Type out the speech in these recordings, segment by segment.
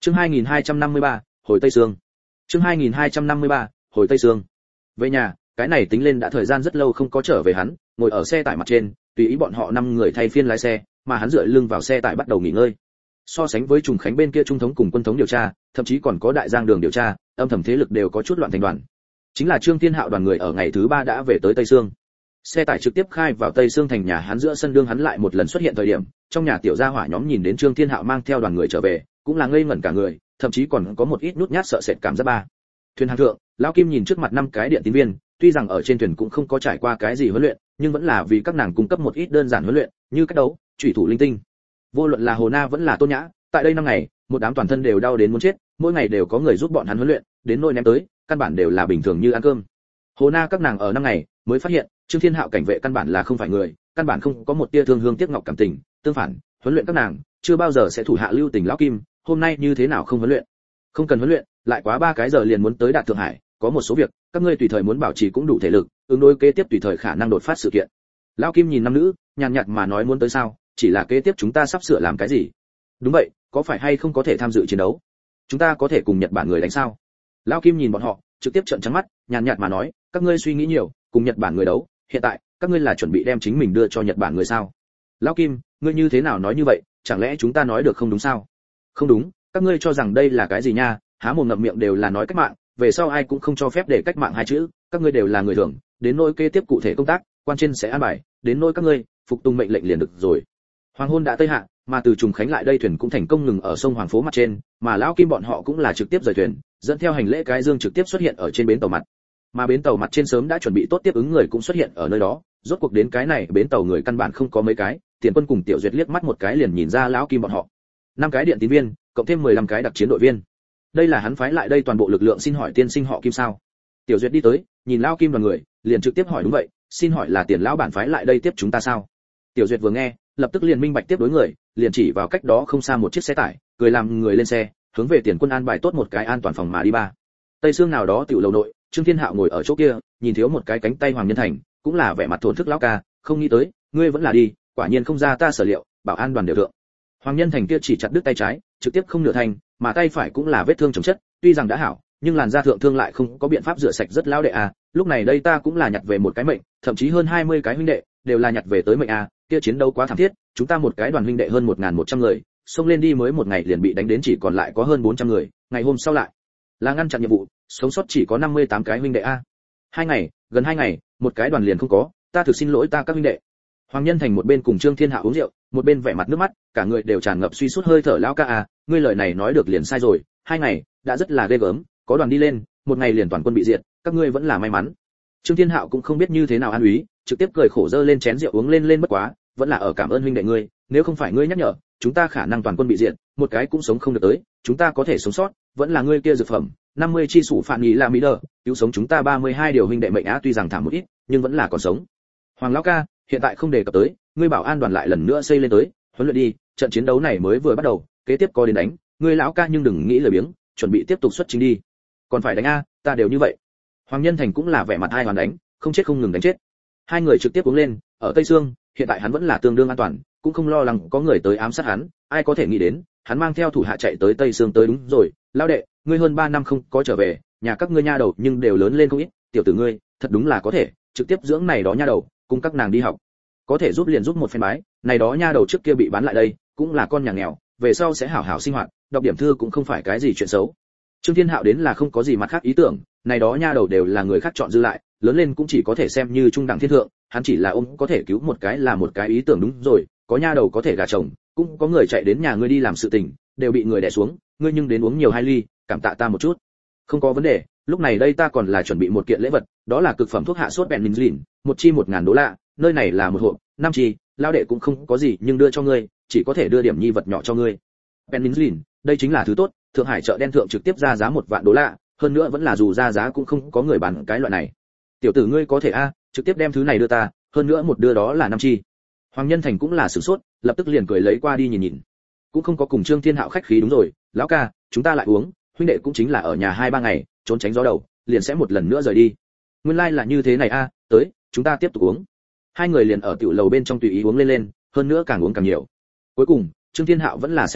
Chương 2253, hồi Tây Sương. Chương 2253, hồi Tây Sương. Về nhà, cái này tính lên đã thời gian rất lâu không có trở về hắn, ngồi ở xe tải mặt trên, tùy ý bọn họ 5 người thay phiên lái xe, mà hắn dựa lưng vào xe tải bắt đầu nghỉ ngơi. So sánh với Trùng Khánh bên kia trung thống cùng quân thống điều tra, thậm chí còn có đại giang đường điều tra, âm thầm thế lực đều có chút loạn thành đoàn. Chính là Trương Thiên Hạo đoàn người ở ngày thứ 3 đã về tới Tây Sương. Xe tải trực tiếp khai vào Tây Sương thành nhà hắn, giữa sân đương hắn lại một lần xuất hiện thời điểm, trong nhà tiểu gia hỏa nhóm nhìn đến Trương Thiên Hạo mang theo đoàn người trở về, cũng là ngây ngẩn cả người, thậm chí còn có một ít nhút nhát sợ sệt cảm giác ba. Thuyền hàng thượng, lão Kim nhìn trước mặt 5 cái điện tín viên, tuy rằng ở trên thuyền cũng không có trải qua cái gì huấn luyện, nhưng vẫn là vì các nàng cung cấp một ít đơn giản huấn luyện, như cách đấu, chủy thủ linh tinh. Vô luận là Hồ Na vẫn là Tôn Nhã, tại đây 5 ngày, một đám toàn thân đều đau đến muốn chết, mỗi ngày đều có người giúp bọn hắn huấn luyện, đến nỗi ném tới, căn bản đều là bình thường như ăn cơm. Hồ Na các nàng ở 5 ngày mới phát hiện, Trương Thiên Hạo cảnh vệ căn bản là không phải người, căn bản không có một tia thương hương tiếc ngọc cảm tình, tương phản, huấn luyện các nàng, chưa bao giờ sẽ thủ hạ lưu tình lão Kim, hôm nay như thế nào không huấn luyện? Không cần huấn luyện, lại quá 3 cái giờ liền muốn tới Đạt Thượng Hải, có một số việc, các ngươi tùy thời muốn bảo trì cũng đủ thể lực, ứng đối kế tiếp tùy thời khả năng đột phát sự kiện. Lão Kim nhìn nam nữ, nhàn nhạt mà nói muốn tới sao, chỉ là kế tiếp chúng ta sắp sửa làm cái gì? Đúng vậy, có phải hay không có thể tham dự chiến đấu? Chúng ta có thể cùng Nhật Bản người đánh sao? Lão Kim nhìn bọn họ, trực tiếp trợn trắng mắt, nhàn nhạt mà nói, các ngươi suy nghĩ nhiều, cùng Nhật Bản người đấu, hiện tại, các ngươi là chuẩn bị đem chính mình đưa cho Nhật Bản người sao? Lão Kim, ngươi như thế nào nói như vậy, chẳng lẽ chúng ta nói được không đúng sao? Không đúng, các ngươi cho rằng đây là cái gì nha, há mồm ngậm miệng đều là nói cách mạng, về sau ai cũng không cho phép để cách mạng hai chữ, các ngươi đều là người thường, đến nỗi kế tiếp cụ thể công tác, quan trên sẽ an bài, đến nỗi các ngươi phục tùng mệnh lệnh liền được rồi. Hoàng hôn đã tây hạ, mà từ Trùng Khánh lại đây thuyền cũng thành công ngừng ở sông Hoàng phố mặt trên, mà lão Kim bọn họ cũng là trực tiếp rời thuyền, dẫn theo hành lễ cái dương trực tiếp xuất hiện ở trên bến tàu mặt. Mà bến tàu mặt trên sớm đã chuẩn bị tốt tiếp ứng người cũng xuất hiện ở nơi đó, rốt cuộc đến cái này bến tàu người căn bản không có mấy cái, Tiền Quân cùng Tiểu Duyệt liếc mắt một cái liền nhìn ra lão Kim bọn họ. 5 cái điện tín viên, cộng thêm 15 cái đặc chiến đội viên. Đây là hắn phái lại đây toàn bộ lực lượng, xin hỏi tiên sinh họ Kim sao? Tiểu Duyệt đi tới, nhìn lão Kim đoàn người, liền trực tiếp hỏi đúng vậy, xin hỏi là Tiền lão bản phái lại đây tiếp chúng ta sao? Tiểu Duyệt vừa nghe, lập tức liền minh bạch tiếp đối người, liền chỉ vào cách đó không xa một chiếc xe tải, cười làm người lên xe, hướng về Tiền Quân an bài tốt một cái an toàn phòng mà đi ba. Tây Sương nào đó tiểu lầu nội, Trương Thiên Hạo ngồi ở chỗ kia, nhìn thiếu một cái cánh tay Hoàng Nhân Thành, cũng là vẻ mặt thổn thức lão ca, không nghĩ tới, ngươi vẫn là đi, quả nhiên không ra ta sở liệu, bảo an đoàn đều thượng. Hoàng Nhân Thành kia chỉ chặt đứt tay trái, trực tiếp không nửa thành, mà tay phải cũng là vết thương chồng chất, tuy rằng đã hảo, nhưng làn da thượng thương lại không có biện pháp rửa sạch rất lão đệ à, lúc này đây ta cũng là nhặt về một cái mệnh, thậm chí hơn 20 cái huynh đệ, đều là nhặt về tới mệnh à, kia chiến đấu quá thảm thiết, chúng ta một cái đoàn huynh đệ hơn 1100 người, xông lên đi mới một ngày liền bị đánh đến chỉ còn lại có hơn 400 người, ngày hôm sau lại là ngăn chặn nhiệm vụ, sống sót chỉ có 58 cái huynh đệ a. 2 ngày, gần 2 ngày, một cái đoàn liền không có, ta thực xin lỗi ta các huynh đệ. Hoàng Nhân Thành một bên cùng Trương Thiên Hạo uống rượu, một bên vẻ mặt nước mắt, cả người đều tràn ngập suy sút hơi thở lão ca à, ngươi lời này nói được liền sai rồi, 2 ngày, đã rất là ghê gớm, có đoàn đi lên, một ngày liền toàn quân bị diệt, các ngươi vẫn là may mắn. Trương Thiên Hạo cũng không biết như thế nào an úy, trực tiếp cười khổ dơ lên chén rượu uống lên bất quá, vẫn là ở cảm ơn huynh đệ ngươi, nếu không phải ngươi nhắc nhở, chúng ta khả năng toàn quân bị diệt, một cái cũng sống không được tới, chúng ta có thể sống sót, vẫn là ngươi kia dược phẩm, 50 chi sủ phản nghị là mỹ đờ, cứu sống chúng ta 32 điều huynh đệ mệnh á, tuy rằng thảm một ít, nhưng vẫn là còn sống. Hoàng lão ca, hiện tại không đề cập tới, ngươi bảo an đoàn lại lần nữa xây lên tới, huấn luyện đi, trận chiến đấu này mới vừa bắt đầu, kế tiếp có đến đánh, ngươi lão ca nhưng đừng nghĩ lời biếng, chuẩn bị tiếp tục xuất chính đi. Còn phải đánh a, ta đều như vậy. Hoàng Nhân Thành cũng là vẻ mặt hai hoàn đánh, không chết không ngừng đánh chết. Hai người trực tiếp uống lên, ở Tây Sương, hiện tại hắn vẫn là tương đương an toàn, cũng không lo lắng có người tới ám sát hắn, ai có thể nghĩ đến, hắn mang theo thủ hạ chạy tới Tây Sương tới, đúng rồi, lão đệ, ngươi hơn 3 năm không có trở về, nhà các ngươi nha đầu nhưng đều lớn lên không ít, tiểu tử ngươi, thật đúng là có thể, trực tiếp dưỡng này đó nha đầu, cùng các nàng đi học. Có thể giúp liền giúp một phen bái, này đó nha đầu trước kia bị bán lại đây, cũng là con nhà nghèo, về sau sẽ hảo hảo sinh hoạt, đọc điểm thư cũng không phải cái gì chuyện xấu. Trương Thiên Hạo đến là không có gì mặt khác ý tưởng, này đó nha đầu đều là người khác chọn dư lại, lớn lên cũng chỉ có thể xem như trung đẳng thiên thượng, hắn chỉ là ôm có thể cứu một cái là một cái ý tưởng, đúng rồi, có nha đầu có thể gả chồng, cũng có người chạy đến nhà ngươi đi làm sự tình, đều bị người đè xuống, ngươi nhưng đến uống nhiều 2 ly, cảm tạ ta một chút. Không có vấn đề, lúc này đây ta còn là chuẩn bị một kiện lễ vật, đó là cực phẩm thuốc hạ sốt penicillin, một chi 1000 đô la, nơi này là một hộp, 5 chi, lão đệ cũng không có gì nhưng đưa cho ngươi, chỉ có thể đưa điểm nhi vật nhỏ cho ngươi. Penicillin, đây chính là thứ tốt, Thượng Hải chợ đen thượng trực tiếp ra giá 1 vạn đô la, hơn nữa vẫn là dù ra giá cũng không có người bán cái loại này. Tiểu tử ngươi có thể a, trực tiếp đem thứ này đưa ta, hơn nữa một đưa đó là 5 chi. Hoàng Nhân Thành cũng là sửng sốt, lập tức liền cười lấy qua đi nhìn nhìn. Cũng không có cùng Trương Thiên Hạo khách khí, đúng rồi, lão ca, chúng ta lại uống, huynh đệ cũng chính là ở nhà 2-3 ngày, trốn tránh gió đầu, liền sẽ một lần nữa rời đi. Nguyên lai là như thế này a, tới, chúng ta tiếp tục uống. Hai người liền ở tiểu lầu bên trong tùy ý uống lên, hơn nữa càng uống càng nhiều. Cuối cùng, Trương Thiên Hạo vẫn là say đổ,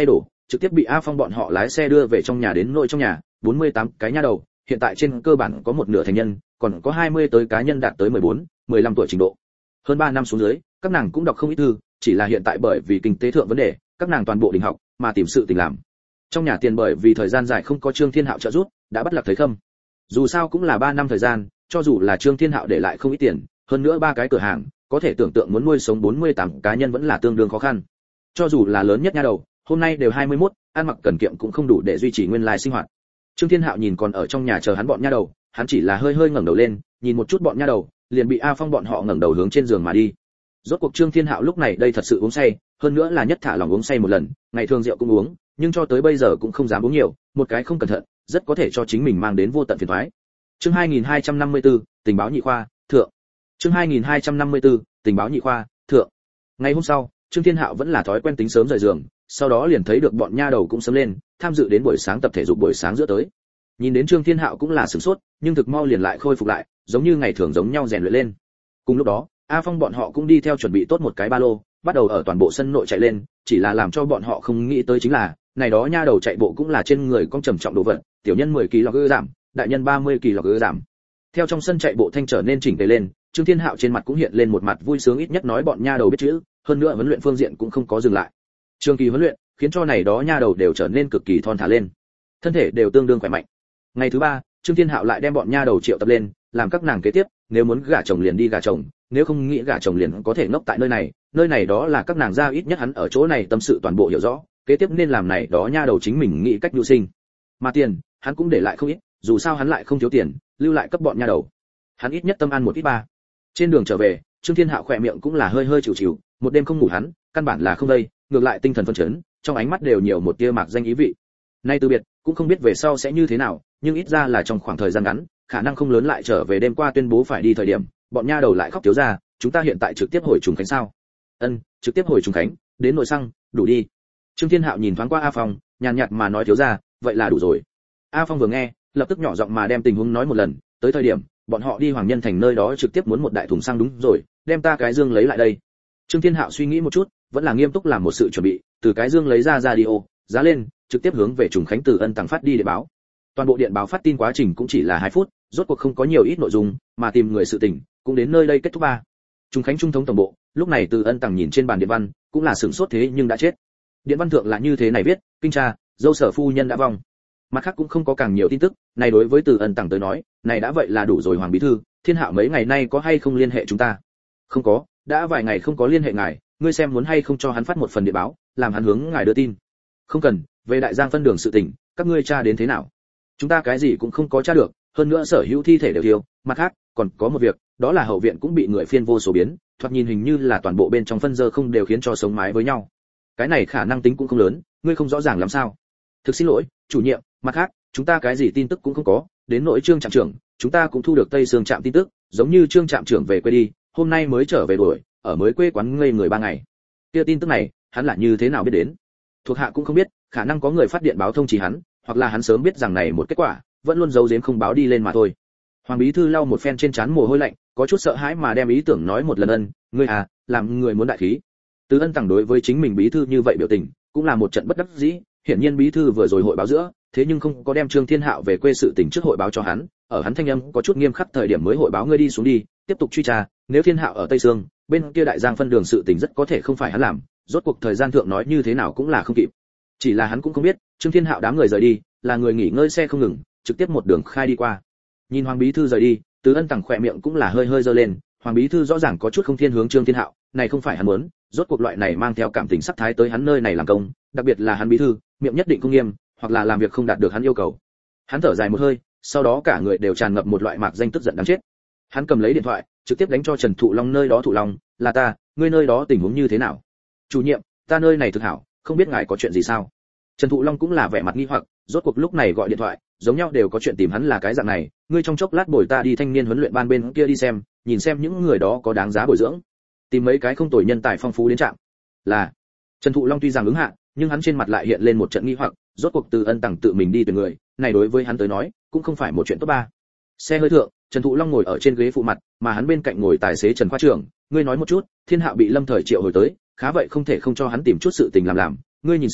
trực tiếp bị A Phong bọn họ lái xe đưa về trong nhà. Đến nội trong nhà 48 cái nha đầu, hiện tại trên cơ bản có một nửa thành nhân, còn có 20 tới cá nhân đạt tới 14, 15 tuổi trình độ. Hơn 3 năm xuống dưới, các nàng cũng đọc không ít thư, chỉ là hiện tại bởi vì kinh tế thượng vấn đề, các nàng toàn bộ đình học mà tìm sự tình làm. Trong nhà tiền bởi vì thời gian dài không có Trương Thiên Hạo trợ giúp, đã bắt lạc thấy khâm. Dù sao cũng là 3 năm thời gian, cho dù là Trương Thiên Hạo để lại không ít tiền, hơn nữa 3 cái cửa hàng, có thể tưởng tượng muốn nuôi sống 48 cá nhân vẫn là tương đương khó khăn. Cho dù là lớn nhất nha đầu, hôm nay đều 21, ăn mặc cần kiệm cũng không đủ để duy trì nguyên lai sinh hoạt. Trương Thiên Hạo nhìn còn ở trong nhà chờ hắn bọn nha đầu, hắn chỉ là hơi hơi ngẩng đầu lên, nhìn một chút bọn nha đầu, liền bị A Phong bọn họ ngẩng đầu hướng trên giường mà đi. Rốt cuộc Trương Thiên Hạo lúc này đây thật sự uống say, hơn nữa là nhất thả lòng uống say một lần, ngày thường rượu cũng uống, nhưng cho tới bây giờ cũng không dám uống nhiều, một cái không cẩn thận, rất có thể cho chính mình mang đến vô tận phiền toái. Chương 2254, tình báo nhị khoa, thượng. Chương 2254, tình báo nhị khoa, thượng. Ngày hôm sau, Trương Thiên Hạo vẫn là thói quen tính sớm rời giường, sau đó liền thấy được bọn nha đầu cũng sớm lên, tham dự đến buổi sáng tập thể dục buổi sáng giữa tới. Nhìn đến Trương Thiên Hạo cũng là sửng sốt, nhưng thực mau liền lại khôi phục lại, giống như ngày thường giống nhau rèn luyện lên. Cùng lúc đó, A Phong bọn họ cũng đi theo chuẩn bị tốt một cái ba lô, bắt đầu ở toàn bộ sân nội chạy lên, chỉ là làm cho bọn họ không nghĩ tới chính là, này đó nha đầu chạy bộ cũng là trên người con trầm trọng đồ vật, tiểu nhân 10 kg giảm, đại nhân 30 kg giảm. Theo trong sân chạy bộ thanh trở nên chỉnh tề lên, Trương Thiên Hạo trên mặt cũng hiện lên một mặt vui sướng, ít nhất nói bọn nha đầu biết chữ, hơn nữa huấn luyện phương diện cũng không có dừng lại. Trường kỳ huấn luyện, khiến cho này đó nha đầu đều trở nên cực kỳ thon thả lên, thân thể đều tương đương khỏe mạnh. Ngày thứ 3, Trương Thiên Hạo lại đem bọn nha đầu triệu tập lên, làm các nàng kế tiếp, nếu muốn gả chồng liền đi gả chồng, nếu không nghĩ gả chồng liền có thể ngốc tại nơi này đó là các nàng ra, ít nhất hắn ở chỗ này tâm sự toàn bộ hiểu rõ, kế tiếp nên làm này đó nha đầu chính mình nghĩ cách nhu sinh. Mà tiền, hắn cũng để lại không ít, dù sao hắn lại không thiếu tiền, lưu lại cấp bọn nha đầu. Hắn ít nhất tâm ăn một ít ba. Trên đường trở về, Trương Thiên Hạo khỏe miệng cũng là hơi hơi chịu chịu, một đêm không ngủ hắn, căn bản là không đây, ngược lại tinh thần phấn chấn, trong ánh mắt đều nhiều một tia mạc danh ý vị. Nay từ biệt, cũng không biết về sau sẽ như thế nào, nhưng ít ra là trong khoảng thời gian ngắn, khả năng không lớn lại trở về. Đêm qua tuyên bố phải đi thời điểm, bọn nha đầu lại khóc thiếu ra, chúng ta hiện tại trực tiếp hồi trùng khánh sao? Ân, trực tiếp hồi trùng khánh, đến nội xăng, đủ đi. Trương Thiên Hạo nhìn thoáng qua A Phong, nhàn nhạt mà nói thiếu ra, vậy là đủ rồi. A Phong vừa nghe, lập tức nhỏ giọng mà đem tình huống nói một lần, tới thời điểm bọn họ đi Hoàng Nhân Thành nơi đó trực tiếp muốn một đại thùng xăng, đúng rồi, đem ta cái dương lấy lại đây. Trương Thiên Hạo suy nghĩ một chút, vẫn là nghiêm túc làm một sự chuẩn bị, từ cái dương lấy ra radio, giá lên, trực tiếp hướng về trùng khánh Từ Ân Tàng phát đi điện báo. Toàn bộ điện báo phát tin quá trình cũng chỉ là 2 phút, rốt cuộc không có nhiều ít nội dung, mà tìm người sự tình cũng đến nơi đây kết thúc 3. Trùng khánh trung thống tổng bộ, lúc này Từ Ân Tàng nhìn trên bàn điện văn, cũng là sửng sốt, thế nhưng đã chết. Điện văn thượng là như thế này viết, kinh tra, dâu Sở phu nhân đã vong. Mặt khác cũng không có càng nhiều tin tức, này đối với Từ Ân Tàng tới nói, này đã vậy là đủ rồi. Hoàng bí thư, Thiên Hạo mấy ngày nay có hay không liên hệ chúng ta? Không có, đã vài ngày không có liên hệ ngài, ngươi xem muốn hay không cho hắn phát một phần điện báo, làm hắn hướng ngài đưa tin. Không cần, về Đại Giang phân đường sự tình, các ngươi tra đến thế nào? Chúng ta cái gì cũng không có tra được, hơn nữa sở hữu thi thể đều thiếu. Mặt khác, còn có một việc, đó là hậu viện cũng bị người phiên vô số biến, thoạt nhìn hình như là toàn bộ bên trong phân dơ không đều khiến cho sống mái với nhau. Cái này khả năng tính cũng không lớn, ngươi không rõ ràng làm sao? Thực xin lỗi, chủ nhiệm. Mặt khác, chúng ta cái gì tin tức cũng không có, đến nỗi Trương trạm trưởng, chúng ta cũng thu được Tây Sương trạm tin tức, giống như Trương trạm trưởng về quê đi, hôm nay mới trở về đuổi, ở mới quê quán ngây người 3 ngày. Kia tin tức này, hắn là như thế nào biết đến? Thuộc hạ cũng không biết, khả năng có người phát điện báo thông chỉ hắn, hoặc là hắn sớm biết rằng này một kết quả, vẫn luôn giấu giếm không báo đi lên mà thôi. Hoàng bí thư lau một phen trên trán mồ hôi lạnh, có chút sợ hãi mà đem ý tưởng nói một lần. Ân, ngươi à, làm người muốn đại khí. Từ Ân Tàng đối với chính mình bí thư như vậy biểu tình, cũng là một trận bất đắc dĩ, hiển nhiên bí thư vừa rồi hội báo giữa, thế nhưng không có đem Trương Thiên Hạo về quê sự tình trước hội báo cho hắn, ở hắn thanh âm có chút nghiêm khắc thời điểm mới hội báo, ngươi đi xuống đi, tiếp tục truy tra, nếu Thiên Hạo ở Tây Sương, bên kia Đại Giang phân đường sự tình rất có thể không phải hắn làm, rốt cuộc thời gian thượng nói như thế nào cũng là không kịp. Chỉ là hắn cũng không biết, Trương Thiên Hạo đám người rời đi, là người nghỉ ngơi xe không ngừng, trực tiếp một đường khai đi qua. Nhìn Hoàng bí thư rời đi, Từ Ân Tàng khỏe miệng cũng là hơi hơi giơ lên, Hoàng bí thư rõ ràng có chút không thiên hướng Trương Thiên Hạo, này không phải hắn muốn, rốt cuộc loại này mang theo cảm tình sắc thái tới hắn nơi này làm công, đặc biệt là hắn bí thư, miệng nhất định không nghiêm, hoặc là làm việc không đạt được hắn yêu cầu. Hắn thở dài một hơi, sau đó cả người đều tràn ngập một loại mạc danh tức giận đáng chết. Hắn cầm lấy điện thoại, trực tiếp đánh cho Trần Thụ Long nơi đó. Thụ Long, là ta, ngươi nơi đó tình huống như thế nào? Chủ nhiệm, ta nơi này thực hảo, không biết ngài có chuyện gì sao? Trần Thụ Long cũng là vẻ mặt nghi hoặc, rốt cuộc lúc này gọi điện thoại, giống nhau đều có chuyện tìm hắn là cái dạng này, ngươi trong chốc lát bồi ta đi thanh niên huấn luyện ban bên kia đi xem, nhìn xem những người đó có đáng giá bồi dưỡng, tìm mấy cái không tồi nhân tài phong phú đến trạm. Là. Trần Thụ Long tuy rằng ứng hạ, nhưng hắn trên mặt lại hiện lên một trận nghi hoặc, rốt cuộc Từ Ân Tàng tự mình đi tuyển người, này đối với hắn tới nói, cũng không phải một chuyện tốt ba. Xe hơi thượng, Trần Thụ Long ngồi ở trên ghế phụ mặt, mà hắn bên cạnh ngồi tài xế Trần khoa trưởng, ngươi nói một chút, Thiên Hạo bị Lâm Thời triệu hồi tới, khá vậy không thể không cho hắn tìm chút sự tình làm, ngươi nhìn xem,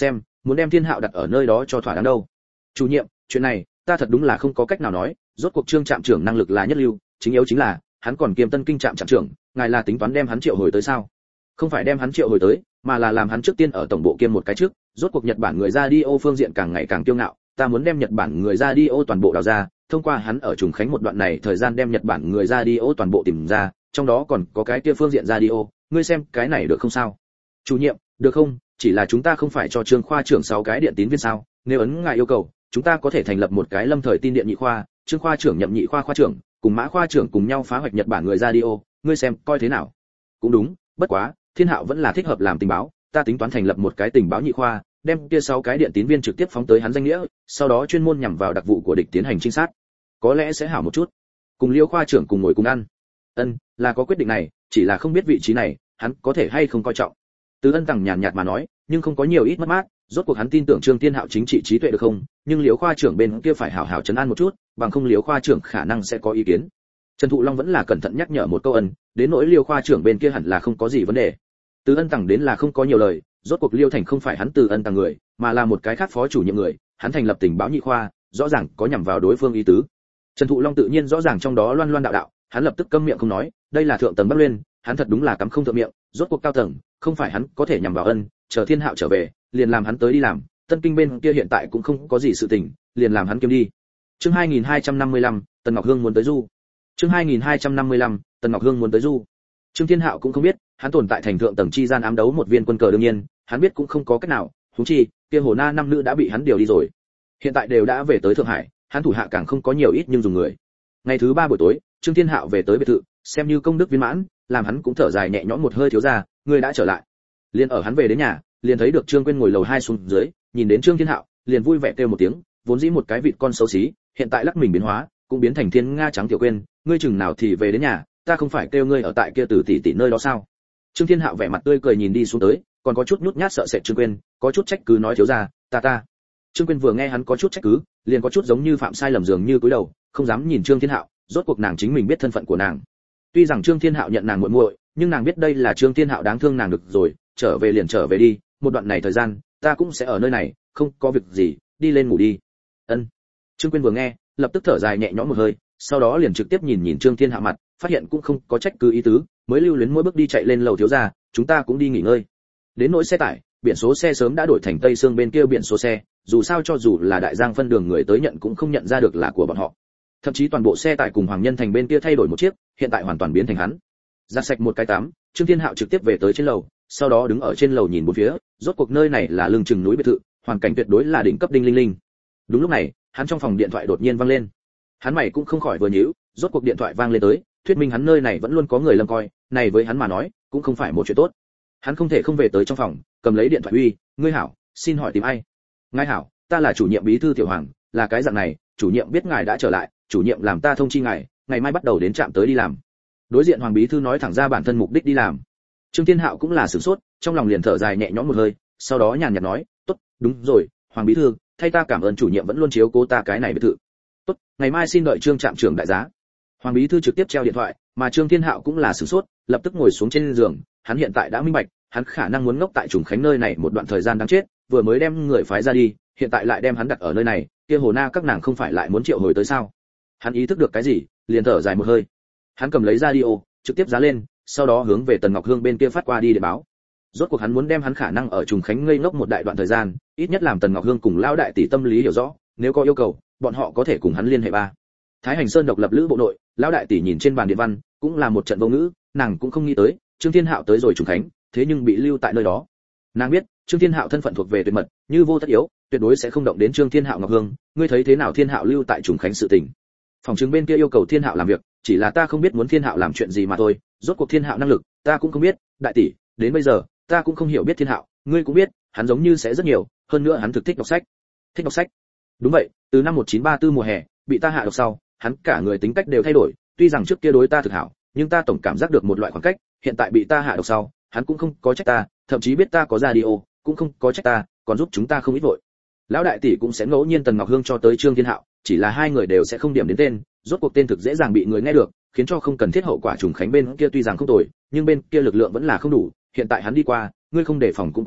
muốn đem Thiên Hạo đặt ở nơi đó cho thỏa đáng đâu. Chủ nhiệm, chuyện này ta thật đúng là không có cách nào nói, rốt cuộc Trương trạm trưởng năng lực là nhất lưu, chính yếu chính là hắn còn kiêm Tân Kinh trạm trưởng, ngài là tính toán đem hắn triệu hồi tới sao? Không phải đem hắn triệu hồi tới, mà là làm hắn trước tiên ở tổng bộ kiêm một cái trước, rốt cuộc Nhật Bản người radio phương diện càng ngày càng kiêu ngạo, ta muốn đem Nhật Bản người radio toàn bộ đào ra, thông qua hắn ở Trùng Khánh một đoạn này thời gian đem Nhật Bản người radio toàn bộ tìm ra, trong đó còn có cái kia phương diện radio, ngươi xem cái này được không sao? Chủ nhiệm, được không? Chỉ là chúng ta không phải cho Trương khoa trưởng 6 cái điện tín viên sao? Nếu ấn ngài yêu cầu, chúng ta có thể thành lập một cái lâm thời tin điện nhị khoa, Trương khoa trưởng nhậm nhị khoa khoa trưởng, cùng Mã khoa trưởng cùng nhau phá hoạch Nhật Bản người radio, ngươi xem coi thế nào? Cũng đúng, bất quá, Thiên Hạo vẫn là thích hợp làm tình báo, ta tính toán thành lập một cái tình báo nhị khoa, đem kia 6 cái điện tín viên trực tiếp phóng tới hắn danh nghĩa, sau đó chuyên môn nhằm vào đặc vụ của địch tiến hành trinh sát. Có lẽ sẽ hảo một chút. Cùng Liêu khoa trưởng cùng ngồi cùng ăn. Ân, là có quyết định này, chỉ là không biết vị trí này, hắn có thể hay không coi trọng. Từ Ân Tằng nhàn nhạt mà nói, nhưng không có nhiều ít mất mát, rốt cuộc hắn tin tưởng Trương Thiên Hạo chính trị trí tuệ được không, nhưng Liêu khoa trưởng bên kia phải hảo hảo trấn an một chút, bằng không Liêu khoa trưởng khả năng sẽ có ý kiến. Trần Thụ Long vẫn là cẩn thận nhắc nhở một câu đến nỗi Liêu khoa trưởng bên kia hẳn là không có gì vấn đề. Từ Ân Tằng đến là không có nhiều lời, rốt cuộc Liêu Thành không phải hắn Từ Ân Tằng người, mà là một cái khác phó chủ nhiệm người, hắn thành lập tình báo nhị khoa, rõ ràng có nhằm vào đối phương ý tứ. Trần Thụ Long tự nhiên rõ ràng trong đó loan loan đạo đạo, hắn lập tức câm miệng không nói, đây là thượng tầng Bắc Liên, hắn thật đúng là cắm không thượng miệng, rốt cuộc cao tầng, không phải hắn có thể nhằm vào chờ Thiên Hạo trở về, liền làm hắn tới đi làm, Tân Kinh bên kia hiện tại cũng không có gì sự tình, liền làm hắn kiếm đi. Chương 2255, Tần Ngọc Hương muốn tới du. Chương 2255, Tần Ngọc Hương muốn tới du. Trương Thiên Hạo cũng không biết, hắn tồn tại thành thượng tầng chi gian ám đấu một viên quân cờ đương nhiên, hắn biết cũng không có cách nào, huống chi, kia Hồ Na năm nữ đã bị hắn điều đi rồi. Hiện tại đều đã về tới Thượng Hải, hắn thủ hạ càng không có nhiều ít nhưng dùng người. Ngày thứ 3 buổi tối, Trương Thiên Hạo về tới biệt thự, xem như công đức viên mãn, làm hắn cũng thở dài nhẹ nhõm một hơi thiếu ra, người đã trở lại. Liền ở hắn về đến nhà, liền thấy được Trương Quyên ngồi lầu 2 xuống dưới, nhìn đến Trương Thiên Hạo, liền vui vẻ kêu một tiếng, vốn dĩ một cái vịt con xấu xí, hiện tại lắc mình biến hóa, cũng biến thành thiên nga trắng tiểu Quyên, ngươi chừng nào thì về đến nhà, ta không phải kêu ngươi ở tại kia Từ tỷ nơi đó sao? Trương Thiên Hạo vẻ mặt tươi cười nhìn đi xuống tới, còn có chút nhút nhát sợ sệt Trương Quyên, có chút trách cứ nói thiếu ra, ta. Trương Quyên vừa nghe hắn có chút trách cứ, liền có chút giống như phạm sai lầm dường như cúi đầu, không dám nhìn Trương Thiên Hạo, rốt cuộc nàng chính mình biết thân phận của nàng. Tuy rằng Trương Thiên Hạo nhận nàng muội muội, nhưng nàng biết đây là Trương Thiên Hạo đáng thương nàng được rồi, trở về liền trở về đi, một đoạn này thời gian, ta cũng sẽ ở nơi này, không có việc gì, đi lên ngủ đi. Ân. Trương Quyên vừa nghe, lập tức thở dài nhẹ nhõm một hơi, sau đó liền trực tiếp nhìn Trương Thiên Hạo mặt, phát hiện cũng không có trách cứ ý tứ, mới lưu luyến mỗi bước đi chạy lên lầu thiếu gia, chúng ta cũng đi nghỉ ngơi. Đến nỗi xe tải, biển số xe sớm đã đổi thành Tây Sương bên kia biển số xe, dù sao cho dù là đại giang phân đường người tới nhận cũng không nhận ra được là của bọn họ. Thậm chí toàn bộ xe tải cùng Hoàng Nhân Thành bên kia thay đổi một chiếc, hiện tại hoàn toàn biến thành hắn. Giặt sạch một cái tắm, Trương Thiên Hạo trực tiếp về tới trên lầu, sau đó đứng ở trên lầu nhìn bốn phía, rốt cuộc nơi này là lưng chừng núi biệt thự, hoàn cảnh tuyệt đối là đỉnh cấp đinh linh linh. Đúng lúc này, hắn trong phòng điện thoại đột nhiên vang lên. Hắn mày cũng không khỏi vừa nhíu, rốt cuộc điện thoại vang lên tới, thuyết minh hắn nơi này vẫn luôn có người lâm coi, này với hắn mà nói, cũng không phải một chuyện tốt. Hắn không thể không về tới trong phòng, cầm lấy điện thoại uy, ngươi hảo, xin hỏi tìm ai? Ngài hảo, ta là chủ nhiệm bí thư Tiểu Hoàng, là cái dạng này, chủ nhiệm biết ngài đã trở lại, chủ nhiệm làm ta thông chi ngài, ngày mai bắt đầu đến trạm tới đi làm. Đối diện Hoàng bí thư nói thẳng ra bản thân mục đích đi làm. Trương Thiên Hạo cũng là sửng sốt, trong lòng liền thở dài nhẹ nhõm một hơi, sau đó nhàn nhạt nói, tốt, đúng rồi, Hoàng bí thư, thay ta cảm ơn chủ nhiệm vẫn luôn chiếu cố ta cái này biệt thự. Tốt, ngày mai xin đợi Trương trạm trưởng đại giá. Hoàng bí thư trực tiếp treo điện thoại, mà Trương Thiên Hạo cũng là sửng sốt, lập tức ngồi xuống trên giường, hắn hiện tại đã minh bạch, hắn khả năng muốn ngốc tại Trùng Khánh nơi này một đoạn thời gian đáng chết, vừa mới đem người phái ra đi, hiện tại lại đem hắn đặt ở nơi này, kia Hồ Na các nàng không phải lại muốn triệu hồi tới sao? Hắn ý thức được cái gì, liền thở dài một hơi. Hắn cầm lấy radio, trực tiếp giá lên, sau đó hướng về Tần Ngọc Hương bên kia phát qua đi để báo. Rốt cuộc hắn muốn đem hắn khả năng ở Trùng Khánh ngây ngốc một đại đoạn thời gian, ít nhất làm Tần Ngọc Hương cùng lão đại tỷ tâm lý hiểu rõ, nếu có yêu cầu, bọn họ có thể cùng hắn liên hệ ba. Thái Hành Sơn độc lập lữ bộ nội, lão đại tỷ nhìn trên bàn điện văn, cũng là một trận vô ngữ, nàng cũng không nghĩ tới, Trương Thiên Hạo tới rồi Trùng Khánh, thế nhưng bị lưu tại nơi đó. Nàng biết, Trương Thiên Hạo thân phận thuộc về tuyệt mật, như vô tất yếu, tuyệt đối sẽ không động đến Trương Thiên Hạo Ngọc Hương, ngươi thấy thế nào Thiên Hạo lưu tại Trùng Khánh sự tình? Phòng chứng bên kia yêu cầu Thiên Hạo làm việc, chỉ là ta không biết muốn Thiên Hạo làm chuyện gì mà thôi, rốt cuộc Thiên Hạo năng lực, ta cũng không biết, đại tỷ, đến bây giờ, ta cũng không hiểu biết Thiên Hạo, ngươi cũng biết, hắn giống như sẽ rất nhiều, hơn nữa hắn thực thích đọc sách. Thích đọc sách? Đúng vậy, từ năm 1934 mùa hè, bị ta hạ độc sau, hắn cả người tính cách đều thay đổi, tuy rằng trước kia đối ta thực hảo, nhưng ta tổng cảm giác được một loại khoảng cách, hiện tại bị ta hạ độc sau, hắn cũng không có trách ta, thậm chí biết ta có radio, cũng không có trách ta, còn giúp chúng ta không ít vội. Lão đại tỷ cũng sẽ ngẫu nhiên Tần Ngọc Hương cho tới Trương Thiên Hạo, chỉ là hai người đều sẽ không điểm đến tên, rốt cuộc tên thực dễ dàng bị người nghe được, khiến cho không cần thiết hậu quả. Trùng Khánh bên kia tuy rằng không tồi, nhưng bên kia lực lượng vẫn là không đủ, hiện tại hắn đi qua, ngươi không đề phòng cũng qua đi,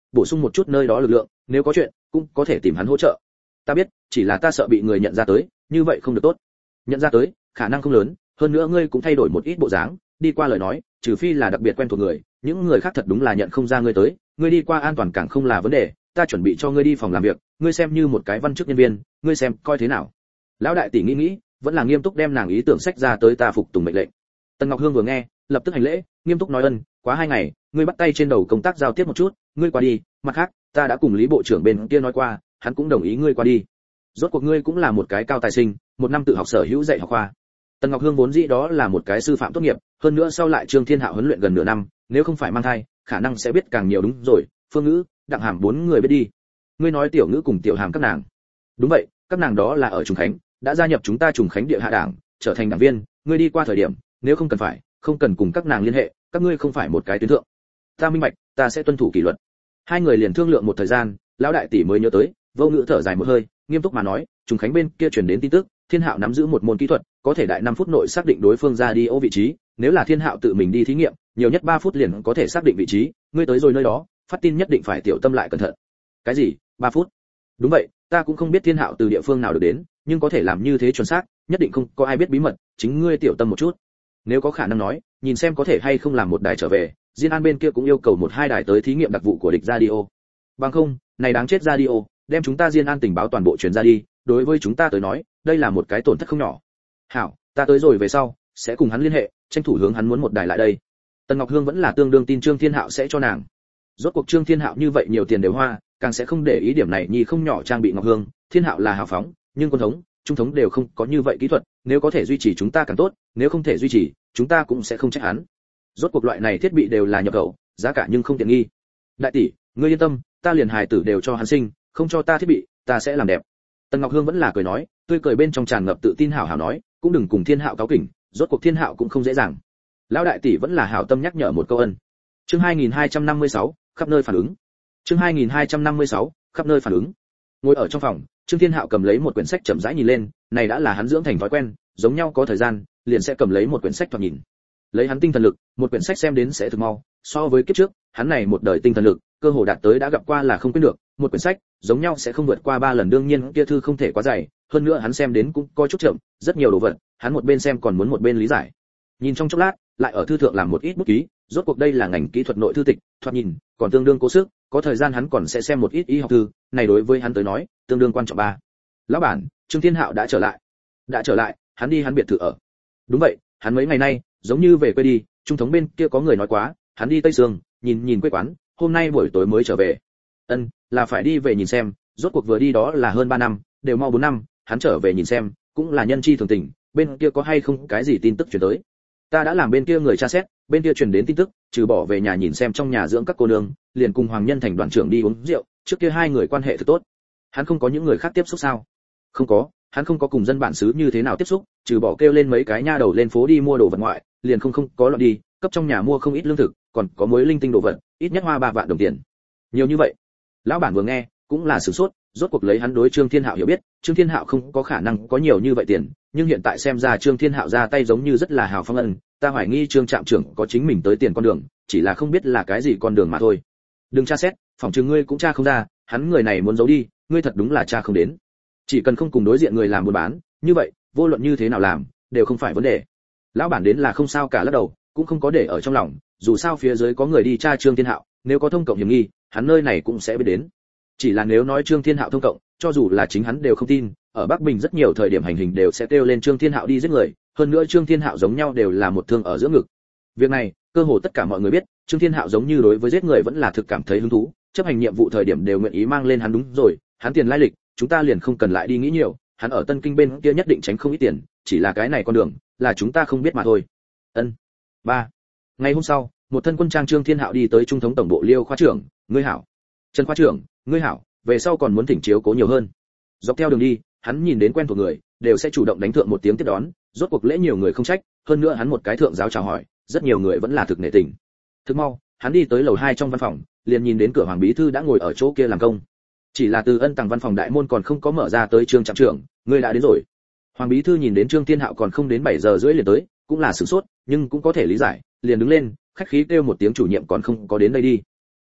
bổ sung một chút nơi đó lực lượng, nếu có chuyện cũng có thể tìm hắn hỗ trợ. Ta biết, chỉ là ta sợ bị người nhận ra tới, như vậy không được tốt. Nhận ra tới, khả năng không lớn, hơn nữa ngươi cũng thay đổi một ít bộ dáng, đi qua lời nói, trừ phi là đặc biệt quen thuộc người, những người khác thật đúng là nhận không ra ngươi tới, ngươi đi qua an toàn càng không là vấn đề, ta chuẩn bị cho ngươi đi phòng làm việc, ngươi xem như một cái văn chức nhân viên, ngươi xem coi thế nào. Lão đại tỷ nghĩ, vẫn là nghiêm túc đem nàng ý tưởng sách ra tới, ta phục tùng mệnh lệnh. Tần Ngọc Hương vừa nghe, lập tức hành lễ, nghiêm túc nói ân, quá 2 ngày, ngươi bắt tay trên đầu công tác giao tiếp một chút, ngươi qua đi, mặt khác, ta đã cùng Lý bộ trưởng bên kia nói qua, hắn cũng đồng ý ngươi qua đi. Rốt cuộc ngươi cũng là một cái cao tài sinh, 1 năm tự học sở hữu dạy học khoa. Tần Ngọc Hương vốn dĩ đó là một cái sư phạm tốt nghiệp, hơn nữa sau lại Trương Thiên Hạo huấn luyện gần nửa năm, nếu không phải mang thai, khả năng sẽ biết càng nhiều. Đúng rồi, Phương Ngữ, Đặng Hàm 4 người biết đi. Ngươi nói Tiểu Ngữ cùng Tiểu Hàm các nàng. Đúng vậy, các nàng đó là ở Trùng Khánh, đã gia nhập chúng ta Trùng Khánh địa hạ đảng, trở thành đảng viên, ngươi đi qua thời điểm, nếu không cần phải, không cần cùng các nàng liên hệ, các ngươi không phải một cái tuyến thượng. Ta minh bạch, ta sẽ tuân thủ kỷ luật. Hai người liền thương lượng một thời gian, lão đại tỷ mới nhớ tới, Vô Ngữ thở dài một hơi, nghiêm túc mà nói, Trùng Khánh bên kia truyền đến tin tức, Thiên Hạo nắm giữ một môn kỹ thuật, có thể đại 5 phút nội xác định đối phương ra đi ô vị trí, nếu là Thiên Hạo tự mình đi thí nghiệm, nhiều nhất 3 phút liền có thể xác định vị trí, ngươi tới rồi nơi đó, phát tin nhất định phải tiểu tâm lại cẩn thận. Cái gì? 3 phút? Đúng vậy, ta cũng không biết Thiên Hạo từ địa phương nào được đến, nhưng có thể làm như thế chuẩn xác, nhất định không có ai biết bí mật, chính ngươi tiểu tâm một chút. Nếu có khả năng nói, nhìn xem có thể hay không làm một đài trở về, Diên An bên kia cũng yêu cầu 1-2 đài tới thí nghiệm đặc vụ của địch radio. Bằng không, này đáng chết radio, đem chúng ta Diên An tình báo toàn bộ truyền ra đi, đối với chúng ta tới nói, đây là một cái tổn thất không nhỏ. Hảo, ta tới rồi về sau, sẽ cùng hắn liên hệ, tranh thủ hướng hắn muốn một đài lại đây. Tần Ngọc Hương vẫn là tương đương tin Trương Thiên Hạo sẽ cho nàng. Rốt cuộc Trương Thiên Hạo như vậy nhiều tiền đều hoa, càng sẽ không để ý điểm này nhi không nhỏ trang bị Ngọc Hương. Thiên Hạo là hào phóng, nhưng quân thống, trung thống đều không có như vậy kỹ thuật, nếu có thể duy trì chúng ta càng tốt, nếu không thể duy trì, chúng ta cũng sẽ không trách hắn. Rốt cuộc loại này thiết bị đều là nhập khẩu, giá cả nhưng không tiện nghi. Đại tỷ, ngươi yên tâm, ta liền hài tử đều cho hắn sinh, không cho ta thiết bị, ta sẽ làm đẹp. Tần Ngọc Hương vẫn là cười nói, tươi cười bên trong tràn ngập tự tin, hảo hảo nói, cũng đừng cùng Thiên Hạo cáu kỉnh, rốt cuộc Thiên Hạo cũng không dễ dàng. Lão đại tỷ vẫn là hảo tâm nhắc nhở một câu ân. Chương 2256, khắp nơi phản ứng. Chương 2256, khắp nơi phản ứng. Ngồi ở trong phòng, Trương Thiên Hạo cầm lấy một quyển sách chậm rãi nhìn lên, này đã là hắn dưỡng thành thói quen, giống nhau có thời gian, liền sẽ cầm lấy một quyển sách thoạt nhìn. Lấy hắn tinh thần lực, một quyển sách xem đến sẽ thực mau, so với kiếp trước, hắn này một đời tinh thần lực, cơ hồ đạt tới đã gặp qua là không quên được, một quyển sách, giống nhau sẽ không vượt qua 3 lần, đương nhiên kia thư không thể quá dày, hơn nữa hắn xem đến cũng coi chút chậm, rất nhiều đồ vật, hắn một bên xem còn muốn một bên lý giải. Nhìn trong chốc lát, lại ở thư thượng làm một ít bút ký, rốt cuộc đây là ngành kỹ thuật nội thư tịch, thoạt nhìn còn tương đương cố sức, có thời gian hắn còn sẽ xem một ít y học thư, này đối với hắn tới nói, tương đương quan trọng ba. Lão bản, Trương Thiên Hạo đã trở lại. Đã trở lại, hắn đi hắn biệt thự ở. Đúng vậy, hắn mấy ngày nay, giống như về quê đi, trung thống bên kia có người nói quá, hắn đi Tây Sương, nhìn quê quán, hôm nay buổi tối mới trở về. Ân, là phải đi về nhìn xem, rốt cuộc vừa đi đó là hơn 3 năm, đều mau 4 năm, hắn trở về nhìn xem, cũng là nhân chi thường tình, bên kia có hay không cái gì tin tức truyền tới. Ta đã làm bên kia người tra xét, bên kia truyền đến tin tức, trừ bỏ về nhà nhìn xem trong nhà dưỡng các cô nương, liền cùng Hoàng Nhân Thành đoàn trưởng đi uống rượu, trước kia 2 người quan hệ thật tốt. Hắn không có những người khác tiếp xúc sao? Không có, hắn không có cùng dân bản xứ như thế nào tiếp xúc, trừ bỏ kêu lên mấy cái nha đầu lên phố đi mua đồ vật ngoại, liền không có loạn đi, cấp trong nhà mua không ít lương thực, còn có muối linh tinh đồ vật, ít nhất hoa 3 vạn đồng tiền. Nhiều như vậy. Lão bản vừa nghe, cũng là sửng sốt, rốt cuộc lấy hắn đối Trương Thiên Hạo hiểu biết, Trương Thiên Hạo không có khả năng có nhiều như vậy tiền, nhưng hiện tại xem ra Trương Thiên Hạo ra tay giống như rất là hào phóng ân, ta hoài nghi Trương trạm trưởng có chính mình tới tiền con đường, chỉ là không biết là cái gì con đường mà thôi. Đừng tra xét, phỏng chừng ngươi cũng tra không ra, hắn người này muốn giấu đi, ngươi thật đúng là tra không đến. Chỉ cần không cùng đối diện người làm buôn bán, như vậy, vô luận như thế nào làm, đều không phải vấn đề. Lão bản đến là không sao cả, lắc đầu, cũng không có để ở trong lòng, dù sao phía dưới có người đi tra Trương Thiên Hạo, nếu có thông cộng hiểm nghi, hắn nơi này cũng sẽ biết đến. Chỉ là nếu nói Trương Thiên Hạo thông cộng, cho dù là chính hắn đều không tin, ở Bắc Bình rất nhiều thời điểm hành hình đều sẽ kêu lên Trương Thiên Hạo đi giết người, hơn nữa Trương Thiên Hạo giống nhau đều là một thương ở giữa ngực. Việc này, cơ hồ tất cả mọi người biết, Trương Thiên Hạo giống như đối với giết người vẫn là thực cảm thấy hứng thú, chấp hành nhiệm vụ thời điểm đều nguyện ý mang lên hắn. Đúng rồi, hắn tiền lai lịch, chúng ta liền không cần lại đi nghĩ nhiều, hắn ở Tân Kinh bên kia nhất định tránh không ít tiền, chỉ là cái này con đường, là chúng ta không biết mà thôi. Ân. 3. Ngày hôm sau, một thân quân trang Trương Thiên Hạo đi tới Trung thống tổng bộ Liêu khoa trưởng, ngươi hảo. Trần khoa trưởng, ngươi hảo, về sau còn muốn thỉnh chiếu cố nhiều hơn. Dọc theo đường đi, hắn nhìn đến quen thuộc người, đều sẽ chủ động đánh thượng một tiếng tiếp đón, rốt cuộc lễ nhiều người không trách, hơn nữa hắn một cái thượng giáo chào hỏi, rất nhiều người vẫn là thực nể tình. Thực mau, hắn đi tới lầu 2 trong văn phòng, liền nhìn đến cửa Hoàng bí thư đã ngồi ở chỗ kia làm công. Chỉ là Từ Ân Tàng văn phòng đại môn còn không có mở ra tới Trương trạm trưởng, ngươi đã đến rồi. Hoàng bí thư nhìn đến Trương Thiên Hạo còn không đến 7 giờ rưỡi liền tới, cũng là sửng sốt, nhưng cũng có thể lý giải, liền đứng lên, khách khí kêu một tiếng chủ nhiệm còn không có đến đây đi.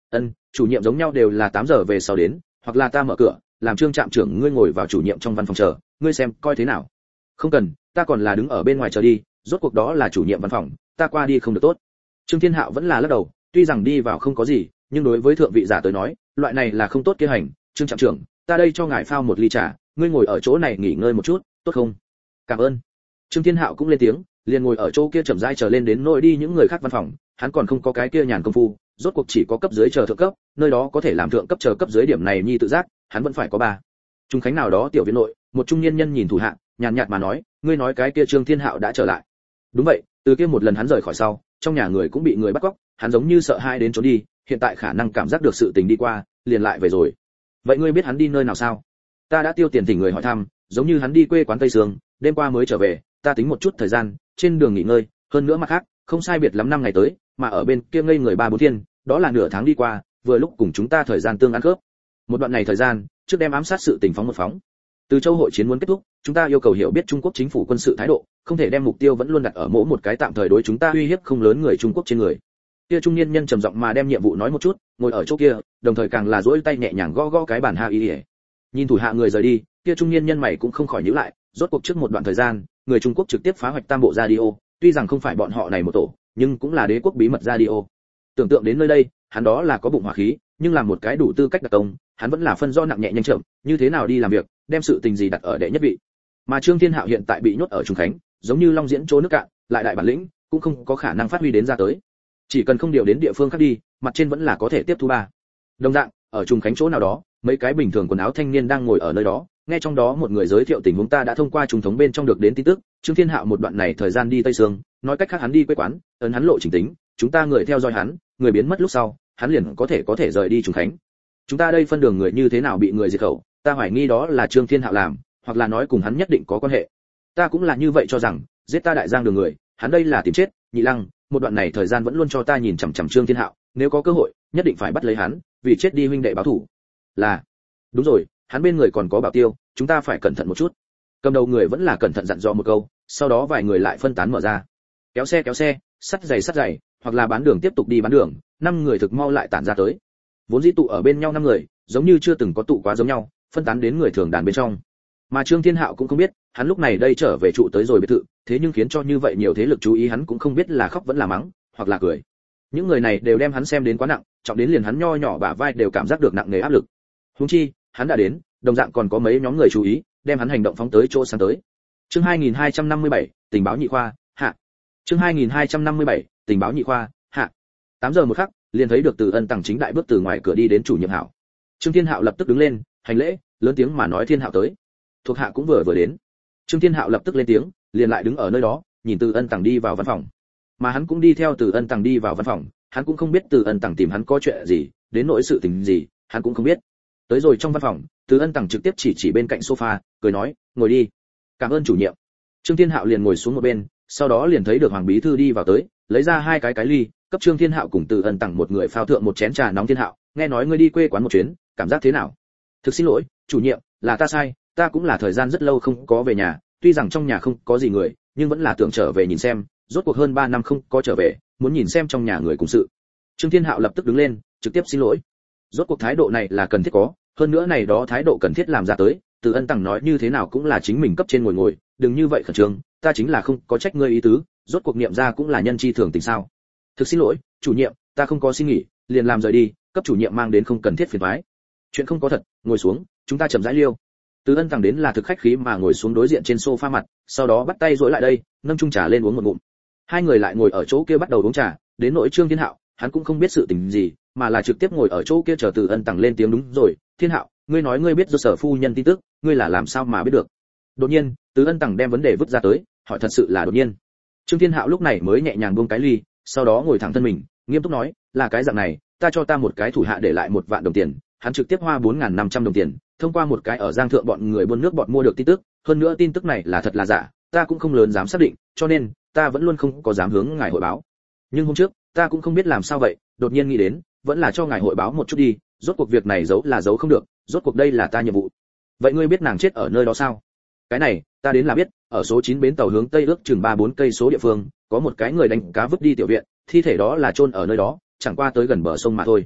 Chủ nhiệm giống nhau đều là 8 giờ về sau đến, hoặc là ta mở cửa, làm Trương trạm trưởng ngươi ngồi vào chủ nhiệm trong văn phòng chờ, ngươi xem coi thế nào. Không cần, ta còn là đứng ở bên ngoài chờ đi, rốt cuộc đó là chủ nhiệm văn phòng, ta qua đi không được tốt. Trương Thiên Hạo vẫn là lắc đầu, tuy rằng đi vào không có gì, nhưng đối với thượng vị giả tới nói, loại này là không tốt kế hành. Trương trạm trưởng, ta đây cho ngài phao một ly trà, ngươi ngồi ở chỗ này nghỉ ngơi một chút, tốt không? Cảm ơn. Trương Thiên Hạo cũng lên tiếng, liền ngồi ở chỗ kia chậm rãi chờ lên đến nỗi đi những người khác văn phòng, hắn còn không có cái kia nhàn công phu, rốt cuộc chỉ có cấp dưới chờ thượng cấp, nơi đó có thể làm thượng cấp chờ cấp dưới điểm này nhi tự giác, hắn vẫn phải có ba. Trung khánh nào đó tiểu viện nội, một trung niên nhân nhìn thủ hạ, nhàn nhạt mà nói, ngươi nói cái kia Trương Thiên Hạo đã trở lại. Đúng vậy, từ kia một lần hắn rời khỏi sau, trong nhà người cũng bị người bắt cóc, hắn giống như sợ hai đến trốn đi, hiện tại khả năng cảm giác được sự tình đi qua, liền lại về rồi. Vậy ngươi biết hắn đi nơi nào sao? Ta đã tiêu tiền thỉnh người hỏi thăm, giống như hắn đi quê quán Tây Sương, đêm qua mới trở về, ta tính một chút thời gian, trên đường nghỉ ngơi, hơn nữa mặt khác, không sai biệt lắm 5 ngày tới, mà ở bên kia ngây người 3-4 thiên, đó là nửa tháng đi qua, vừa lúc cùng chúng ta thời gian tương ăn khớp. Một đoạn này thời gian, trước đem ám sát sự tình phóng một phóng. Từ châu hội chiến muốn kết thúc, chúng ta yêu cầu hiểu biết Trung Quốc chính phủ quân sự thái độ, không thể đem mục tiêu vẫn luôn đặt ở mỗi một cái tạm thời đối chúng ta uy hiếp không lớn người Trung Quốc trên người. Kia trung niên nhân trầm giọng mà đem nhiệm vụ nói một chút, ngồi ở chỗ kia, đồng thời càng là duỗi tay nhẹ nhàng gõ gõ cái bàn ha y. Nhìn thủ hạ người rời đi, kia trung niên nhân mày cũng không khỏi nhíu lại, rốt cuộc trước một đoạn thời gian, người Trung Quốc trực tiếp phá hoạch Tam Bộ Radio, tuy rằng không phải bọn họ này một tổ, nhưng cũng là đế quốc bí mật radio. Tưởng tượng đến nơi đây, hắn đó là có bụng hỏa khí, nhưng làm một cái đủ tư cách đặc công, hắn vẫn là phân do nặng nhẹ nhanh chậm, như thế nào đi làm việc, đem sự tình gì đặt ở đệ nhất vị. Mà Trương Thiên Hạo hiện tại bị nhốt ở Trung Khánh, giống như long diễn chỗ nước cạn, lại đại bản lĩnh, cũng không có khả năng phát huy đến ra tới. Chỉ cần không điều đến địa phương khác đi, mặt trên vẫn là có thể tiếp thu ba. Đồng dạng, ở Trung Khánh chỗ nào đó, mấy cái bình thường quần áo thanh niên đang ngồi ở nơi đó, nghe trong đó một người giới thiệu tình huống ta đã thông qua trung thống bên trong được đến tin tức, Trương Thiên Hạo một đoạn này thời gian đi Tây Sương, nói cách khác hắn đi quê quán, ấn hắn lộ trình tính, chúng ta người theo dõi hắn, người biến mất lúc sau, hắn liền có thể rời đi Trung Khánh. Chúng ta đây phân đường người như thế nào bị người diệt khẩu, ta hoài nghi đó là Trương Thiên Hạo làm, hoặc là nói cùng hắn nhất định có quan hệ. Ta cũng là như vậy cho rằng, giết ta đại giang đường người, hắn đây là tìm chết. Nhị Lăng, một đoạn này thời gian vẫn luôn cho ta nhìn chằm chằm Trương Thiên Hạo, nếu có cơ hội, nhất định phải bắt lấy hắn, vì chết đi huynh đệ báo thù. Là, đúng rồi, hắn bên người còn có Bảo Tiêu, chúng ta phải cẩn thận một chút. Cầm đầu người vẫn là cẩn thận dặn dò một câu, sau đó vài người lại phân tán mở ra. Kéo xe, sắt giày, hoặc là bán đường tiếp tục đi bán đường, 5 người thực mau lại tản ra tới. Vốn dĩ tụ ở bên nhau 5 người, giống như chưa từng có tụ quá giống nhau, phân tán đến người thường đàn bên trong. Mà Trương Thiên Hạo cũng không biết, hắn lúc này đây trở về trụ tới rồi biệt thự, thế nhưng khiến cho như vậy nhiều thế lực chú ý hắn cũng không biết là khóc vẫn là mắng, hoặc là cười. Những người này đều đem hắn xem đến quá nặng, trọng đến liền hắn nho nhỏ bả vai đều cảm giác được nặng nề áp lực. Huống chi, hắn đã đến, đồng dạng còn có mấy nhóm người chú ý, đem hắn hành động phóng tới chỗ sáng tới. Chương 2257, tình báo nhị khoa, hạ. Chương 2257, tình báo nhị khoa, hạ. 8 giờ một khắc, liền thấy được Từ Ân Tằng chính đại bước từ ngoài cửa đi đến chủ nhiệm Hạo. Trương Thiên Hạo lập tức đứng lên, hành lễ, lớn tiếng mà nói Thiên Hạo tới. Thuộc hạ cũng vừa đến. Trương Thiên Hạo lập tức lên tiếng, liền lại đứng ở nơi đó, nhìn Từ Ân Tằng đi vào văn phòng. Mà hắn cũng đi theo Từ Ân Tằng đi vào văn phòng, hắn cũng không biết Từ Ân Tằng tìm hắn có chuyện gì, đến nỗi sự tình gì, hắn cũng không biết. Tới rồi trong văn phòng, Từ Ân Tằng trực tiếp chỉ bên cạnh sofa, cười nói, ngồi đi. Cảm ơn chủ nhiệm. Trương Thiên Hạo liền ngồi xuống một bên, sau đó liền thấy được Hoàng bí thư đi vào tới, lấy ra 2 cái ly, cấp Trương Thiên Hạo cùng Từ Ân Tằng một người phao thượng một chén trà nóng. Thiên Hạo, nghe nói ngươi đi quê quán một chuyến, cảm giác thế nào? Thực xin lỗi, chủ nhiệm, là ta sai, ta cũng là thời gian rất lâu không có về nhà, tuy rằng trong nhà không có gì người, nhưng vẫn là tưởng trở về nhìn xem, rốt cuộc hơn 3 năm không có trở về, muốn nhìn xem trong nhà người cùng sự. Trương Thiên Hạo lập tức đứng lên, trực tiếp xin lỗi. Rốt cuộc thái độ này là cần thiết có, hơn nữa này đó thái độ cần thiết làm ra tới, Từ Ân Tằng nói như thế nào cũng là chính mình cấp trên ngồi, đừng như vậy khẩn trương, ta chính là không có trách ngươi ý tứ, rốt cuộc niệm ra cũng là nhân chi thường tình sao. Thực xin lỗi, chủ nhiệm, ta không có xin nghỉ, liền làm rời đi, cấp chủ nhiệm mang đến không cần thiết phiền toái. Chuyện không có thật, ngồi xuống, chúng ta chậm rãi liêu. Từ Ân Tằng đến là thực khách khí mà ngồi xuống đối diện trên sofa mặt, sau đó bắt tay duỗi lại đây, nâng chung trà lên uống một ngụm. Hai người lại ngồi ở chỗ kia bắt đầu uống trà, đến nỗi Trương Thiên Hạo, hắn cũng không biết sự tình gì, mà là trực tiếp ngồi ở chỗ kia chờ Từ Ân Tằng lên tiếng. Đúng rồi, Thiên Hạo, ngươi nói ngươi biết do Sở phu nhân tin tức, ngươi là làm sao mà biết được? Đột nhiên, Từ Ân Tằng đem vấn đề vứt ra tới, hỏi thật sự là đột nhiên. Trương Thiên Hạo lúc này mới nhẹ nhàng buông cái ly, sau đó ngồi thẳng thân mình, nghiêm túc nói, là cái dạng này, ta cho ta một cái thủ hạ để lại 1 vạn đồng tiền, hắn trực tiếp hoa 4.500 đồng tiền, thông qua một cái ở Giang Thượng bọn người buôn nước bọt mua được tin tức, hơn nữa tin tức này là thật là giả, ta cũng không lớn dám xác định, cho nên ta vẫn luôn không có dám hướng ngài hội báo. Nhưng hôm trước, ta cũng không biết làm sao vậy, đột nhiên nghĩ đến, vẫn là cho ngài hội báo một chút đi, rốt cuộc việc này giấu là giấu không được, rốt cuộc đây là ta nhiệm vụ. Vậy ngươi biết nàng chết ở nơi đó sao? Cái này, ta đến là biết, ở số 9 bến tàu hướng tây ước chừng 3-4 cây số địa phương, có một cái người đánh cá vứt đi tiểu viện, thi thể đó là chôn ở nơi đó, chẳng qua tới gần bờ sông mà thôi.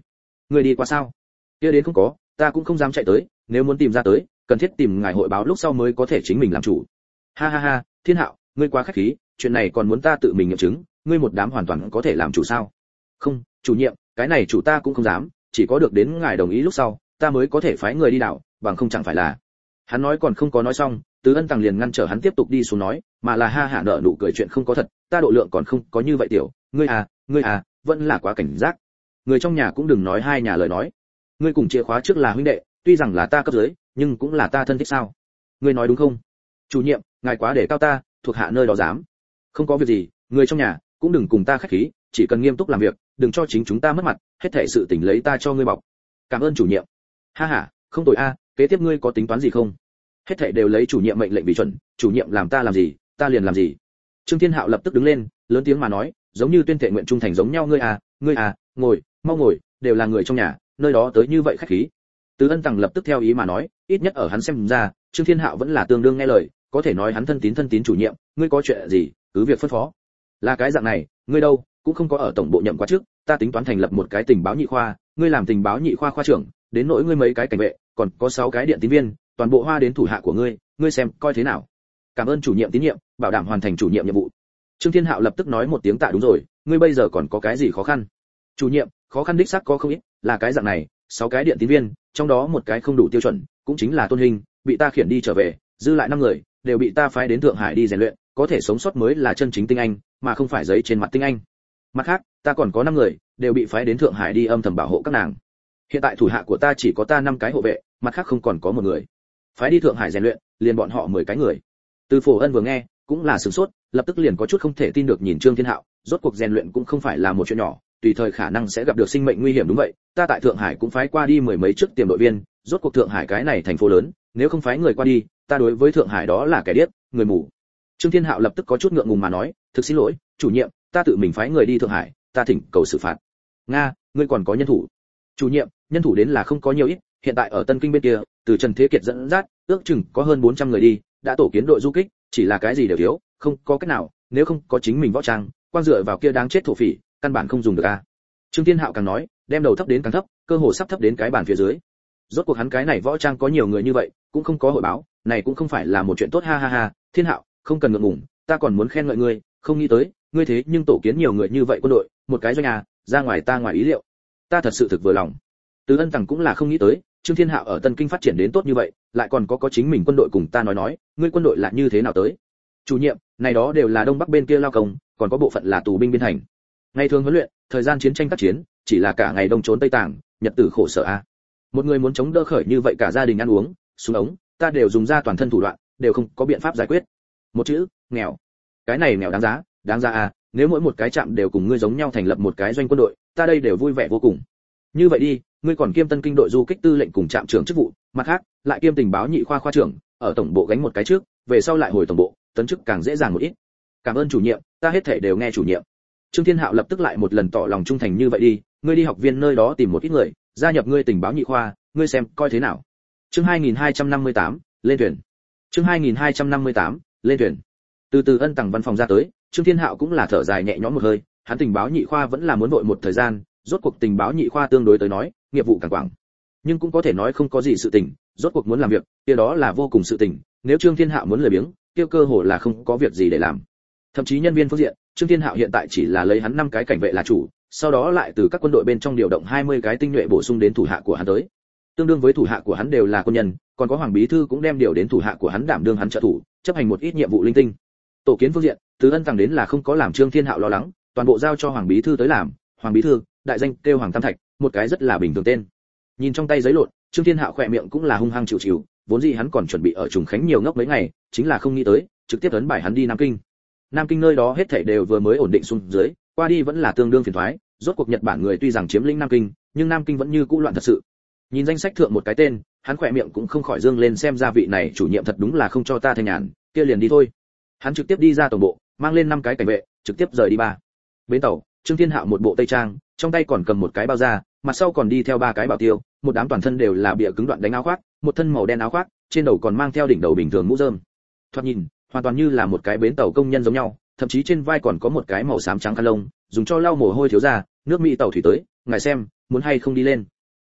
Người đi qua sao? Kia đến không có, ta cũng không dám chạy tới, nếu muốn tìm ra tới, cần thiết tìm ngài hội báo lúc sau mới có thể chính mình làm chủ. Ha ha ha, Thiên Hạo, ngươi quá khách khí, chuyện này còn muốn ta tự mình nghiệm chứng, ngươi một đám hoàn toàn có thể làm chủ sao? Không, chủ nhiệm, cái này chủ ta cũng không dám, chỉ có được đến ngài đồng ý lúc sau, ta mới có thể phái người đi đảo, bằng không chẳng phải là. Hắn nói còn không có nói xong, Từ Ân Tằng liền ngăn trở hắn tiếp tục đi xuống nói, mà là ha hả nở nụ cười, chuyện không có thật, ta độ lượng còn không có như vậy tiểu, ngươi à, vẫn là quá cảnh giác. Người trong nhà cũng đừng nói hai nhà lời nói. Ngươi cùng chìa khóa trước là huynh đệ, tuy rằng là ta cấp dưới, nhưng cũng là ta thân thích sao? Ngươi nói đúng không? Chủ nhiệm, ngài quá để cao ta, thuộc hạ nơi đó dám. Không có việc gì, người trong nhà cũng đừng cùng ta khách khí, chỉ cần nghiêm túc làm việc, đừng cho chính chúng ta mất mặt, hết thảy sự tình lấy ta cho ngươi bọc. Cảm ơn chủ nhiệm. Ha ha, không tồi a, kế tiếp ngươi có tính toán gì không? Hết thảy đều lấy chủ nhiệm mệnh lệnh vì chuẩn, chủ nhiệm làm ta làm gì, ta liền làm gì. Trương Thiên Hạo lập tức đứng lên, lớn tiếng mà nói, giống như tuyên thệ nguyện trung thành giống nhau, ngươi à, ngồi, mau ngồi, đều là người trong nhà, nơi đó tới như vậy khách khí. Từ Ân Tằng lập tức theo ý mà nói, ít nhất ở hắn xem ra, Trương Thiên Hạo vẫn là tương đương nghe lời, có thể nói hắn thân tín chủ nhiệm, ngươi có chuyện gì, cứ việc phân phó. Là cái dạng này, ngươi đâu, cũng không có ở tổng bộ nhậm quá trước, ta tính toán thành lập một cái tình báo nhị khoa, ngươi làm tình báo nhị khoa khoa trưởng, đến nỗi ngươi mấy cái cảnh vệ, còn có 6 cái điện tín viên, toàn bộ hoa đến thủ hạ của ngươi xem coi thế nào. Cảm ơn chủ nhiệm tín nhiệm, bảo đảm hoàn thành chủ nhiệm nhiệm vụ. Trương Thiên Hạo lập tức nói một tiếng tạ đúng rồi, ngươi bây giờ còn có cái gì khó khăn? Chủ nhiệm, khó khăn đích xác có không ít, là cái dạng này, 6 cái điện tín viên, trong đó một cái không đủ tiêu chuẩn, cũng chính là Tôn Hình, bị ta khiển đi trở về, dư lại 5 người đều bị ta phái đến Thượng Hải đi rèn luyện, có thể sống sót mới là chân chính tinh anh, mà không phải giấy trên mặt tinh anh. Mặt khác, ta còn có 5 người đều bị phái đến Thượng Hải đi âm thầm bảo hộ các nàng. Hiện tại thủ hạ của ta chỉ có ta 5 cái hộ vệ, mặt khác không còn có một người. Phái đi Thượng Hải rèn luyện, liền bọn họ 10 cái người. Từ Phổ Ân vừa nghe, cũng là sửng sốt, lập tức liền có chút không thể tin được nhìn Trương Thiên Hạo, rốt cuộc rèn luyện cũng không phải là một chuyện nhỏ, tùy thời khả năng sẽ gặp được sinh mệnh nguy hiểm. Đúng vậy, ta tại Thượng Hải cũng phái qua đi 10 mấy trước tiềm đội viên, rốt cuộc Thượng Hải cái này thành phố lớn, nếu không phái người qua đi, ta đối với Thượng Hải đó là kẻ điếc, người mù. Trương Thiên Hạo lập tức có chút ngượng ngùng mà nói, thực xin lỗi, chủ nhiệm, ta tự mình phái người đi Thượng Hải, ta thỉnh cầu xử phạt. Nga, ngươi còn có nhân thủ? Chủ nhiệm, nhân thủ đến là không có nhiều ít, hiện tại ở Tân Kinh bên kia, từ Trần Thế Kiệt dẫn dắt, ước chừng có hơn 400 người đi, đã tổ kiến đội du kích, chỉ là cái gì đều thiếu, không có cách nào, nếu không có chính mình võ trang, quan dựa vào kia đáng chết thổ phỉ, căn bản không dùng được a. Trương Thiên Hạo càng nói, đem đầu thấp đến càng thấp, cơ hồ sắp thấp đến cái bàn phía dưới. Rốt cuộc hắn cái này võ trang có nhiều người như vậy, cũng không có hội báo, này cũng không phải là một chuyện tốt, ha ha ha. Thiên Hạo, không cần ngượng ngùng, ta còn muốn khen ngợi ngươi, không nghĩ tới, ngươi thế nhưng tổ kiến nhiều người như vậy quân đội, một cái doanh ra ngoài ta ngoài ý liệu. Ta thật sự thực vừa lòng. Từ Ân Tằng cũng là không nghĩ tới, Trương Thiên Hạo ở Tân Kinh phát triển đến tốt như vậy, lại còn có chính mình quân đội cùng ta nói, ngươi quân đội là như thế nào tới? Chủ nhiệm, này đó đều là Đông Bắc bên kia lao công, còn có bộ phận là tù binh biên thành. Ngày thường huấn luyện, thời gian chiến tranh tác chiến, chỉ là cả ngày đông trốn tây tàng, nhật tử khổ sở a. Một người muốn chống đỡ khởi như vậy cả gia đình ăn uống, xuống ống, ta đều dùng ra toàn thân thủ đoạn, đều không có biện pháp giải quyết. Một chữ, nghèo. Cái này nghèo đáng giá a, nếu mỗi một cái trạm đều cùng ngươi giống nhau thành lập một cái doanh quân đội, ta đây đều vui vẻ vô cùng. Như vậy đi, ngươi còn kiêm Tân Kinh đội du kích tư lệnh cùng trạm trưởng chức vụ, mặt khác, lại kiêm tình báo nhị khoa khoa trưởng, ở tổng bộ gánh một cái trước, về sau lại hồi tổng bộ, tấn chức càng dễ dàng một ít. Cảm ơn chủ nhiệm, ta hết thảy đều nghe chủ nhiệm. Trương Thiên Hạo lập tức lại một lần tỏ lòng trung thành, như vậy đi, ngươi đi học viên nơi đó tìm một ít người, gia nhập ngươi tình báo nhị khoa, ngươi xem coi thế nào. Chương 2258, lên thuyền. Chương 2258, lên thuyền. Từ Ân Tằng văn phòng ra tới, Trương Thiên Hạo cũng là thở dài nhẹ nhõm một hơi, hắn tình báo nhị khoa vẫn là muốn vội một thời gian, rốt cuộc tình báo nhị khoa tương đối tới nói, nghiệp vụ càng quảng. Nhưng cũng có thể nói không có gì sự tình, rốt cuộc muốn làm việc, kia đó là vô cùng sự tình, nếu Trương Thiên Hạo muốn lười biếng, kia cơ hồ là không có việc gì để làm. Thậm chí nhân viên phương diện, Trương Thiên Hạo hiện tại chỉ là lấy hắn 5 cái cảnh vệ là chủ, sau đó lại từ các quân đội bên trong điều động 20 cái tinh nhuệ bổ sung đến thủ hạ của hắn tới. Tương đương với thủ hạ của hắn đều là quân nhân, còn có Hoàng bí thư cũng đem điều đến thủ hạ của hắn đảm đương hắn trợ thủ, chấp hành một ít nhiệm vụ linh tinh. Tổ kiến phương diện, Từ Ân Tằng đến là không có làm Trương Thiên Hạo lo lắng, toàn bộ giao cho Hoàng bí thư tới làm. Hoàng bí thư, đại danh kêu Hoàng Tam Thạch, một cái rất là bình thường tên. Nhìn trong tay giấy lộn, Trương Thiên Hạo khỏe miệng cũng là hung hăng chịu chịu, vốn dĩ hắn còn chuẩn bị ở Trùng Khánh nhiều ngốc mấy ngày, chính là không nghĩ tới, trực tiếp ấn bài hắn đi Nam Kinh. Nam Kinh nơi đó hết thảy đều vừa mới ổn định xuống dưới, qua đi vẫn là tương đương phiền toái, rốt cuộc Nhật Bản người tuy rằng chiếm lĩnh Nam Kinh, nhưng Nam Kinh vẫn như cũ loạn thật sự. Nhìn danh sách thượng một cái tên, hắn khỏe miệng cũng không khỏi dương lên, xem ra vị này chủ nhiệm thật đúng là không cho ta thanh nhàn, kia liền đi thôi. Hắn trực tiếp đi ra tổng bộ, mang lên 5 cái cảnh vệ, trực tiếp rời đi ba. Bến tàu, Trương Thiên Hạo một bộ tây trang, trong tay còn cầm một cái bao da, mặt sau còn đi theo 3 cái bảo tiêu, một đám toàn thân đều là bìa cứng đoạn đánh áo khoác, một thân màu đen áo khoác, trên đầu còn mang theo đỉnh đầu bình thường mũ rơm. Thoạt nhìn, hoàn toàn như là một cái bến tàu công nhân giống nhau, thậm chí trên vai còn có một cái màu xám trắng khăn lông, dùng cho lau mồ hôi thiếu ra, nước Mỹ tàu thủy tới, ngài xem, muốn hay không đi lên.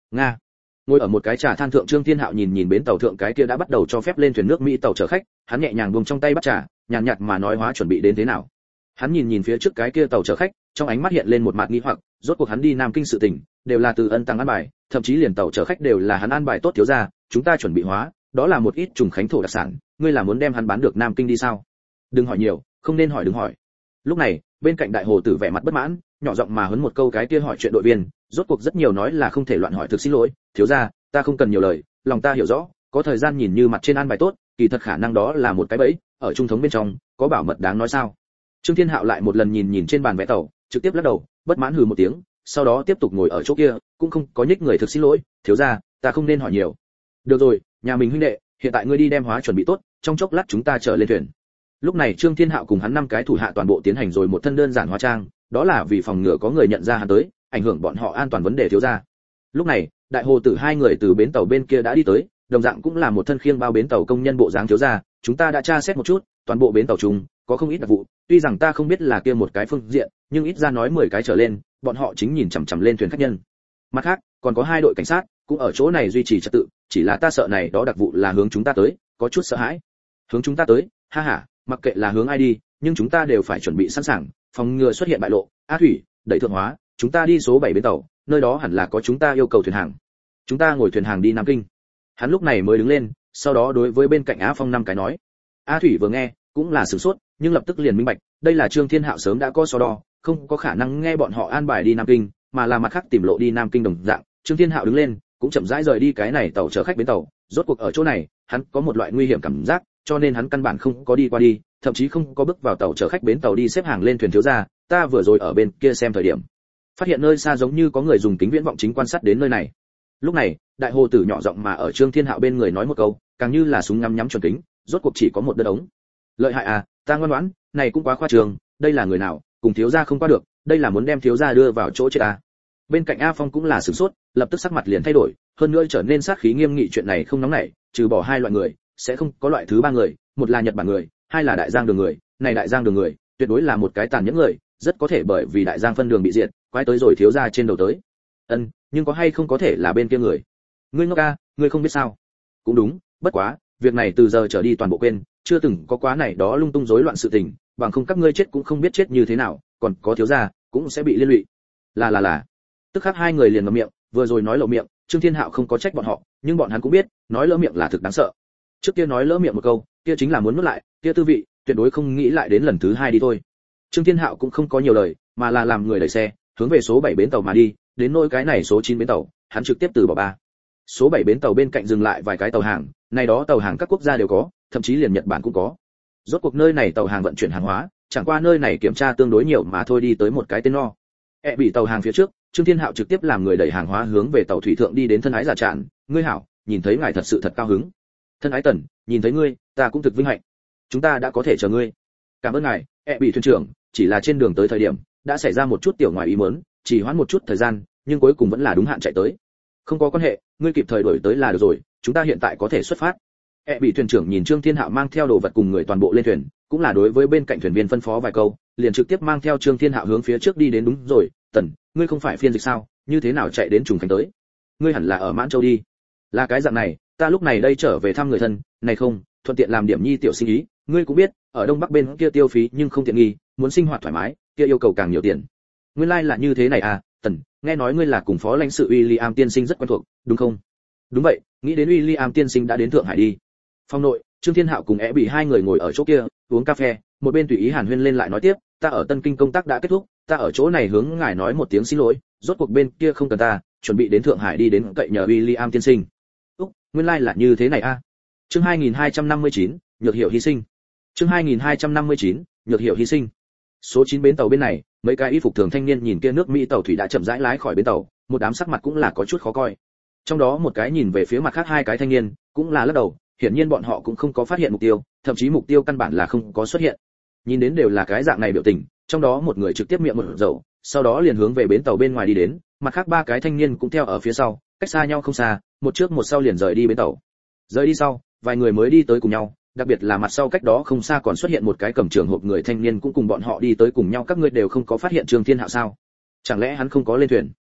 Nga. Ngồi ở một cái trà than thượng, Trương Thiên Hạo nhìn nhìn bến tàu thượng cái kia đã bắt đầu cho phép lên thuyền nước Mỹ tàu chở khách, hắn nhẹ nhàng buông trong tay bát trà, nhàn nhạt mà nói, hóa chuẩn bị đến thế nào. Hắn nhìn nhìn phía trước cái kia tàu chở khách, trong ánh mắt hiện lên một mạt nghi hoặc, rốt cuộc hắn đi Nam Kinh sự tình, đều là từ Ân Tăng an bài, thậm chí liền tàu chở khách đều là hắn an bài tốt, thiếu gia, chúng ta chuẩn bị hóa, đó là một ít trùng khánh thổ đặc sản, ngươi là muốn đem hắn bán được Nam Kinh đi sao? Đừng hỏi nhiều, không nên hỏi đừng hỏi. Lúc này, bên cạnh Đại Hồ Tử vẻ mặt bất mãn, nhỏ giọng mà huấn một câu cái kia hỏi chuyện đội viên, rốt cuộc rất nhiều nói là không thể loạn hỏi, thực xin lỗi, thiếu gia, ta không cần nhiều lời, lòng ta hiểu rõ, có thời gian nhìn như mặt trên an bài tốt, kỳ thật khả năng đó là một cái bẫy, ở trung thống bên trong, có bảo mật đáng nói sao? Trương Thiên Hạo lại một lần nhìn nhìn trên bàn vé tàu, trực tiếp lắc đầu, bất mãn hừ một tiếng, sau đó tiếp tục ngồi ở chỗ kia, cũng không có nhích người, thực xin lỗi, thiếu gia, ta không nên hỏi nhiều. Được rồi, nhà mình huynh đệ, hiện tại ngươi đi đem hóa chuẩn bị tốt, trong chốc lát chúng ta trở lên thuyền. Lúc này Trương Thiên Hạo cùng hắn 5 cái thủ hạ toàn bộ tiến hành rồi một thân đơn giản hóa trang, đó là vì phòng ngừa có người nhận ra hắn tới, ảnh hưởng bọn họ an toàn vấn đề, thiếu gia. Lúc này, Đại Hồ Tử hai người từ bến tàu bên kia đã đi tới, đồng dạng cũng là một thân khiêng bao bến tàu công nhân bộ dáng, thiếu gia, chúng ta đã tra xét một chút, toàn bộ bến tàu chúng có không ít đặc vụ, tuy rằng ta không biết là kia một cái phương diện, nhưng ít ra nói 10 cái trở lên, bọn họ chính nhìn chằm chằm lên thuyền khách nhân. Mặt khác, còn có 2 đội cảnh sát cũng ở chỗ này duy trì trật tự, chỉ là ta sợ này đó đặc vụ là hướng chúng ta tới, có chút sợ hãi. Hướng chúng ta tới? Ha ha, mặc kệ là hướng ai đi, nhưng chúng ta đều phải chuẩn bị sẵn sàng, phòng ngừa xuất hiện bại lộ. A Thủy, đẩy thượng hóa, chúng ta đi số 7 bến tàu, nơi đó hẳn là có chúng ta yêu cầu thuyền hàng. Chúng ta ngồi thuyền hàng đi Nam Kinh. Hắn lúc này mới đứng lên, sau đó đối với bên cạnh Á Phong 5 cái nói. A Thủy vừa nghe, cũng là sửng sốt, nhưng lập tức liền minh bạch, đây là Trương Thiên Hạo sớm đã có so đo, không có khả năng nghe bọn họ an bài đi Nam Kinh, mà là mặt khác tìm lộ đi Nam Kinh đồng dạng. Trương Thiên Hạo đứng lên, cũng chậm rãi rời đi cái này tàu chở khách bến tàu, rốt cuộc ở chỗ này, hắn có một loại nguy hiểm cảm giác, cho nên hắn căn bản không có đi qua đi, thậm chí không có bước vào tàu chở khách bến tàu đi xếp hàng lên thuyền, thiếu gia, ta vừa rồi ở bên kia xem thời điểm, phát hiện nơi xa giống như có người dùng kính viễn vọng chính quan sát đến nơi này. Lúc này, Đại Hồ Tử nhỏ giọng mà ở Trương Thiên Hạo bên người nói một câu, càng như là súng ngắm nhắm chuẩn kính, rốt cuộc chỉ có một đơn ống. Lợi hại à, ta ngoan ngoãn, này cũng quá khoa trương, đây là người nào, cùng thiếu gia không qua được, đây là muốn đem thiếu gia đưa vào chỗ chết à. Bên cạnh A Phong cũng là sửng sốt, lập tức sắc mặt liền thay đổi, hơn nữa trở nên sát khí nghiêm nghị, chuyện này không nóng nảy, trừ bỏ 2 loại người, sẽ không có loại thứ 3 người, một là Nhật Bản người, 2 là Đại Giang Đường người, này Đại Giang Đường người, tuyệt đối là một cái tàn nhẫn người, rất có thể bởi vì Đại Giang phân đường bị diệt, quái tới rồi thiếu gia trên đầu tới. Nhưng có hay không có thể là bên kia người? Ngươi ngốc a, ngươi không biết sao? Cũng đúng, bất quá, việc này từ giờ trở đi toàn bộ quên, chưa từng có quá này đó lung tung rối loạn sự tình, bằng không các ngươi chết cũng không biết chết như thế nào, còn có thiếu gia cũng sẽ bị liên lụy. Là. Tức khắc 2 người liền ngậm miệng, vừa rồi nói lỡ miệng, Trương Thiên Hạo không có trách bọn họ, nhưng bọn hắn cũng biết, nói lỡ miệng là thực đáng sợ. Trước kia nói lỡ miệng một câu, kia chính là muốn nuốt lại, kia tư vị, tuyệt đối không nghĩ lại đến lần thứ 2 đi thôi. Trương Thiên Hạo cũng không có nhiều lời, mà là làm người đẩy xe, hướng về số 7 bến tàu mà đi, đến nỗi cái này số 9 bến tàu, hắn trực tiếp từ bỏ 3. Số 7 bến tàu bên cạnh dừng lại vài cái tàu hàng, này đó tàu hàng các quốc gia đều có, thậm chí liền Nhật Bản cũng có. Rốt cuộc nơi này tàu hàng vận chuyển hàng hóa, chẳng qua nơi này kiểm tra tương đối nhiều mà thôi, đi tới một cái tên no. Bị tàu hàng phía trước, Trương Thiên Hạo trực tiếp làm người đẩy hàng hóa hướng về tàu thủy thượng đi đến. Thân ái giả trạn, ngươi hảo, nhìn thấy ngài thật sự thật cao hứng. Thân ái Tần, nhìn thấy ngươi, ta cũng thực vinh hạnh. Chúng ta đã có thể chờ ngươi. Cảm ơn ngài, bị thuyền trưởng, chỉ là trên đường tới thời điểm, đã xảy ra một chút tiểu ngoài ý muốn, chỉ hoãn một chút thời gian, nhưng cuối cùng vẫn là đúng hạn chạy tới. Không có quan hệ, ngươi kịp thời đuổi tới là được rồi, chúng ta hiện tại có thể xuất phát. Bị thuyền trưởng nhìn Trương Thiên Hạo mang theo đồ vật cùng người toàn bộ lên thuyền, cũng là đối với bên cạnh thuyền viên phân phó vài câu, liền trực tiếp mang theo Trương Thiên Hạo hướng phía trước đi đến. Đúng rồi, Tần, ngươi không phải phiên dịch sao, như thế nào chạy đến Trùng Khánh tới? Ngươi hẳn là ở Mãn Châu đi. Là cái dạng này, ta lúc này đây trở về thăm người thân, này không, thuận tiện làm điểm nhi tiểu sinh ý, ngươi cũng biết, ở Đông Bắc bên kia tiêu phí nhưng không tiện nghi, muốn sinh hoạt thoải mái, kia yêu cầu càng nhiều tiền. Nguyên lai là như thế này à, Tần, nghe nói ngươi là cùng phó lãnh sự William tiên sinh rất quen thuộc, đúng không? Đúng vậy, nghĩ đến William tiên sinh đã đến Thượng Hải đi. Phong nội, Trương Thiên Hạo cùng bị 2 người ngồi ở chỗ kia, uống cà phê, một bên tùy ý hàn huyên lên lại nói tiếp, ta ở Tân Kinh công tác đã kết thúc, ta ở chỗ này hướng ngài nói một tiếng xin lỗi, rốt cuộc bên kia không cần ta, chuẩn bị đến Thượng Hải đi đến cậy nhờ William tiên sinh. Nguyên lai là như thế này a. Chương 2259, nhược hiệu hy sinh. Chương 2259, nhược hiệu hy sinh. Số 9 bến tàu bên này, mấy cái y phục thường thanh niên nhìn kia nước Mỹ tàu thủy đã chậm rãi lái khỏi bến tàu, một đám sắc mặt cũng là có chút khó coi. Trong đó một cái nhìn về phía mặt khác 2 cái thanh niên, cũng là lắc đầu, hiển nhiên bọn họ cũng không có phát hiện mục tiêu, thậm chí mục tiêu căn bản là không có xuất hiện. Nhìn đến đều là cái dạng này biểu tình, trong đó một người trực tiếp miệng một dầu, sau đó liền hướng về bến tàu bên ngoài đi đến, mặt khác 3 cái thanh niên cũng theo ở phía sau, cách xa nhau không xa, một trước một sau liền rời đi bến tàu. Rời đi sau, vài người mới đi tới cùng nhau, đặc biệt là mặt sau cách đó không xa còn xuất hiện một cái cầm trường hộp người thanh niên cũng cùng bọn họ đi tới cùng nhau. Các ngươi đều không có phát hiện Trương Thiên Hạo sao? Chẳng lẽ hắn không có lên thuyền?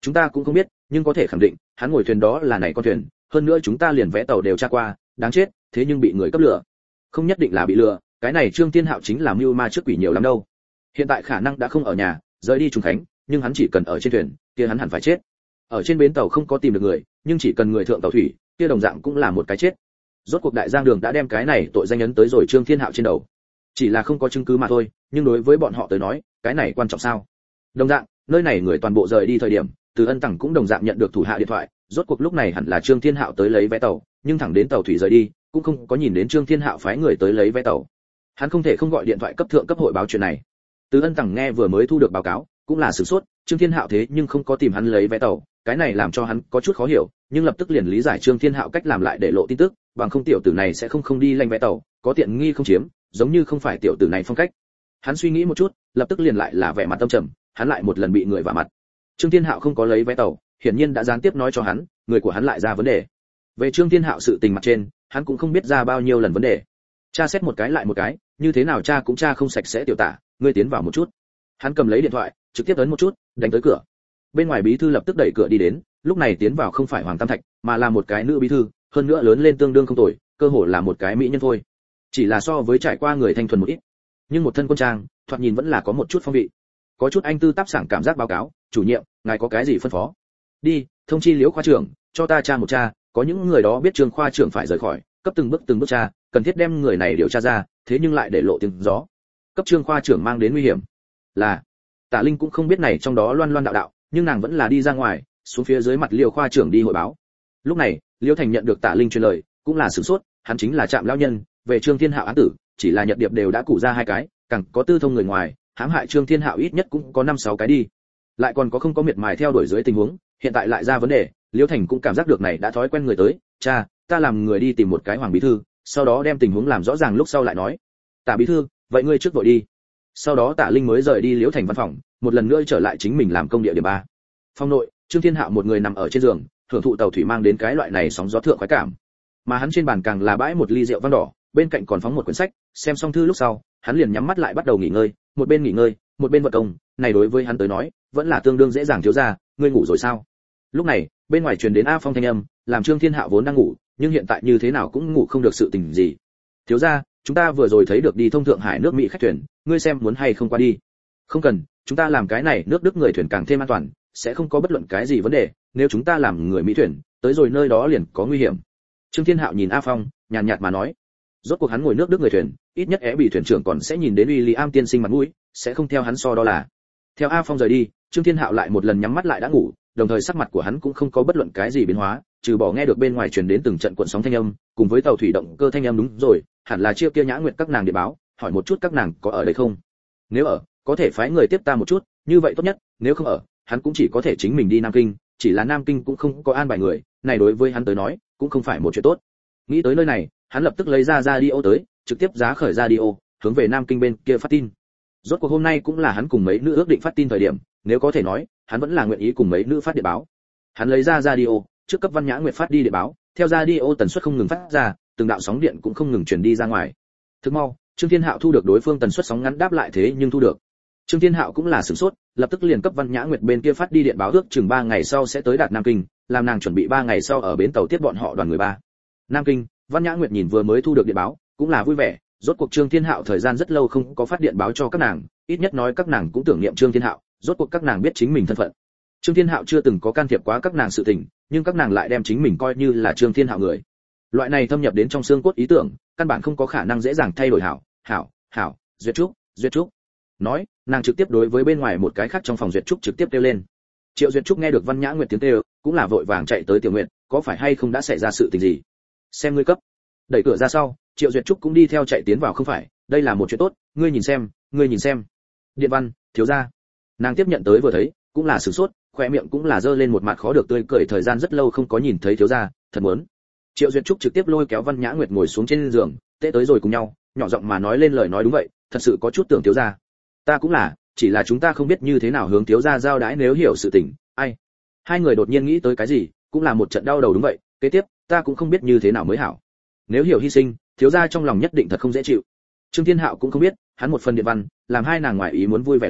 chúng ta cũng không biết, nhưng có thể khẳng định hắn ngồi thuyền đó là này con thuyền, hơn nữa chúng ta liền vẽ tàu đều tra qua, đáng chết, thế nhưng bị người cấp lừa. Không nhất định là bị lừa, cái này Trương Thiên Hạo chính là mưu ma trước quỷ nhiều lắm đâu. Hiện tại khả năng đã không ở nhà, rời đi Trùng Khánh, nhưng hắn chỉ cần ở trên thuyền, kia hắn hẳn phải chết. Ở trên bến tàu không có tìm được người, nhưng chỉ cần người thượng tàu thủy, kia đồng dạng cũng là một cái chết. Rốt cuộc đại giang đường đã đem cái này tội danh ấn tới rồi Trương Thiên Hạo trên đầu. Chỉ là không có chứng cứ mà thôi, nhưng đối với bọn họ tới nói, cái này quan trọng sao? Đồng dạng, nơi này người toàn bộ rời đi thời điểm, Từ Ân Tằng cũng đồng dạng nhận được thủ hạ điện thoại, rốt cuộc lúc này hẳn là Trương Thiên Hạo tới lấy vé tàu, nhưng thẳng đến tàu thủy rời đi, cũng không có nhìn đến Trương Thiên Hạo phái người tới lấy vé tàu. Hắn không thể không gọi điện thoại cấp thượng cấp hội báo chuyện này. Từ Ân Tằng nghe vừa mới thu được báo cáo, cũng là sửng sốt, Trương Thiên Hạo thế nhưng không có tìm hắn lấy vé tàu, cái này làm cho hắn có chút khó hiểu, nhưng lập tức liền lý giải Trương Thiên Hạo cách làm lại để lộ tin tức, bằng không tiểu tử này sẽ không đi lanh vé tàu, có tiện nghi không chiếm, giống như không phải tiểu tử này phong cách. Hắn suy nghĩ một chút, lập tức liền lại là vẻ mặt tâm trầm, hắn lại một lần bị người vả mặt. Trương Thiên Hạo không có lấy vé tàu, hiển nhiên đã gián tiếp nói cho hắn, người của hắn lại ra vấn đề. Về Trương Thiên Hạo sự tình mặt trên, hắn cũng không biết ra bao nhiêu lần vấn đề. Cha xét một cái lại một cái, như thế nào cha cũng cha không sạch sẽ tiểu tả, ngươi tiến vào một chút. Hắn cầm lấy điện thoại, trực tiếp ấn một chút, đánh tới cửa. Bên ngoài bí thư lập tức đẩy cửa đi đến, lúc này tiến vào không phải Hoàng Tam Thạch, mà là một cái nữ bí thư, hơn nữa lớn lên tương đương không tồi, cơ hồ là một cái mỹ nhân thôi. Chỉ là so với trải qua người thanh thuần một ít, nhưng một thân quân trang, thoạt nhìn vẫn là có một chút phong vị. Có chút anh tư táp sảng cảm giác báo cáo, chủ nhiệm, ngài có cái gì phân phó? Đi, thông chi Liễu khoa trưởng, cho ta tra một tra, có những người đó biết Trương khoa trưởng phải rời khỏi, cấp từng bước tra, cần thiết đem người này điều tra ra, thế nhưng lại để lộ tiếng gió. Cấp Trương khoa trưởng mang đến nguy hiểm. Là, Tạ Linh cũng không biết này trong đó loan loan đạo đạo, nhưng nàng vẫn là đi ra ngoài, xuống phía dưới mặt Liễu khoa trưởng đi hội báo. Lúc này, Liễu Thành nhận được Tạ Linh truyền lời, cũng là sửng sốt, hắn chính là Trạm lão nhân, về Trương Thiên Hạo án tử, chỉ là Nhật Điệp đều đã cụ ra 2 cái, càng có tư thông người ngoài, hãm hại Trương Thiên Hạo ít nhất cũng có 5-6 cái đi. Lại còn có không có miệt mài theo đuổi dưới tình huống, hiện tại lại ra vấn đề, Liễu Thành cũng cảm giác được này đã thói quen người tới, cha, ta làm người đi tìm một cái Hoàng bí thư, sau đó đem tình huống làm rõ ràng lúc sau lại nói. Tạ bí thư, vậy ngươi trước vội đi. Sau đó Tạ Linh mới rời đi Liễu Thành văn phòng, một lần nữa trở lại chính mình làm công địa điểm 3. Phòng nội, Trương Thiên Hạo một người nằm ở trên giường, hưởng thụ tàu thủy mang đến cái loại này sóng gió thượng khoái cảm. Mà hắn trên bàn càng là bãi một ly rượu vang đỏ, bên cạnh còn phóng một quyển sách, xem xong thư lúc sau, hắn liền nhắm mắt lại bắt đầu nghỉ ngơi, một bên nghỉ ngơi, một bên vận công, này đối với hắn tới nói, vẫn là tương đương dễ dàng. Thiếu gia, ngươi ngủ rồi sao? Lúc này, bên ngoài truyền đến A Phong thanh âm, làm Trương Thiên Hạo vốn đang ngủ, nhưng hiện tại như thế nào cũng ngủ không được sự tình gì. Thiếu gia, chúng ta vừa rồi thấy được đi thông thượng hải nước Mỹ khách thuyền, ngươi xem muốn hay không qua đi? Không cần, chúng ta làm cái này nước Đức người thuyền càng thêm an toàn, sẽ không có bất luận cái gì vấn đề, nếu chúng ta làm người Mỹ thuyền, tới rồi nơi đó liền có nguy hiểm. Trương Thiên Hạo nhìn A Phong, nhàn nhạt mà nói. Rốt cuộc hắn ngồi nước Đức người thuyền, ít nhất bị thuyền trưởng còn sẽ nhìn đến William tiên sinh mặt mũi, sẽ không theo hắn so đo là. Theo A Phong rời đi, Trương Thiên Hạo lại một lần nhắm mắt lại đã ngủ, đồng thời sắc mặt của hắn cũng không có bất luận cái gì biến hóa, trừ bỏ nghe được bên ngoài truyền đến từng trận cuộn sóng thanh âm, cùng với tàu thủy động cơ thanh âm. Đúng rồi, hẳn là chiêu kia Nhã Nguyệt các nàng điện báo, hỏi một chút các nàng có ở đây không. Nếu ở, có thể phái người tiếp ta một chút, như vậy tốt nhất, nếu không ở, hắn cũng chỉ có thể chính mình đi Nam Kinh, chỉ là Nam Kinh cũng không có an bài người, này đối với hắn tới nói, cũng không phải một chuyện tốt. Nghĩ tới nơi này, hắn lập tức lấy ra radio tới, trực tiếp giá khởi radio, hướng về Nam Kinh bên kia phát tin. Rốt cuộc hôm nay cũng là hắn cùng mấy nữ ước định phát tin thời điểm, nếu có thể nói, hắn vẫn là nguyện ý cùng mấy nữ phát điện báo. Hắn lấy ra radio, trước cấp Văn Nhã Nguyệt phát đi điện báo, theo radio tần suất không ngừng phát ra, từng đạo sóng điện cũng không ngừng truyền đi ra ngoài. Thức mau, Trương Thiên Hạo thu được đối phương tần suất sóng ngắn đáp lại, thế nhưng thu được. Trương Thiên Hạo cũng là sửng sốt, lập tức liền cấp Văn Nhã Nguyệt bên kia phát đi điện báo, ước chừng 3 ngày sau sẽ tới đạt Nam Kinh, làm nàng chuẩn bị 3 ngày sau ở bến tàu tiếp bọn họ đoàn người 3. Nam Kinh, Văn Nhã Nguyệt nhìn vừa mới thu được điện báo, cũng là vui vẻ, rốt cuộc Trương Thiên Hạo thời gian rất lâu không có phát điện báo cho các nàng, ít nhất nói các nàng cũng tưởng niệm Trương Thiên Hạo, rốt cuộc các nàng biết chính mình thân phận. Trương Thiên Hạo chưa từng có can thiệp quá các nàng sự tình, nhưng các nàng lại đem chính mình coi như là Trương Thiên Hạo người. Loại này thâm nhập đến trong xương cốt ý tưởng, căn bản không có khả năng dễ dàng thay đổi. Hảo, Duyệt Trúc. Nói, nàng trực tiếp đối với bên ngoài một cái khác trong phòng Duyệt Trúc trực tiếp kêu lên. Triệu Duyệt Trúc nghe được Văn Nhã Nguyệt tiếng kêu, cũng là vội vàng chạy tới Tiểu Nguyệt, có phải hay không đã xảy ra sự tình gì? Xem ngươi cấp. Đẩy cửa ra sau, Triệu Duyệt Trúc cũng đi theo chạy tiến vào. Không phải, đây là một chuyện tốt, ngươi nhìn xem. Điện văn, thiếu gia. Nàng tiếp nhận tới vừa thấy, cũng là sửng sốt, khoe miệng cũng là dơ lên một mặt khó được tươi cười, thời gian rất lâu không có nhìn thấy thiếu gia, thật muốn. Triệu Duyệt Trúc trực tiếp lôi kéo Văn Nhã Nguyệt ngồi xuống trên giường, tê tới rồi cùng nhau, nhỏ giọng mà nói lên lời nói, đúng vậy, thật sự có chút tưởng thiếu gia. Ta cũng là, chỉ là chúng ta không biết như thế nào hướng thiếu gia giao đãi nếu hiểu sự tình. Ai? Hai người đột nhiên nghĩ tới cái gì, cũng là một trận đau đầu. Đúng vậy, kế tiếp, ta cũng không biết như thế nào mới hảo. Nếu hiểu hy sinh, thiếu gia trong lòng nhất định thật không dễ chịu. Trương Thiên Hạo cũng không biết, hắn một phần điện văn, làm hai nàng ngoại ý muốn vui vẻ lên,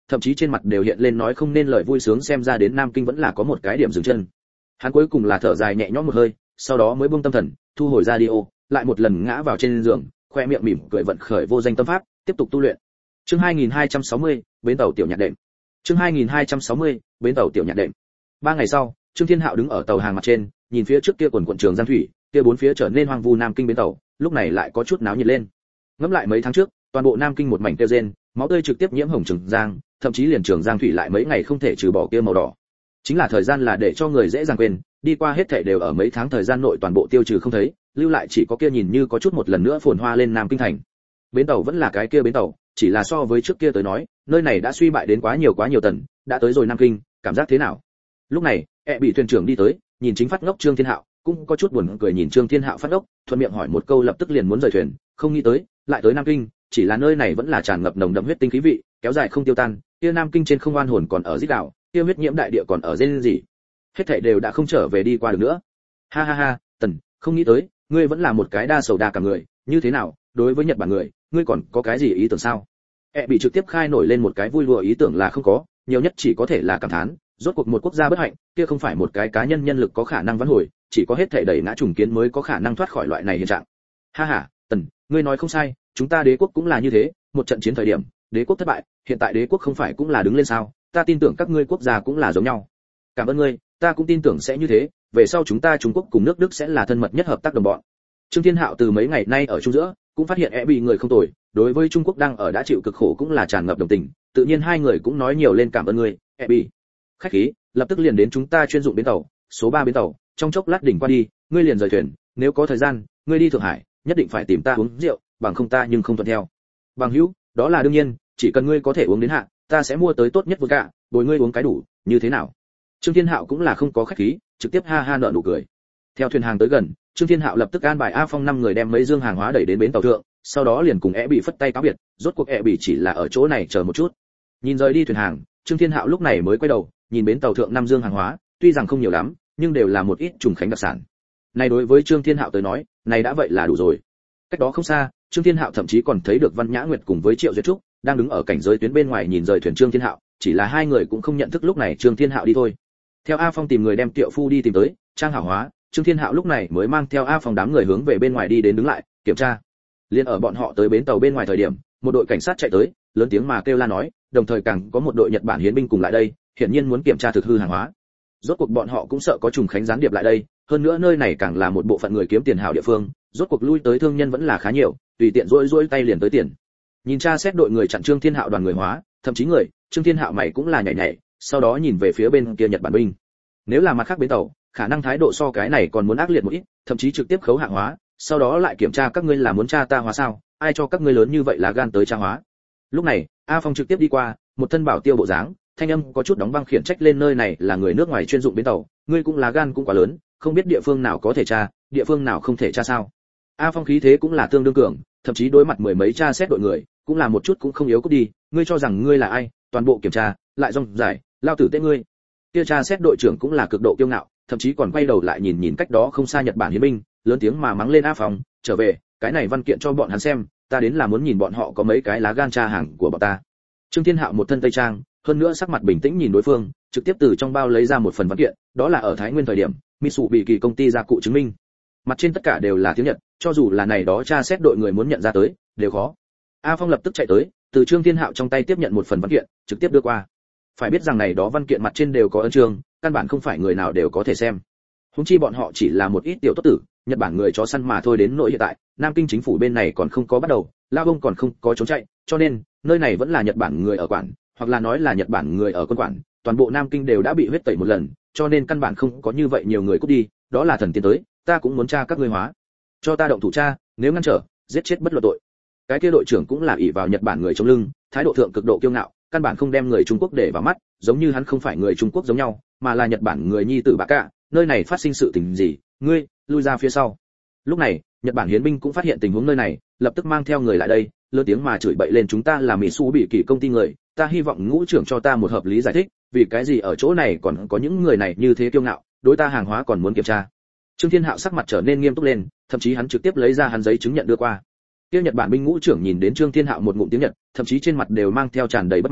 thậm chí trên mặt đều hiện lên nói không nên lời vui sướng, xem ra đến Nam Kinh vẫn là có một cái điểm dừng chân. Hắn cuối cùng là thở dài nhẹ nhõm một hơi, sau đó mới buông tâm thần, thu hồi radio, lại một lần ngã vào trên giường, khoe miệng mỉm cười vận khởi vô danh tâm pháp, tiếp tục tu luyện. Chương 2260, bến tàu tiểu nhạc đệm. Chương 2260, bến tàu tiểu nhạc đệm. 3 ngày sau, Trương Thiên Hạo đứng ở tàu hàng mặt trên, nhìn phía trước kia quần quần Trường Giang thủy, kia bốn phía trở nên hoang vu Nam Kinh bến tàu, lúc này lại có chút náo nhiệt lên. Ngẫm lại mấy tháng trước, toàn bộ Nam Kinh một mảnh tiêu rên, máu tươi trực tiếp nhiễm hồng Trường Giang, thậm chí liền Trường Giang thủy lại mấy ngày không thể trừ bỏ kia màu đỏ. Chính là thời gian là để cho người dễ dàng quên, đi qua hết thảy đều ở mấy tháng thời gian nội toàn bộ tiêu trừ không thấy, lưu lại chỉ có kia nhìn như có chút một lần nữa phồn hoa lên Nam Kinh thành. Bến tàu vẫn là cái kia bến tàu, chỉ là so với trước kia tới nói, nơi này đã suy bại đến quá nhiều tần, đã tới rồi Nam Kinh, cảm giác thế nào? Lúc này, bị thuyền trưởng đi tới, nhìn chính phát ngốc Trương Thiên Hạo, cũng có chút buồn cười nhìn Trương Thiên Hạo phát ngốc, thuận miệng hỏi một câu lập tức liền muốn rời thuyền, không nghĩ tới, lại tới Nam Kinh, chỉ là nơi này vẫn là tràn ngập nồng đậm huyết tinh khí vị, kéo dài không tiêu tan, kia Nam Kinh trên không oan hồn còn ở rít gào, kia huyết nhiễm đại địa còn ở rên gì. Hết thảy đều đã không trở về đi qua được nữa. Ha ha ha, Tần, không nghĩ tới, ngươi vẫn là một cái đa sầu đa cảm người, như thế nào, đối với Nhật Bản người, ngươi còn có cái gì ý tưởng sao? Bị trực tiếp khai nổi lên một cái vui lùa ý tưởng là không có, nhiều nhất chỉ có thể là cảm thán, rốt cuộc một quốc gia bất hạnh, kia không phải một cái cá nhân nhân lực có khả năng vãn hồi, chỉ có hết thảy đẩy ngã trùng kiến mới có khả năng thoát khỏi loại này hiện trạng. Ha ha, Tần, ngươi nói không sai, chúng ta đế quốc cũng là như thế, một trận chiến thời điểm, đế quốc thất bại, hiện tại đế quốc không phải cũng là đứng lên sao? Ta tin tưởng các ngươi quốc gia cũng là giống nhau. Cảm ơn ngươi, ta cũng tin tưởng sẽ như thế, về sau chúng ta Trung Quốc cùng nước Đức sẽ là thân mật nhất hợp tác đồng bọn. Trương Thiên Hạo từ mấy ngày nay ở chung giữa, cũng phát hiện bị người không tồi, đối với Trung Quốc đang ở đã chịu cực khổ cũng là tràn ngập đồng tình, tự nhiên hai người cũng nói nhiều lên cảm ơn ngươi, bị. Khách khí, lập tức liền đến chúng ta chuyên dụng bến tàu, số 3 bến tàu, trong chốc lát đỉnh qua đi, ngươi liền rời thuyền, nếu có thời gian, ngươi đi Thượng Hải, nhất định phải tìm ta uống rượu, bằng không ta nhưng không thuận theo. Bằng hữu, đó là đương nhiên, chỉ cần ngươi có thể uống đến hạ, ta sẽ mua tới tốt nhất vừa cả, bồi ngươi uống cái đủ, như thế nào? Trương Thiên Hạo cũng là không có khách khí, trực tiếp ha ha nở nụ cười. Theo thuyền hàng tới gần, Trương Thiên Hạo lập tức an bài A Phong 5 người đem mấy dương hàng hóa đẩy đến bến tàu thượng, sau đó liền cùng bị phất tay cáo biệt, rốt cuộc bị chỉ là ở chỗ này chờ một chút. Nhìn rời đi thuyền hàng, Trương Thiên Hạo lúc này mới quay đầu, nhìn bến tàu thượng 5 dương hàng hóa, tuy rằng không nhiều lắm, nhưng đều là một ít trùng khánh đặc sản. Này đối với Trương Thiên Hạo tới nói, này đã vậy là đủ rồi. Cách đó không xa, Trương Thiên Hạo thậm chí còn thấy được Văn Nhã Nguyệt cùng với Triệu Duyệt Trúc đang đứng ở cảnh giới tuyến bên ngoài nhìn rời thuyền Trương Thiên Hạo, chỉ là hai người cũng không nhận thức lúc này Trương Thiên Hạo đi thôi. Theo A Phong tìm người đem Tiệu Phu đi tìm tới, trang hảo hóa, Trương Thiên Hạo lúc này mới mang theo A Phong đám người hướng về bên ngoài đi đến đứng lại, kiểm tra. Liên ở bọn họ tới bến tàu bên ngoài thời điểm, một đội cảnh sát chạy tới, lớn tiếng mà kêu la nói, đồng thời càng có một đội Nhật Bản hiến binh cùng lại đây, hiển nhiên muốn kiểm tra thực hư hàng hóa. Rốt cuộc bọn họ cũng sợ có trùng khánh gián điệp lại đây, hơn nữa nơi này càng là một bộ phận người kiếm tiền hảo địa phương, rốt cuộc lui tới thương nhân vẫn là khá nhiều, tùy tiện rỗi tay liền tới tiền. Nhìn tra xét đội người chặn Trương Thiên Hạo đoàn người hóa, thậm chí người, Trương Thiên Hạo mày cũng là nhảy, sau đó nhìn về phía bên kia Nhật Bản binh. Nếu là mặt khác bến tàu, khả năng thái độ so cái này còn muốn ác liệt một ít, thậm chí trực tiếp khấu hạng hóa, sau đó lại kiểm tra các ngươi là muốn tra ta hóa sao, ai cho các ngươi lớn như vậy là gan tới tra hóa. Lúc này, A Phong trực tiếp đi qua, một thân bảo tiêu bộ dáng, thanh âm có chút đóng băng khiển trách lên, nơi này là người nước ngoài chuyên dụng bến tàu, ngươi cũng là gan cũng quá lớn, không biết địa phương nào có thể tra, địa phương nào không thể tra sao? A Phong khí thế cũng là tương đương cường, thậm chí đối mặt mười mấy tra xét đội người, cũng là một chút cũng không yếu cút đi, ngươi cho rằng ngươi là ai, toàn bộ kiểm tra, lại rong giải, lao tử tế ngươi. Kia tra xét đội trưởng cũng là cực độ kiêu ngạo, thậm chí còn quay đầu lại nhìn cách đó không xa Nhật Bản hiến binh, lớn tiếng mà mắng lên A Phong, trở về, cái này văn kiện cho bọn hắn xem, ta đến là muốn nhìn bọn họ có mấy cái lá gan tra hàng của bọn ta. Trương Thiên Hạo một thân tây trang, hơn nữa sắc mặt bình tĩnh nhìn đối phương, trực tiếp từ trong bao lấy ra một phần văn kiện, đó là ở Thái Nguyên thời điểm, Mitsubishi công ty gia cụ chứng minh. Mặt trên tất cả đều là tiếng Nhật, cho dù là này đó tra xét đội người muốn nhận ra tới, đều khó. A Phong lập tức chạy tới, từ Trương Thiên Hạo trong tay tiếp nhận một phần văn kiện, trực tiếp đưa qua. Phải biết rằng này đó văn kiện mặt trên đều có ấn chương, căn bản không phải người nào đều có thể xem. Huống chi bọn họ chỉ là một ít tiểu tốt tử, Nhật Bản người chó săn mà thôi, đến nỗi hiện tại, Nam Kinh chính phủ bên này còn không có bắt đầu, Lao Bông còn không có trốn chạy, cho nên, nơi này vẫn là Nhật Bản người ở quản, hoặc là nói là Nhật Bản người ở quân quản, toàn bộ Nam Kinh đều đã bị huyết tẩy một lần, cho nên căn bản không có như vậy nhiều người cút đi, đó là thần tiên tới, ta cũng muốn tra các ngươi hóa. Cho ta động thủ tra, nếu ngăn trở, giết chết bất luận tội. Cái kia đội trưởng cũng là ỷ vào Nhật Bản người chống lưng, thái độ thượng cực độ kiêu ngạo, căn bản không đem người Trung Quốc để vào mắt, giống như hắn không phải người Trung Quốc giống nhau, mà là Nhật Bản người nhi tử bạ cả, nơi này phát sinh sự tình gì, ngươi, lui ra phía sau. Lúc này, Nhật Bản hiến binh cũng phát hiện tình huống nơi này, lập tức mang theo người lại đây, lớn tiếng mà chửi bậy lên, chúng ta là Mitsubishi công ty người, ta hy vọng ngũ trưởng cho ta một hợp lý giải thích, vì cái gì ở chỗ này còn có những người này như thế kiêu ngạo, đối ta hàng hóa còn muốn kiểm tra. Trương Thiên Hạo sắc mặt trở nên nghiêm túc lên, thậm chí hắn trực tiếp lấy ra hắn giấy chứng nhận đưa qua. Tiêu Nhật Bản binh ngũ trưởng nhìn đến Trương Thiên Hạo một ngụm tiếng Nhật, thậm chí trên mặt đều mang theo tràn đầy bất mãn,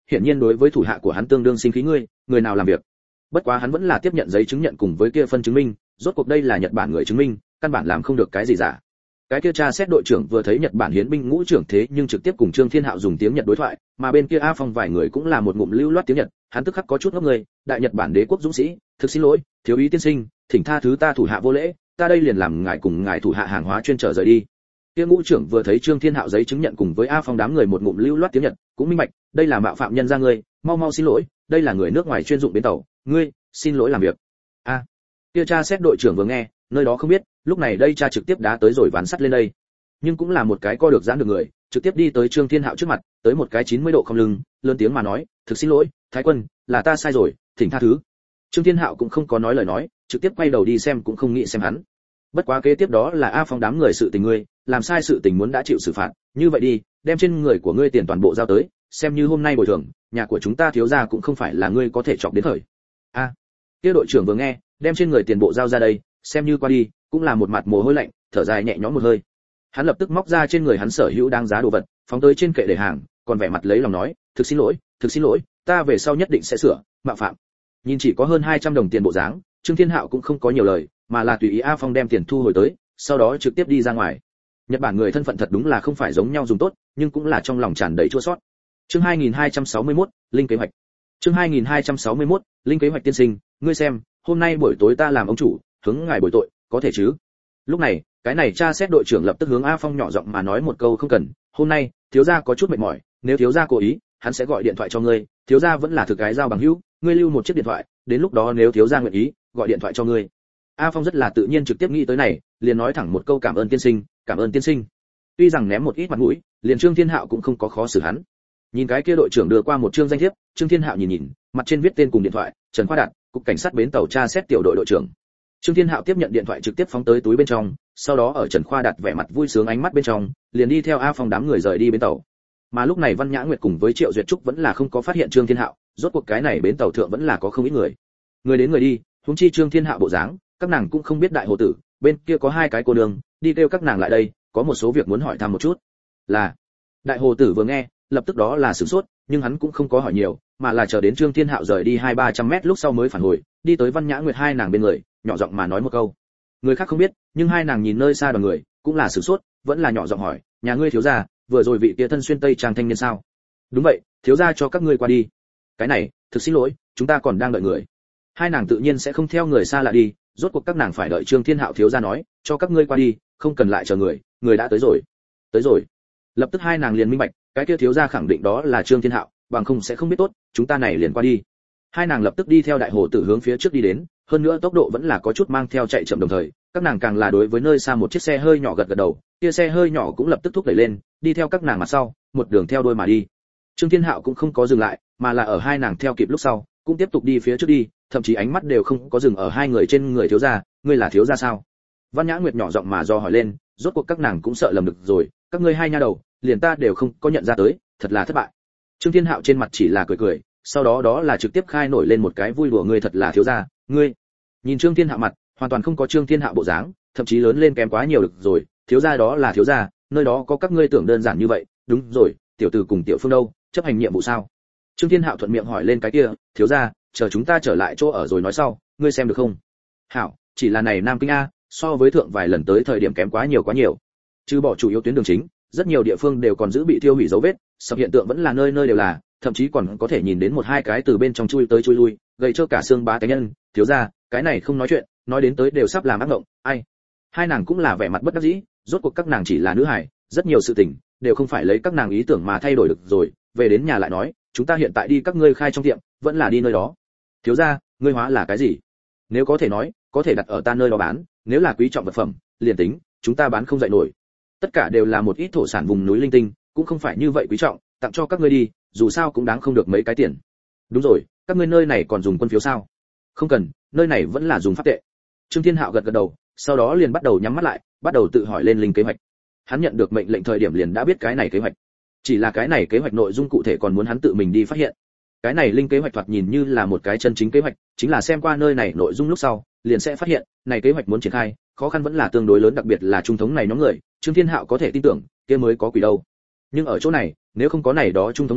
hiển nhiên đối với thủ hạ của hắn tương đương sinh khí, người nào làm việc. Bất quá hắn vẫn là tiếp nhận giấy chứng nhận cùng với kia phân chứng minh, rốt cuộc đây là Nhật Bản người chứng minh, căn bản làm không được cái gì giả. Cái kia tra xét đội trưởng vừa thấy Nhật Bản hiến binh ngũ trưởng thế nhưng trực tiếp cùng Trương Thiên Hạo dùng tiếng Nhật đối thoại, mà bên kia A Phong vài người cũng là một ngụm lưu loát tiếng Nhật, hắn tức khắc có chút ngốc người, đại Nhật Bản đế quốc dũng sĩ, thực xin lỗi, thiếu úy tiên sinh, thỉnh tha thứ ta thủ hạ vô lễ, ta đây liền làm ngài cùng ngài thủ hạ hàng hóa chuyên trở rời đi. Kia ngũ trưởng vừa thấy Trương Thiên Hạo giấy chứng nhận cùng với A Phong đám người một ngụm lưu loát tiếng Nhật, cũng minh bạch, đây là mạo phạm nhân ra ngươi, mau mau xin lỗi, đây là người nước ngoài chuyên dụng bến tàu, ngươi, xin lỗi làm việc. A. Kia tra xét đội trưởng vừa nghe, nơi đó không biết, lúc này đây cha trực tiếp đá tới rồi ván sắt lên đây. Nhưng cũng là một cái co được giãn được người, trực tiếp đi tới Trương Thiên Hạo trước mặt, tới một cái 90 độ không lưng, lớn tiếng mà nói, thực xin lỗi, Thái quân, là ta sai rồi, thỉnh tha thứ. Trương Thiên Hạo cũng không có nói lời nói, trực tiếp quay đầu đi xem cũng không nghĩ xem hắn. Bất quá kế tiếp đó là A Phong đám người sự tình ngươi, làm sai sự tình muốn đã chịu xử phạt, như vậy đi, đem trên người của ngươi tiền toàn bộ giao tới, xem như hôm nay bồi thường, nhà của chúng ta thiếu gia cũng không phải là ngươi có thể chọc đến thời. A. Kia đội trưởng vừa nghe, đem trên người tiền bộ giao ra đây, xem như qua đi, cũng là một mặt mồ hôi lạnh, thở dài nhẹ nhõm một hơi. Hắn lập tức móc ra trên người hắn sở hữu đáng giá đồ vật, phóng tới trên kệ để hàng, còn vẻ mặt lấy lòng nói, thực xin lỗi, ta về sau nhất định sẽ sửa, mạo phạm. Nhìn chỉ có hơn 200 đồng tiền bộ dáng, Trương Thiên Hạo cũng không có nhiều lời, mà là tùy ý A Phong đem tiền thu hồi tới, sau đó trực tiếp đi ra ngoài. Nhật Bản người thân phận thật đúng là không phải giống nhau dùng tốt, nhưng cũng là trong lòng tràn đầy chua xót. Chương 2261, linh kế hoạch. Chương 2261, linh kế hoạch tiên sinh, ngươi xem, hôm nay buổi tối ta làm ông chủ, hướng ngài bồi tội, có thể chứ? Lúc này, cái này tra xét đội trưởng lập tức hướng A Phong nhỏ giọng mà nói một câu không cần, hôm nay, thiếu gia có chút mệt mỏi, nếu thiếu gia cố ý, hắn sẽ gọi điện thoại cho ngươi, thiếu gia vẫn là thực cái giao bằng hữu, ngươi lưu một chiếc điện thoại, đến lúc đó nếu thiếu gia nguyện ý, gọi điện thoại cho ngươi. A Phong rất là tự nhiên trực tiếp nghĩ tới này, liền nói thẳng một câu cảm ơn tiên sinh, cảm ơn tiên sinh. Tuy rằng ném một ít mặt mũi, liền Trương Thiên Hạo cũng không có khó xử hắn. Nhìn cái kia đội trưởng đưa qua một chương danh thiếp, Trương Thiên Hạo nhìn, mặt trên viết tên cùng điện thoại, Trần Khoa Đạt, cục cảnh sát bến tàu tra xét tiểu đội đội trưởng. Trương Thiên Hạo tiếp nhận điện thoại trực tiếp phóng tới túi bên trong, sau đó ở Trần Khoa Đạt vẻ mặt vui sướng ánh mắt bên trong, liền đi theo A Phong đám người rời đi bến tàu. Mà lúc này Văn Nhã Nguyệt cùng với Triệu Duyệt Trúc vẫn là không có phát hiện Trương Thiên Hạo, rốt cuộc cái này bến tàu thượng vẫn là có không ít người. Người đến người đi, huống chi Trương Thiên Hạo bộ dáng, các nàng cũng không biết đại hồ tử, bên kia có hai cái cô nương, đi kêu các nàng lại đây, có một số việc muốn hỏi thăm một chút. Là. Đại hồ tử vừa nghe, lập tức đó là sửng sốt, nhưng hắn cũng không có hỏi nhiều, mà là chờ đến Trương Thiên Hạo rời đi 200-300 mét lúc sau mới phản hồi, đi tới Văn Nhã Nguyệt hai nàng bên người, nhỏ giọng mà nói một câu. Người khác không biết, nhưng hai nàng nhìn nơi xa đoàn người, cũng là sửng sốt, vẫn là nhỏ giọng hỏi, nhà ngươi thiếu gia, vừa rồi vị kia thân xuyên tây trang thanh niên sao? Đúng vậy, thiếu gia cho các ngươi qua đi. Cái này, thực xin lỗi, chúng ta còn đang đợi người. Hai nàng tự nhiên sẽ không theo người xa lạ đi, rốt cuộc các nàng phải đợi Trương Thiên Hạo thiếu gia nói, cho các ngươi qua đi, không cần lại chờ người, người đã tới rồi. Tới rồi. Lập tức hai nàng liền minh bạch, cái kia thiếu gia khẳng định đó là Trương Thiên Hạo, bằng không sẽ không biết tốt, chúng ta này liền qua đi. Hai nàng lập tức đi theo đại hồ tử hướng phía trước đi đến, hơn nữa tốc độ vẫn là có chút mang theo chạy chậm đồng thời, các nàng càng là đối với nơi xa một chiếc xe hơi nhỏ gật gật đầu, kia xe hơi nhỏ cũng lập tức thúc đẩy lên, đi theo các nàng mặt sau, một đường theo đuôi mà đi. Trương Thiên Hạo cũng không có dừng lại, mà là ở hai nàng theo kịp lúc sau, cũng tiếp tục đi phía trước đi, thậm chí ánh mắt đều không có dừng ở hai người trên người thiếu gia, ngươi là thiếu gia sao? Văn Nhã Nguyệt nhỏ giọng mà do hỏi lên, rốt cuộc các nàng cũng sợ lầm được rồi, các ngươi hai nha đầu, liền ta đều không có nhận ra tới, thật là thất bại. Trương Thiên Hạo trên mặt chỉ là cười cười, sau đó đó là trực tiếp khai nổi lên một cái vui đùa, ngươi thật là thiếu gia, ngươi. Nhìn Trương Thiên Hạo mặt, hoàn toàn không có Trương Thiên Hạo bộ dáng, thậm chí lớn lên kém quá nhiều được rồi, thiếu gia đó là thiếu gia, nơi đó có các ngươi tưởng đơn giản như vậy, đúng rồi, tiểu tử cùng tiểu phương đâu, chấp hành nhiệm vụ sao? Trương Thiên Hạo thuận miệng hỏi lên cái kia, thiếu gia, chờ chúng ta trở lại chỗ ở rồi nói sau, ngươi xem được không? Hảo, chỉ là này Nam Kinh a, so với thượng vài lần tới thời điểm kém quá nhiều. Trừ bỏ chủ yếu tuyến đường chính, rất nhiều địa phương đều còn giữ bị tiêu hủy dấu vết, sập hiện tượng vẫn là nơi nơi đều là, thậm chí còn có thể nhìn đến một hai cái từ bên trong chui tới chui lui, gây cho cả xương bá tánh nhân, thiếu gia, cái này không nói chuyện, nói đến tới đều sắp làm ác mộng, ai. Hai nàng cũng là vẻ mặt bất đắc dĩ, rốt cuộc các nàng chỉ là nữ hài, rất nhiều sự tình đều không phải lấy các nàng ý tưởng mà thay đổi được rồi, về đến nhà lại nói, chúng ta hiện tại đi các ngươi khai trong tiệm, vẫn là đi nơi đó. Thiếu gia, ngươi hóa là cái gì? Nếu có thể nói, có thể đặt ở ta nơi đó bán, nếu là quý trọng vật phẩm, liền tính, chúng ta bán không dậy nổi. Tất cả đều là một ít thổ sản vùng núi linh tinh, cũng không phải như vậy quý trọng, tặng cho các ngươi đi, dù sao cũng đáng không được mấy cái tiền. Đúng rồi, các ngươi nơi này còn dùng quân phiếu sao? Không cần, nơi này vẫn là dùng pháp tệ. Trương Thiên Hạo gật gật đầu, sau đó liền bắt đầu nhắm mắt lại, bắt đầu tự hỏi lên linh kế hoạch. Hắn nhận được mệnh lệnh thời điểm liền đã biết cái này kế hoạch. Chỉ là cái này kế hoạch nội dung cụ thể còn muốn hắn tự mình đi phát hiện. Cái này linh kế hoạch thoạt nhìn như là một cái chân chính kế hoạch, chính là xem qua nơi này nội dung lúc sau, liền sẽ phát hiện, này kế hoạch muốn triển khai, khó khăn vẫn là tương đối lớn, đặc biệt là trung thống này nhóm người, Trương Thiên Hạo có thể tin tưởng, kia mới có quỷ đâu. Nhưng ở chỗ này, nếu không có này đó trung thống người,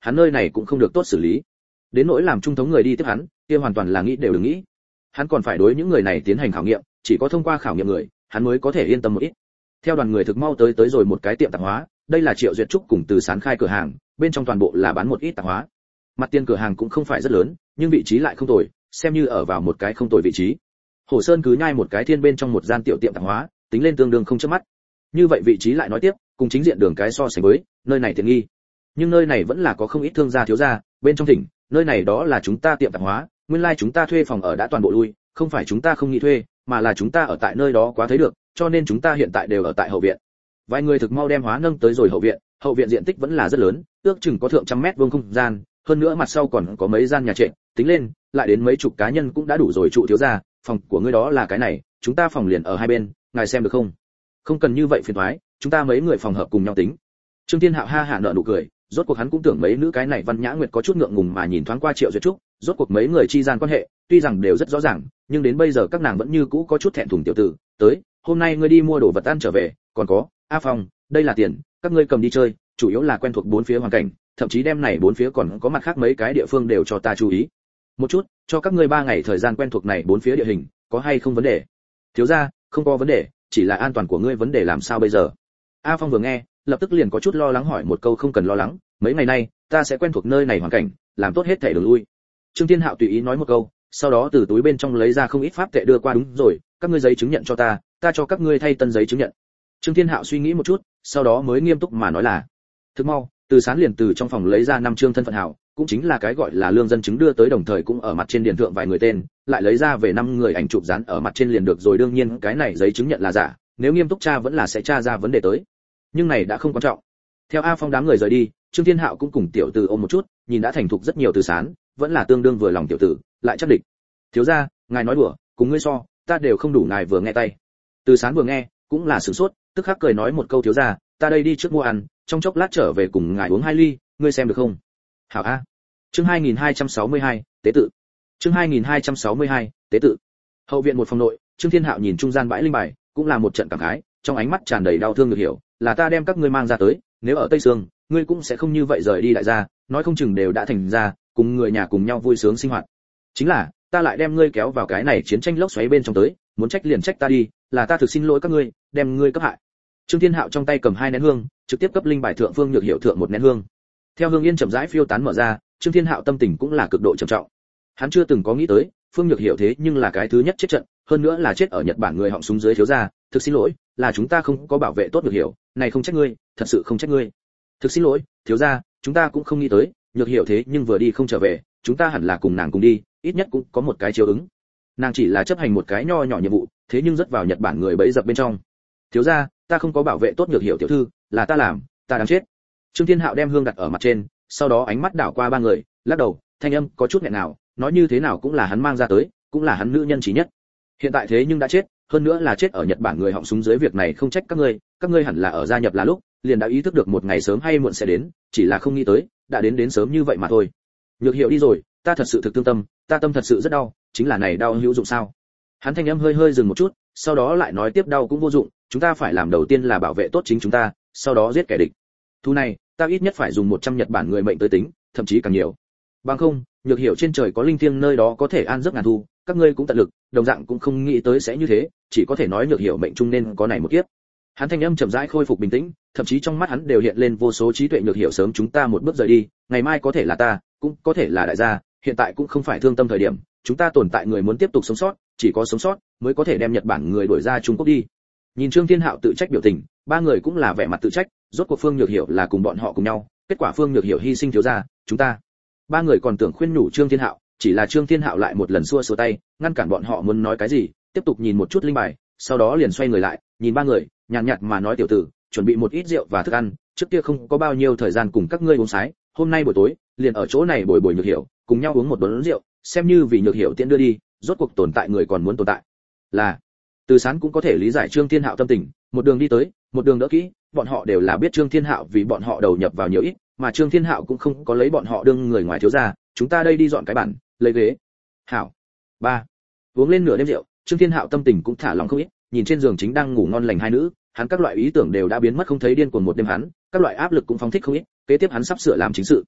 hắn nơi này cũng không được tốt xử lý. Đến nỗi làm trung thống người đi tiếp hắn, kia hoàn toàn là nghĩ đều đừng nghĩ. Hắn còn phải đối những người này tiến hành khảo nghiệm, chỉ có thông qua khảo nghiệm người, hắn mới có thể yên tâm một ít. Theo đoàn người thực mau tới rồi một cái tiệm tạp hóa, đây là Triệu Duyệt Trúc cùng Từ Sán khai cửa hàng, bên trong toàn bộ là bán một ít tạp hóa. Mặt tiền cửa hàng cũng không phải rất lớn, nhưng vị trí lại không tồi, xem như ở vào một cái không tồi vị trí. Hồ Sơn cứ nhai một cái thiên bên trong một gian tiểu tiệm tạp hóa, tính lên tương đương không chớp mắt. Như vậy vị trí lại nói tiếp, cùng chính diện đường cái so sánh với, nơi này tiện nghi. Nhưng nơi này vẫn là có không ít thương gia thiếu gia, bên trong thỉnh, nơi này đó là chúng ta tiệm tạp hóa, nguyên lai chúng ta thuê phòng ở đã toàn bộ lui, không phải chúng ta không nghĩ thuê, mà là chúng ta ở tại nơi đó quá thấy được, cho nên chúng ta hiện tại đều ở tại hậu viện. Vài người thực mau đem hóa nâng tới rồi hậu viện diện tích vẫn là rất lớn, ước chừng có thượng trăm mét vuông không gian, hơn nữa mặt sau còn có mấy gian nhà trệt, tính lên, lại đến mấy chục cá nhân cũng đã đủ rồi trụ thiếu gia, phòng của ngươi đó là cái này, chúng ta phòng liền ở hai bên, ngài xem được không? Không cần như vậy phiền toái, chúng ta mấy người phòng hợp cùng nhau tính. Trương Thiên Hạo ha hả nở nụ cười, rốt cuộc hắn cũng tưởng mấy nữ cái này Văn Nhã Nguyệt có chút ngượng ngùng mà nhìn thoáng qua Triệu Duyệt Trúc, rốt cuộc mấy người chi gian quan hệ, tuy rằng đều rất rõ ràng, nhưng đến bây giờ các nàng vẫn như cũ có chút thẹn thùng tiểu tử, tới, hôm nay ngươi đi mua đồ vật ăn trở về, còn có, A Phong, đây là tiền, các ngươi cầm đi chơi, chủ yếu là quen thuộc bốn phía hoàn cảnh, thậm chí đem này bốn phía còn có mặt khác mấy cái địa phương đều cho ta chú ý. Một chút, cho các ngươi 3 ngày thời gian quen thuộc này bốn phía địa hình, có hay không vấn đề? Thiếu gia, không có vấn đề, chỉ là an toàn của ngươi vấn đề làm sao bây giờ? A Phong vừa nghe, lập tức liền có chút lo lắng hỏi một câu không cần lo lắng, mấy ngày nay, ta sẽ quen thuộc nơi này hoàn cảnh, làm tốt hết thể đường lui. Trương Thiên Hạo tùy ý nói một câu, sau đó từ túi bên trong lấy ra không ít pháp tệ đưa qua đúng rồi, các ngươi giấy chứng nhận cho ta cho các ngươi thay tân giấy chứng nhận. Trương Thiên Hạo suy nghĩ một chút, sau đó mới nghiêm túc mà nói là, thực mau, Từ Sán liền từ trong phòng lấy ra 5 trương thân phận hảo, cũng chính là cái gọi là lương dân chứng đưa tới, đồng thời cũng ở mặt trên điền thượng vài người tên, lại lấy ra về 5 người ảnh chụp dán ở mặt trên liền được rồi. Đương nhiên cái này giấy chứng nhận là giả, nếu nghiêm túc tra vẫn là sẽ tra ra vấn đề tới. Nhưng này đã không quan trọng. Theo A Phong đám người rời đi, Trương Thiên Hạo cũng cùng tiểu tử ôm một chút, nhìn đã thành thục rất nhiều Từ Sán, vẫn là tương đương vừa lòng tiểu tử, lại chắc địch. Thiếu gia, ngài nói đùa, cùng ngươi so, ta đều không đủ ngài vừa nghe tay. Từ Sán vừa nghe, cũng là sửng sốt, tức khắc cười nói một câu thiếu gia, ta đây đi trước mua ăn, trong chốc lát trở về cùng ngài uống 2 ly, ngươi xem được không? Hảo a. Chương 2262, tế tự. Chương 2262, tế tự. Hậu viện một phòng nội, Trương Thiên Hạo nhìn trung gian bãi linh bài, cũng là một trận cảm khái, trong ánh mắt tràn đầy đau thương được hiểu, là ta đem các ngươi mang ra tới, nếu ở Tây Sương, ngươi cũng sẽ không như vậy rời đi đại gia, nói không chừng đều đã thành ra, cùng người nhà cùng nhau vui sướng sinh hoạt. Chính là, ta lại đem ngươi kéo vào cái này chiến tranh lốc xoáy bên trong tới, muốn trách liền trách ta đi, là ta thực xin lỗi các ngươi, đem ngươi cấp hại. Trương Thiên Hạo trong tay cầm 2 nén hương, trực tiếp cấp linh bài thượng Phương Nhược Hiểu thượng 1 nén hương. Theo hương yên chậm rãi phiêu tán mở ra, Trương Thiên Hạo tâm tình cũng là cực độ trầm trọng. Hắn chưa từng có nghĩ tới, Phương Nhược Hiểu thế nhưng là cái thứ nhất chết trận, hơn nữa là chết ở Nhật Bản người họng súng dưới thiếu gia, thực xin lỗi, là chúng ta không có bảo vệ tốt Nhược Hiểu, này không trách ngươi, thật sự không trách ngươi. Thực xin lỗi, thiếu gia, chúng ta cũng không nghĩ tới, Nhược Hiểu thế nhưng vừa đi không trở về, chúng ta hẳn là cùng nàng cùng đi, ít nhất cũng có một cái chiếu ứng. Nàng chỉ là chấp hành một cái nho nhỏ nhiệm vụ, thế nhưng rất vào Nhật Bản người bẫy dập bên trong. Thiếu gia, ta không có bảo vệ tốt Nhược Hiểu tiểu thư, là ta làm, ta đáng chết. Trương Thiên Hạo đem hương đặt ở mặt trên, sau đó ánh mắt đảo qua 3 người, lắc đầu, thanh âm có chút nghẹn nào, nói như thế nào cũng là hắn mang ra tới, cũng là hắn nữ nhân chí nhất. Hiện tại thế nhưng đã chết, hơn nữa là chết ở Nhật Bản người họng súng dưới, việc này không trách các ngươi hẳn là ở gia nhập là lúc, liền đã ý thức được một ngày sớm hay muộn sẽ đến, chỉ là không nghĩ tới, đã đến sớm như vậy mà thôi. Nhược Hiểu đi rồi, ta thật sự thực thương tâm, ta tâm thật sự rất đau, chính là này đau hữu dụng sao? Hắn thanh âm hơi dừng một chút, sau đó lại nói tiếp đau cũng vô dụng, chúng ta phải làm đầu tiên là bảo vệ tốt chính chúng ta, sau đó giết kẻ địch. Thu này, ta ít nhất phải dùng 100 Nhật Bản người mệnh tới tính, thậm chí càng nhiều. Bằng không, Nhược Hiểu trên trời có linh thiêng nơi đó có thể an giấc ngàn thu, các ngươi cũng tận lực, đồng dạng cũng không nghĩ tới sẽ như thế, chỉ có thể nói Nhược Hiểu mệnh chung nên có này một kiếp. Hắn thanh âm chậm rãi khôi phục bình tĩnh, thậm chí trong mắt hắn đều hiện lên vô số trí tuệ. Nhược Hiểu sớm chúng ta một bước rời đi, ngày mai có thể là ta, cũng có thể là đại gia, hiện tại cũng không phải thương tâm thời điểm, chúng ta tồn tại người muốn tiếp tục sống sót, chỉ có sống sót mới có thể đem Nhật Bản người đuổi ra Trung Quốc đi. Nhìn Trương Thiên Hạo tự trách biểu tình, 3 người cũng là vẻ mặt tự trách, rốt cuộc Phương Nhược Hiểu là cùng bọn họ cùng nhau, kết quả Phương Nhược Hiểu hy sinh thiếu gia, chúng ta. 3 người còn tưởng khuyên nhủ Trương Thiên Hạo, chỉ là Trương Thiên Hạo lại một lần xua tay, ngăn cản bọn họ muốn nói cái gì, tiếp tục nhìn một chút linh bài, sau đó liền xoay người lại, nhìn 3 người, nhàn nhạt mà nói tiểu tử, chuẩn bị một ít rượu và thức ăn, trước kia không có bao nhiêu thời gian cùng các ngươi uống sái, hôm nay buổi tối, liền ở chỗ này bồi Nhược Hiểu, cùng nhau uống một bữa rượu, xem như vì Nhược Hiểu tiễn đưa đi, rốt cuộc tồn tại người còn muốn tồn tại. Là Từ Sán cũng có thể lý giải Trương Thiên Hạo tâm tình, một đường đi tới, một đường đỡ kỹ, bọn họ đều là biết Trương Thiên Hạo vì bọn họ đầu nhập vào nhiều ít, mà Trương Thiên Hạo cũng không có lấy bọn họ đương người ngoài thiếu gia, chúng ta đây đi dọn cái bàn, lấy ghế. Hảo. 3. Uống lên nửa đêm rượu, Trương Thiên Hạo tâm tình cũng thả lỏng không ít, nhìn trên giường chính đang ngủ ngon lành 2 nữ, hắn các loại ý tưởng đều đã biến mất không thấy, điên cuồng một đêm hắn, các loại áp lực cũng phóng thích không ít, kế tiếp hắn sắp sửa làm chính sự.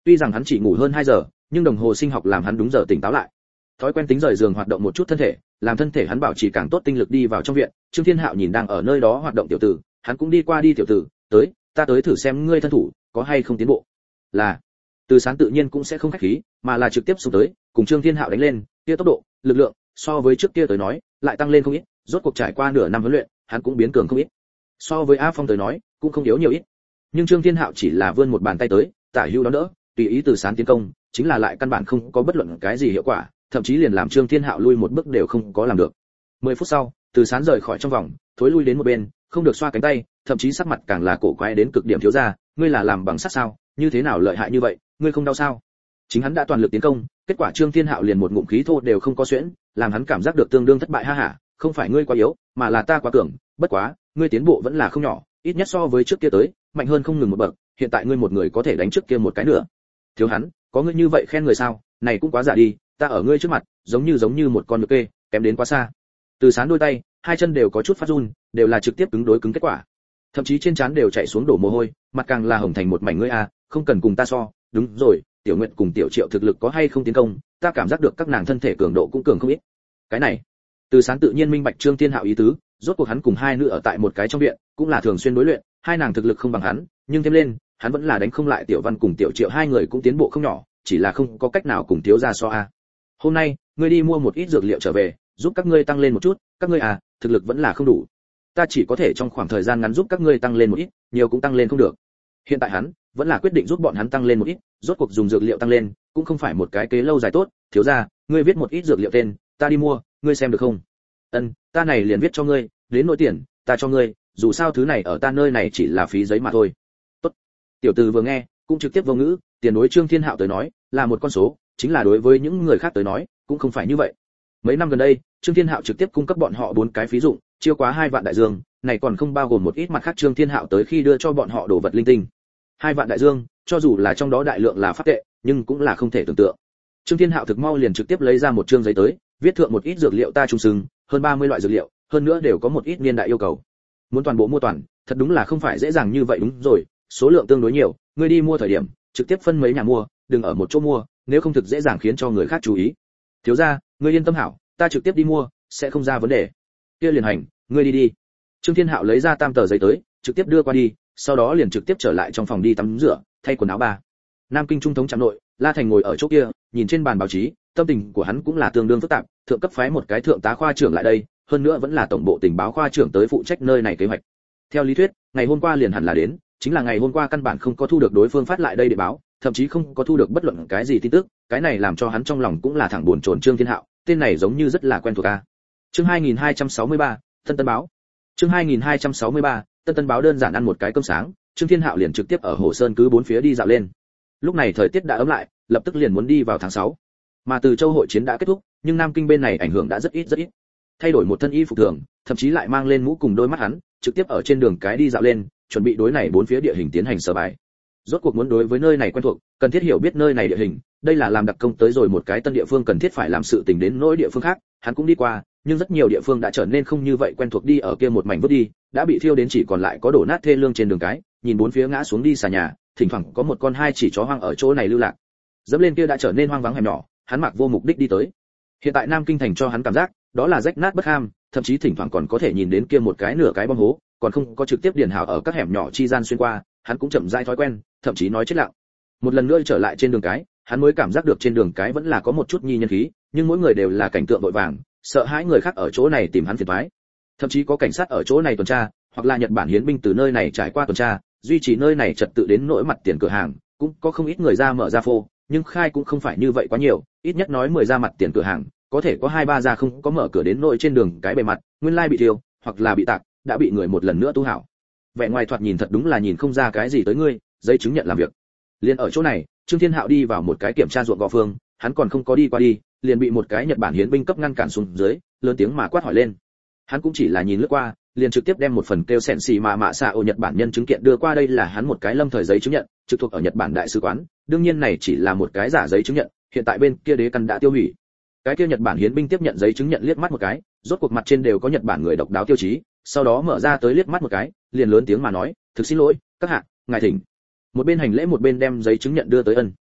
Tuy rằng hắn chỉ ngủ hơn 2 giờ, nhưng đồng hồ sinh học làm hắn đúng giờ tỉnh táo lại. Thói quen tính rời giường hoạt động một chút thân thể, làm thân thể hắn bảo trì càng tốt tinh lực đi vào trong viện. Trương Thiên Hạo nhìn đang ở nơi đó hoạt động tiểu tử, hắn cũng đi qua đi tiểu tử, tới, ta tới thử xem ngươi thân thủ có hay không tiến bộ. Là. Từ Sán tự nhiên cũng sẽ không khách khí, mà là trực tiếp xuống tới, cùng Trương Thiên Hạo đánh lên, kia tốc độ, lực lượng, so với trước kia tới nói, lại tăng lên không ít, rốt cuộc trải qua nửa năm huấn luyện, hắn cũng biến cường không ít. So với A Phong tới nói, cũng không yếu nhiều ít. Nhưng Trương Thiên Hạo chỉ là vươn một bàn tay tới, tả hữu đó đỡ, tùy ý Từ Sán tiến công, chính là lại căn bản không có bất luận cái gì hiệu quả, thậm chí liền làm Trương Thiên Hạo lui một bước đều không có làm được. 10 phút sau, Từ Sán rời khỏi trong vòng, thối lui đến một bên, không được xoa cánh tay, thậm chí sắc mặt càng là cổ quái đến cực điểm. Thiếu gia, ngươi là làm bằng sắt sao, như thế nào lợi hại như vậy, ngươi không đau sao? Chính hắn đã toàn lực tiến công, kết quả Trương Thiên Hạo liền một ngụm khí thô đều không có xuyễn, làm hắn cảm giác được tương đương thất bại. Ha ha, không phải ngươi quá yếu, mà là ta quá cường, bất quá, ngươi tiến bộ vẫn là không nhỏ, ít nhất so với trước kia tới, mạnh hơn không ngừng một bậc, hiện tại ngươi một người có thể đánh trước kia một cái nữa. Thiếu hắn, có ngươi như vậy khen người sao, này cũng quá giả đi, ta ở ngươi trước mặt, giống như một con ngựa kê, kém đến quá xa. Từ Sán đôi tay, hai chân đều có chút phát run, đều là trực tiếp cứng đối cứng kết quả. Thậm chí trên trán đều chảy xuống đổ mồ hôi, mặt càng là hồng thành một mảnh. Ngươi a, không cần cùng ta so, đúng rồi, Tiểu Nguyệt cùng Tiểu Triệu thực lực có hay không tiến công, ta cảm giác được các nàng thân thể cường độ cũng cường không ít. Cái này, Từ Sán tự nhiên minh bạch Trương Thiên Hạo ý tứ, rốt cuộc hắn cùng hai nữ ở tại một cái trong viện, cũng là thường xuyên đối luyện, hai nàng thực lực không bằng hắn, nhưng thêm lên, hắn vẫn là đánh không lại Tiểu Văn cùng Tiểu Triệu, hai người cũng tiến bộ không nhỏ, chỉ là không có cách nào cùng thiếu gia so a. Hôm nay, ngươi đi mua một ít dược liệu trở về, giúp các ngươi tăng lên một chút, các ngươi à, thực lực vẫn là không đủ. Ta chỉ có thể trong khoảng thời gian ngắn giúp các ngươi tăng lên một ít, nhiều cũng tăng lên không được. Hiện tại hắn vẫn là quyết định giúp bọn hắn tăng lên một ít, rốt cuộc dùng dược liệu tăng lên, cũng không phải một cái kế lâu dài tốt. Thiếu gia, ngươi viết một ít dược liệu tên, ta đi mua, ngươi xem được không? Ân, ta này liền viết cho ngươi, đến nỗi tiền, ta cho ngươi, dù sao thứ này ở ta nơi này chỉ là phí giấy mà thôi. Tốt. Tiểu Từ vừa nghe, cũng trực tiếp vô ngữ, tiền đối Trương Thiên Hạo tới nói, là một con số, chính là đối với những người khác tới nói, cũng không phải như vậy. Mấy năm gần đây, Trương Thiên Hạo trực tiếp cung cấp bọn họ 4 cái phí dụng, chiêu quá 2 vạn đại dương, này còn không bao gồm một ít mặt khác Trương Thiên Hạo tới khi đưa cho bọn họ đồ vật linh tinh. 2 vạn đại dương, cho dù là trong đó đại lượng là pháp tệ, nhưng cũng là không thể tưởng tượng. Trương Thiên Hạo thực mau liền trực tiếp lấy ra một trương giấy tới, viết thượng một ít dược liệu ta trung sừng, hơn 30 loại dược liệu, hơn nữa đều có một ít niên đại yêu cầu. Muốn toàn bộ mua toàn, thật đúng là không phải dễ dàng như vậy. Đúng rồi, số lượng tương đối nhiều, ngươi đi mua thời điểm, trực tiếp phân mấy nhà mua, đừng ở một chỗ mua, nếu không thực dễ dàng khiến cho người khác chú ý. Thiếu gia, ngươi yên tâm hảo, ta trực tiếp đi mua, sẽ không ra vấn đề. Kia liền hành, ngươi đi đi. Trương Thiên Hạo lấy ra tam tờ giấy tới, trực tiếp đưa qua đi, sau đó liền trực tiếp trở lại trong phòng đi tắm rửa, thay quần áo ba. Nam Kinh trung thống trạm nội, La Thành ngồi ở chỗ kia, nhìn trên bàn báo chí, tâm tình của hắn cũng là tương đương phức tạp, thượng cấp phái một cái thượng tá khoa trưởng lại đây, hơn nữa vẫn là tổng bộ tình báo khoa trưởng tới phụ trách nơi này kế hoạch. Theo lý thuyết, ngày hôm qua liền hẳn là đến, chính là ngày hôm qua căn bản không có thu được đối phương phát lại đây để báo, thậm chí không có thu được bất luận cái gì tin tức, cái này làm cho hắn trong lòng cũng là thẳng buồn chồn. Trương Thiên Hạo, tên này giống như rất là quen thuộc a. Chương 2263, Tân Tân báo. Chương 2263, Tân Tân báo đơn giản ăn một cái cơm sáng, Trương Thiên Hạo liền trực tiếp ở Hồ Sơn cứ bốn phía đi dạo lên. Lúc này thời tiết đã ấm lại, lập tức liền muốn đi vào tháng 6. Mà Từ Châu hội chiến đã kết thúc, nhưng Nam Kinh bên này ảnh hưởng đã rất ít. Thay đổi một thân y phục thường, thậm chí lại mang lên mũ cùng đôi mắt hắn, trực tiếp ở trên đường cái đi dạo lên, chuẩn bị đối này bốn phía địa hình tiến hành sở bài. Rốt cuộc muốn đối với nơi này quen thuộc, cần thiết hiểu biết nơi này địa hình, đây là làm đặc công tới rồi một cái tân địa phương cần thiết phải làm sự tình. Đến nỗi địa phương khác, hắn cũng đi qua, nhưng rất nhiều địa phương đã trở nên không như vậy quen thuộc. Đi ở kia một mảnh vứt đi, đã bị thiêu đến chỉ còn lại có đổ nát thê lương trên đường cái, nhìn bốn phía ngã xuống đi xà nhà, thỉnh thoảng có một con hai chỉ chó hoang ở chỗ này lưu lạc. Dẫm lên kia đã trở nên hoang vắng hẻm nhỏ, hắn mặc vô mục đích đi tới. Hiện tại Nam Kinh thành cho hắn cảm giác, đó là rách nát bất ham, thậm chí thỉnh thoảng còn có thể nhìn đến kia một cái nửa cái bom hố, còn không có trực tiếp điền hảo ở các hẻm nhỏ chi gian xuyên qua, hắn cũng chậm rãi thói quen, thậm chí nói chết lặng. Một lần nữa trở lại trên đường cái, hắn mới cảm giác được trên đường cái vẫn là có một chút nhi nhân khí, nhưng mỗi người đều là cảnh tượng vội vàng, sợ hãi người khác ở chỗ này tìm hắn phiền toái. Thậm chí có cảnh sát ở chỗ này tuần tra, hoặc là Nhật Bản hiến binh từ nơi này trải qua tuần tra, duy trì nơi này trật tự. Đến nỗi mặt tiền cửa hàng, cũng có không ít người ra mở ra phô, nhưng khai cũng không phải như vậy quá nhiều, ít nhất nói 10 ra mặt tiền cửa hàng, có thể có 2-3 ra không có mở cửa. Đến nỗi trên đường cái bề mặt, nguyên lai bị thiêu, hoặc là bị tạc, đã bị người một lần nữa tu hảo. Vẻ ngoài thoạt nhìn thật đúng là nhìn không ra cái gì tới ngươi, giấy chứng nhận làm việc. Liên ở chỗ này, Trương Thiên Hạo đi vào một cái kiểm tra ruộng gò phương, hắn còn không có đi qua đi, liền bị một cái Nhật Bản hiến binh cấp ngăn cản xuống dưới, lớn tiếng mà quát hỏi lên. Hắn cũng chỉ là nhìn lướt qua, liền trực tiếp đem một phần kêu sẹn xì mà mạ xạ ô Nhật Bản nhân chứng kiện đưa qua. Đây là hắn một cái lâm thời giấy chứng nhận, trực thuộc ở Nhật Bản đại sứ quán, đương nhiên này chỉ là một cái giả giấy chứng nhận, hiện tại bên kia đế căn đã tiêu hủy. Cái kia Nhật Bản hiến binh tiếp nhận giấy chứng nhận liếc mắt một cái, rốt cuộc mặt trên đều có Nhật Bản người độc đáo tiêu chí, sau đó mở ra tới liếc mắt một cái, liền lớn tiếng mà nói, thực xin lỗi, các hạ, ngài thỉnh. Một bên hành lễ một bên đem giấy chứng nhận đưa tới ân.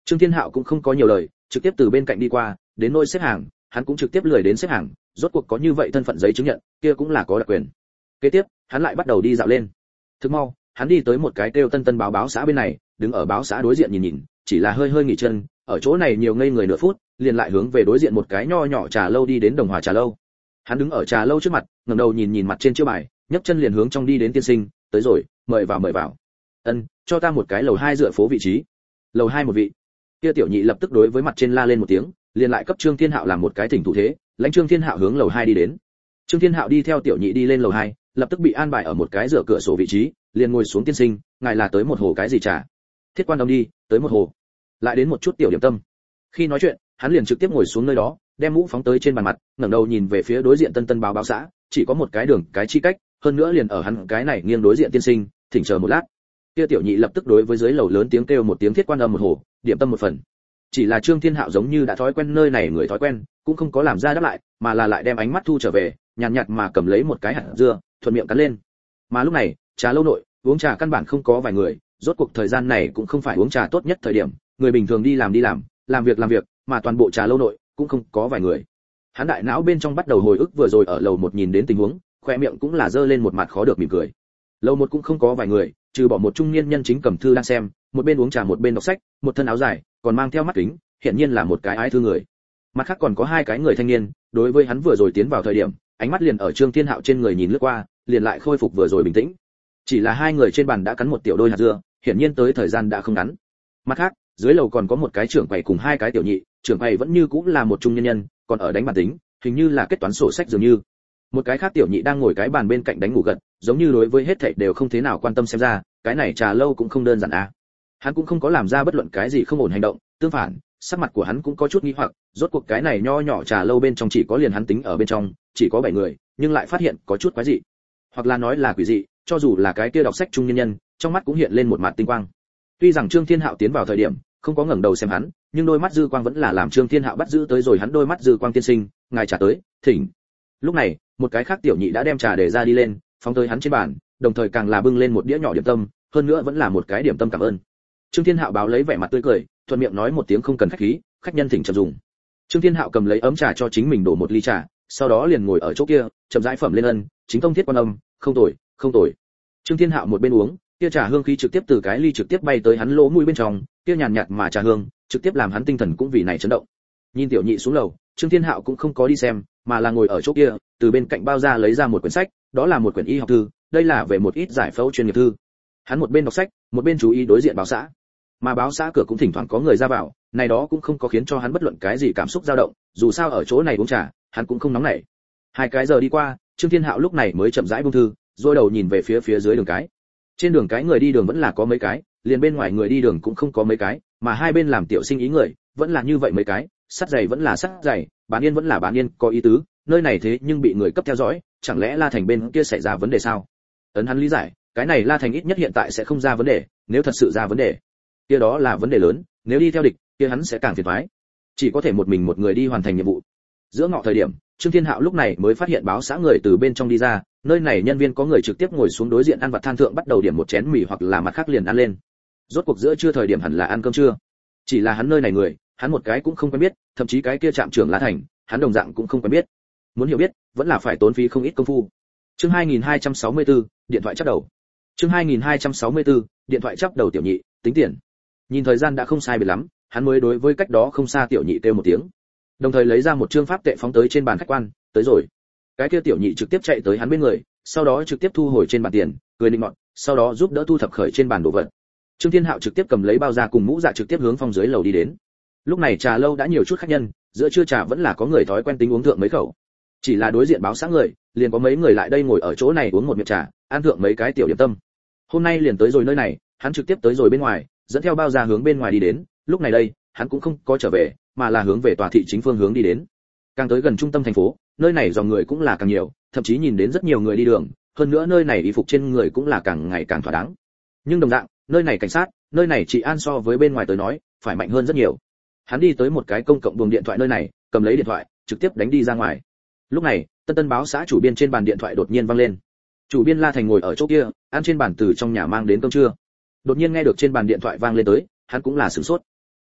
Trương Thiên Hạo cũng không có nhiều lời, trực tiếp từ bên cạnh đi qua, đến nơi xếp hàng, hắn cũng trực tiếp lười đến xếp hàng, rốt cuộc có như vậy thân phận giấy chứng nhận, kia cũng là có đặc quyền. Kế tiếp, hắn lại bắt đầu đi dạo lên. Thức mau, hắn đi tới một cái kêu Tân Tân báo xã bên này, đứng ở báo xã đối diện nhìn nhìn, chỉ là hơi hơi nghỉ chân, ở chỗ này nhiều ngây người nửa phút, liền lại hướng về đối diện một cái nho nhỏ trà lâu đi đến Đồng Hòa trà lâu. Hắn đứng ở trà lâu trước mặt, ngẩng đầu nhìn nhìn mặt trên chiêu bài, nhấc chân liền hướng trong đi đến. Tiên sinh, tới rồi, mời vào mời vào. Ân, cho ta một cái lầu 2 dựa phố vị trí. Lầu 2 một vị. Kia tiểu nhị lập tức đối với mặt trên la lên một tiếng, liền lại cấp Trương Thiên Hạo làm một cái thỉnh thủ thế, lãnh Trương Thiên Hạo hướng lầu 2 đi đến. Trương Thiên Hạo đi theo tiểu nhị đi lên lầu 2, lập tức bị an bài ở một cái dựa cửa sổ vị trí, liền ngồi xuống. Tiên sinh, ngài là tới một hồ cái gì trà? Thiết quan âm đi, tới một hồ. Lại đến một chút tiểu điểm tâm. Khi nói chuyện, hắn liền trực tiếp ngồi xuống nơi đó, đem mũ phóng tới trên bàn mặt, ngẩng đầu nhìn về phía đối diện Tân Tân báo xã, chỉ có một cái đường cái chi cách, hơn nữa liền ở hắn cái này nghiêng đối diện. Tiên sinh, thỉnh chờ một lát. Kia tiểu nhị lập tức đối với dưới lầu lớn tiếng kêu một tiếng thiết quan âm một hồ, điểm tâm một phần. Chỉ là Trương Thiên Hạo giống như đã thói quen nơi này người thói quen, cũng không có làm ra đáp lại, mà là lại đem ánh mắt thu trở về, nhàn nhạt mà cầm lấy một cái hạt dưa, thuận miệng cắn lên. Mà lúc này, trà lâu nội, uống trà căn bản không có vài người, rốt cuộc thời gian này cũng không phải uống trà tốt nhất thời điểm, người bình thường đi làm việc, mà toàn bộ trà lâu nội cũng không có vài người. Hắn đại não bên trong bắt đầu hồi ức vừa rồi ở lầu 1 nhìn đến tình huống, khoe miệng cũng là dơ lên một mặt khó được mỉm cười. Lầu 1 cũng không có vài người, trừ bỏ một trung niên nhân chính cầm thư đang xem, một bên uống trà một bên đọc sách, một thân áo dài, còn mang theo mắt kính, hiện nhiên là một cái ái thư người. Mặt khác còn có hai cái người thanh niên, đối với hắn vừa rồi tiến vào thời điểm, ánh mắt liền ở Trương Thiên Hạo trên người nhìn lướt qua, liền lại khôi phục vừa rồi bình tĩnh. Chỉ là hai người trên bàn đã cắn một tiểu đôi hạt dưa, hiển nhiên tới thời gian đã không ngắn. Mặt khác, dưới lầu còn có một cái trưởng quầy cùng hai cái tiểu nhị, trưởng quầy vẫn như cũng là một trung nhân nhân, còn ở đánh bàn tính, hình như là kết toán sổ sách dường như. Một cái khác tiểu nhị đang ngồi cái bàn bên cạnh đánh ngủ gật, giống như đối với hết thảy đều không thế nào quan tâm, xem ra, cái này trà lâu cũng không đơn giản à. Hắn cũng không có làm ra bất luận cái gì không ổn hành động, tương phản, sắc mặt của hắn cũng có chút nghi hoặc, rốt cuộc cái này nho nhỏ trà lâu bên trong chỉ có liền hắn tính ở bên trong, chỉ có 7 người, nhưng lại phát hiện có chút quái dị. Hoặc là nói là quỷ dị, cho dù là cái kia đọc sách trung nhân nhân, trong mắt cũng hiện lên một mặt tinh quang. Tuy rằng Trương Thiên Hạo tiến vào thời điểm, không có ngẩng đầu xem hắn, nhưng đôi mắt dư quang vẫn là làm Trương Thiên Hạo bắt giữ tới rồi hắn đôi mắt dư quang. Tiên sinh, ngài trà tới, thỉnh. Lúc này, một cái khác tiểu nhị đã đem trà để ra đi lên, phóng tới hắn trên bàn, đồng thời càng là bưng lên một đĩa nhỏ điểm tâm, hơn nữa vẫn là một cái điểm tâm cảm ơn. Trương Thiên Hạo báo lấy vẻ mặt tươi cười, thuận miệng nói một tiếng không cần khách khí, khách nhân thỉnh chậm dùng. Trương Thiên Hạo cầm lấy ấm trà cho chính mình đổ một ly trà, sau đó liền ngồi ở chỗ kia, chậm rãi phẩm lên ân, chính tông thiết quan âm, không tồi, không tồi. Trương Thiên Hạo một bên uống, kia trà hương khí trực tiếp từ cái ly trực tiếp bay tới hắn lỗ mũi bên trong, kia nhàn nhạt mà trà hương, trực tiếp làm hắn tinh thần cũng vì này chấn động. Nhìn tiểu nhị xuống lầu, Trương Thiên Hạo cũng không có đi xem, mà là ngồi ở chỗ kia, từ bên cạnh bao ra lấy ra một quyển sách, đó là một quyển y học thư, đây là về một ít giải phẫu chuyên nghiệp thư. Hắn một bên đọc sách, một bên chú ý đối diện báo xã. Mà báo xã cửa cũng thỉnh thoảng có người ra vào, này đó cũng không có khiến cho hắn bất luận cái gì cảm xúc dao động, dù sao ở chỗ này uống trà, hắn cũng không nóng nảy. 2 cái giờ đi qua, Trương Thiên Hạo lúc này mới chậm rãi buông thư, rồi đầu nhìn về phía dưới đường cái. Trên đường cái người đi đường vẫn là có mấy cái, liền bên ngoài người đi đường cũng không có mấy cái, mà hai bên làm tiểu sinh ý người, vẫn là như vậy mấy cái, sắt giày vẫn là sắt giày, bán yên vẫn là bán yên, có ý tứ, nơi này thế nhưng bị người cấp theo dõi, chẳng lẽ La Thành bên kia xảy ra vấn đề sao? Ấn hắn lý giải, cái này La Thành ít nhất hiện tại sẽ không ra vấn đề, nếu thật sự ra vấn đề, kia đó là vấn đề lớn, nếu đi theo địch, kia hắn sẽ càng phiền toái. Chỉ có thể một mình một người đi hoàn thành nhiệm vụ. Giữa ngọ thời điểm, Trương Thiên Hạo lúc này mới phát hiện báo xã người từ bên trong đi ra, nơi này nhân viên có người trực tiếp ngồi xuống đối diện ăn vặt than thượng, bắt đầu điểm một chén mì hoặc là mặt khác liền ăn lên. Rốt cuộc giữa trưa thời điểm hẳn là ăn cơm trưa. Chỉ là hắn nơi này người, hắn một cái cũng không quen biết, thậm chí cái kia trạm trưởng La Thành, hắn đồng dạng cũng không quen biết. Muốn hiểu biết, vẫn là phải tốn phí không ít công phu. Chương 2264, điện thoại chắp đầu. Chương 2264, điện thoại chắp đầu tiểu nhị, tính tiền. Nhìn thời gian đã không sai biệt lắm, hắn mới đối với cách đó không xa tiểu nhị kêu một tiếng. Đồng thời lấy ra một trương pháp tệ phóng tới trên bàn khách quan, tới rồi. Cái kia tiểu nhị trực tiếp chạy tới hắn bên người, sau đó trực tiếp thu hồi trên bàn tiền, cười nịnh nọt, sau đó giúp đỡ thu thập khởi trên bàn đồ vật. Trương Thiên Hạo trực tiếp cầm lấy bao da cùng mũ dạ trực tiếp hướng phòng dưới lầu đi đến. Lúc này trà lâu đã nhiều chút khách nhân, giữa trưa trà vẫn là có người thói quen tính uống thượng mấy khẩu. Chỉ là đối diện báo xã người, liền có mấy người lại đây ngồi ở chỗ này uống một miệng trà, ăn thượng mấy cái tiểu điểm tâm. Hôm nay liền tới rồi nơi này, hắn trực tiếp tới rồi bên ngoài, dẫn theo bao da hướng bên ngoài đi đến. Lúc này đây, hắn cũng không có trở về, mà là hướng về tòa thị chính phương hướng đi đến. Càng tới gần trung tâm thành phố, nơi này dòng người cũng là càng nhiều, thậm chí nhìn đến rất nhiều người đi đường, hơn nữa nơi này y phục trên người cũng là càng ngày càng thỏa đáng. Nhưng đồng dạng, nơi này cảnh sát, nơi này trị an so với bên ngoài tới nói, phải mạnh hơn rất nhiều. Hắn đi tới một cái công cộng buồng điện thoại nơi này, cầm lấy điện thoại, trực tiếp đánh đi ra ngoài. Lúc này, Tân Tân báo xã chủ biên trên bàn điện thoại đột nhiên vang lên. Chủ biên La Thành ngồi ở chỗ kia, ăn trên bàn từ trong nhà mang đến cơm trưa. Đột nhiên nghe được trên bàn điện thoại vang lên tới, hắn cũng là sửng sốt.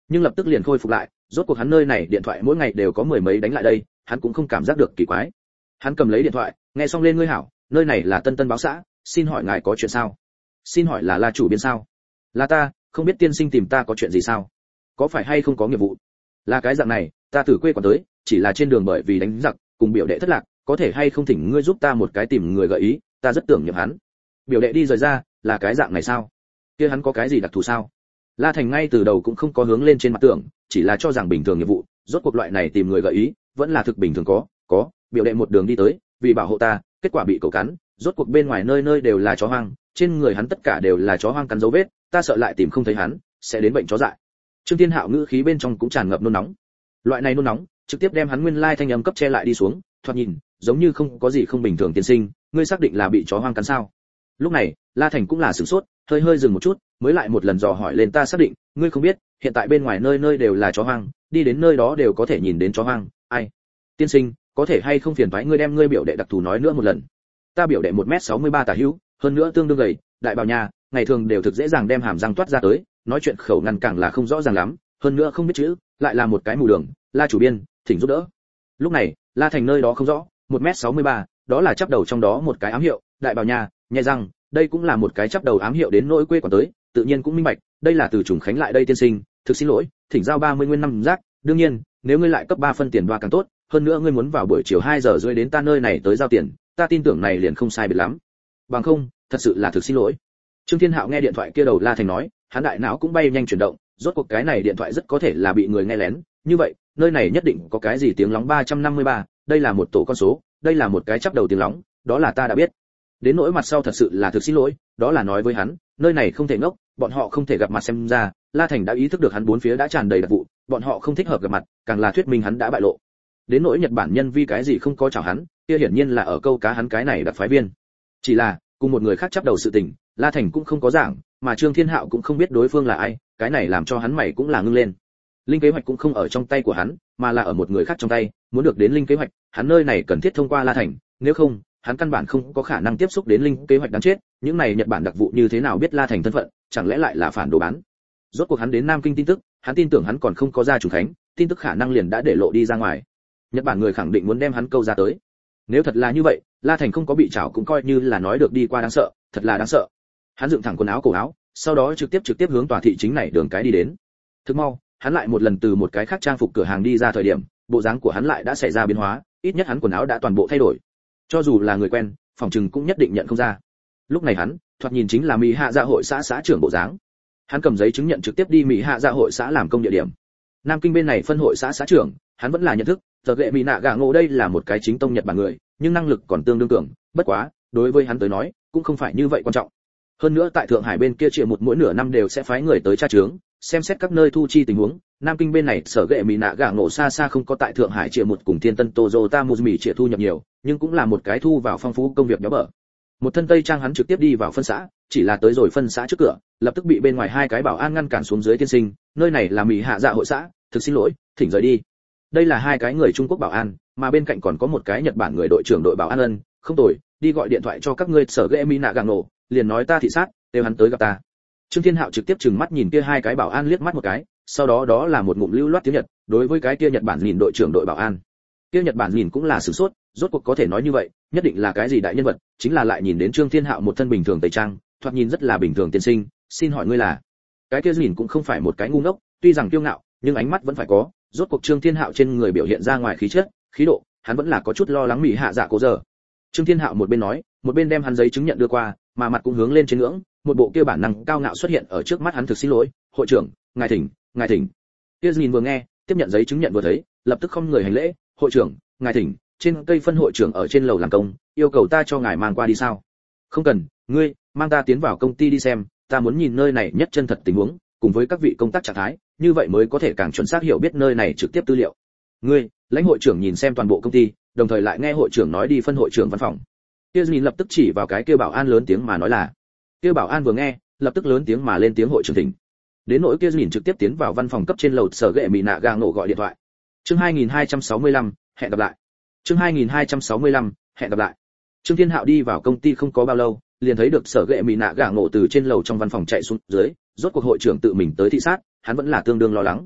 nhưng lập tức liền khôi phục lại. Rốt cuộc hắn nơi này điện thoại mỗi ngày đều có mười mấy đánh lại đây, hắn cũng không cảm giác được kỳ quái. Hắn cầm lấy điện thoại, nghe xong lên ngươi hảo, nơi này là Tân Tân báo xã, xin hỏi ngài có chuyện sao? Xin hỏi là La chủ biên sao? Là ta, không biết tiên sinh tìm ta có chuyện gì sao? Có phải hay không có nghiệp vụ? Là cái dạng này, ta từ quê quán tới, chỉ là trên đường bởi vì đánh giặc, cùng biểu đệ thất lạc, có thể hay không thỉnh ngươi giúp ta một cái tìm người gợi ý, ta rất tưởng niệm hắn. Biểu đệ đi rời ra, là cái dạng này sao? Kia hắn có cái gì đặc thù sao? La Thành ngay từ đầu cũng không có hướng lên trên mặt tưởng, chỉ là cho rằng bình thường nghiệp vụ, rốt cuộc loại này tìm người gợi ý, vẫn là thực bình thường có, biểu đệ một đường đi tới, vì bảo hộ ta, kết quả bị cậu cắn, rốt cuộc bên ngoài nơi nơi đều là chó hoang, trên người hắn tất cả đều là chó hoang cắn dấu vết, ta sợ lại tìm không thấy hắn, sẽ đến bệnh chó dại. Trương Thiên Hạo ngữ khí bên trong cũng tràn ngập nôn nóng. Loại này nôn nóng, trực tiếp đem hắn nguyên lai thanh âm cấp che lại đi xuống, thoạt nhìn, giống như không có gì không bình thường tiên sinh, ngươi xác định là bị chó hoang cắn sao? Lúc này, La Thành cũng là sửng sốt, hơi dừng một chút, mới lại một lần dò hỏi lên ta xác định, ngươi không biết, hiện tại bên ngoài nơi nơi đều là chó hoang, đi đến nơi đó đều có thể nhìn đến chó hoang, ai? Tiên sinh, có thể hay không phiền toái ngươi đem ngươi biểu đệ đặc thù nói nữa một lần. Ta biểu đệ 1m63 tả hữu, hơn nữa tương đương gầy, đại bào nhà, ngày thường đều thực dễ dàng đem hàm răng toát ra tới, nói chuyện khẩu ngăn càng là không rõ ràng lắm, hơn nữa không biết chữ, lại là một cái mù đường, La chủ biên, thỉnh giúp đỡ. Lúc này, La Thành nơi đó không rõ, 1m63, đó là chắp đầu trong đó một cái ám hiệu, đại bào nhà, nhẹ răng, đây cũng là một cái chắp đầu ám hiệu đến nỗi quê quán tới, tự nhiên cũng minh bạch, đây là từ Trùng Khánh lại đây tiên sinh, thực xin lỗi, thỉnh giao 30 nguyên năm rác, đương nhiên, nếu ngươi lại cấp 3 phân tiền đoa càng tốt, hơn nữa ngươi muốn vào buổi chiều 2 giờ rưỡi đến ta nơi này tới giao tiền, ta tin tưởng này liền không sai biệt lắm. Bằng không, thật sự là thực xin lỗi. Trương Thiên Hạo nghe điện thoại kia đầu La Thành nói, hắn đại não cũng bay nhanh chuyển động, rốt cuộc cái này điện thoại rất có thể là bị người nghe lén, như vậy, nơi này nhất định có cái gì tiếng lóng 353, đây là một tổ con số, đây là một cái chắp đầu tiếng lóng, đó là ta đã biết. Đến nỗi mặt sau thật sự là thực xin lỗi, đó là nói với hắn, nơi này không thể ngốc, bọn họ không thể gặp mặt xem ra, La Thành đã ý thức được hắn bốn phía đã tràn đầy đặc vụ, bọn họ không thích hợp gặp mặt, càng là thuyết minh hắn đã bại lộ. Đến nỗi Nhật Bản nhân vì cái gì không có chào hắn, kia hiển nhiên là ở câu cá hắn cái này đặc phái viên. Chỉ là, cùng một người khác chấp đầu sự tình, La Thành cũng không có giảng, mà Trương Thiên Hạo cũng không biết đối phương là ai, cái này làm cho hắn mày cũng là ngưng lên. Linh kế hoạch cũng không ở trong tay của hắn, mà là ở một người khác trong tay, muốn được đến linh kế hoạch, hắn nơi này cần thiết thông qua La Thành, nếu không, hắn căn bản không có khả năng tiếp xúc đến linh kế hoạch đáng chết, những này Nhật Bản đặc vụ như thế nào biết La Thành thân phận, chẳng lẽ lại là phản đồ bán. Rốt cuộc hắn đến Nam Kinh tin tức, hắn tin tưởng hắn còn không có ra Trùng Khánh, tin tức khả năng liền đã để lộ đi ra ngoài. Nhật Bản người khẳng định muốn đem hắn câu ra tới. Nếu thật là như vậy, La Thành không có bị trảo cũng coi như là nói được đi qua đáng sợ, thật là đáng sợ. Hắn dựng thẳng quần áo cổ áo, sau đó trực tiếp hướng tòa thị chính này đường cái đi đến. Thức mau, hắn lại một lần từ một cái khác trang phục cửa hàng đi ra thời điểm, bộ dáng của hắn lại đã xảy ra biến hóa, ít nhất hắn quần áo đã toàn bộ thay đổi. Cho dù là người quen, phòng trừng cũng nhất định nhận không ra. Lúc này hắn, thoạt nhìn chính là Mỹ Hạ Dạ hội xã xã trưởng bộ dáng. Hắn cầm giấy chứng nhận trực tiếp đi Mỹ Hạ Dạ hội xã làm công địa điểm. Nam Kinh bên này phân hội xã xã trưởng, hắn vẫn là nhận thức, giờ gệ Mỹ Nạ Gà Ngộ đây là một cái chính tông Nhật Bản người, nhưng năng lực còn tương đương cường, bất quá, đối với hắn tới nói, cũng không phải như vậy quan trọng. Hơn nữa tại Thượng Hải bên kia triệu một mỗi nửa năm đều sẽ phái người tới tra chướng, xem xét các nơi thu chi tình huống. Nam Kinh bên này sở gệ Mỹ Nạ Gà Ngộ xa xa không có tại Thượng Hải triệu một cùng Thiên Tân Toyota Muzumi triệu thu nhập nhiều, nhưng cũng là một cái thu vào phong phú công việc béo bở. Một thân tây trang hắn trực tiếp đi vào phân xã, chỉ là tới rồi phân xã trước cửa, lập tức bị bên ngoài hai cái bảo an ngăn cản xuống dưới. Tiên sinh, nơi này là Mỹ Hạ Dạ hội xã, thực xin lỗi, thỉnh rời đi. Đây là hai cái người Trung Quốc bảo an, mà bên cạnh còn có một cái Nhật Bản người đội trưởng đội bảo an ân, không tồi, đi gọi điện thoại cho các ngươi sở ghệ Mỹ Nạ Gà Ngộ, liền nói ta thị sát, đều hắn tới gặp ta. Trương Thiên Hạo trực tiếp trừng mắt nhìn kia hai cái bảo an liếc mắt một cái, sau đó đó là một ngụm lưu loát tiếng Nhật, đối với cái kia Nhật Bản nhìn đội trưởng đội bảo an. Kia Nhật Bản nhìn cũng là sửng sốt, rốt cuộc có thể nói như vậy, nhất định là cái gì đại nhân vật, chính là lại nhìn đến Trương Thiên Hạo một thân bình thường tây trang, thoạt nhìn rất là bình thường tiên sinh, xin hỏi ngươi là? Cái kia nhìn cũng không phải một cái ngu ngốc, tuy rằng kiêu ngạo, nhưng ánh mắt vẫn phải có, rốt cuộc Trương Thiên Hạo trên người biểu hiện ra ngoài khí chất, khí độ, hắn vẫn là có chút lo lắng Mỹ Hạ Dạ cố giờ. Trương Thiên Hạo một bên nói, một bên đem hắn giấy chứng nhận đưa qua, mà mặt cũng hướng lên trên ngưỡng, một bộ kia bản năng cao ngạo xuất hiện ở trước mắt hắn. Thực xin lỗi, hội trưởng, ngài thỉnh, ngài thỉnh. Kia nhìn vừa nghe, tiếp nhận giấy chứng nhận vừa thấy, lập tức không người hành lễ, hội trưởng, ngài thỉnh, trên cây phân hội trưởng ở trên lầu làm công, yêu cầu ta cho ngài mang qua đi sao? Không cần, ngươi mang ta tiến vào công ty đi xem, ta muốn nhìn nơi này nhất chân thật tình huống, cùng với các vị công tác trạng thái, như vậy mới có thể càng chuẩn xác hiểu biết nơi này trực tiếp tư liệu. Ngươi, lãnh hội trưởng nhìn xem toàn bộ công ty, đồng thời lại nghe hội trưởng nói đi phân hội trưởng văn phòng. Kia nhìn lập tức chỉ vào cái kia bảo an lớn tiếng mà nói là. Kia bảo an vừa nghe, lập tức lớn tiếng mà lên tiếng hội trưởng thỉnh. Đến nỗi kia nhìn trực tiếp tiến vào văn phòng cấp trên lầu sở ghệ Mỹ Nạ Gà Ngộ gọi điện thoại. Chương 2265, hẹn gặp lại. Chương 2265, hẹn gặp lại. Trương Thiên Hạo đi vào công ty không có bao lâu, liền thấy được sở ghệ Mỹ Nạ Gà Ngộ từ trên lầu trong văn phòng chạy xuống dưới, rốt cuộc hội trưởng tự mình tới thị sát, hắn vẫn là tương đương lo lắng.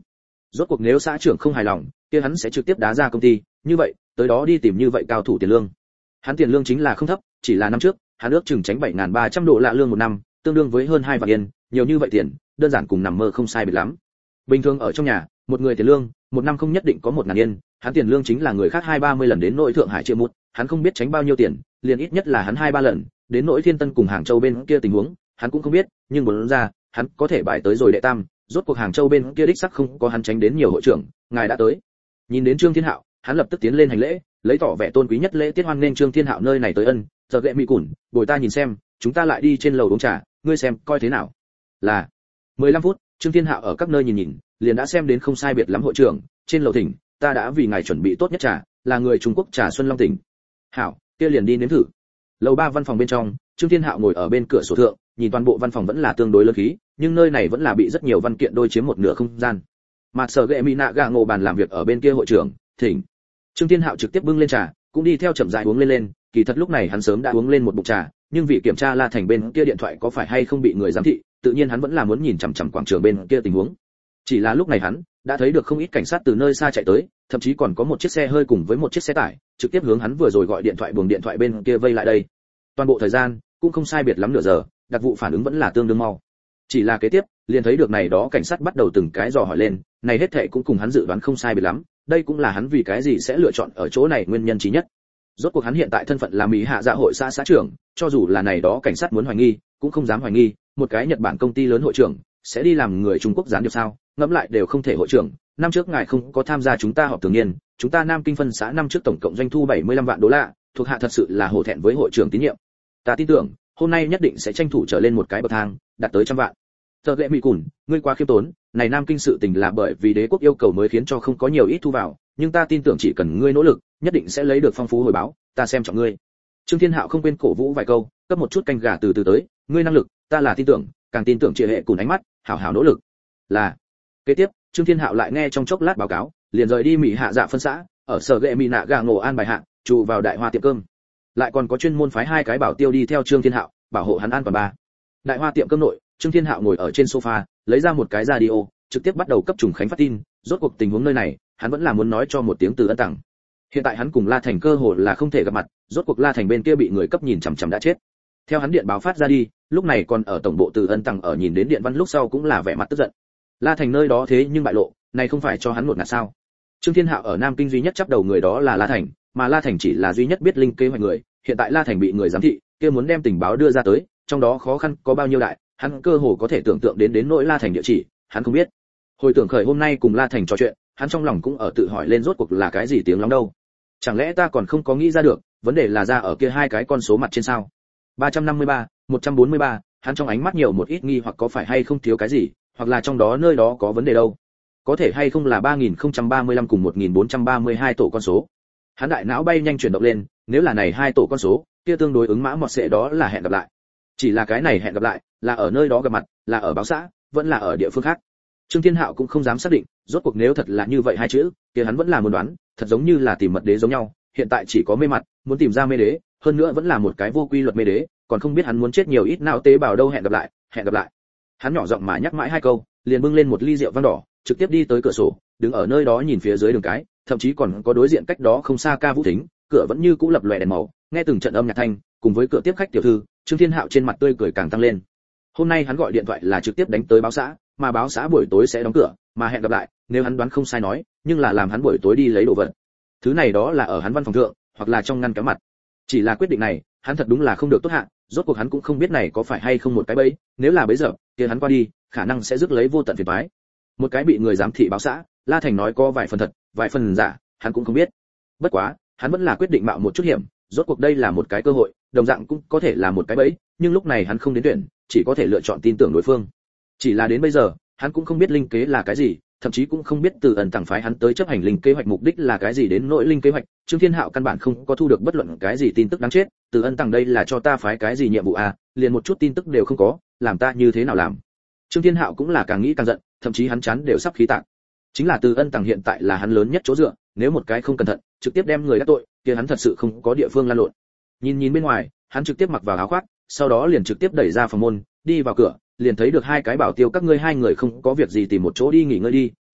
Rốt cuộc nếu xã trưởng không hài lòng, kia hắn sẽ trực tiếp đá ra công ty, như vậy, tới đó đi tìm như vậy cao thủ tiền lương. Hắn tiền lương chính là không thấp, chỉ là năm trước, hắn ước chừng tránh 7.300 đô la lương một năm, tương đương với hơn 2 vạn yên, nhiều như vậy tiền, đơn giản cùng nằm mơ không sai biệt lắm. Bình thường ở trong nhà, một người tiền lương, một năm không nhất định có 1.000 yên, hắn tiền lương chính là người khác 2-30 lần đến nội Thượng Hải chia một, hắn không biết tránh bao nhiêu tiền, liền ít nhất là hắn 2-3 lần, đến nỗi Thiên Tân cùng Hàng Châu bên kia tình huống, hắn cũng không biết, nhưng muốn ra, hắn có thể bài tới rồi đệ tam, rốt cuộc Hàng Châu bên kia đích sắc không có hắn tránh đến nhiều hội trưởng, ngài đã tới. Nhìn đến Trương Thiên Hạo, hắn lập tức tiến lên hành lễ, lấy tỏ vẻ tôn quý nhất lễ tiết hoan nghênh Trương Thiên Hạo nơi này tới ân, giờ gệ mỹ cùn, bồi ta nhìn xem, chúng ta lại đi trên lầu uống trà, ngươi xem coi thế nào. Là 15 phút, Trương Thiên Hạo ở các nơi nhìn nhìn, liền đã xem đến không sai biệt lắm hội trưởng, trên lầu thỉnh, ta đã vì ngài chuẩn bị tốt nhất trà, là người Trung Quốc trà Xuân Long tỉnh. Hảo, kia liền đi nếm thử. Lầu 3 văn phòng bên trong, Trương Thiên Hạo ngồi ở bên cửa sổ thượng, nhìn toàn bộ văn phòng vẫn là tương đối lớn khí, nhưng nơi này vẫn là bị rất nhiều văn kiện đôi chiếm một nửa không gian. Mà Sở Gệ Mỹ Nạ gà ngồi bàn làm việc ở bên kia hội trưởng, thỉnh. Trương Thiên Hạo trực tiếp bưng lên trà, cũng đi theo chậm rãi uống lên, kỳ thật lúc này hắn sớm đã uống lên một bụng trà, nhưng vì kiểm tra La Thành bên kia điện thoại có phải hay không bị người giám thị, tự nhiên hắn vẫn là muốn nhìn chằm chằm quảng trường bên kia tình huống. Chỉ là lúc này hắn đã thấy được không ít cảnh sát từ nơi xa chạy tới, thậm chí còn có một chiếc xe hơi cùng với một chiếc xe tải, trực tiếp hướng hắn vừa rồi gọi điện thoại buồng điện thoại bên kia vây lại đây. Toàn bộ thời gian cũng không sai biệt lắm nửa giờ, đặc vụ phản ứng vẫn là tương đương mau. Chỉ là kế tiếp, liền thấy được này đó cảnh sát bắt đầu từng cái dò hỏi lên, này hết thảy cũng cùng hắn dự đoán không sai biệt lắm, đây cũng là hắn vì cái gì sẽ lựa chọn ở chỗ này nguyên nhân chí nhất. Rốt cuộc hắn hiện tại thân phận là Mỹ Hạ Dạ hội xã xã trưởng, cho dù là này đó cảnh sát muốn hoài nghi, cũng không dám hoài nghi, một cái Nhật Bản công ty lớn hội trưởng sẽ đi làm người Trung Quốc gián điệp sao? Ngẫm lại đều không thể. Hội trưởng, năm trước ngài không có tham gia chúng ta họp thường niên, chúng ta Nam Kinh phân xã năm trước tổng cộng doanh thu 75 vạn đô la, thuộc hạ thật sự là hổ thẹn với hội trưởng tín nhiệm. Ta tin tưởng, hôm nay nhất định sẽ tranh thủ trở lên một cái bậc thang, đạt tới 100 vạn. Tờ Lệ Mỹ Cùn, ngươi quá khiêm tốn, này Nam Kinh sự tình là bởi vì đế quốc yêu cầu mới khiến cho không có nhiều ít thu vào, nhưng ta tin tưởng chỉ cần ngươi nỗ lực, nhất định sẽ lấy được phong phú hồi báo, ta xem trọng ngươi. Trương Thiên Hạo không quên cổ vũ vài câu, cấp một chút canh gà từ từ tới, ngươi năng lực, ta là tin tưởng, càng tin tưởng chị hệ Cùn ánh mắt, hảo hảo nỗ lực. Là. Kế tiếp, Trương Thiên Hạo lại nghe trong chốc lát báo cáo, liền rời đi Mỹ Hạ Dạ phân xã, ở Sở Gệ Mỹ Nạ gà ngộ an bài hạ, trụ vào Đại Hoa tiệm cơm. Lại còn có chuyên môn phái 2 cái bảo tiêu đi theo Trương Thiên Hạo, bảo hộ hắn an toàn ba. Đại Hoa tiệm cơm nội, Trương Thiên Hạo ngồi ở trên sofa, lấy ra một cái radio, trực tiếp bắt đầu cấp Trùng Khánh phát tin, rốt cuộc tình huống nơi này, hắn vẫn là muốn nói cho một tiếng từ ân tặng. Hiện tại hắn cùng La Thành cơ hội là không thể gặp mặt, rốt cuộc La Thành bên kia bị người cấp nhìn chằm chằm đã chết. Theo hắn điện báo phát ra đi, lúc này còn ở tổng bộ từ ân tặng ở nhìn đến điện văn lúc sau cũng là vẻ mặt tức giận. La Thành nơi đó thế nhưng bại lộ, này không phải cho hắn một ngạt sao? Trương Thiên Hạo ở Nam Kinh duy nhất chấp đầu người đó là La Thành, mà La Thành chỉ là duy nhất biết linh kế hoạch người, hiện tại La Thành bị người giám thị, kia muốn đem tình báo đưa ra tới, trong đó khó khăn có bao nhiêu đại, hắn cơ hồ có thể tưởng tượng đến nỗi La Thành địa chỉ, hắn không biết. Hồi tưởng khởi hôm nay cùng La Thành trò chuyện, hắn trong lòng cũng ở tự hỏi lên rốt cuộc là cái gì tiếng lắm đâu. Chẳng lẽ ta còn không có nghĩ ra được, vấn đề là ra ở kia 2 cái con số mặt trên sao? 353, 143, hắn trong ánh mắt nhiều một ít nghi hoặc có phải hay không thiếu cái gì, hoặc là trong đó nơi đó có vấn đề đâu. Có thể hay không là 3035 cùng 1432 tổ con số. Hắn đại não bay nhanh chuyển động lên, nếu là này 2 tổ con số, kia tương đối ứng mã mọt sẽ đó là hẹn gặp lại. Chỉ là cái này hẹn gặp lại, là ở nơi đó gặp mặt, là ở báo xã, vẫn là ở địa phương khác. Trương Thiên Hạo cũng không dám xác định, rốt cuộc nếu thật là như vậy 2 chữ, kia hắn vẫn là muốn đoán, thật giống như là tìm mật đế giống nhau, hiện tại chỉ có mê mặt, muốn tìm ra mê đế, hơn nữa vẫn là một cái vô quy luật mê đế, còn không biết hắn muốn chết nhiều ít não tế bào đâu. Hẹn gặp lại, hẹn gặp lại. Hắn nhỏ giọng mà nhắc mãi 2 câu, liền bưng lên một ly rượu vang đỏ, trực tiếp đi tới cửa sổ, đứng ở nơi đó nhìn phía dưới đường cái, thậm chí còn có đối diện cách đó không xa ca vũ thính, cửa vẫn như cũ lập lòe đèn màu, nghe từng trận âm nhạc thanh, cùng với cửa tiếp khách tiểu thư, Trương Thiên Hạo trên mặt tươi cười càng tăng lên. Hôm nay hắn gọi điện thoại là trực tiếp đánh tới báo xã, mà báo xã buổi tối sẽ đóng cửa, mà hẹn gặp lại, nếu hắn đoán không sai nói, nhưng là làm hắn buổi tối đi lấy đồ vật. Thứ này đó là ở hắn văn phòng thượng, hoặc là trong ngăn kéo mặt. Chỉ là quyết định này, hắn thật đúng là không được tốt hạ, rốt cuộc hắn cũng không biết này có phải hay không một cái bẫy, nếu là bẫy giờ, kia hắn qua đi, khả năng sẽ rước lấy vô tận phiền toái. Một cái bị người giám thị báo xã, La Thành nói có vài phần thật, vài phần giả, hắn cũng không biết. Bất quá, hắn vẫn là quyết định mạo một chút hiểm, rốt cuộc đây là một cái cơ hội, đồng dạng cũng có thể là một cái bẫy, nhưng lúc này hắn không đến tuyển, chỉ có thể lựa chọn tin tưởng đối phương. Chỉ là đến bây giờ, hắn cũng không biết linh kế là cái gì, thậm chí cũng không biết từ ẩn tàng phái hắn tới chấp hành linh kế hoạch mục đích là cái gì. Đến nỗi linh kế hoạch, Trương Thiên Hạo căn bản không có thu được bất luận cái gì tin tức đáng chết, từ ân tàng đây là cho ta phái cái gì nhiệm vụ à, liền một chút tin tức đều không có, làm ta như thế nào làm. Trương Thiên Hạo cũng là càng nghĩ càng giận, thậm chí hắn chán đều sắp khí tạc. Chính là từ ân tàng hiện tại là hắn lớn nhất chỗ dựa, nếu một cái không cẩn thận, trực tiếp đem người đắc tội, kia hắn thật sự không có địa phương lan lộn. Nhìn bên ngoài, hắn trực tiếp mặc vào áo khoác, sau đó liền trực tiếp đẩy ra phòng môn, đi vào cửa, liền thấy được 2 cái bảo tiêu, các ngươi 2 người không có việc gì tìm một chỗ đi nghỉ ngơi đi,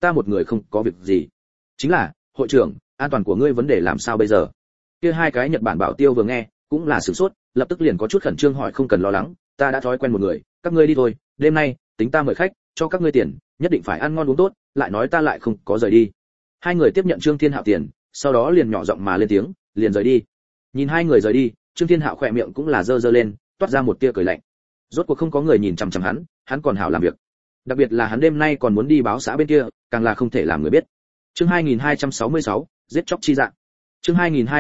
ta một người không có việc gì. Chính là, hội trưởng, an toàn của ngươi vấn đề làm sao bây giờ? Kia hai cái Nhật Bản bảo tiêu vừa nghe, cũng là sửng sốt, lập tức liền có chút khẩn trương hỏi không cần lo lắng, ta đã thói quen một người, các ngươi đi thôi, đêm nay, tính ta mời khách, cho các ngươi tiền, nhất định phải ăn ngon uống tốt, lại nói ta lại không có rời đi. Hai người tiếp nhận Trương Thiên Hạo tiền, sau đó liền nhỏ giọng mà lên tiếng, liền rời đi. Nhìn hai người rời đi, Trương Thiên Hạo khỏe miệng cũng là dơ dơ lên, toát ra một tia cười lạnh. Rốt cuộc không có người nhìn chằm chằm hắn còn hảo làm việc. Đặc biệt là hắn đêm nay còn muốn đi báo xã bên kia, càng là không thể làm người biết. Chương 2266, giết chóc chi dạng. Chương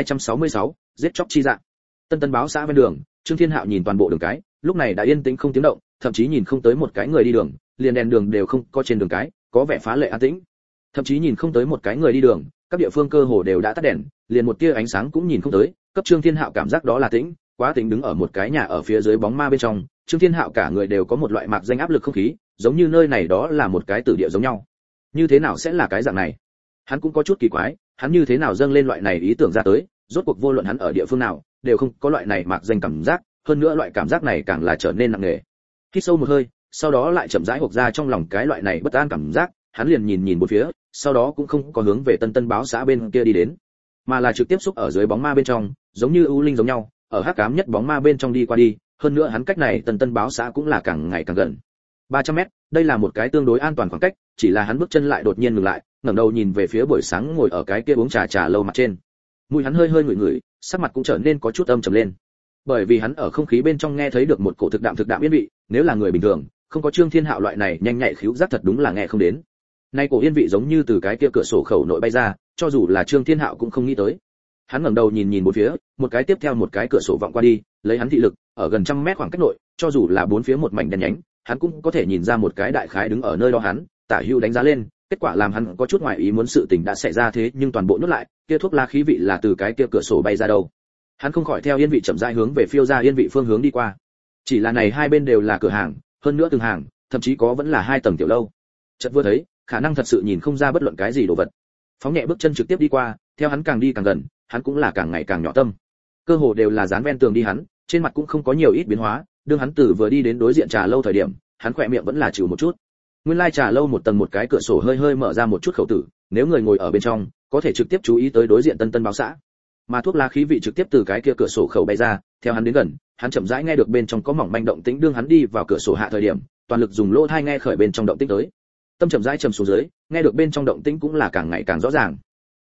2266, giết chóc chi dạng. Tân Tân báo xã bên đường, Trương Thiên Hạo nhìn toàn bộ đường cái, lúc này đã yên tĩnh không tiếng động, thậm chí nhìn không tới một cái người đi đường, liền đèn đường đều không có trên đường cái, có vẻ phá lệ an tĩnh. Thậm chí nhìn không tới một cái người đi đường, các địa phương cơ hồ đều đã tắt đèn, liền một tia ánh sáng cũng nhìn không tới, cấp Trương Thiên Hạo cảm giác đó là tĩnh, quá tĩnh. Đứng ở một cái nhà ở phía dưới bóng ma bên trong, Trương Thiên Hạo cả người đều có một loại mạc danh áp lực không khí, giống như nơi này đó là một cái tử địa giống nhau. Như thế nào sẽ là cái dạng này? Hắn cũng có chút kỳ quái, hắn như thế nào dâng lên loại này ý tưởng ra tới, rốt cuộc vô luận hắn ở địa phương nào, đều không có loại này mạc danh cảm giác, hơn nữa loại cảm giác này càng là trở nên nặng nề. Hít sâu một hơi, sau đó lại chậm rãi hộc ra trong lòng cái loại này bất an cảm giác, hắn liền nhìn bốn phía, sau đó cũng không có hướng về Tân Tân báo xã bên kia đi đến, mà là trực tiếp xúc ở dưới bóng ma bên trong, giống như ưu linh giống nhau, ở hắc ám nhất bóng ma bên trong đi qua đi, hơn nữa hắn cách này Tân Tân báo xã cũng là càng ngày càng gần. 300m, đây là một cái tương đối an toàn khoảng cách, chỉ là hắn bước chân lại đột nhiên ngừng lại, ngẩng đầu nhìn về phía buổi sáng ngồi ở cái kia uống trà lâu mặt trên. Mùi hắn hơi ngửi, sắc mặt cũng trở nên có chút âm trầm lên. Bởi vì hắn ở không khí bên trong nghe thấy được một cổ thực đạm yên vị, nếu là người bình thường, không có Trương Thiên Hạo loại này nhanh nhạy khứu giác thật đúng là nghe không đến. Nay cổ yên vị giống như từ cái kia cửa sổ khẩu nội bay ra, cho dù là Trương Thiên Hạo cũng không nghĩ tới. Hắn ngẩng đầu nhìn bốn phía, một cái tiếp theo một cái cửa sổ vọng qua đi, lấy hắn thị lực, ở gần trăm mét khoảng cách nội, cho dù là bốn phía một mảnh đen nhánh, hắn cũng có thể nhìn ra một cái đại khái đứng ở nơi đó hắn, tả hữu đánh giá lên, kết quả làm hắn có chút ngoài ý muốn sự tình đã xảy ra thế nhưng toàn bộ nhốt lại, kia thuốc lá khí vị là từ cái kia cửa sổ bay ra đâu. Hắn không khỏi theo yên vị chậm rãi hướng về phiêu ra yên vị phương hướng đi qua. Chỉ là này hai bên đều là cửa hàng, hơn nữa từng hàng, thậm chí có vẫn là hai tầng tiểu lâu. Chợt vừa thấy, khả năng thật sự nhìn không ra bất luận cái gì đồ vật. Phóng nhẹ bước chân trực tiếp đi qua, theo hắn càng đi càng gần, hắn cũng là càng ngày càng nhỏ tâm. Cơ hồ đều là dán ven tường đi hắn, trên mặt cũng không có nhiều ít biến hóa, đương hắn từ vừa đi đến đối diện trà lâu thời điểm, hắn khỏe miệng vẫn là chịu một chút. Nguyên lai trà lâu một tầng một cái cửa sổ hơi mở ra một chút khẩu tử, nếu người ngồi ở bên trong, có thể trực tiếp chú ý tới đối diện Tân Tân báo xã. Mà thuốc lá khí vị trực tiếp từ cái kia cửa sổ khẩu bay ra, theo hắn đến gần, hắn chậm rãi nghe được bên trong có mỏng manh động tĩnh, đương hắn đi vào cửa sổ hạ thời điểm, toàn lực dùng lỗ tai nghe khởi bên trong động tĩnh tới. Tâm chậm rãi trầm xuống dưới, nghe được bên trong động tĩnh cũng là càng ngày càng rõ ràng.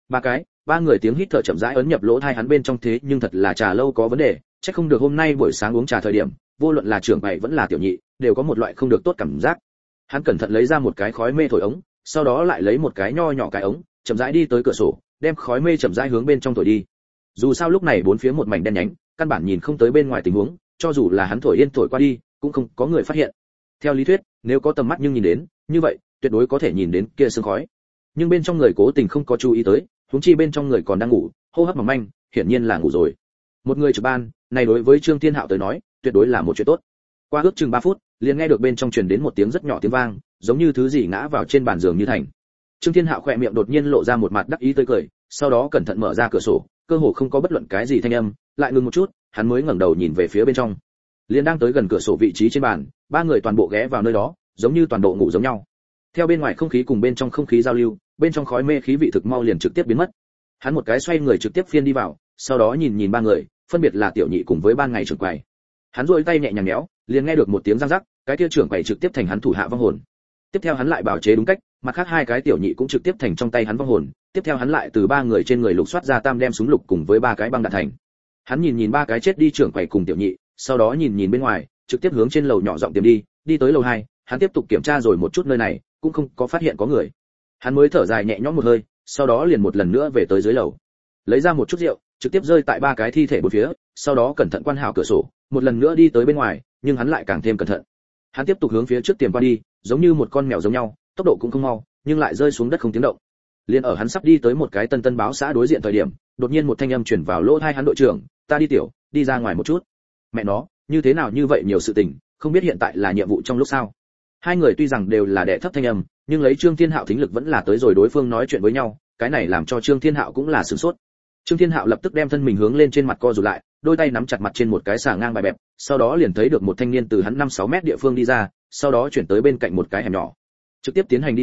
Ba người tiếng hít thở chậm rãi ấn nhập lỗ tai hắn bên trong, thế nhưng thật là trà lâu có vấn đề, chắc không được hôm nay buổi sáng uống trà thời điểm, vô luận là trưởng bày vẫn là tiểu nhị, đều có một loại không được tốt cảm giác. Hắn cẩn thận lấy ra một cái khói mê thổi ống, sau đó lại lấy một cái nho nhỏ cái ống, chậm rãi đi tới cửa sổ, đem khói mê chậm rãi hướng bên trong thổi đi. Dù sao lúc này bốn phía một mảnh đen nhánh, căn bản nhìn không tới bên ngoài tình huống, cho dù là hắn thổi yên thổi qua đi, cũng không có người phát hiện. Theo lý thuyết, nếu có tầm mắt nhưng nhìn đến, như vậy, tuyệt đối có thể nhìn đến kia sương khói. Nhưng bên trong người cố tình không có chú ý tới, huống chi bên trong người còn đang ngủ, hô hấp mỏng manh, hiển nhiên là ngủ rồi. Một người trực ban, này đối với Trương Thiên Hạo tới nói, tuyệt đối là một chuyện tốt. Qua ước chừng 3 phút, liền nghe được bên trong truyền đến một tiếng rất nhỏ tiếng vang, giống như thứ gì ngã vào trên bàn giường như thành. Trương Thiên Hạo khỏe miệng đột nhiên lộ ra một mặt đắc ý tươi cười, sau đó cẩn thận mở ra cửa sổ, cơ hồ không có bất luận cái gì thanh âm, lại ngừng một chút, hắn mới ngẩng đầu nhìn về phía bên trong. Liền đang tới gần cửa sổ vị trí trên bàn, ba người toàn bộ ghé vào nơi đó, giống như toàn bộ ngủ giống nhau. Theo bên ngoài không khí cùng bên trong không khí giao lưu, bên trong khói mê khí vị thực mau liền trực tiếp biến mất. Hắn một cái xoay người trực tiếp phiên đi vào, sau đó nhìn ba người, phân biệt là tiểu nhị cùng với ban ngày trưởng quầy. Hắn duỗi tay nhẹ nhàng méo, liền nghe được một tiếng răng rắc, cái kia trưởng quầy trực tiếp thành hắn thủ hạ vong hồn. Tiếp theo hắn lại bảo chế đúng cách, mặt khác hai cái tiểu nhị cũng trực tiếp thành trong tay hắn vong hồn. Tiếp theo hắn lại từ ba người trên người lục soát ra tam đem súng lục cùng với ba cái băng đạn thành. Hắn nhìn ba cái chết đi trưởng quầy cùng tiểu nhị, sau đó nhìn bên ngoài, trực tiếp hướng trên lầu nhỏ giọng tìm đi tới lầu 2, hắn tiếp tục kiểm tra rồi một chút nơi này, cũng không có phát hiện có người. Hắn mới thở dài nhẹ nhõm một hơi, sau đó liền một lần nữa về tới dưới lầu, lấy ra một chút rượu, trực tiếp rơi tại ba cái thi thể bốn phía, sau đó cẩn thận quan hảo cửa sổ, một lần nữa đi tới bên ngoài, nhưng hắn lại càng thêm cẩn thận. Hắn tiếp tục hướng phía trước tiềm qua đi, giống như một con mèo giống nhau, tốc độ cũng không mau, nhưng lại rơi xuống đất không tiếng động. Liên ở hắn sắp đi tới một cái Tân báo xã đối diện thời điểm, đột nhiên một thanh âm truyền vào lỗ tai hắn: đội trưởng, ta đi ra ngoài một chút. Mẹ nó, như thế nào như vậy nhiều sự tình, không biết hiện tại là nhiệm vụ trong lúc sao? Hai người tuy rằng đều là đệ thấp thanh âm, nhưng lấy Trương Thiên Hạo thính lực vẫn là tới rồi đối phương nói chuyện với nhau, cái này làm cho Trương Thiên Hạo cũng là sửng sốt. Trương Thiên Hạo lập tức đem thân mình hướng lên trên mặt co rụt lại, đôi tay nắm chặt mặt trên một cái xà ngang bài bẹp, sau đó liền thấy được một thanh niên từ hắn 5-6 mét địa phương đi ra, sau đó chuyển tới bên cạnh một cái hẻm nhỏ, trực tiếp tiến hành đi tiểu,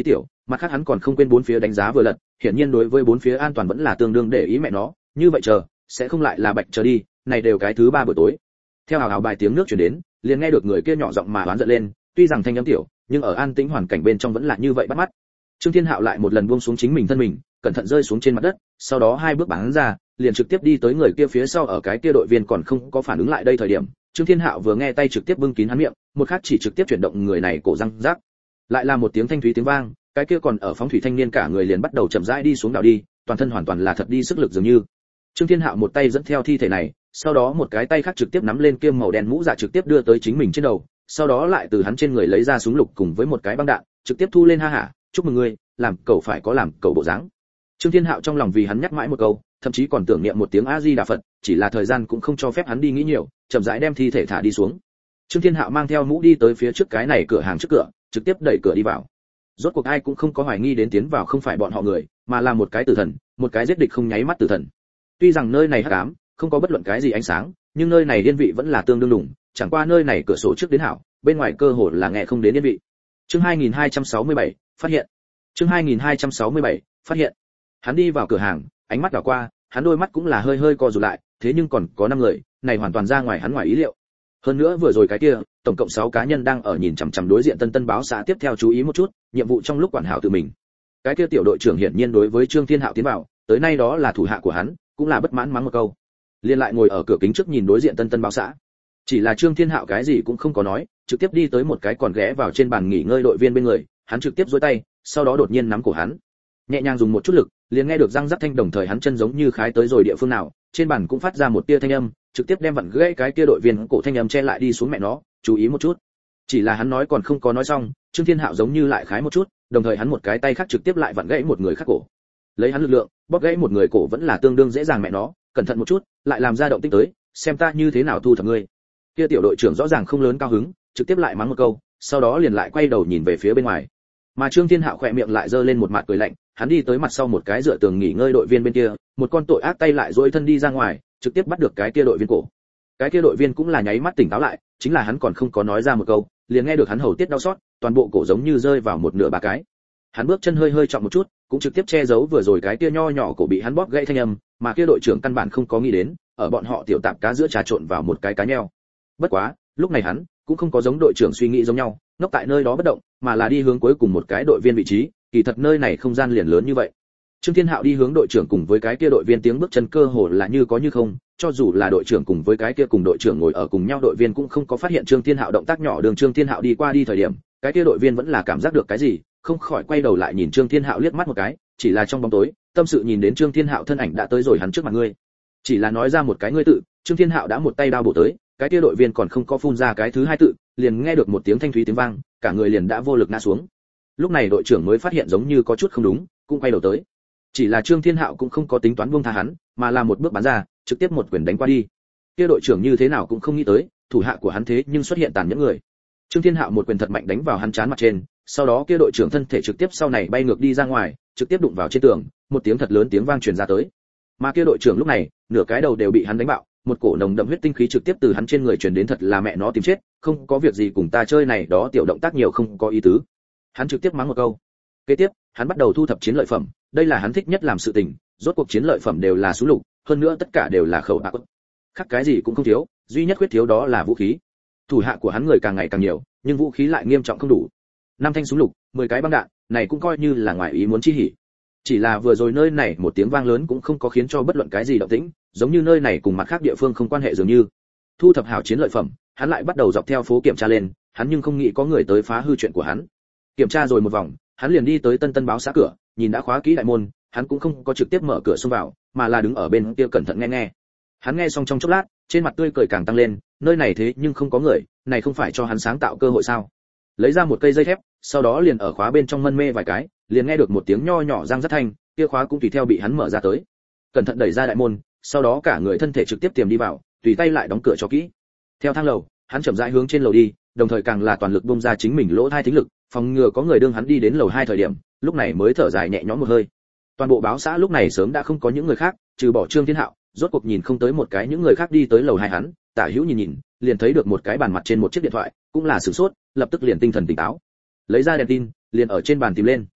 Mặt khác hắn còn không quên bốn phía đánh giá vừa lật, hiển nhiên đối với bốn phía an toàn vẫn là tương đương để ý mẹ nó, như vậy chờ, sẽ không lại là bạch chờ đi, này đều cái thứ ba buổi tối. Theo hào hào bài tiếng nước truyền đến, liền nghe được người kia nhỏ giọng mà oán giận lên, tuy rằng thanh âm tiểu, nhưng ở an tĩnh hoàn cảnh bên trong vẫn là như vậy bắt mắt. Trương Thiên Hạo lại một lần buông xuống chính mình thân mình, cẩn thận rơi xuống trên mặt đất, sau đó hai bước bắn ra, liền trực tiếp đi tới người kia phía sau. Ở cái kia đội viên còn không có phản ứng lại đây thời điểm, Trương Thiên Hạo vừa nghe tay trực tiếp bưng kín hắn miệng, một khác chỉ trực tiếp chuyển động người này cổ răng rác. Lại là một tiếng thanh thúy tiếng vang, cái kia còn ở phóng thủy thanh niên cả người liền bắt đầu chậm rãi đi xuống đảo đi, toàn thân hoàn toàn là thật đi sức lực dường như. Trương Thiên Hạo một tay dẫn theo thi thể này, sau đó một cái tay khác trực tiếp nắm lên kiêm màu đen mũ dạ trực tiếp đưa tới chính mình trên đầu, sau đó lại từ hắn trên người lấy ra súng lục cùng với một cái băng đạn, trực tiếp thu lên. Ha hả, chúc mừng ngươi, làm cậu phải có làm cậu bộ dáng. Trương Thiên Hạo trong lòng vì hắn nhắc mãi một câu, thậm chí còn tưởng niệm một tiếng A Di Đà Phật, chỉ là thời gian cũng không cho phép hắn đi nghĩ nhiều, chậm rãi đem thi thể thả đi xuống. Trương Thiên Hạo mang theo mũ đi tới phía trước cái này cửa hàng trước cửa, trực tiếp đẩy cửa đi vào. Rốt cuộc ai cũng không có hoài nghi đến tiến vào không phải bọn họ người, mà là một cái tử thần, một cái giết địch không nháy mắt tử thần. Tuy rằng nơi này hắc ám, không có bất luận cái gì ánh sáng, nhưng nơi này yên vị vẫn là tương đương đủng, chẳng qua nơi này cửa sổ trước đến hảo, bên ngoài cơ hồ là nghe không đến yên vị. Chương 2267, phát hiện. Chương 2267, phát hiện. Hắn đi vào cửa hàng, ánh mắt đảo qua, hắn đôi mắt cũng là hơi hơi co rụt lại, thế nhưng còn có 5 người, này hoàn toàn ra ngoài hắn ngoài ý liệu. Hơn nữa vừa rồi cái kia, tổng cộng 6 cá nhân đang ở nhìn chằm chằm đối diện Tân Tân báo xã tiếp theo chú ý một chút, nhiệm vụ trong lúc quản hảo tự mình. Cái kia tiểu đội trưởng hiển nhiên đối với Trương Thiên Hạo tiến vào, tới nay đó là thủ hạ của hắn, cũng là bất mãn mắng một câu. Liên lại ngồi ở cửa kính trước nhìn đối diện Tân Tân báo xã. Chỉ là Trương Thiên Hạo cái gì cũng không có nói, trực tiếp đi tới một cái còn ghé vào trên bàn nghỉ ngơi đội viên bên người, hắn trực tiếp giơ tay, sau đó đột nhiên nắm cổ hắn. Nhẹ nhàng dùng một chút lực, liền nghe được răng rắc thanh, đồng thời hắn chân giống như khái tới rồi địa phương nào, trên bàn cũng phát ra một tia thanh âm, trực tiếp đem vặn gãy cái kia đội viên cổ thanh âm che lại đi xuống mẹ nó, chú ý một chút. Chỉ là hắn nói còn không có nói xong, Trương Thiên Hạo giống như lại khái một chút, đồng thời hắn một cái tay khác trực tiếp lại vặn gãy một người khác cổ. Lấy hắn lực lượng, bóp gãy một người cổ vẫn là tương đương dễ dàng mẹ nó, cẩn thận một chút, lại làm ra động tĩnh tới, xem ta như thế nào thu thập ngươi. Kia tiểu đội trưởng rõ ràng không lớn cao hứng, trực tiếp lại mắng một câu, sau đó liền lại quay đầu nhìn về phía bên ngoài. Mà Trương Thiên Hạo khỏe miệng lại giơ lên một mặt cười lạnh, hắn đi tới mặt sau một cái dựa tường nghỉ ngơi đội viên bên kia, một con tội ác tay lại duỗi thân đi ra ngoài, trực tiếp bắt được cái kia đội viên cổ. Cái kia đội viên cũng là nháy mắt tỉnh táo lại, chính là hắn còn không có nói ra một câu, liền nghe được hắn hầu tiết đau xót, toàn bộ cổ giống như rơi vào một nửa ba cái. Hắn bước chân hơi hơi trọng một chút, cũng trực tiếp che giấu vừa rồi cái kia nho nhỏ cổ bị hắn bóp gãy thanh âm, mà kia đội trưởng căn bản không có nghĩ đến, ở bọn họ tiểu tạp cá giữa trà trộn vào một cái cá nheo. Bất quá, lúc này hắn cũng không có giống đội trưởng suy nghĩ giống nhau, ngốc tại nơi đó bất động, mà là đi hướng cuối cùng một cái đội viên vị trí, kỳ thật nơi này không gian liền lớn như vậy. Trương Thiên Hạo đi hướng đội trưởng cùng với cái kia đội viên tiếng bước chân cơ hồ là như có như không, cho dù là đội trưởng cùng với cái kia cùng đội trưởng ngồi ở cùng nhau đội viên cũng không có phát hiện Trương Thiên Hạo động tác nhỏ. Đường Trương Thiên Hạo đi qua đi thời điểm, cái kia đội viên vẫn là cảm giác được cái gì, không khỏi quay đầu lại nhìn Trương Thiên Hạo liếc mắt một cái, chỉ là trong bóng tối, tâm sự nhìn đến Trương Thiên Hạo thân ảnh đã tới rồi hắn trước mặt ngươi. Chỉ là nói ra một cái ngươi tự, Trương Thiên Hạo đã một tay đao bổ tới, cái kia đội viên còn không có phun ra cái thứ hai tự, liền nghe được một tiếng thanh thúy tiếng vang, cả người liền đã vô lực ngã xuống. Lúc này đội trưởng mới phát hiện giống như có chút không đúng, cũng quay đầu tới. Chỉ là Trương Thiên Hạo cũng không có tính toán buông tha hắn, mà là một bước bắn ra, trực tiếp một quyền đánh qua đi. Kia đội trưởng như thế nào cũng không nghĩ tới, thủ hạ của hắn thế nhưng xuất hiện tàn nhẫn người. Trương Thiên Hạo một quyền thật mạnh đánh vào hắn trán mặt trên, sau đó kia đội trưởng thân thể trực tiếp sau này bay ngược đi ra ngoài, trực tiếp đụng vào trên tường, một tiếng thật lớn tiếng vang truyền ra tới. Mà kia đội trưởng lúc này, nửa cái đầu đều bị hắn đánh bạo, một cổ nồng đậm huyết tinh khí trực tiếp từ hắn trên người truyền đến, thật là mẹ nó tìm chết, không có việc gì cùng ta chơi này đó tiểu động tác nhiều không có ý tứ. Hắn trực tiếp mắng một câu. Kế tiếp, hắn bắt đầu thu thập chiến lợi phẩm, đây là hắn thích nhất làm sự tình, rốt cuộc chiến lợi phẩm đều là súng lục, hơn nữa tất cả đều là khẩu bạc. Khác cái gì cũng không thiếu, duy nhất khuyết thiếu đó là vũ khí. Thủ hạ của hắn người càng ngày càng nhiều, nhưng vũ khí lại nghiêm trọng không đủ. 5 thanh súng lục, 10 cái băng đạn, này cũng coi như là ngoài ý muốn chi hỉ. Chỉ là vừa rồi nơi này một tiếng vang lớn cũng không có khiến cho bất luận cái gì động tĩnh, giống như nơi này cùng mặt khác địa phương không quan hệ dường như. Thu thập hảo chiến lợi phẩm, hắn lại bắt đầu dọc theo phố kiểm tra lên, hắn nhưng không nghĩ có người tới phá hư chuyện của hắn. Kiểm tra rồi một vòng, hắn liền đi tới Tân Tân báo xã cửa, nhìn đã khóa kỹ đại môn, hắn cũng không có trực tiếp mở cửa xông vào, mà là đứng ở bên kia cẩn thận nghe nghe. Hắn nghe xong trong chốc lát, trên mặt tươi cười càng tăng lên, nơi này thế nhưng không có người, này không phải cho hắn sáng tạo cơ hội sao? Lấy ra một cây dây thép, sau đó liền ở khóa bên trong mân mê vài cái, liền nghe được một tiếng nho nhỏ răng rất thanh, kia khóa cũng tùy theo bị hắn mở ra tới. Cẩn thận đẩy ra đại môn, sau đó cả người thân thể trực tiếp tiềm đi vào, tùy tay lại đóng cửa cho kỹ. Theo thang lầu, hắn chậm rãi hướng trên lầu đi, đồng thời càng là toàn lực bung ra chính mình lỗ tai thính lực, phòng ngừa có người đương hắn đi đến lầu 2 thời điểm, lúc này mới thở dài nhẹ nhõm một hơi. Toàn bộ báo xã lúc này sớm đã không có những người khác, trừ bỏ Trương Thiên Hạo, rốt cuộc nhìn không tới một cái những người khác đi tới lầu 2 hắn, tả hữu nhìn, liền thấy được một cái bàn mặt trên một chiếc điện thoại, cũng là sửng sốt, lập tức liền tinh thần tỉnh táo. Lấy ra đèn tin, liền ở trên bàn tìm lên.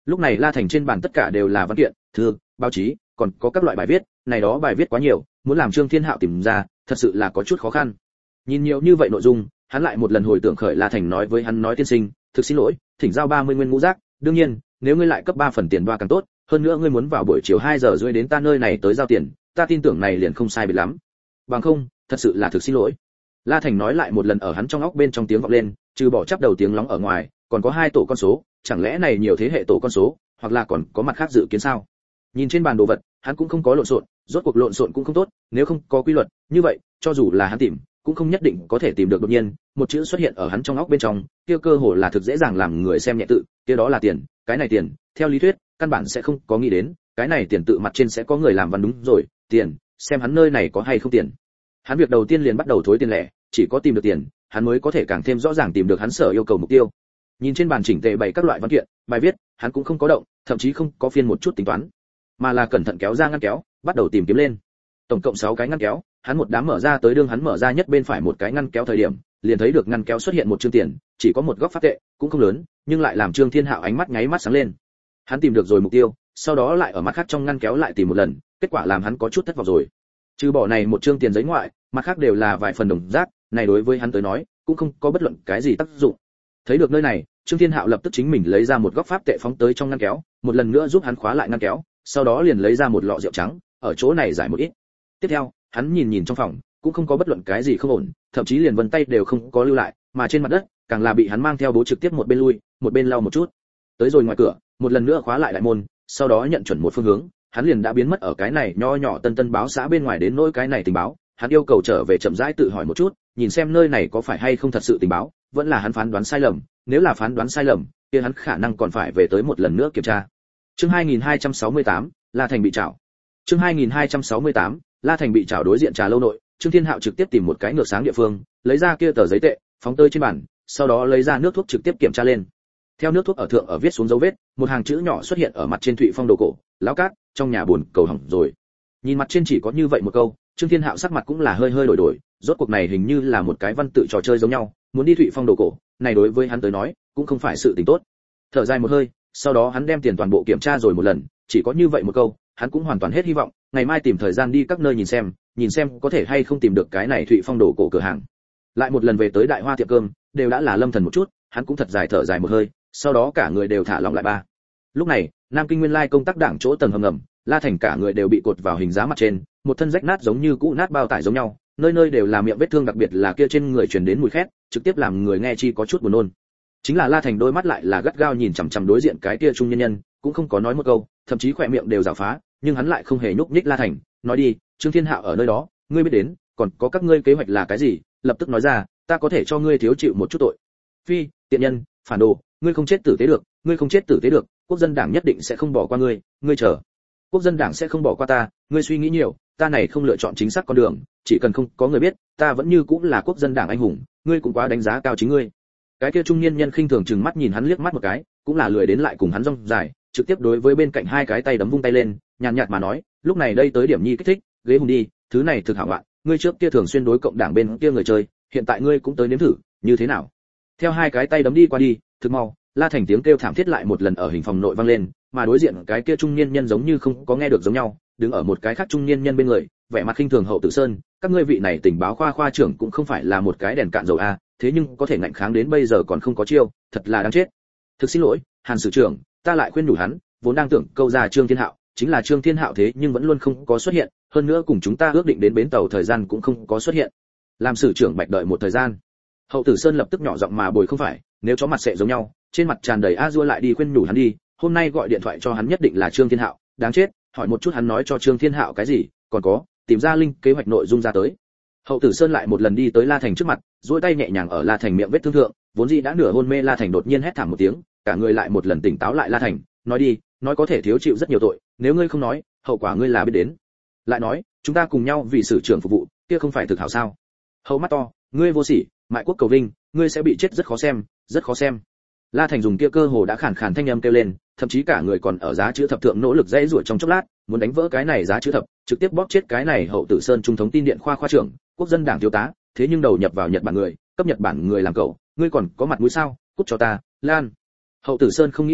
Lúc này La Thành trên bàn tất cả đều là văn kiện, thư, báo chí, còn có các loại bài viết, này đó bài viết quá nhiều, muốn làm Trương Thiên Hạo tìm ra, thật sự là có chút khó khăn. Nhìn nhiều như vậy nội dung, hắn lại một lần hồi tưởng khởi La Thành nói với hắn nói tiên sinh, thực xin lỗi, thỉnh giao 30 nguyên ngũ giác, đương nhiên, nếu ngươi lại cấp 3 phần tiền đoa càng tốt, hơn nữa ngươi muốn vào buổi chiều 2 giờ rưỡi đến ta nơi này tới giao tiền, ta tin tưởng này liền không sai biệt lắm. Bằng không, thật sự là thực xin lỗi. La Thành nói lại một lần ở hắn trong óc bên trong tiếng vọng lên, trừ bỏ chắp đầu tiếng lóng ở ngoài, còn có 2 tổ con số, chẳng lẽ này nhiều thế hệ tổ con số, hoặc là còn có mặt khác dự kiến sao? Nhìn trên bàn đồ vật, hắn cũng không có lộn xộn, rốt cuộc lộn xộn cũng không tốt, nếu không có quy luật, như vậy, cho dù là hắn tìm, cũng không nhất định có thể tìm được đột nhiên, một chữ xuất hiện ở hắn trong óc bên trong, kia cơ hồ là thực dễ dàng làm người xem nhẹ tự, kia đó là tiền, cái này tiền, theo lý thuyết, căn bản sẽ không có nghĩ đến, cái này tiền tự mặt trên sẽ có người làm văn đúng rồi, tiền, xem hắn nơi này có hay không tiền. Hắn việc đầu tiên liền bắt đầu thối tiền lẻ, chỉ có tìm được tiền, hắn mới có thể càng thêm rõ ràng tìm được hắn sở yêu cầu mục tiêu. Nhìn trên bàn chỉnh tề bày các loại văn kiện, bài viết, hắn cũng không có động, thậm chí không có phiên một chút tính toán, mà là cẩn thận kéo ra ngăn kéo, bắt đầu tìm kiếm lên. Tổng cộng 6 cái ngăn kéo, hắn một đám mở ra tới đương hắn mở ra nhất bên phải một cái ngăn kéo thời điểm, liền thấy được ngăn kéo xuất hiện một trương tiền, chỉ có một góc pháp tệ, cũng không lớn, nhưng lại làm Trương Thiên Hạo ánh mắt nháy mắt sáng lên. Hắn tìm được rồi mục tiêu, sau đó lại ở mặt khác trong ngăn kéo lại tìm một lần, kết quả làm hắn có chút thất vọng rồi. Trừ bỏ này một trương tiền giấy ngoại, mặt khác đều là vài phần đồng rác, này đối với hắn tới nói, cũng không có bất luận cái gì tác dụng. Thấy được nơi này, Trương Thiên Hạo lập tức chính mình lấy ra một góc pháp tệ phóng tới trong ngăn kéo, một lần nữa giúp hắn khóa lại ngăn kéo, sau đó liền lấy ra một lọ rượu trắng, ở chỗ này giải một ít. Tiếp theo, hắn nhìn trong phòng, cũng không có bất luận cái gì không ổn, thậm chí liền vân tay đều không có lưu lại, mà trên mặt đất, càng là bị hắn mang theo bố trực tiếp một bên lui, một bên lau một chút. Tới rồi ngoài cửa, một lần nữa khóa lại đại môn, sau đó nhận chuẩn một phương hướng, hắn liền đã biến mất ở cái này nho nhỏ tân báo xã bên ngoài đến nỗi cái này tình báo, hắn yêu cầu trở về chậm rãi tự hỏi một chút, nhìn xem nơi này có phải hay không thật sự tình báo, vẫn là hắn phán đoán sai lầm, nếu là phán đoán sai lầm, kia hắn khả năng còn phải về tới một lần nữa kiểm tra. Chương 2268, La Thành bị trảo. Chương 2268, La Thành bị trảo đối diện trà lâu nội, Trương Thiên Hạo trực tiếp tìm một cái ngược sáng địa phương, lấy ra kia tờ giấy tệ, phóng tới trên bàn, sau đó lấy ra nước thuốc trực tiếp kiểm tra lên. Theo nước thuốc ở thượng ở viết xuống dấu vết, một hàng chữ nhỏ xuất hiện ở mặt trên Thụy Phong đồ cổ, lão cát, trong nhà buồn cầu hỏng rồi. Nhìn mặt trên chỉ có như vậy một câu, Trương Thiên Hạo sắc mặt cũng là hơi đổi, rốt cuộc này hình như là một cái văn tự trò chơi giống nhau, muốn đi Thụy Phong đồ cổ, này đối với hắn tới nói, cũng không phải sự tình tốt. Thở dài một hơi, sau đó hắn đem tiền toàn bộ kiểm tra rồi một lần, chỉ có như vậy một câu, hắn cũng hoàn toàn hết hy vọng, ngày mai tìm thời gian đi các nơi nhìn xem có thể hay không tìm được cái này Thụy Phong đồ cổ cửa hàng. Lại một lần về tới Đại Hoa tiệm cơm, đều đã là lâm thần một chút, hắn cũng thật dài thở dài một hơi, sau đó cả người đều thả lỏng lại ba. Lúc này, Nam Kinh Nguyên Lai công tác đảng chỗ tầng hầm ngầm, La Thành cả người đều bị cột vào hình giá mặt trên, một thân rách nát giống như cũ nát bao tải giống nhau, nơi nơi đều là miệng vết thương, đặc biệt là kia trên người truyền đến mùi khét, trực tiếp làm người nghe chi có chút buồn nôn. Chính là La Thành đôi mắt lại là gắt gao nhìn chằm chằm đối diện cái kia trung nhân nhân, cũng không có nói một câu, thậm chí khỏe miệng đều rảo phá, nhưng hắn lại không hề nhúc nhích. La Thành, nói đi, Trương Thiên Hạo ở nơi đó, ngươi biết đến, còn có các ngươi kế hoạch là cái gì, lập tức nói ra, ta có thể cho ngươi thiếu chịu một chút tội. Phi, tiện nhân, phản đồ, ngươi không chết tử tế được, ngươi không chết tử tế được, Quốc dân đảng nhất định sẽ không bỏ qua ngươi, ngươi chờ. Quốc dân đảng sẽ không bỏ qua ta, ngươi suy nghĩ nhiều, ta này không lựa chọn chính xác con đường, chỉ cần không có người biết, ta vẫn như cũng là Quốc dân đảng anh hùng, ngươi cũng quá đánh giá cao chính ngươi. Cái kia trung niên nhân khinh thường trừng mắt nhìn hắn liếc mắt một cái, cũng là lười đến lại cùng hắn rong dài, trực tiếp đối với bên cạnh hai cái tay đấm vung tay lên, nhàn nhạt mà nói, lúc này đây tới điểm nhi kích thích, ghế hùng đi, thứ này thực hảo loạn, ngươi trước kia thường xuyên đối cộng đảng bên kia người chơi, hiện tại ngươi cũng tới nếm thử, như thế nào? Theo hai cái tay đấm đi qua đi, thực mau, La Thành tiếng kêu thảm thiết lại một lần ở hình phòng nội vang lên, mà đối diện cái kia trung niên nhân giống như không có nghe được giống nhau, đứng ở một cái khác trung niên nhân bên người, vẻ mặt khinh thường Hậu Tử Sơn, các ngươi vị này tình báo khoa trưởng cũng không phải là một cái đèn cạn dầu a, thế nhưng có thể ngạnh kháng đến bây giờ còn không có chiêu, thật là đáng chết. Thực xin lỗi, Hàn sử trưởng, ta lại khuyên nhủ hắn, vốn đang tưởng câu ra Trương Thiên Hạo, chính là Trương Thiên Hạo thế nhưng vẫn luôn không có xuất hiện, hơn nữa cùng chúng ta ước định đến bến tàu thời gian cũng không có xuất hiện. Làm sử trưởng bạch đợi một thời gian. Hậu Tử Sơn lập tức nhỏ giọng mà bồi không phải, nếu chó mặt sệ giống nhau, trên mặt tràn đầy a dua lại đi khuyên nhủ hắn đi, hôm nay gọi điện thoại cho hắn nhất định là Trương Thiên Hạo, đáng chết, hỏi một chút hắn nói cho Trương Thiên Hạo cái gì, còn có, tìm ra link kế hoạch nội dung ra tới. Hậu Tử Sơn lại một lần đi tới La Thành trước mặt, duỗi tay nhẹ nhàng ở La Thành miệng vết thương thượng, vốn dĩ đã nửa hôn mê La Thành đột nhiên hét thảm một tiếng, cả người lại một lần tỉnh táo lại. La Thành, nói đi, nói có thể thiếu chịu rất nhiều tội, nếu ngươi không nói, hậu quả ngươi là biết đến. Lại nói, chúng ta cùng nhau vì sử trưởng phục vụ, kia không phải thực hảo sao? Hậu mắt to, ngươi vô sỉ, mại quốc cầu vinh, ngươi sẽ bị chết rất khó xem, rất khó xem. La Thành dùng kia cơ hồ đã khàn khàn thanh âm kêu lên, thậm chí cả người còn ở giá chữ thập thượng nỗ lực dãy rủa trong chốc lát, muốn đánh vỡ cái này giá chữ thập, trực tiếp bóp chết cái này Hậu Tử Sơn trung thống tin điện khoa trưởng, Quốc dân đảng thiếu tá, thế nhưng đầu nhập vào Nhật Bản người, cấp Nhật Bản người làm cậu, ngươi còn có mặt mũi sao? Cút cho ta, Lan. Hậu Tử Sơn không nghĩ tới,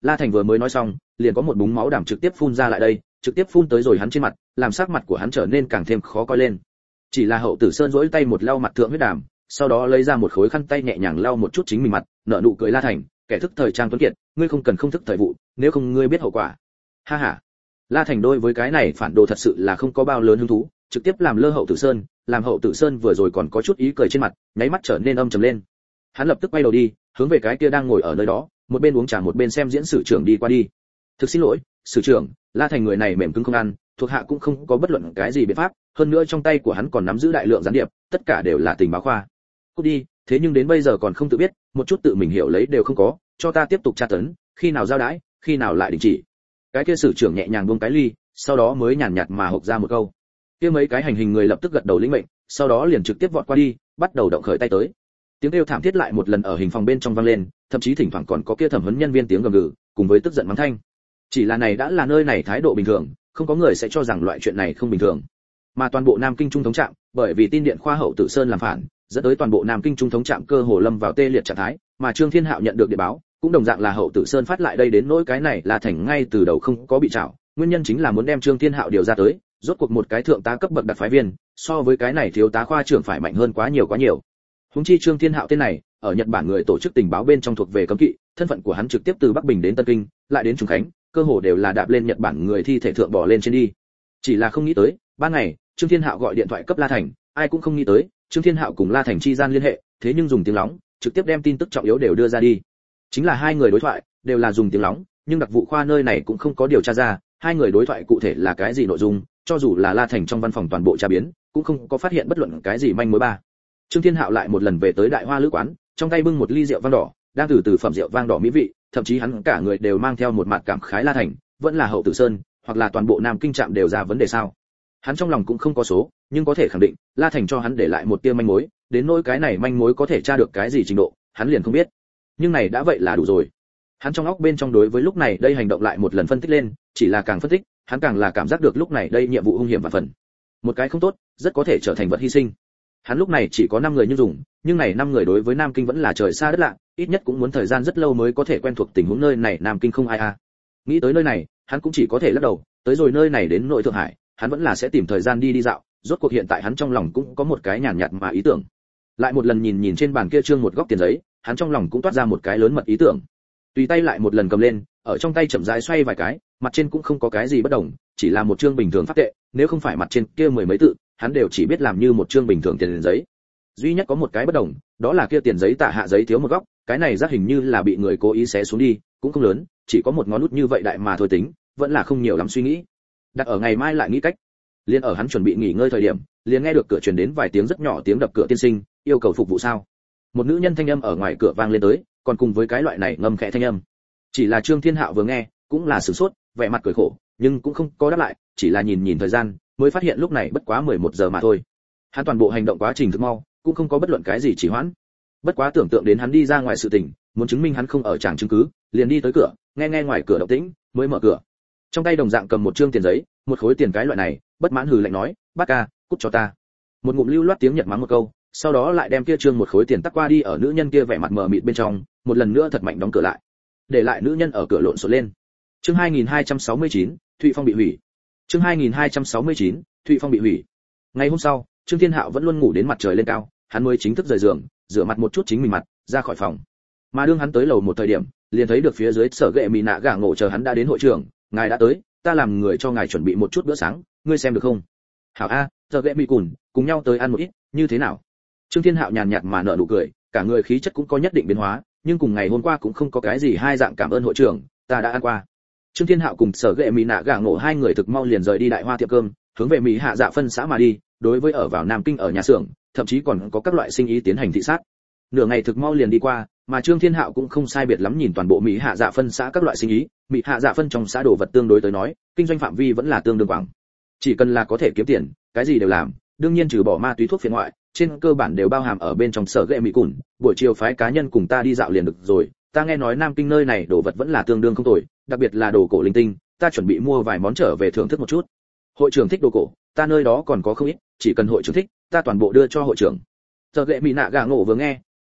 La Thành vừa mới nói xong, liền có một búng máu đảm trực tiếp phun ra lại đây, trực tiếp phun tới rồi hắn trên mặt, làm sắc mặt của hắn trở nên càng thêm khó coi lên. Chỉ là Hậu Tử Sơn giỗi tay một lau mặt thượng huyết đàm, sau đó lấy ra một khối khăn tay nhẹ nhàng lau một chút chính mình mặt, nở nụ cười. La Thành, kẻ thức thời trang tuấn kiệt, ngươi không cần không thức thời vụ, nếu không ngươi biết hậu quả. Ha ha. La Thành đối với cái này phản đồ thật sự là không có bao lớn hứng thú, trực tiếp làm lơ Hậu Tử Sơn, làm Hậu Tử Sơn vừa rồi còn có chút ý cười trên mặt, nháy mắt trở nên âm trầm lên. Hắn lập tức quay đầu đi, hướng về cái kia đang ngồi ở nơi đó, một bên uống trà một bên xem diễn sử trưởng đi qua đi. Thực xin lỗi, sử trưởng, La Thành người này mềm cứng không ăn, thuộc hạ cũng không có bất luận cái gì biện pháp, hơn nữa trong tay của hắn còn nắm giữ đại lượng gián điệp, tất cả đều là tình báo khoa. Cút đi, thế nhưng đến bây giờ còn không tự biết, một chút tự mình hiểu lấy đều không có, cho ta tiếp tục tra tấn, khi nào giao đãi, khi nào lại đình chỉ. Cái kia sử trưởng nhẹ nhàng buông cái ly, sau đó mới nhàn nhạt mà hộc ra một câu. Kia mấy cái hành hình người lập tức gật đầu lĩnh mệnh, sau đó liền trực tiếp vọt qua đi, bắt đầu động khởi tay tới. Tiếng kêu thảm thiết lại một lần ở hình phòng bên trong vang lên, thậm chí thỉnh thoảng còn có kia thẩm vấn nhân viên tiếng gầm gừ, cùng với tức giận mắng thanh. Chỉ là này đã là nơi này thái độ bình thường, không có người sẽ cho rằng loại chuyện này không bình thường. Mà toàn bộ Nam Kinh trung thống trạm, bởi vì tin điện khoa Hậu Tử Sơn làm phản, dẫn tới toàn bộ Nam Kinh trung thống trạm cơ hồ lâm vào tê liệt trạng thái, mà Trương Thiên Hạo nhận được điện báo, cũng đồng dạng là Hậu Tử Sơn phát lại đây đến nỗi cái này là thành ngay từ đầu không có bị trảo, nguyên nhân chính là muốn đem Trương Thiên Hạo điều ra tới, rốt cuộc một cái thượng tá cấp bậc đặc phái viên, so với cái này thiếu tá khoa trưởng phải mạnh hơn quá nhiều quá nhiều. Huống chi Trương Thiên Hạo tên này, ở Nhật Bản người tổ chức tình báo bên trong thuộc về cấm kỵ, thân phận của hắn trực tiếp từ Bắc Bình đến Tân Kinh, lại đến Trùng Khánh, cơ hồ đều là đạp lên Nhật Bản người thi thể thượng bỏ lên trên đi. Chỉ là không nghĩ tới, ban ngày, Trương Thiên Hạo gọi điện thoại cấp La Thành, ai cũng không nghĩ tới, Trương Thiên Hạo cùng La Thành chi gian liên hệ, thế nhưng dùng tiếng lóng, trực tiếp đem tin tức trọng yếu đều đưa ra đi. Chính là hai người đối thoại, đều là dùng tiếng lóng, nhưng đặc vụ khoa nơi này cũng không có điều tra ra, hai người đối thoại cụ thể là cái gì nội dung, cho dù là La Thành trong văn phòng toàn bộ tra biến, cũng không có phát hiện bất luận cái gì manh mối ba. Trương Thiên Hạo lại một lần về tới Đại Hoa Lữ quán, trong tay bưng một ly rượu vang đỏ, đang từ từ phẩm rượu vang đỏ mỹ vị, thậm chí hắn cả người đều mang theo một mặt cảm khái. La Thành, vẫn là Hậu Tử Sơn, hoặc là toàn bộ Nam Kinh trạm đều ra vấn đề sao? Hắn trong lòng cũng không có số, nhưng có thể khẳng định, La Thành cho hắn để lại một tia manh mối, đến nỗi cái này manh mối có thể tra được cái gì trình độ, hắn liền không biết. Nhưng này đã vậy là đủ rồi. Hắn trong óc bên trong đối với lúc này đây hành động lại một lần phân tích lên, chỉ là càng phân tích, hắn càng là cảm giác được lúc này đây nhiệm vụ hung hiểm và phần. Một cái không tốt, rất có thể trở thành vật hy sinh. Hắn lúc này chỉ có 5 người nhưng dùng, nhưng này 5 người đối với Nam Kinh vẫn là trời xa đất lạ, ít nhất cũng muốn thời gian rất lâu mới có thể quen thuộc tình huống nơi này. Nam Kinh không ai a. Nghĩ tới nơi này, hắn cũng chỉ có thể lắc đầu, tới rồi nơi này đến nội Thượng Hải, hắn vẫn là sẽ tìm thời gian đi dạo, rốt cuộc hiện tại hắn trong lòng cũng có một cái nhàn nhạt mà ý tưởng. Lại một lần nhìn trên bàn kia trương một góc tiền giấy, hắn trong lòng cũng toát ra một cái lớn mật ý tưởng. Tùy tay lại một lần cầm lên, ở trong tay chậm rãi xoay vài cái, mặt trên cũng không có cái gì bất đồng, chỉ là một trương bình thường pháp tệ, nếu không phải mặt trên kia mười mấy tự, hắn đều chỉ biết làm như một trương bình thường tiền giấy. Duy nhất có một cái bất đồng, đó là kia tiền giấy tả hạ giấy thiếu một góc, cái này giác hình như là bị người cố ý xé xuống đi, cũng không lớn, chỉ có một ngón út như vậy đại mà thôi tính, vẫn là không nhiều lắm suy nghĩ. Đặt ở ngày mai lại nghĩ cách. Liên ở hắn chuẩn bị nghỉ ngơi thời điểm, liền nghe được cửa truyền đến vài tiếng rất nhỏ tiếng đập cửa. Tiên sinh, yêu cầu phục vụ sao? Một nữ nhân thanh âm ở ngoài cửa vang lên tới, còn cùng với cái loại này ngâm khẽ thanh âm. Chỉ là Trương Thiên Hạo vừa nghe, cũng là sửng sốt, vẻ mặt cười khổ, nhưng cũng không có đáp lại, chỉ là nhìn thời gian, mới phát hiện lúc này bất quá 11 giờ mà thôi. Hắn toàn bộ hành động quá trình thực mau, cũng không có bất luận cái gì trì hoãn. Bất quá tưởng tượng đến hắn đi ra ngoài sự tình, muốn chứng minh hắn không ở tràng chứng cứ, liền đi tới cửa, nghe ngoài cửa động tĩnh, mới mở cửa. Trong tay đồng dạng cầm một trương tiền giấy, một khối tiền cái loại này, bất mãn hừ lạnh nói, "Bác ca, cút cho ta." Một ngụm lưu loát tiếng Nhật mắng một câu, sau đó lại đem kia trương một khối tiền tắc qua đi ở nữ nhân kia vẻ mặt mờ mịt bên trong, một lần nữa thật mạnh đóng cửa lại, để lại nữ nhân ở cửa lộn xộn lên. Chương 2269, Thụy Phong bị hủy. Chương 2269, Thụy Phong bị hủy. Ngày hôm sau, Trương Thiên Hạo vẫn luôn ngủ đến mặt trời lên cao, hắn mới chính thức rời giường, rửa mặt một chút chính mình mặt, ra khỏi phòng. Mà đương hắn tới lầu một thời điểm, liền thấy được phía dưới Sở Gệ Mị Nạ gả ngộ chờ hắn đã đến hội trường. "Ngài đã tới, ta làm người cho ngài chuẩn bị một chút bữa sáng, ngươi xem được không?" "Hảo a, Sở Gệ Mị Cùn, cùng nhau tới ăn một ít, như thế nào?" Trương Thiên Hạo nhàn nhạt mà nở nụ cười, cả người khí chất cũng có nhất định biến hóa, nhưng cùng ngày hôm qua cũng không có cái gì hai dạng. "Cảm ơn hội trưởng, ta đã ăn qua." Trương Thiên Hạo cùng Sở Gệ Mị Nạ gả ngộ hai người thực mau liền rời đi Đại Hoa tiệm cơm, hướng về Mỹ Hạ Dạ phân xã mà đi. Đối với ở vào Nam Kinh ở nhà xưởng, thậm chí còn có các loại sinh ý tiến hành thị sát. Nửa ngày thực mau liền đi qua, mà Trương Thiên Hạo cũng không sai biệt lắm nhìn toàn bộ Mỹ Hạ Dạ phân xã các loại sinh ý. Mỹ Hạ Dạ phân trong xã đồ vật tương đối tới nói, kinh doanh phạm vi vẫn là tương đương quảng. Chỉ cần là có thể kiếm tiền, cái gì đều làm, đương nhiên trừ bỏ ma túy thuốc phiện ngoại, trên cơ bản đều bao hàm ở bên trong. Sở Gệ Mị Cùn, buổi chiều phái cá nhân cùng ta đi dạo liền được rồi, ta nghe nói Nam Kinh nơi này đồ vật vẫn là tương đương không tồi, đặc biệt là đồ cổ linh tinh, ta chuẩn bị mua vài món trở về thưởng thức một chút. Hội trưởng thích đồ cổ, ta nơi đó còn có không ít, chỉ cần hội trưởng thích, ta toàn bộ đưa cho hội trưởng. Sở Gệ Mị Nạ gả ngộ vừa nghe,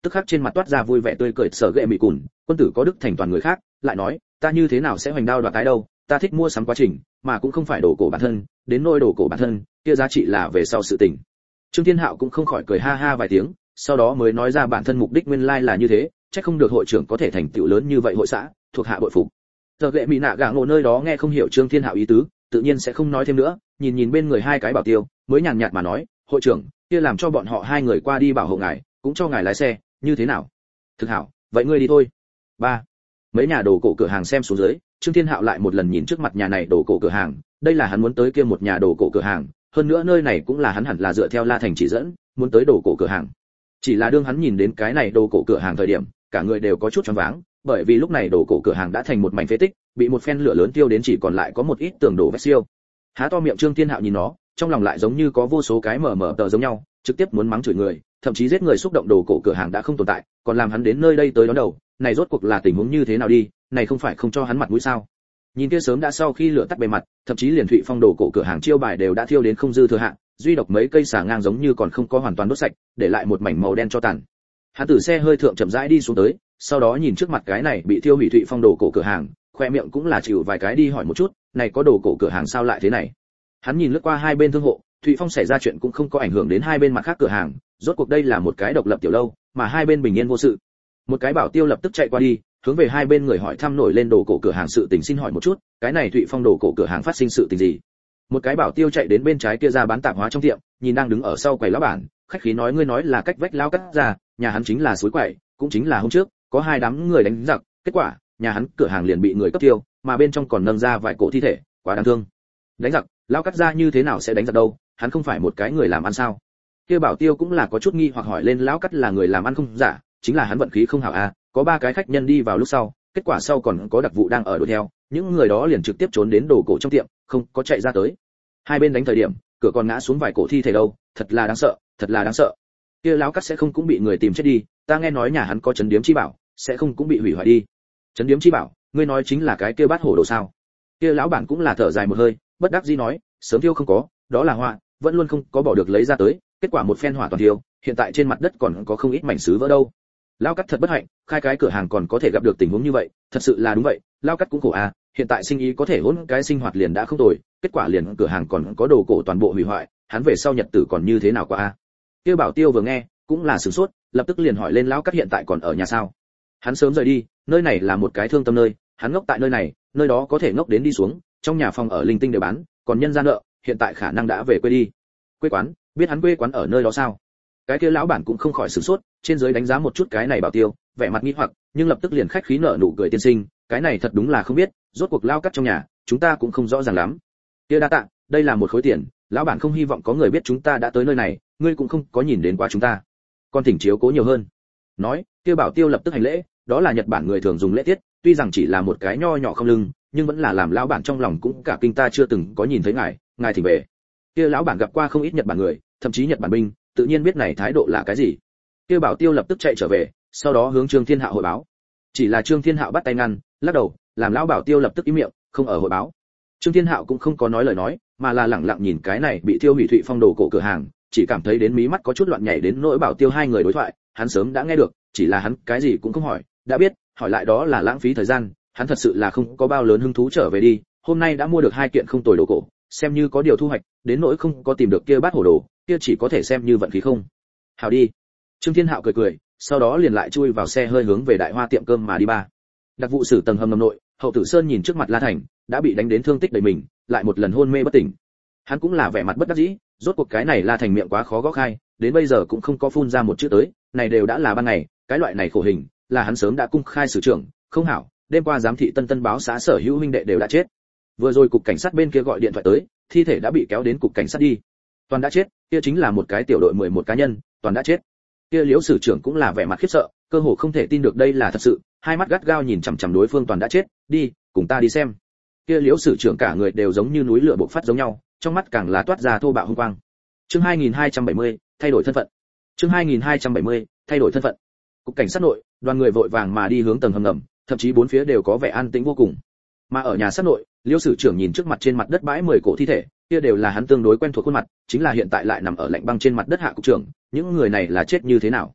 tức khắc trên mặt toát ra vui vẻ tươi cười. Sở Gệ Mị Cùn, quân tử có đức thành toàn người khác, lại nói, ta như thế nào sẽ hoành đao đoạt cái đâu, ta thích mua sắm quá trình, mà cũng không phải đồ cổ bản thân, đến nôi đồ cổ bản thân, kia giá trị là về sau sự tình. Trương Thiên Hạo cũng không khỏi cười ha ha vài tiếng, sau đó mới nói ra bản thân mục đích nguyên lai là như thế, chắc không được hội trưởng có thể thành tựu lớn như vậy hội xã, thuộc hạ bội phục. Sở Gệ Mị nạ gạ ngộ nơi đó nghe không hiểu Trương Thiên Hạo ý tứ, tự nhiên sẽ không nói thêm nữa, nhìn bên người hai cái bảo tiêu, mới nhàn nhạt mà nói, hội trưởng, kia làm cho bọn họ hai người qua đi bảo hộ ngài, cũng cho ngài lái xe, như thế nào? Thực hảo, vậy ngươi đi thôi. Ba. Mấy nhà đồ cổ cửa hàng xem xuống dưới, Trương Thiên Hạo lại một lần nhìn trước mặt nhà này đồ cổ cửa hàng, đây là hắn muốn tới kia một nhà đồ cổ cửa hàng, hơn nữa nơi này cũng là hắn hẳn là dựa theo La Thành chỉ dẫn, muốn tới đồ cổ cửa hàng. Chỉ là đương hắn nhìn đến cái này đồ cổ cửa hàng thời điểm, cả người đều có chút choáng váng, bởi vì lúc này đồ cổ cửa hàng đã thành một mảnh phế tích, bị một phen lửa lớn tiêu đến chỉ còn lại có một ít tường đổ vết xiêu. Há to miệng Trương Thiên Hạo nhìn nó, trong lòng lại giống như có vô số cái mờ tờ giống nhau, trực tiếp muốn mắng chửi người, thậm chí giết người. Xúc động đồ cổ cửa hàng đã không tồn tại, còn làm hắn đến nơi đây tới đón đầu, này rốt cuộc là tình huống như thế nào đi, này không phải không cho hắn mặt mũi sao? Nhìn kia sớm đã sau khi lửa tắt bề mặt, thậm chí liền Thụy Phong đồ cổ cửa hàng chiêu bài đều đã thiêu đến không dư thừa hạn, duy độc mấy cây xà ngang giống như còn không có hoàn toàn đốt sạch, để lại một mảnh màu đen cho tàn. Hắn từ xe hơi thượng chậm rãi đi xuống tới, sau đó nhìn trước mặt cái này bị thiêu hủy Thụy Phong đồ cổ cửa hàng, khoe miệng cũng là chịu vài cái đi hỏi một chút, này có đồ cổ cửa hàng sao lại thế này? Hắn nhìn lướt qua hai bên thương hộ, Thụy Phong xảy ra chuyện cũng không có ảnh hưởng đến hai bên mặt khác cửa hàng, rốt cuộc đây là một cái độc lập tiểu lâu, mà hai bên bình yên vô sự. Một cái bảo tiêu lập tức chạy qua đi, hướng về hai bên người hỏi thăm nổi lên đồ cổ cửa hàng sự tình, xin hỏi một chút, cái này Thụy Phong đồ cổ cửa hàng phát sinh sự tình gì? Một cái bảo tiêu chạy đến bên trái kia ra bán tạp hóa trong tiệm, nhìn đang đứng ở sau quầy lão bản, khách khí nói, ngươi nói là cách vách lao cắt ra, nhà hắn chính là suối quậy, cũng chính là hôm trước có hai đám người đánh giặc, kết quả nhà hắn cửa hàng liền bị người cấp tiêu, mà bên trong còn nâng ra vài cổ thi thể, quá đáng thương. Đánh giặc, lao cắt ra như thế nào sẽ đánh giặc đâu, hắn không phải một cái người làm ăn sao? Kia bảo tiêu cũng là có chút nghi hoặc hỏi lên, lão cắt là người làm ăn không giả, chính là hắn vận khí không hảo à, có ba cái khách nhân đi vào lúc sau, kết quả sau còn có đặc vụ đang ở đuổi theo, những người đó liền trực tiếp trốn đến đồ cổ trong tiệm, không có chạy ra tới. Hai bên đánh thời điểm, cửa còn ngã xuống vài cổ thi thể đâu, thật là đáng sợ, thật là đáng sợ. Kia lão cắt sẽ không cũng bị người tìm chết đi, ta nghe nói nhà hắn có trấn điếm chi bảo, sẽ không cũng bị hủy hoại đi. Trấn điếm chi bảo, ngươi nói chính là cái kia bát hổ đồ sao? Kia lão bản cũng là thở dài một hơi, bất đắc dĩ nói, sớm thiêu không có, đó là họa, vẫn luôn không có bỏ được lấy ra tới, kết quả một phen hỏa toàn thiêu, hiện tại trên mặt đất còn có không ít mảnh sứ vỡ đâu. Lão cắt thật bất hạnh, khai cái cửa hàng còn có thể gặp được tình huống như vậy, thật sự là đúng vậy, lão cắt cũng khổ à, hiện tại sinh ý có thể hỗn cái sinh hoạt liền đã không tồi, kết quả liền cửa hàng còn có đồ cổ toàn bộ hủy hoại, hắn về sau nhật tử còn như thế nào qua a? Tiêu Bảo Tiêu vừa nghe, cũng là sửng sốt, lập tức liền hỏi lên, lão cắt hiện tại còn ở nhà sao? Hắn sớm rời đi, nơi này là một cái thương tâm nơi, hắn ngốc tại nơi này, nơi đó có thể ngốc đến đi xuống, trong nhà phòng ở linh tinh đều bán, còn nhân gian nợ, hiện tại khả năng đã về quê đi. Quê quán, biết hắn quê quán ở nơi đó sao? Cái kia lão bản cũng không khỏi sửng sốt, trên dưới đánh giá một chút cái này Bảo Tiêu, vẻ mặt nghi hoặc, nhưng lập tức liền khách khí nở nụ cười, tiên sinh, cái này thật đúng là không biết, rốt cuộc lao cắt trong nhà, chúng ta cũng không rõ ràng lắm. Kia đa tạ, đây là một khối tiền, lão bản không hy vọng có người biết chúng ta đã tới nơi này, ngươi cũng không có nhìn đến qua chúng ta, còn thỉnh chiếu cố nhiều hơn. Nói, kia Bảo Tiêu lập tức hành lễ, đó là Nhật Bản người thường dùng lễ tiết, tuy rằng chỉ là một cái nho nhỏ không lưng, nhưng vẫn là làm lão bản trong lòng cũng cả kinh, ta chưa từng có nhìn thấy ngài thỉnh về. Kia lão bản gặp qua không ít Nhật Bản người, thậm chí Nhật Bản binh, tự nhiên biết này thái độ là cái gì. Kia Bảo Tiêu lập tức chạy trở về, sau đó hướng Trương Thiên Hạo hội báo. Chỉ là Trương Thiên Hạo bắt tay ngăn, lắc đầu, làm lão Bảo Tiêu lập tức im miệng, không ở hội báo. Trương Thiên Hạo cũng không có nói lời nói, mà là lẳng lặng nhìn cái này bị thiêu hủy Thụy Phong đồ cổ cửa hàng, chỉ cảm thấy đến mí mắt có chút loạn nhảy, đến nỗi Bảo Tiêu hai người đối thoại, hắn sớm đã nghe được, chỉ là hắn cái gì cũng không hỏi, đã biết, hỏi lại đó là lãng phí thời gian, hắn thật sự là không có bao lớn hứng thú trở về đi, hôm nay đã mua được hai kiện không tồi đồ cổ, xem như có điều thu hoạch, đến nỗi không có tìm được kia bát hổ đồ, kia chỉ có thể xem như vận khí không. Hảo đi. Trương Thiên Hạo cười cười, sau đó liền lại chui vào xe hơi hướng về Đại Hoa tiệm cơm mà đi ba. Đặc vụ sử tầng hầm ngầm nội, Hậu Tử Sơn nhìn trước mặt La Thành, đã bị đánh đến thương tích đầy mình, lại một lần hôn mê bất tỉnh. Hắn cũng là vẻ mặt bất đắc dĩ, rốt cuộc cái này La Thành miệng quá khó gõ khai, đến bây giờ cũng không có phun ra một chữ tới, này đều đã là ban ngày, cái loại này khổ hình, là hắn sớm đã cung khai xử trưởng, không hảo, đêm qua giám thị Tân báo xã sở hữu huynh đệ đều đã chết. Vừa rồi cục cảnh sát bên kia gọi điện thoại tới, thi thể đã bị kéo đến cục cảnh sát đi. Toàn đã chết, kia chính là một cái tiểu đội 11 cá nhân, toàn đã chết. Kia Liễu sử trưởng cũng là vẻ mặt khiếp sợ, cơ hồ không thể tin được đây là thật sự, hai mắt gắt gao nhìn chằm chằm đối phương, toàn đã chết, đi, cùng ta đi xem. Kia Liễu sử trưởng cả người đều giống như núi lửa bộc phát giống nhau, trong mắt càng là toát ra thô bạo hung quang. Chương 2270, thay đổi thân phận. Chương 2270, thay đổi thân phận. Cục cảnh sát nội, đoàn người vội vàng mà đi hướng tầng hầm ngầm, thậm chí bốn phía đều có vẻ an tĩnh vô cùng. Mà ở nhà sát nội, Liễu sử trưởng nhìn trước mặt trên mặt đất bãi 10 cổ thi thể, kia đều là hắn tương đối quen thuộc khuôn mặt, chính là hiện tại lại nằm ở lạnh băng trên mặt đất hạ cục trưởng, những người này là chết như thế nào?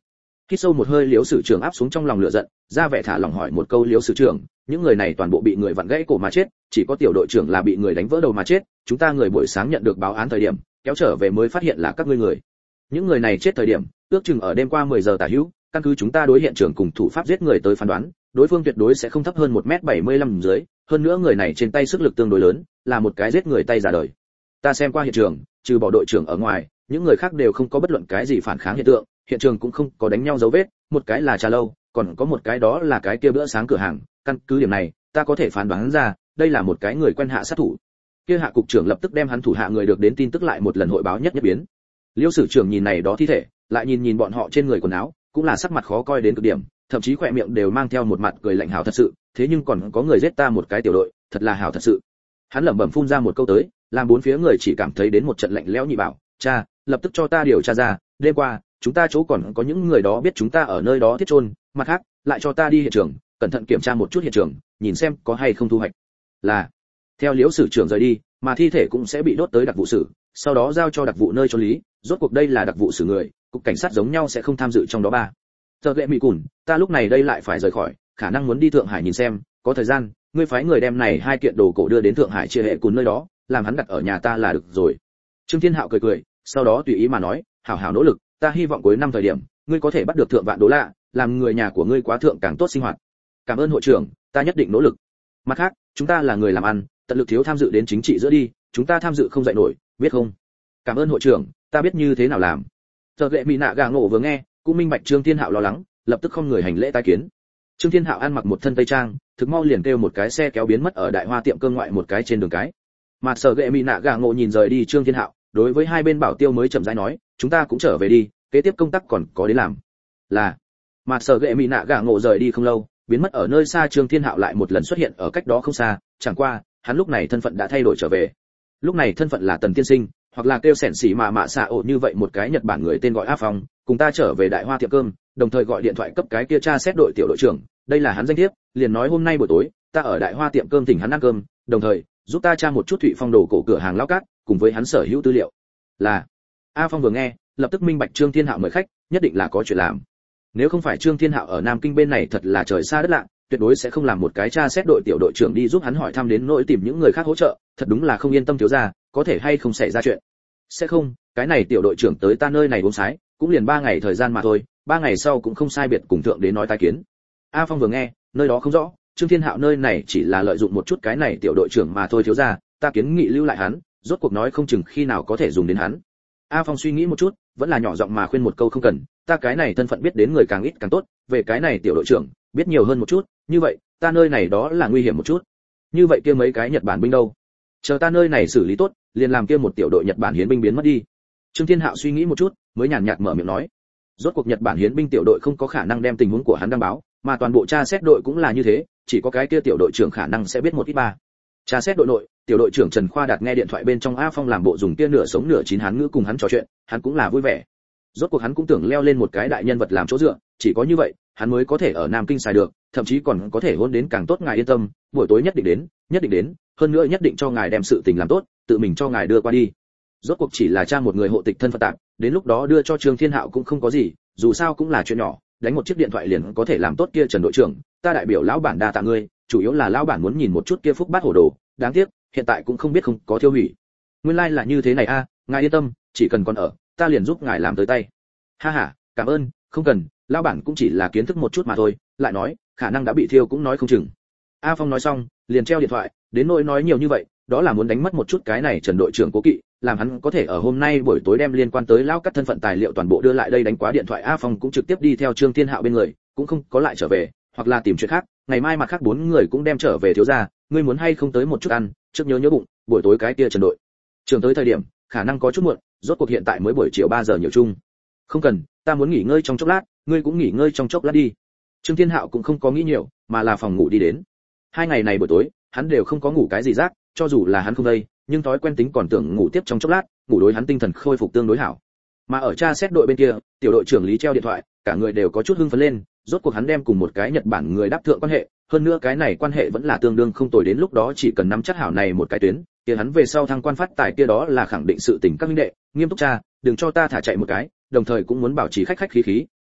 Hít sâu một hơi, Liễu sử trưởng áp xuống trong lòng lửa giận, ra vẻ thả lỏng hỏi một câu: Liễu sử trưởng, những người này toàn bộ bị người vặn gãy cổ mà chết, chỉ có tiểu đội trưởng là bị người đánh vỡ đầu mà chết, chúng ta người buổi sáng nhận được báo án thời điểm kéo trở về mới phát hiện là các ngươi người. Những người này chết thời điểm ước chừng ở đêm qua 10 giờ tả hữu, căn cứ chúng ta đối hiện trường cùng thủ pháp giết người tới phán đoán, đối phương tuyệt đối sẽ không thấp hơn 1m75 dưới, hơn nữa người này trên tay sức lực tương đối lớn, là một cái giết người tay già đời. Ta xem qua hiện trường, trừ bỏ đội trưởng ở ngoài, những người khác đều không có bất luận cái gì phản kháng hiện tượng, hiện trường cũng không có đánh nhau dấu vết, một cái là trà lâu, còn có một cái đó là cái kia bữa sáng cửa hàng, căn cứ điểm này, ta có thể phán đoán ra, đây là một cái người quen hạ sát thủ. Kia hạ cục trưởng lập tức đem hắn thủ hạ người được đến tin tức lại một lần hội báo nhất biến. Liêu sử trưởng nhìn này đó thi thể, lại nhìn bọn họ trên người quần áo, cũng là sắc mặt khó coi đến cực điểm, thậm chí khóe miệng đều mang theo một mặt cười lạnh hào thật sự, thế nhưng còn có người giết ta một cái tiểu đội, thật là hào thật sự. Hắn lẩm bẩm phun ra một câu tới, làm bốn phía người chỉ cảm thấy đến một trận lạnh lẽo nhị bảo, cha, lập tức cho ta điều tra ra, đêm qua, chúng ta chỗ còn có những người đó biết chúng ta ở nơi đó thiết chôn, mặt khác, lại cho ta đi hiện trường, cẩn thận kiểm tra một chút hiện trường, nhìn xem có hay không thu hoạch. Là. Theo Liễu sử trưởng rời đi, mà thi thể cũng sẽ bị đốt tới đặc vụ sử, sau đó giao cho đặc vụ nơi chôn lý, rốt cuộc đây là đặc vụ xử người, cục cảnh sát giống nhau sẽ không tham dự trong đó ba. Giờ lệ mỹ cùn, ta lúc này đây lại phải rời khỏi, khả năng muốn đi Thượng Hải nhìn xem, có thời gian, ngươi phái người đem này hai kiện đồ cổ đưa đến Thượng Hải chia hệ cùn nơi đó, làm hắn đặt ở nhà ta là được rồi. Trương Thiên Hạo cười cười, sau đó tùy ý mà nói, hảo hảo nỗ lực, ta hy vọng cuối năm thời điểm, ngươi có thể bắt được thượng vạn đô la, làm người nhà của ngươi quá thượng càng tốt sinh hoạt. Cảm ơn hội trưởng, ta nhất định nỗ lực. Mặt khác, chúng ta là người làm ăn, tận lực thiếu tham dự đến chính trị giữa đi, chúng ta tham dự không dậy nổi, biết không? Cảm ơn hội trưởng, ta biết như thế nào làm. Giờ lệ mỹ nạ gà ngộ vừa nghe, cũng minh bạch Trương Thiên Hạo lo lắng, lập tức không người hành lễ tái kiến. Trương Thiên Hạo ăn mặc một thân tây trang, thực mau liền kêu một cái xe kéo biến mất ở đại hoa tiệm cơm ngoại một cái trên đường cái. Mà Sở Gệ Mỹ nạ gà ngộ nhìn rời đi Trương Thiên Hạo, đối với hai bên bảo tiêu mới chậm rãi nói, chúng ta cũng trở về đi, kế tiếp công tác còn có đến làm. Là. Mà Sở Gệ Mỹ nạ gà ngộ rời đi không lâu, biến mất ở nơi xa, Trương Thiên Hạo lại một lần xuất hiện ở cách đó không xa, chẳng qua, hắn lúc này thân phận đã thay đổi trở về. Lúc này thân phận là Tần tiên sinh, hoặc là kêu sẻn xỉ mà mạ xạ ổ như vậy một cái Nhật Bản người tên gọi A Phong, cùng ta trở về đại hoa tiệm cơm, đồng thời gọi điện thoại cấp cái kia tra xét đội tiểu đội trưởng, đây là hắn danh thiếp, liền nói hôm nay buổi tối, ta ở đại hoa tiệm cơm thỉnh hắn ăn cơm, đồng thời giúp ta tra một chút Thụy Phong đồ cổ cửa hàng lão cát, cùng với hắn sở hữu tư liệu. Là. A Phong vừa nghe, lập tức minh bạch Trương Thiên Hạo mời khách, nhất định là có chuyện làm. Nếu không phải Trương Thiên Hạo ở Nam Kinh bên này thật là trời xa đất lạ, tuyệt đối sẽ không làm một cái tra xét đội tiểu đội trưởng đi giúp hắn hỏi thăm đến nỗi tìm những người khác hỗ trợ, thật đúng là không yên tâm thiếu gia, có thể hay không xảy ra chuyện. Sẽ không, cái này tiểu đội trưởng tới ta nơi này uống sái, cũng liền 3 ngày thời gian mà thôi, 3 ngày sau cũng không sai biệt cùng thượng đến nói tái kiến. A Phong vừa nghe, nơi đó không rõ, Trương Thiên Hạo nơi này chỉ là lợi dụng một chút cái này tiểu đội trưởng mà thôi thiếu gia, ta kiến nghị lưu lại hắn, rốt cuộc nói không chừng khi nào có thể dùng đến hắn. A Phong suy nghĩ một chút, vẫn là nhỏ giọng mà khuyên một câu không cần, ta cái này thân phận biết đến người càng ít càng tốt, về cái này tiểu đội trưởng, biết nhiều hơn một chút, như vậy, ta nơi này đó là nguy hiểm một chút. Như vậy kia mấy cái Nhật Bản binh đâu? Chờ ta nơi này xử lý tốt, liền làm kia một tiểu đội Nhật Bản hiến binh biến mất đi. Trương Thiên Hạo suy nghĩ một chút, mới nhàn nhạt mở miệng nói, rốt cuộc Nhật Bản hiến binh tiểu đội không có khả năng đem tình huống của hắn đăng báo, mà toàn bộ tra xét đội cũng là như thế, chỉ có cái kia tiểu đội trưởng khả năng sẽ biết một ít ba. Tra xét đội nội, tiểu đội trưởng Trần Khoa Đạt nghe điện thoại bên trong A Phong làm bộ dùng kia nửa sống nửa chín hán ngữ cùng hắn trò chuyện, hắn cũng là vui vẻ. Rốt cuộc hắn cũng tưởng leo lên một cái đại nhân vật làm chỗ dựa, chỉ có như vậy, hắn mới có thể ở Nam Kinh xài được, thậm chí còn có thể hôn đến càng tốt, ngài yên tâm, buổi tối nhất định đến, hơn nữa nhất định cho ngài đem sự tình làm tốt, tự mình cho ngài đưa qua đi. Rốt cuộc chỉ là tra một người hộ tịch thân phận tạm, đến lúc đó đưa cho Trương Thiên Hạo cũng không có gì, dù sao cũng là chuyện nhỏ, đánh một chiếc điện thoại liền có thể làm tốt kia Trần đội trưởng, ta đại biểu lão bản đa tạ ngươi, chủ yếu là lão bản muốn nhìn một chút kia phúc bát hổ đồ, đáng tiếc, hiện tại cũng không biết không có thiêu hủy. Nguyên lai là như thế này a, ngài yên tâm, chỉ cần còn ở, ta liền giúp ngài làm tới tay. Ha ha, cảm ơn, không cần, lão bản cũng chỉ là kiến thức một chút mà thôi, lại nói, khả năng đã bị thiêu cũng nói không chừng. A Phong nói xong, liền treo điện thoại, đến nỗi nói nhiều như vậy, đó là muốn đánh mất một chút cái này Trần đội trưởng cố kỵ, làm hắn có thể ở hôm nay buổi tối đem liên quan tới lão cắt thân phận tài liệu toàn bộ đưa lại đây. Đánh quá điện thoại, A Phong cũng trực tiếp đi theo Trương Thiên Hạo bên người, cũng không có lại trở về, hoặc là tìm chuyện khác, ngày mai mặt khác 4 người cũng đem trở về thiếu gia, ngươi muốn hay không tới một chút ăn, trước nhớ bụng, buổi tối cái kia Trần đội trưởng tới thời điểm, khả năng có chút muộn, rốt cuộc hiện tại mới buổi chiều 3 giờ nhiều chung. Không cần, ta muốn nghỉ ngơi trong chốc lát, ngươi cũng nghỉ ngơi trong chốc lát đi. Trương Thiên Hạo cũng không có nghĩ nhiều, mà là phòng ngủ đi đến. 2 ngày này buổi tối, hắn đều không có ngủ cái gì rác, cho dù là hắn không đây, nhưng thói quen tính còn tưởng ngủ tiếp trong chốc lát, ngủ đối hắn tinh thần khôi phục tương đối hảo. Mà ở tra xét đội bên kia, tiểu đội trưởng Lý treo điện thoại, cả người đều có chút hưng phấn lên, rốt cuộc hắn đem cùng một cái Nhật Bản người đáp thượng quan hệ, hơn nữa cái này quan hệ vẫn là tương đương không tồi, đến lúc đó chỉ cần nắm chắc hảo này một cái tuyến, kia hắn về sau thăng quan phát tài kia đó là khẳng định sự tình các minh đệ, nghiêm túc tra, đừng cho ta thả chạy một cái, đồng thời cũng muốn bảo trì khách khách khí khí,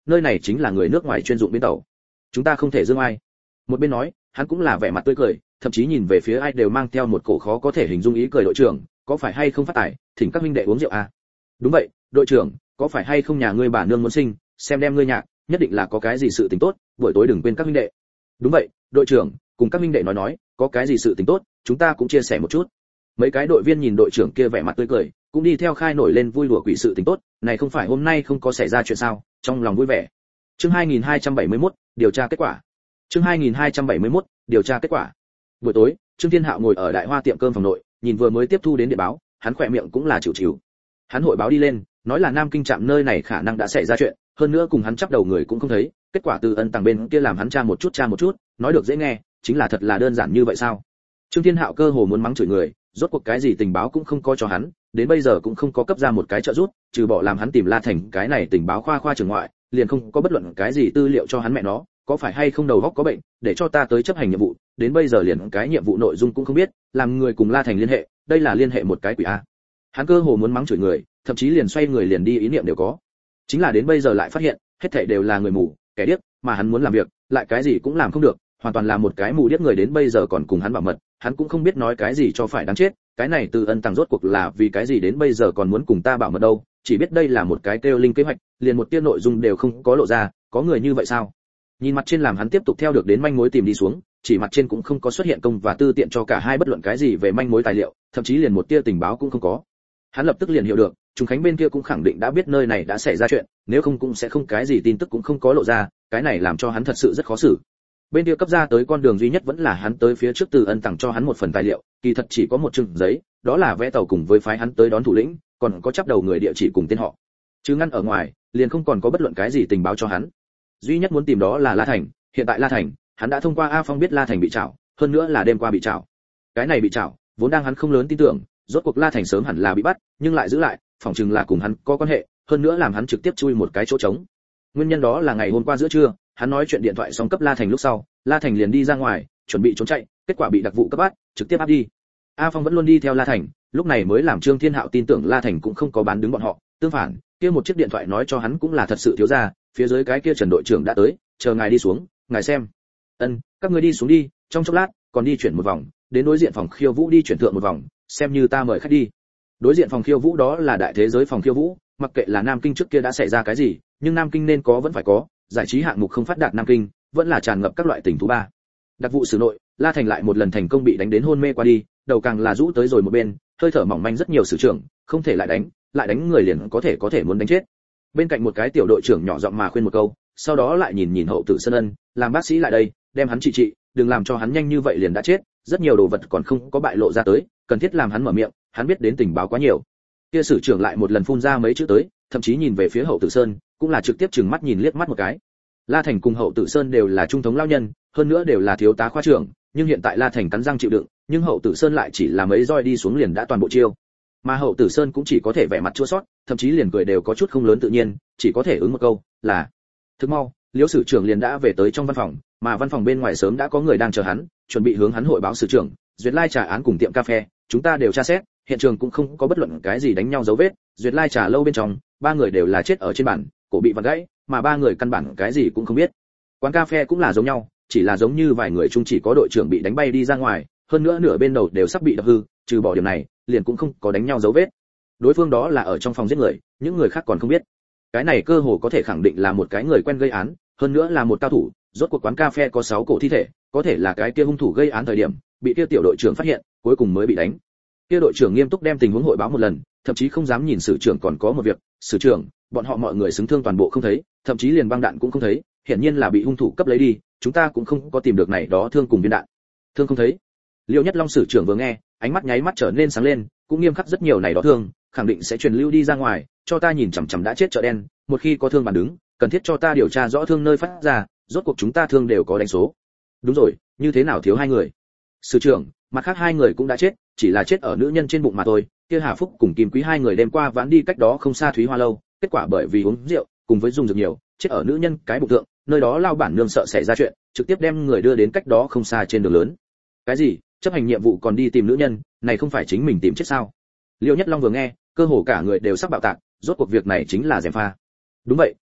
nơi này chính là người nước ngoài chuyên dụng bến tàu, chúng ta không thể dương ai. Một bên nói, hắn cũng là vẻ mặt tươi cười, thậm chí nhìn về phía ai đều mang theo một cổ khó có thể hình dung ý cười. Đội trưởng, có phải hay không phát tài, thỉnh các huynh đệ uống rượu à? Đúng vậy, đội trưởng, có phải hay không nhà ngươi bà nương muốn sinh, xem đem ngươi nhạc, nhất định là có cái gì sự tình tốt, buổi tối đừng quên các huynh đệ. Đúng vậy, đội trưởng, cùng các huynh đệ nói, có cái gì sự tình tốt, chúng ta cũng chia sẻ một chút. Mấy cái đội viên nhìn đội trưởng kia vẻ mặt tươi cười, cũng đi theo khai nổi lên vui đùa quỷ sự tình tốt, này không phải hôm nay không có xảy ra chuyện sao, trong lòng vui vẻ. Chương 2271, điều tra kết quả. Chương 2271, điều tra kết quả. Buổi tối, Trương Thiên Hạo ngồi ở Đại Hoa tiệm cơm phòng nội, nhìn vừa mới tiếp thu đến điện báo, hắn khỏe miệng cũng là chịu chịu. Hắn hội báo đi lên, nói là Nam Kinh trạm nơi này khả năng đã xảy ra chuyện, hơn nữa cùng hắn chắp đầu người cũng không thấy, kết quả từ Ân Tàng bên kia làm hắn tra một chút, nói được dễ nghe, chính là thật là đơn giản như vậy sao? Trương Thiên Hạo cơ hồ muốn mắng chửi người, rốt cuộc cái gì tình báo cũng không có cho hắn, đến bây giờ cũng không có cấp ra một cái trợ giúp, trừ bỏ làm hắn tìm La Thành cái này tình báo khoa trưởng ngoại, liền không có bất luận cái gì tư liệu cho hắn. Mẹ nó, có phải hay không đầu óc có bệnh, để cho ta tới chấp hành nhiệm vụ, đến bây giờ liền cái nhiệm vụ nội dung cũng không biết, làm người cùng La Thành liên hệ, đây là liên hệ một cái quỷ a. Hắn cơ hồ muốn mắng chửi người, thậm chí liền xoay người liền đi ý niệm đều có. Chính là đến bây giờ lại phát hiện, hết thảy đều là người mù, kẻ điếc, mà hắn muốn làm việc, lại cái gì cũng làm không được, hoàn toàn là một cái mù điếc người. Đến bây giờ còn cùng hắn bảo mật, hắn cũng không biết nói cái gì cho phải đáng chết. Cái này Từ Ân Tàng rốt cuộc là vì cái gì đến bây giờ còn muốn cùng ta bảo mật đâu, chỉ biết đây là một cái kêu linh kế hoạch, liền một tia nội dung đều không có lộ ra, có người như vậy sao? Nhìn mặt trên làm hắn tiếp tục theo được đến manh mối tìm đi xuống, chỉ mặt trên cũng không có xuất hiện công và tư tiện cho cả hai bất luận cái gì về manh mối tài liệu, thậm chí liền một tia tình báo cũng không có. Hắn lập tức liền hiểu được, Trung Khánh bên kia cũng khẳng định đã biết nơi này đã xảy ra chuyện, nếu không cũng sẽ không cái gì tin tức cũng không có lộ ra, cái này làm cho hắn thật sự rất khó xử. Bên kia cấp ra tới con đường duy nhất vẫn là hắn tới phía trước Từ Ân Tàng cho hắn một phần tài liệu, kỳ thật chỉ có một chừng giấy, đó là vẽ tàu cùng với phái hắn tới đón thủ lĩnh, còn có chắp đầu người địa chỉ cùng tên họ. Chứ ngăn ở ngoài, liền không còn có bất luận cái gì tình báo cho hắn. Duy nhất muốn tìm đó là La Thành, hiện tại La Thành, hắn đã thông qua A Phong biết La Thành bị trảo, hơn nữa là đêm qua bị trảo. Cái này bị trảo, vốn đang hắn không lớn tin tưởng, rốt cuộc La Thành sớm hẳn là bị bắt, nhưng lại giữ lại, phỏng chừng là cùng hắn có quan hệ, hơn nữa làm hắn trực tiếp chui một cái chỗ trống. Nguyên nhân đó là ngày hôm qua giữa trưa, hắn nói chuyện điện thoại xong cấp La Thành lúc sau, La Thành liền đi ra ngoài, chuẩn bị trốn chạy, kết quả bị đặc vụ cấp bắt, trực tiếp áp đi. A Phong vẫn luôn đi theo La Thành, lúc này mới làm Trương Thiên Hạo tin tưởng La Thành cũng không có bán đứng bọn họ, tương phản, kia một chiếc điện thoại nói cho hắn cũng là thật sự thiếu gia, phía dưới cái kia Trần đội trưởng đã tới, chờ ngài đi xuống, ngài xem. Ân, các ngươi đi xuống đi, trong chốc lát, còn đi chuyển một vòng, đến đối diện phòng khiêu vũ đi chuyển thượng một vòng, xem như ta mời khách đi. Đối diện phòng khiêu vũ đó là đại thế giới phòng khiêu vũ, mặc kệ là Nam Kinh trước kia đã xảy ra cái gì, nhưng Nam Kinh nên có vẫn phải có, giải trí hạng mục không phát đạt Nam Kinh, vẫn là tràn ngập các loại tình thú ba. Đặc vụ xử nội, La Thành lại một lần thành công bị đánh đến hôn mê qua đi, đầu càng là rũ tới rồi một bên, hơi thở mỏng manh rất nhiều sử trưởng, không thể lại đánh người liền có thể muốn đánh chết. Bên cạnh một cái tiểu đội trưởng nhỏ giọng mà khuyên một câu, sau đó lại nhìn Hậu Tử Sơn Ân, làm bác sĩ lại đây, đem hắn trị, đừng làm cho hắn nhanh như vậy liền đã chết, rất nhiều đồ vật còn không có bại lộ ra tới, cần thiết làm hắn mở miệng, hắn biết đến tình báo quá nhiều. Kia sử trưởng lại một lần phun ra mấy chữ tới, thậm chí nhìn về phía Hậu Tử Sơn, cũng là trực tiếp trừng mắt nhìn liếc mắt một cái. La Thành cùng Hậu Tử Sơn đều là trung thống lao nhân, hơn nữa đều là thiếu tá khoa trưởng, nhưng hiện tại La Thành cắn răng chịu đựng, nhưng Hậu Tử Sơn lại chỉ là mấy roi đi xuống liền đã toàn bộ chiêu. Mà Hậu Tử Sơn cũng chỉ có thể vẻ mặt chua xót, thậm chí liền cười đều có chút không lớn tự nhiên, chỉ có thể ứng một câu là thức mau. Liễu sử trưởng liền đã về tới trong văn phòng, mà văn phòng bên ngoài sớm đã có người đang chờ hắn, chuẩn bị hướng hắn hội báo sử trưởng, duyệt lai trà án cùng tiệm cà phê, chúng ta đều tra xét, hiện trường cũng không có bất luận cái gì đánh nhau dấu vết, duyệt lai trà lâu bên trong, ba người đều là chết ở trên bàn, cổ bị vặn gãy, mà ba người căn bản cái gì cũng không biết. Quán cà phê cũng là giống nhau, chỉ là giống như vài người chung chỉ có đội trưởng bị đánh bay đi ra ngoài, hơn nữa nửa bên đầu đều sắp bị đập hư, trừ bỏ điểm này, liền cũng không có đánh nhau dấu vết. Đối phương đó là ở trong phòng giết người, những người khác còn không biết. Cái này cơ hồ có thể khẳng định là một cái người quen gây án, hơn nữa là một cao thủ, rốt cuộc quán cà phê có 6 cổ thi thể, có thể là cái kia hung thủ gây án thời điểm, bị kia tiểu đội trưởng phát hiện, cuối cùng mới bị đánh. Kia đội trưởng nghiêm túc đem tình huống hội báo một lần, thậm chí không dám nhìn sử trưởng còn có một việc, sử trưởng, bọn họ mọi người xứng thương toàn bộ không thấy, thậm chí liền băng đạn cũng không thấy, hiển nhiên là bị hung thủ cấp lấy đi, chúng ta cũng không có tìm được này đó thương cùng viên đạn. Thương không thấy. Liêu Nhất Long sử trưởng vừa nghe, ánh mắt nháy mắt trở nên sáng lên, cũng nghiêm khắc rất nhiều này đó thương, khẳng định sẽ truyền lưu đi ra ngoài, cho ta nhìn chằm chằm đã chết chợ đen, một khi có thương bàn đứng, cần thiết cho ta điều tra rõ thương nơi phát ra, rốt cuộc chúng ta thương đều có đánh số. Đúng rồi, như thế nào thiếu 2 người? Sử trưởng, mặt khác 2 người cũng đã chết, chỉ là chết ở nữ nhân trên bụng mà thôi, kia Hà Phúc cùng Kim Quý 2 người đêm qua vãn đi cách đó không xa Thúy Hoa lâu, kết quả bởi vì uống rượu, cùng với dùng dược nhiều, chết ở nữ nhân cái bụng thượng, nơi đó lao bản nương sợ xảy ra chuyện, trực tiếp đem người đưa đến cách đó không xa trên đường lớn. Cái gì? Chấp hành nhiệm vụ còn đi tìm nữ nhân, này không phải chính mình tìm chết sao? Liêu Nhất Long vừa nghe, cơ hồ cả người đều sắp bạo tạc, rốt cuộc việc này chính là gièm pha. Đúng vậy,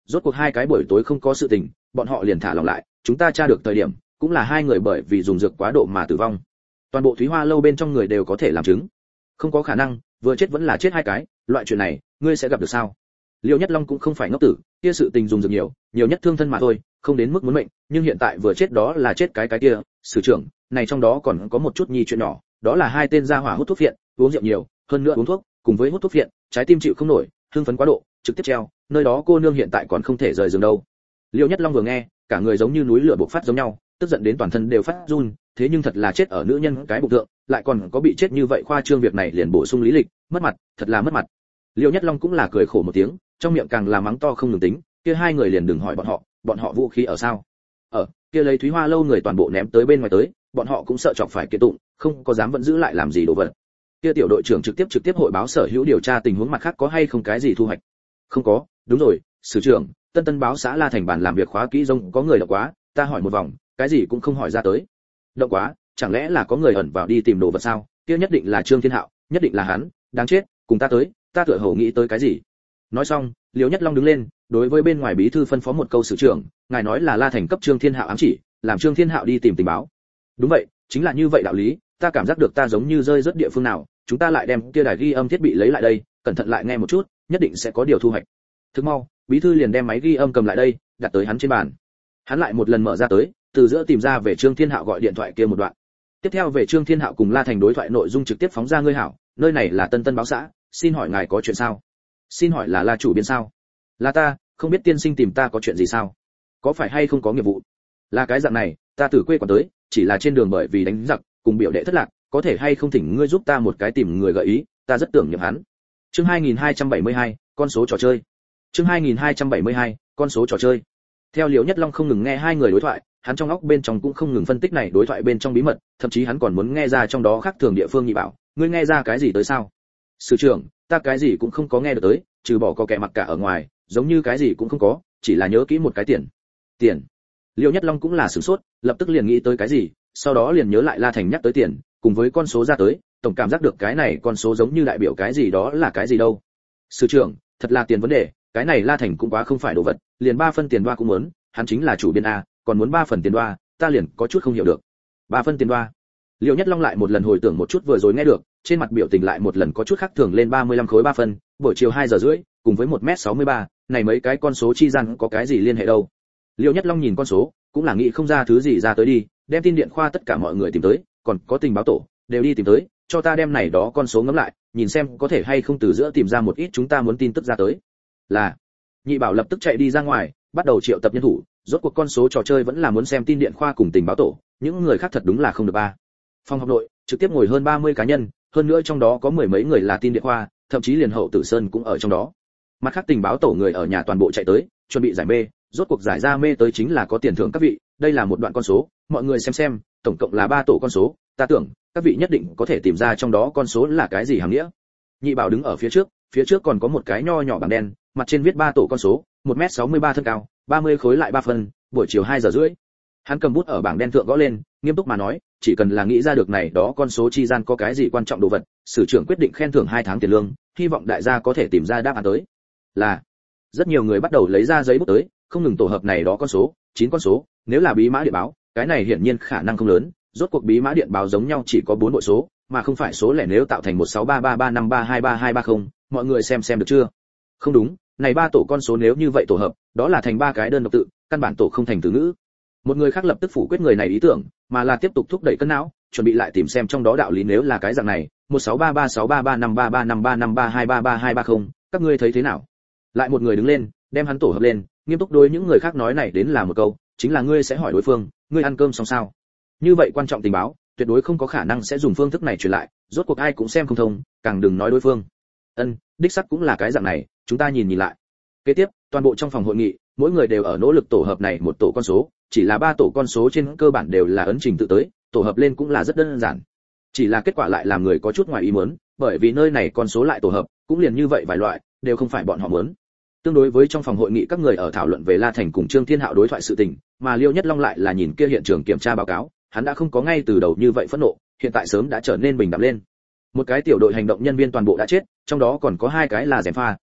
rốt cuộc hai cái buổi tối không có sự tình, bọn họ liền thả lòng lại, chúng ta tra được thời điểm, cũng là hai người bởi vì dùng dược quá độ mà tử vong. Toàn bộ Thúy Hoa lâu bên trong người đều có thể làm chứng. Không có khả năng, vừa chết vẫn là chết hai cái, loại chuyện này, ngươi sẽ gặp được sao? Liêu Nhất Long cũng không phải ngốc tử, kia sự tình dùng dược nhiều, nhiều nhất thương thân mà thôi, không đến mức muốn mệnh, nhưng hiện tại vừa chết đó là chết cái kia, sử trưởng, này trong đó còn có một chút nhi chuyện nhỏ, đó là hai tên gia hỏa hút thuốc phiện, uống rượu nhiều, hơn nữa uống thuốc, cùng với hút thuốc phiện, trái tim chịu không nổi, hưng phấn quá độ, trực tiếp treo, nơi đó cô nương hiện tại còn không thể rời giường đâu. Liêu Nhất Long vừa nghe, cả người giống như núi lửa bộc phát giống nhau, tức giận đến toàn thân đều phát run, thế nhưng thật là chết ở nữ nhân cái bụng thượng, lại còn có bị chết như vậy khoa trương, việc này liền bổ sung lý lịch, mất mặt, thật là mất mặt. Liêu Nhất Long cũng là cười khổ một tiếng, trong miệng càng là mắng to không ngừng tính, kia hai người liền đừng hỏi bọn họ vũ khí ở sao? Ở, kia lấy Thúy Hoa lâu người toàn bộ ném tới bên ngoài tới, bọn họ cũng sợ chọc phải kiện tụng, không có dám vẫn giữ lại làm gì đồ vật. Kia tiểu đội trưởng trực tiếp hội báo sở hữu điều tra tình huống mặt khác có hay không cái gì thu hoạch. Không có, đúng rồi, sử trưởng, Tân báo xã La Thành bản làm việc khóa kỹ rông có người động quá, ta hỏi một vòng, cái gì cũng không hỏi ra tới. Động quá, chẳng lẽ là có người ẩn vào đi tìm đồ vật sao? Kia nhất định là Trương Thiên Hạo, nhất định là hắn, đáng chết, cùng ta tới, ta tựa hồ nghĩ tới cái gì. Nói xong, Liễu Nhất Long đứng lên, đối với bên ngoài bí thư phân phó một câu, sử trưởng, ngài nói là La Thành cấp Trương Thiên Hạo ám chỉ, làm Trương Thiên Hạo đi tìm tình báo. Đúng vậy, chính là như vậy đạo lý, ta cảm giác được ta giống như rơi rất địa phương nào, chúng ta lại đem kia đài ghi âm thiết bị lấy lại đây, cẩn thận lại nghe một chút, nhất định sẽ có điều thu hoạch. Thức mau, bí thư liền đem máy ghi âm cầm lại đây, đặt tới hắn trên bàn. Hắn lại một lần mở ra tới, từ giữa tìm ra về Trương Thiên Hạo gọi điện thoại kia một đoạn. Tiếp theo về Trương Thiên Hạo cùng La Thành đối thoại nội dung trực tiếp phóng ra, ngươi hảo, nơi này là Tân báo xã, xin hỏi ngài có chuyện sao? Xin hỏi là La chủ biên sao? Là ta, không biết tiên sinh tìm ta có chuyện gì sao? Có phải hay không có nghiệp vụ? Là cái dạng này, ta từ quê quán tới, chỉ là trên đường bởi vì đánh giặc, cùng biểu đệ thất lạc, có thể hay không thỉnh ngươi giúp ta một cái tìm người gợi ý, ta rất tưởng niệm hắn. Chương 2272, con số trò chơi. Chương 2272, con số trò chơi. Theo Liễu Nhất Long không ngừng nghe hai người đối thoại, hắn trong óc bên trong cũng không ngừng phân tích này đối thoại bên trong bí mật, thậm chí hắn còn muốn nghe ra trong đó khác thường địa phương. Nhị bảo, ngươi nghe ra cái gì tới sao? Sử trưởng, ta cái gì cũng không có nghe được tới, trừ bỏ có kẻ mặc cả ở ngoài, giống như cái gì cũng không có, chỉ là nhớ kỹ một cái tiền. Liễu Nhất Long cũng là sửng sốt, lập tức liền nghĩ tới cái gì, sau đó liền nhớ lại La Thành nhắc tới tiền, cùng với con số ra tới, tổng cảm giác được cái này con số giống như đại biểu cái gì, đó là cái gì đâu. Sử trưởng, thật là tiền vấn đề, cái này La Thành cũng quá không phải đồ vật, liền 3 phân tiền đoa cũng muốn, hắn chính là chủ biên a, còn muốn 3 phần tiền đoa, ta liền có chút không hiểu được. 3 phân tiền đoa. Liễu Nhất Long lại một lần hồi tưởng một chút vừa rồi nghe được, trên mặt biểu tình lại một lần có chút khác thường lên. 35 khối 3 phân, buổi chiều 2 giờ rưỡi, cùng với 1m63, này mấy cái con số chi gian có cái gì liên hệ đâu. Liễu Nhất Long nhìn con số, cũng là nghĩ không ra thứ gì ra tới đi, đem tin điện khoa tất cả mọi người tìm tới, còn có tình báo tổ, đều đi tìm tới, cho ta đem này đó con số ngẫm lại, nhìn xem có thể hay không từ giữa tìm ra một ít chúng ta muốn tin tức ra tới. Là. Nhị bảo lập tức chạy đi ra ngoài, bắt đầu triệu tập nhân thủ, rốt cuộc con số trò chơi vẫn là muốn xem tin điện khoa cùng tình báo tổ, những người khác thật đúng là không được ba. Phòng học nội, trực tiếp ngồi hơn 30 cá nhân, hơn nữa trong đó có mười mấy người là tin điện khoa, thậm chí liền Hậu Tử Sơn cũng ở trong đó. Mặt khác tình báo tổ người ở nhà toàn bộ chạy tới, chuẩn bị giải mê, rốt cuộc giải ra mê tới chính là có tiền thưởng các vị, đây là một đoạn con số, mọi người xem, tổng cộng là 3 tổ con số, ta tưởng các vị nhất định có thể tìm ra trong đó con số là cái gì hàm nghĩa. Nhị bảo đứng ở phía trước còn có một cái nho nhỏ bảng đen, mặt trên viết 3 tổ con số, 1m63 thân cao, 30 khối lại 3 phân, buổi chiều 2 giờ rưỡi. Hắn cầm bút ở bảng đen thượng gõ lên, nghiêm túc mà nói, chỉ cần là nghĩ ra được này đó con số chi gian có cái gì quan trọng đồ vật, sử trưởng quyết định khen thưởng 2 tháng tiền lương, hy vọng đại gia có thể tìm ra đáp án tới. Là. Rất nhiều người bắt đầu lấy ra giấy bút tới, không ngừng tổ hợp này đó con số, 9 con số, nếu là bí mã điện báo, cái này hiển nhiên khả năng không lớn, rốt cuộc bí mã điện báo giống nhau chỉ có 4 bộ số, mà không phải số lẻ nếu tạo thành 16333532230, mọi người xem được chưa? Không đúng, này 3 tổ con số nếu như vậy tổ hợp, đó là thành 3 cái đơn độc tự, căn bản tổ không thành từ ngữ. Một người khác lập tức phủ quyết người này ý tưởng, mà là tiếp tục thúc đẩy cân não, chuẩn bị lại tìm xem trong đó đạo lý nếu là cái dạng này, 1633633535353233230, các ngươi thấy thế nào? Lại một người đứng lên, đem hắn tổ hợp lên, nghiêm túc đối những người khác nói này đến là một câu, chính là ngươi sẽ hỏi đối phương, ngươi ăn cơm xong sao? Như vậy quan trọng tình báo, tuyệt đối không có khả năng sẽ dùng phương thức này truyền lại, rốt cuộc ai cũng xem không thông, càng đừng nói đối phương. Đích xác cũng là cái dạng này, chúng ta nhìn lại. Kế tiếp, toàn bộ trong phòng hội nghị, mỗi người đều ở nỗ lực tổ hợp này một tổ con số, chỉ là 3 tổ con số trên cơ bản đều là ấn trình tự tới, tổ hợp lên cũng là rất đơn giản. Chỉ là kết quả lại làm người có chút ngoài ý muốn, bởi vì nơi này con số lại tổ hợp, cũng liền như vậy vài loại, đều không phải bọn họ muốn. Tương đối với trong phòng hội nghị các người ở thảo luận về La Thành cùng Trương Thiên Hạo đối thoại sự tình, mà Liêu Nhất Long lại là nhìn kia hiện trường kiểm tra báo cáo, hắn đã không có ngay từ đầu như vậy phẫn nộ, hiện tại sớm đã trở nên bình đẳng lên. Một cái tiểu đội hành động nhân viên toàn bộ đã chết, trong đó còn có 2 cái là gièm pha,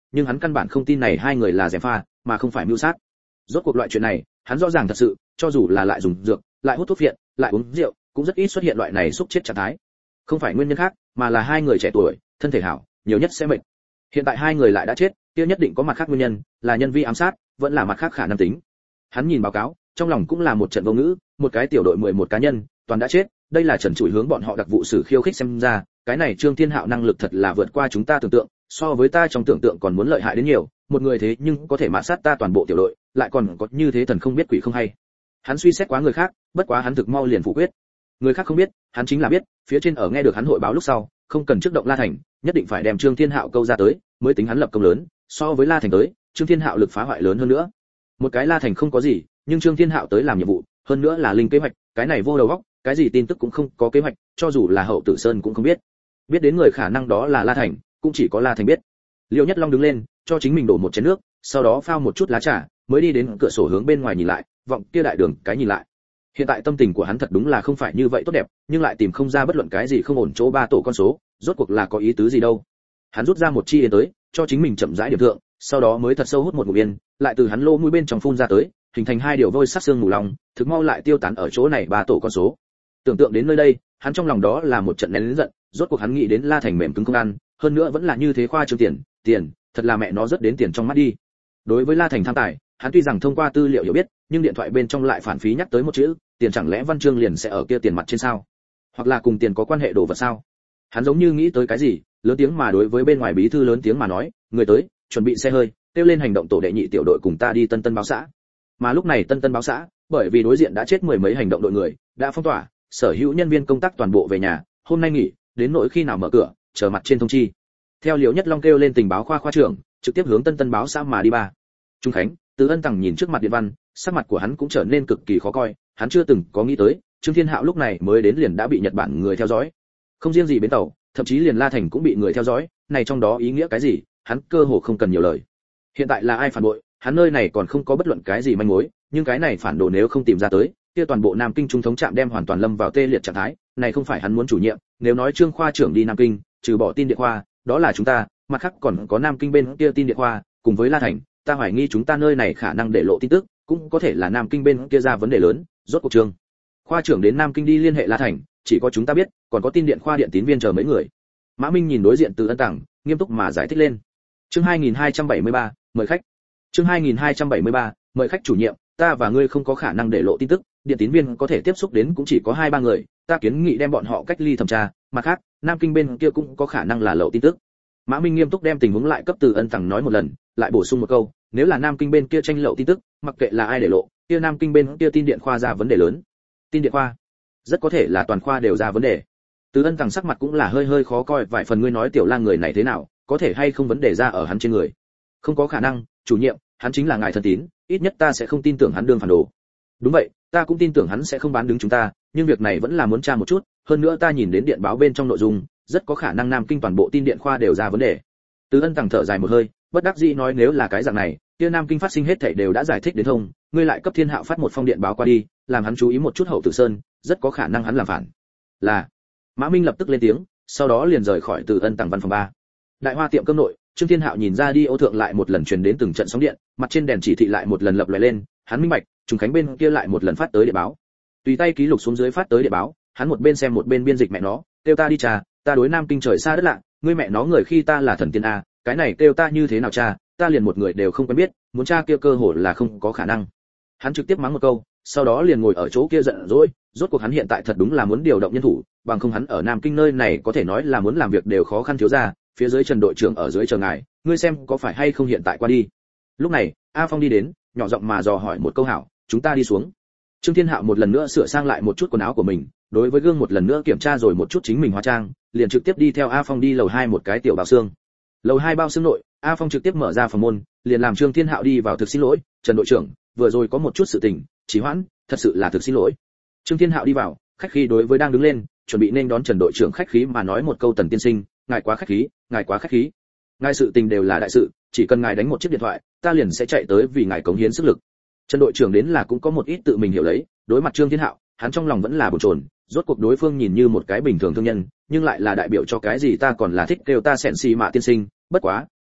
nhưng hắn căn bản không tin này hai người là gièm pha mà không phải mưu sát. Rốt cuộc loại chuyện này hắn rõ ràng thật sự, cho dù là lại dùng dược, lại hút thuốc viện, lại uống rượu, cũng rất ít xuất hiện loại này xúc chết trạng thái. Không phải nguyên nhân khác, mà là hai người trẻ tuổi, thân thể hảo, nhiều nhất sẽ mệt. Hiện tại hai người lại đã chết, kia nhất định có mặt khác nguyên nhân, là nhân vi ám sát, vẫn là mặt khác khả năng tính. Hắn nhìn báo cáo, trong lòng cũng là một trận vô ngữ, một cái tiểu đội 11 cá nhân, toàn đã chết, đây là trần trụi hướng bọn họ đặc vụ sử khiêu khích xem ra, cái này Trương Thiên Hạo năng lực thật là vượt qua chúng ta tưởng tượng, so với ta trong tưởng tượng còn muốn lợi hại đến nhiều, một người thế nhưng có thể mạt sát ta toàn bộ tiểu đội, lại còn có như thế thần không biết quỷ không hay. Hắn suy xét quá người khác, bất quá hắn thực mau liền phủ quyết. Người khác không biết, hắn chính là biết, phía trên ở nghe được hắn hội báo lúc sau, không cần trước động La Thành, nhất định phải đem Trương Thiên Hạo câu ra tới, mới tính hắn lập công lớn, so với La Thành tới, Trương Thiên Hạo lực phá hoại lớn hơn nữa. Một cái La Thành không có gì, nhưng Trương Thiên Hạo tới làm nhiệm vụ, hơn nữa là linh kế hoạch, cái này vô đầu óc, cái gì tin tức cũng không có kế hoạch, cho dù là Hậu Tử Sơn cũng không biết. Biết đến người khả năng đó là La Thành, cũng chỉ có La Thành biết. Liêu Nhất Long đứng lên, cho chính mình đổ một chén nước, sau đó phao một chút lá trà, mới đi đến cửa sổ hướng bên ngoài nhìn lại, vọng kia đại đường cái nhìn lại. Hiện tại tâm tình của hắn thật đúng là không phải như vậy tốt đẹp, nhưng lại tìm không ra bất luận cái gì không ổn chỗ ba tổ con số, rốt cuộc là có ý tứ gì đâu. Hắn rút ra một chi yên tới, cho chính mình chậm rãi điểm thượng, sau đó mới thật sâu hút một ngụm yên, lại từ hắn lỗ mũi bên trong phun ra tới, hình thành hai điều vôi sắc xương mù lòng, thực mau lại tiêu tán ở chỗ này ba tổ con số. Tưởng tượng đến nơi đây, hắn trong lòng đó là một trận nén giận, rốt cuộc hắn nghĩ đến La Thành mềm cứng không ăn, hơn nữa vẫn là như thế khoa trương tiền, thật là mẹ nó rất đến tiền trong mắt đi. Đối với La Thành tham tài, hắn tuy rằng thông qua tư liệu hiểu biết, nhưng điện thoại bên trong lại phản phí nhắc tới một chữ, tiền, chẳng lẽ văn chương liền sẽ ở kia tiền mặt trên sao? Hoặc là cùng tiền có quan hệ đồ vật sao? Hắn giống như nghĩ tới cái gì, lớn tiếng mà đối với bên ngoài bí thư lớn tiếng mà nói, người tới, chuẩn bị xe hơi, kêu lên hành động tổ đệ nhị tiểu đội cùng ta đi Tân Tân báo xã. Mà lúc này Tân Tân báo xã, bởi vì đối diện đã chết mười mấy hành động đội người, đã phong tỏa, sở hữu nhân viên công tác toàn bộ về nhà, hôm nay nghỉ, đến nỗi khi nào mở cửa, chờ mặt trên thông chi. Theo Liễu Nhất Long kêu lên tình báo khoa trưởng, trực tiếp hướng Tân Tân báo xã mà đi ba. Trung Khánh, Từ Ân Tằng nhìn trước mặt điện văn, sắc mặt của hắn cũng trở nên cực kỳ khó coi, hắn chưa từng có nghĩ tới, Trương Thiên Hạo lúc này mới đến liền đã bị Nhật Bản người theo dõi. Không riêng gì bến tàu, thậm chí liền La Thành cũng bị người theo dõi, này trong đó ý nghĩa cái gì, hắn cơ hồ không cần nhiều lời. Hiện tại là ai phản bội, hắn nơi này còn không có bất luận cái gì manh mối, nhưng cái này phản đồ nếu không tìm ra tới, kia toàn bộ Nam Kinh trung thống trạm đem hoàn toàn lâm vào tê liệt trạng thái, này không phải hắn muốn chủ nhiệm, nếu nói Trương khoa trưởng đi Nam Kinh, trừ bỏ tin địa khoa, đó là chúng ta, mặt khác còn có Nam Kinh bên kia tin địa khoa, cùng với La Thành, ta hoài nghi chúng ta nơi này khả năng để lộ tin tức, cũng có thể là Nam Kinh bên kia ra vấn đề lớn, rốt cuộc Trương khoa trưởng đến Nam Kinh đi liên hệ La Thành, chỉ có chúng ta biết, còn có tin điện khoa điện tín viên chờ mấy người. Mã Minh nhìn đối diện Từ Ân Tằng, nghiêm túc mà giải thích lên. Chương 2273, mời khách. Chương 2273, mời khách chủ nhiệm, ta và ngươi không có khả năng để lộ tin tức, điện tín viên có thể tiếp xúc đến cũng chỉ có 2-3 người, ta kiến nghị đem bọn họ cách ly thẩm tra, mặt khác, Nam Kinh bên kia cũng có khả năng là lộ tin tức. Mã Minh nghiêm túc đem tình huống lại cấp Từ Ân Tằng nói một lần, lại bổ sung một câu, nếu là Nam Kinh bên kia tranh lộ tin tức, mặc kệ là ai để lộ, kia Nam Kinh bên kia tin điện khoa ra vấn đề lớn. Tin điện khoa, rất có thể là toàn khoa đều ra vấn đề. Từ Ân Tằng sắc mặt cũng là hơi hơi khó coi, vài phần ngươi nói Tiểu Lang người này thế nào, có thể hay không vấn đề ra ở hắn trên người. Không có khả năng, chủ nhiệm, hắn chính là ngài thân tín, ít nhất ta sẽ không tin tưởng hắn đương phản đồ. Đúng vậy, ta cũng tin tưởng hắn sẽ không bán đứng chúng ta, nhưng việc này vẫn là muốn tra một chút, hơn nữa ta nhìn đến điện báo bên trong nội dung, rất có khả năng Nam Kinh toàn bộ tin điện khoa đều ra vấn đề. Từ Ân Tằng thở dài một hơi, bất đắc dĩ nói nếu là cái dạng này, kia Nam Kinh phát sinh hết thảy đều đã giải thích đến thông, ngươi lại cấp Thiên Hạo phát một phong điện báo qua đi, làm hắn chú ý một chút Hậu Tử Sơn, rất có khả năng hắn làm phản. Là. Mã Minh lập tức lên tiếng, sau đó liền rời khỏi Từ Ân Tằng văn phòng 3. Đại Hoa tiệm cơm nội, Trương Thiên Hạo nhìn ra đi ô thượng lại một lần truyền đến từng trận sóng điện, mặt trên đèn chỉ thị lại một lần lập lòe lên, hắn minh bạch, Trùng Khánh bên kia lại một lần phát tới điện báo. Tùy tay ký lục xuống dưới phát tới điện báo, hắn một bên xem một bên biên dịch mẹ nó, kêu ta đi trà, ta đối Nam Kinh trời xa đất lạ, ngươi mẹ nó người khi ta là thần tiên a, cái này kêu ta như thế nào cha, ta liền một người đều không quen biết, muốn cha kia cơ hội là không có khả năng. Hắn trực tiếp mắng một câu, sau đó liền ngồi ở chỗ kia giận dỗi, rốt cuộc hắn hiện tại thật đúng là muốn điều động nhân thủ, bằng không hắn ở Nam Kinh nơi này có thể nói là muốn làm việc đều khó khăn thiếu ra, phía dưới Trần đội trưởng ở dưới chờ ngài, ngươi xem có phải hay không hiện tại qua đi. Lúc này, A Phong đi đến, nhỏ giọng mà dò hỏi một câu hảo, chúng ta đi xuống. Trương Thiên Hạo một lần nữa sửa sang lại một chút quần áo của mình, đối với gương một lần nữa kiểm tra rồi một chút chính mình hóa trang, liền trực tiếp đi theo A Phong đi lầu 2 một cái tiểu bao xương. Lầu 2 bao xương nội, A Phong trực tiếp mở ra phòng môn, liền làm Trương Thiên Hạo đi vào. Thực xin lỗi, Trần đội trưởng, vừa rồi có một chút sự tình, trì hoãn, thật sự là thực xin lỗi. Trương Thiên Hạo đi vào, khách khí đối với đang đứng lên, chuẩn bị nên đón Trần đội trưởng khách khí mà nói một câu Tần tiên sinh, ngài quá khách khí, ngài quá khách khí. Ngài sự tình đều là đại sự, chỉ cần ngài đánh một chiếc điện thoại, ta liền sẽ chạy tới vì ngài cống hiến sức lực. Trần đội trưởng đến là cũng có một ít tự mình hiểu lấy, đối mặt Trương Thiên Hạo, hắn trong lòng vẫn là bồn chồn, rốt cuộc đối phương nhìn như một cái bình thường thương nhân, nhưng lại là đại biểu cho cái gì ta còn là thích kêu ta sẹn xì mạ tiên sinh, bất quá,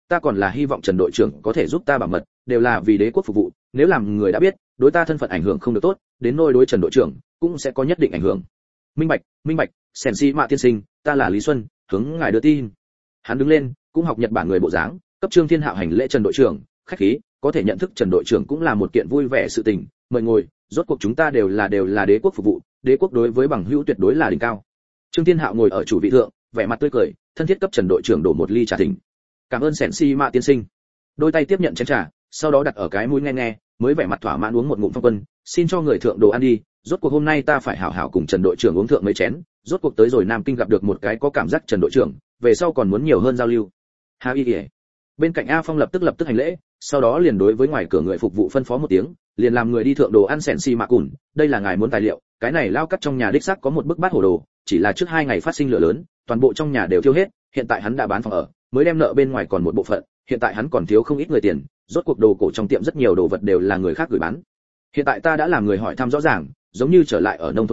ta còn là hy vọng Trần đội trưởng có thể giúp ta bảo mật, đều là vì đế quốc phục vụ, nếu làm người đã biết, đối ta thân phận ảnh hưởng không được tốt, đến nỗi đối Trần đội trưởng cũng sẽ có nhất định ảnh hưởng. Minh bạch, Sẻn Si Mạ tiên sinh, ta là Lý Xuân, hướng ngài đưa tin. Hắn đứng lên, cũng học Nhật Bản người bộ dáng, cấp Trương Thiên Hạo hành lễ. Trần đội trưởng, khách khí, có thể nhận thức Trần đội trưởng cũng là một kiện vui vẻ sự tình, mời ngồi, rốt cuộc chúng ta đều là đế quốc phục vụ, đế quốc đối với bằng hữu tuyệt đối là đỉnh cao. Trương Thiên Hạo ngồi ở chủ vị thượng, vẻ mặt tươi cười, thân thiết cấp Trần đội trưởng đổ một ly trà thỉnh. Cảm ơn Sẻn Si Mạ tiên sinh. Đôi tay tiếp nhận chén trà, sau đó đặt ở cái mũi nghe, mới vẻ mặt thỏa mãn uống một ngụm Phong Quân, xin cho người thượng đồ ăn đi, rốt cuộc hôm nay ta phải hảo hảo cùng Trần đội trưởng uống thượng mấy chén, rốt cuộc tới rồi Nam Kinh gặp được một cái có cảm giác Trần đội trưởng, về sau còn muốn nhiều hơn giao lưu. Hà Y. Bên cạnh A Phong lập tức hành lễ, sau đó liền đối với ngoài cửa người phục vụ phân phó một tiếng, liền làm người đi thượng đồ ăn Sẻn Si Mạ cùn, đây là ngài muốn tài liệu, cái này lao cắt trong nhà đích xác có một bức bát hổ đồ, chỉ là trước 2 ngày phát sinh lửa lớn, toàn bộ trong nhà đều thiêu hết, hiện tại hắn đã bán phòng ở, mới đem nợ bên ngoài còn một bộ phận, hiện tại hắn còn thiếu không ít người tiền, rốt cuộc đồ cổ trong tiệm rất nhiều đồ vật đều là người khác gửi bán. Hiện tại ta đã làm người hỏi thăm rõ ràng, giống như trở lại ở nông thôn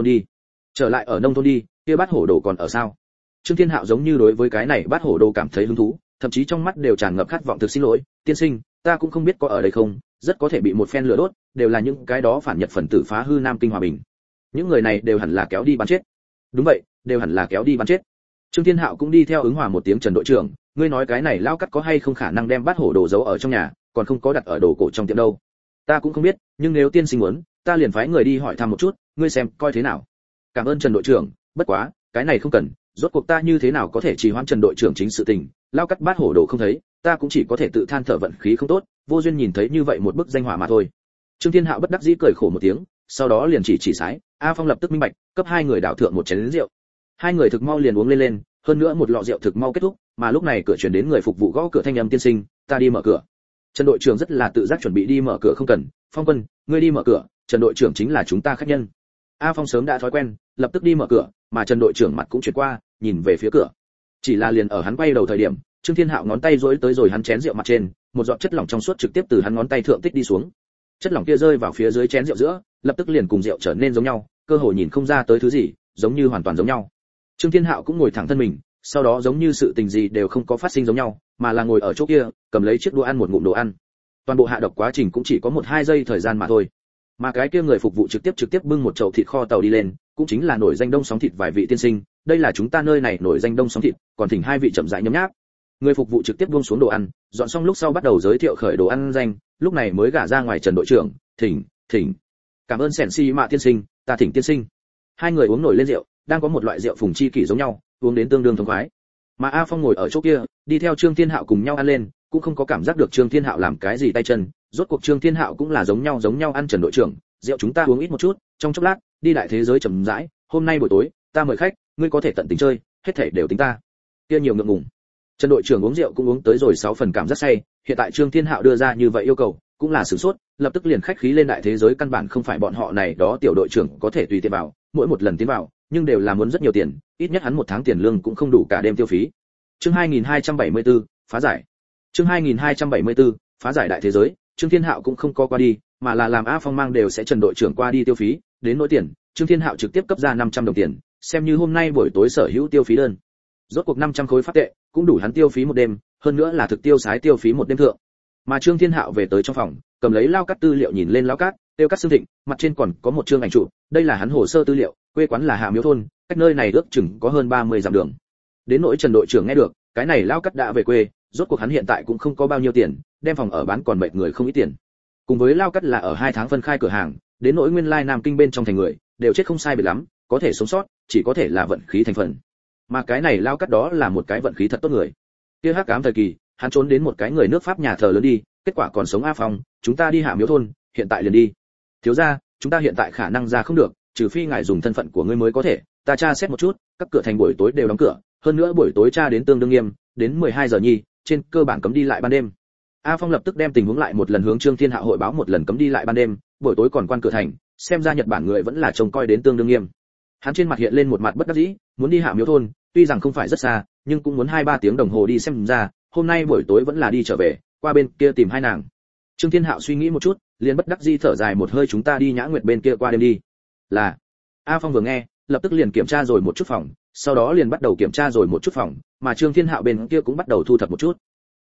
đi, kia bát hổ đồ còn ở sao? Trương Thiên Hạo giống như đối với cái này bát hổ đồ cảm thấy hứng thú, thậm chí trong mắt đều tràn ngập khát vọng. Thực xin lỗi, tiên sinh, ta cũng không biết có ở đây không, rất có thể bị một phen lửa đốt, đều là những cái đó phản Nhật phần tử phá hư Nam Kinh hòa bình. Những người này đều hẳn là kéo đi bắn chết. Đúng vậy, đều hẳn là kéo đi bắn chết. Trương Thiên Hạo cũng đi theo ứng hòa một tiếng. Trần đội trưởng, ngươi nói cái này lao cắt có hay không khả năng đem bát hổ đồ giấu ở trong nhà, còn không có đặt ở đồ cổ trong tiệm đâu. Ta cũng không biết, nhưng nếu tiên sinh muốn, ta liền phái người đi hỏi thăm một chút, ngươi xem coi thế nào. Cảm ơn Trần đội trưởng, bất quá, cái này không cần, rốt cuộc ta như thế nào có thể trì hoãn Trần đội trưởng chính sự tình, lao cắt bát hổ đồ không thấy, ta cũng chỉ có thể tự than thở vận khí không tốt, vô duyên nhìn thấy như vậy một bức danh họa mà thôi. Trương Thiên Hạo bất đắc dĩ cười khổ một tiếng, sau đó liền chỉ sái, A Phong lập tức minh bạch, cấp 2 người đảo thượng một chén rượu. 2 người thực mau liền uống lên, hơn nữa một lọ rượu thực mau kết thúc, mà lúc này cửa truyền đến người phục vụ gõ cửa thanh âm, tiên sinh, ta đi mở cửa. Trần đội trưởng rất là tự giác chuẩn bị đi mở cửa. Không cần, Phong Quân, ngươi đi mở cửa, Trần đội trưởng chính là chúng ta khách nhân. A Phong sớm đã thói quen, lập tức đi mở cửa, mà Trần đội trưởng mặt cũng chuyển qua, nhìn về phía cửa. Chỉ là liền ở hắn quay đầu thời điểm, Trương Thiên Hạo ngón tay duỗi tới rồi hắn chén rượu mặt trên, một giọt chất lỏng trong suốt trực tiếp từ hắn ngón tay thượng tích đi xuống. Chất lỏng kia rơi vào phía dưới chén rượu giữa, lập tức liền cùng rượu trở nên giống nhau, cơ hồ nhìn không ra tới thứ gì, giống như hoàn toàn giống nhau. Trương Thiên Hạo cũng ngồi thẳng thân mình, sau đó giống như sự tình gì đều không có phát sinh giống nhau, mà là ngồi ở chỗ kia, cầm lấy chiếc đũa ăn một ngụm đồ ăn. Toàn bộ hạ độc quá trình cũng chỉ có 1-2 giây thời gian mà thôi. Mà cái kia người phục vụ trực tiếp bưng một chậu thịt kho tàu đi lên, cũng chính là nổi danh đông sóng thịt. Vài vị tiên sinh, đây là chúng ta nơi này nổi danh đông sóng thịt, còn thỉnh 2 vị chậm rãi nhấm nháp. Người phục vụ trực tiếp buông xuống đồ ăn, dọn xong lúc sau bắt đầu giới thiệu khởi đồ ăn danh, lúc này mới gả ra ngoài. Trần đội trưởng, thỉnh. Cảm ơn Sẻn Si Mạ tiên sinh, ta thỉnh tiên sinh. 2 người uống nổi lên rượu, đang có một loại rượu phùng chi kỷ giống nhau, uống đến tương đương thống khoái. Mà A Phong ngồi ở chỗ kia, đi theo Trương Thiên Hạo cùng nhau ăn lên, cũng không có cảm giác được Trương Thiên Hạo làm cái gì tay chân, rốt cuộc Trương Thiên Hạo cũng là giống nhau ăn. Trần đội trưởng, rượu chúng ta uống ít một chút, trong chốc lát đi đại thế giới chậm rãi, hôm nay buổi tối ta mời khách, ngươi có thể tận tình chơi, hết thảy đều tính ta. Kia nhiều ngượng ngùng. Trần đội trưởng uống rượu cũng uống tới rồi 6 phần cảm giác say, hiện tại Trương Thiên Hạo đưa ra như vậy yêu cầu, cũng là sửng sốt, lập tức liền khách khí lên. Đại thế giới căn bản không phải bọn họ này đó tiểu đội trưởng có thể tùy tiện vào, mỗi một lần tiến vào, nhưng đều là muốn rất nhiều tiền, ít nhất hắn 1 tháng tiền lương cũng không đủ cả đêm tiêu phí. Chương 2274, phá giải. Chương 2274, phá giải đại thế giới, Trương Thiên Hạo cũng không có qua đi, mà là làm A Phong mang đều sẽ Trần đội trưởng qua đi tiêu phí, đến nỗi tiền, Trương Thiên Hạo trực tiếp cấp ra 500 đồng tiền, xem như hôm nay buổi tối sở hữu tiêu phí đơn. Rốt cuộc 500 khối pháp tệ, cũng đủ hắn tiêu phí một đêm, hơn nữa là thực tiêu sái tiêu phí một đêm thượng. Mà Trương Thiên Hạo về tới trong phòng, cầm lấy lao cắt tư liệu nhìn lên lao cắt, tiêu cắt xương thịnh, mặt trên còn có một chương ảnh chụp, đây là hắn hồ sơ tư liệu, quê quán là Hạ Miếu thôn, cách nơi này ước chừng có hơn 30 dặm đường. Đến nỗi Trần đội trưởng nghe được, cái này lao cắt đã về quê, rốt cuộc hắn hiện tại cũng không có bao nhiêu tiền, đem phòng ở bán còn mệt người không ít tiền. Cùng với lao cắt là ở 2 tháng phân khai cửa hàng, đến nỗi nguyên lai Nam Kinh bên trong thành người, đều chết không sai biệt lắm, có thể sống sót, chỉ có thể là vận khí thành phần. Mà cái này lao cắt đó là một cái vận khí thật tốt người. Kia hắc ám thời kỳ, hắn trốn đến một cái người nước Pháp nhà thờ lớn đi, kết quả còn sống. A Phong, chúng ta đi Hạ Miếu thôn, hiện tại liền đi. Thiếu gia, chúng ta hiện tại khả năng ra không được, trừ phi ngài dùng thân phận của ngươi mới có thể. Ta tra xét một chút, các cửa thành buổi tối đều đóng cửa, hơn nữa buổi tối tra đến tương đương nghiêm, đến 12 giờ nhi, trên cơ bản cấm đi lại ban đêm. A Phong lập tức đem tình huống lại một lần hướng Trương Thiên Hạo hội báo một lần, cấm đi lại ban đêm, buổi tối còn quan cửa thành, xem ra Nhật Bản người vẫn là trông coi đến tương đương nghiêm. Hắn trên mặt hiện lên một mặt bất đắc dĩ, muốn đi Hạ Miếu thôn, tuy rằng không phải rất xa, nhưng cũng muốn 2-3 tiếng đồng hồ đi, xem ra hôm nay buổi tối vẫn là đi trở về, qua bên kia tìm hai nàng. Trương Thiên Hạo suy nghĩ một chút, liền bất đắc dĩ thở dài một hơi, chúng ta đi Nhã Nguyệt bên kia qua đêm đi. Là. A Phong vừa nghe, lập tức liền kiểm tra rồi một chút phòng, sau đó liền bắt đầu kiểm tra rồi một chút phòng, mà Trương Thiên Hạo bên kia cũng bắt đầu thu thập một chút.